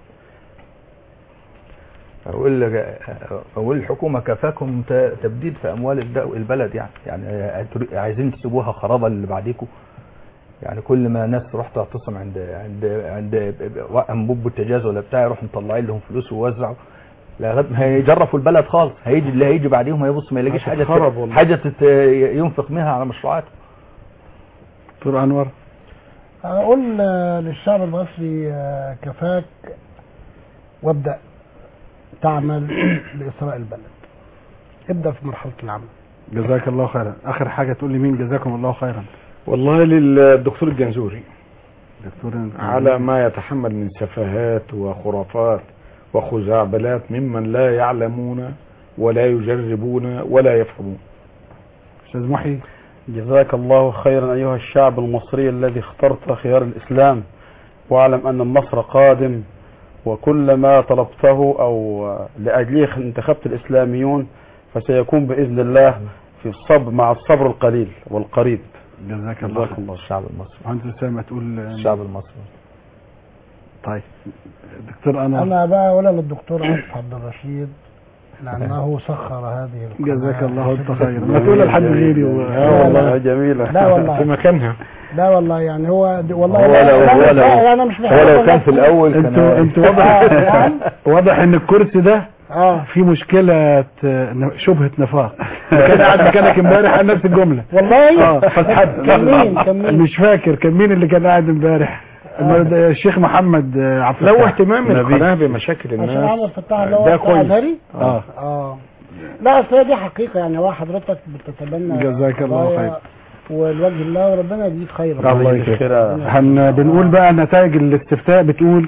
أقول الحكومة كفاكم تبديد في أموال البلد، يعني عايزين تسيبوها خرابة اللي بعديكم. يعني كل ما ناس تروح تعتصم عند أنبوب التجاز ولا بتاع، يروحوا مطلعين لهم فلوس ووزعوا، لغايه ما هيجرفوا البلد خالص. اللي هيجي بعديهم هيبص ما يلاقيش حاجه ينفق منها على مشروعاته. دكتور انور، اقول للشعب المصري كفاك، وابدا تعمل لإسراء البلد، ابدا في مرحله العمل. جزاك الله خيرا. اخر حاجه تقول لي مين جزاكم الله خيرا؟ والله للدكتور الجنزوري دكتور على ما يتحمل من سفاهات وخرافات وخزعبلات ممن لا يعلمون ولا يجربون ولا يفهمون. أستاذ محي، جزاك الله خيرا أيها الشعب المصري الذي اخترت خيار الإسلام، واعلم أن النصر قادم، وكل ما طلبته أو لأجله انتخبت الإسلاميون فسيكون بإذن الله في الصبر، مع الصبر القليل والقريب. جزاك الله خيرا. الشعب المصري. وأنت سامع تقول الشعب المصري. طيب دكتور أنور. أنا بقى ولا للدكتور عاطف عبد الرشيد لأنه سخر هذه القناة. جزاك الله خيرا. ما تقول لحد غيري. والله جميلة. لا والله في مكانها. لا والله يعني هو والله أنا مش هو لو كان في الأول انتوا واضح ان الكرسي ده في مشكلة شبهة نفاق. كان قاعد مكانك امبارح على نفس الجملة والله. فاتحد. كان مين مش فاكر كان مين اللي كان قاعد امبارح. الشيخ محمد عبد الفتاح. لو اهتمام القناة بمشاكل الناس عشان عمل فتاح اللي هو أزهري. لا اصل دي حقيقة، يعني هو حضرتك بتتبنى. جزاك الله خير. والوجه الله وربنا يجزيك خير. الله يكرمك. بنقول بقى نتائج الاستفتاء بتقول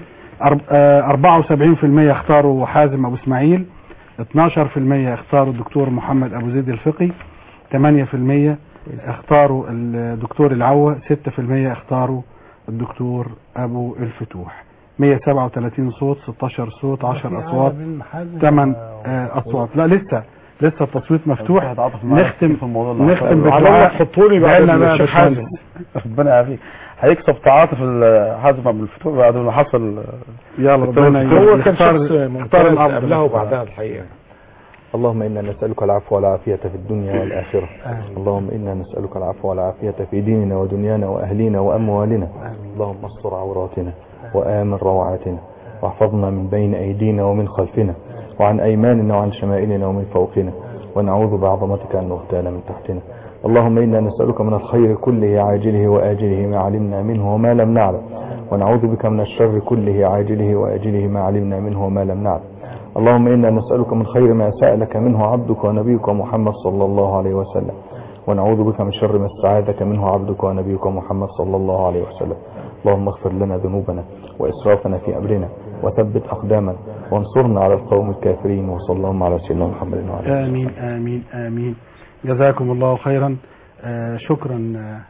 74% اختاروا حازم ابو اسماعيل، 12% اختاروا الدكتور محمد ابو زيد الفقي، 8% اختاروا الدكتور العوة، 6% اختاروا الدكتور ابو الفتوح. 137 صوت، 16 صوت، 10 اصوات، 8 اصوات. لا لسه التصويت مفتوح. نختم على تحطوني بعد الشيخ حازم. ربنا يعافيك. هيكسب تعاطف حازم ابو الفتوح بعد ما حصل. يلا ربنا هو كان شخص ممتاز قبلها وبعدها الحقيقة. اللهم إنا نسألك العفو والعافية في الدنيا والآخرة. اللهم إنا نسألك العفو والعافية في ديننا ودنيانا وأهلينا وأموالنا. اللهم استر عوراتنا وآمن روعاتنا، واحفظنا من بين أيدينا ومن خلفنا وعن أيماننا وعن شمائلنا ومن فوقنا، ونعوذ بعظمتك أن نغتال من تحتنا. اللهم إنا نسألك من الخير كله عاجله وآجله ما علمنا منه وما لم نعلم، ونعوذ بك من الشر كله عاجله وآجله ما علمنا منه وما لم نعلم. اللهم إنا نسألك من خير ما سألك منه عبدك ونبيك محمد صلى الله عليه وسلم، ونعوذ بك من شر ما استعاذك منه عبدك ونبيك محمد صلى الله عليه وسلم. اللهم اغفر لنا ذنوبنا وإسرافنا في أمرنا، وثبت أقدامنا، وانصرنا على القوم الكافرين. وصلى الله على سيدنا محمد وعلى آله. آمين آمين آمين. جزاكم الله خيرا. شكرا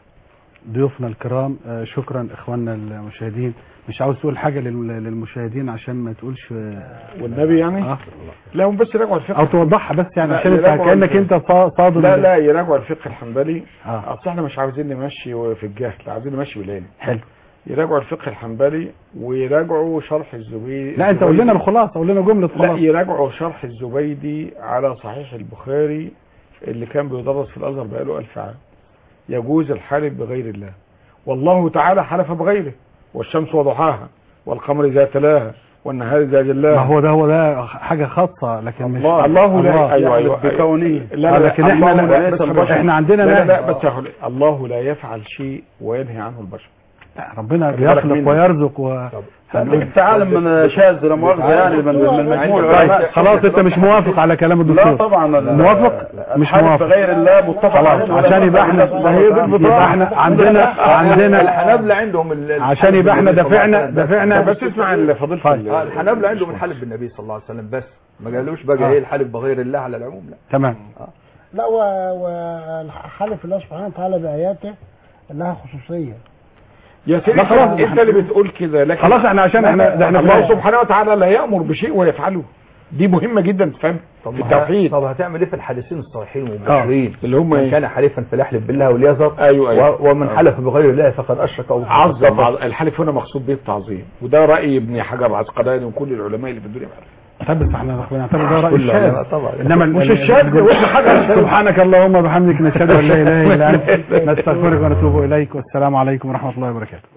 ضيوفنا الكرام، شكرا إخواننا المشاهدين. مش عاوز تقول حاجة للمشاهدين عشان ما تقولش والنبي يعني لا هم بس يراجعوا الفقه او توضحها بس يعني عشان كأنك انت صادر. لا يراجعوا الفقه الحنبلي. اصل احنا مش عاوزين نمشي في الجهل، عاوزين نمشي بالعلم. حلو. يراجعوا الفقه الحنبلي ويراجعوا شرح الزبيدي. لا انت قول لنا الخلاصه، قول لنا جمله خلاصه. لا يراجعوا شرح الزبيدي على صحيح البخاري اللي كان بيدرس في الازهر بقاله 1000 عام. يجوز الحلف بغير الله، والله تعالى حلف بغيره، والشمس وضحاها والقمر اذا تلاها والنهار اذا جلاها. ما هو ده حاجه خاصه، لكن مش الله لا. ايوه بكونه. لكن احنا عندنا لا بس الله لا يفعل شيء وينهي عنه البشر. ربنا بيخلق ويرزق انت عالم من شاذ لا مؤاخذه يعني من مجموع العلماء. خلاص انت مش موافق على كلام الدكتور؟ لا طبعا موافق مش موافق بغير الله متفق عليه. عشان يبقى احنا عندنا الحنابلة عندهم عشان يبقى احنا دافعنا بس اسمع فضيلة الحنابلة عندهم الحلف بالنبي صلى الله عليه وسلم بس، ما قالوش بقى ايه الحلف بغير الله على العموم. لا تمام. لا وحلف الله سبحانه وتعالى بآياته لها خصوصية. يا سيدي خلاص انت اللي بتقول كده، لكن خلاص احنا عشان احنا الله سبحانه وتعالى لا يأمر بشيء ويفعله. دي مهمة جدا تفهم في التوحيد. طب هتعمل ايه في الحديثين الصحيحين والمبشرين اللي هم من كان حليفا فليحلف بالله وليذر؟ ايوه ومن حلف بغير الله فقد اشرك او عظم. الحلف هنا مقصود به التعظيم، وده رأي ابن حجر العسقلاني وكل العلماء اللي في الدنيا. طب بس احنا بنعتبر ده رأي الشاذ طبعا، انما مش الشاذ وابن حجر. سبحانك اللهم وبحمدك نشهد ان لا اله الا انت نستغفرك ونتوب اليك، والسلام عليكم ورحمة الله وبركاته.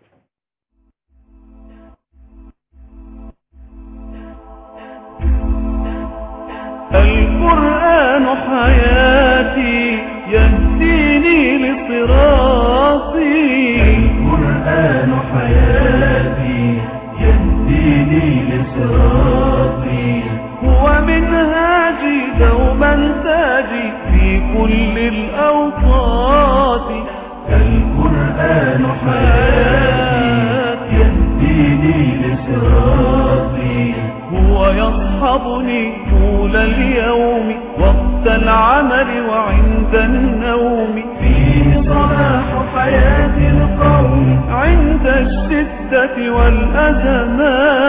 القرآن حياتي يهديني لصراطي. القرآن حياتي يهديني لصراطي. هو منهاجي دوما تاجي في كل الأوقات. القرآن حياتي يهديني لصراطي. هو يصحبني طول اليوم وقت العمل وعند النوم. فيه صلاح حياة القوم عند الشدة والأزمات.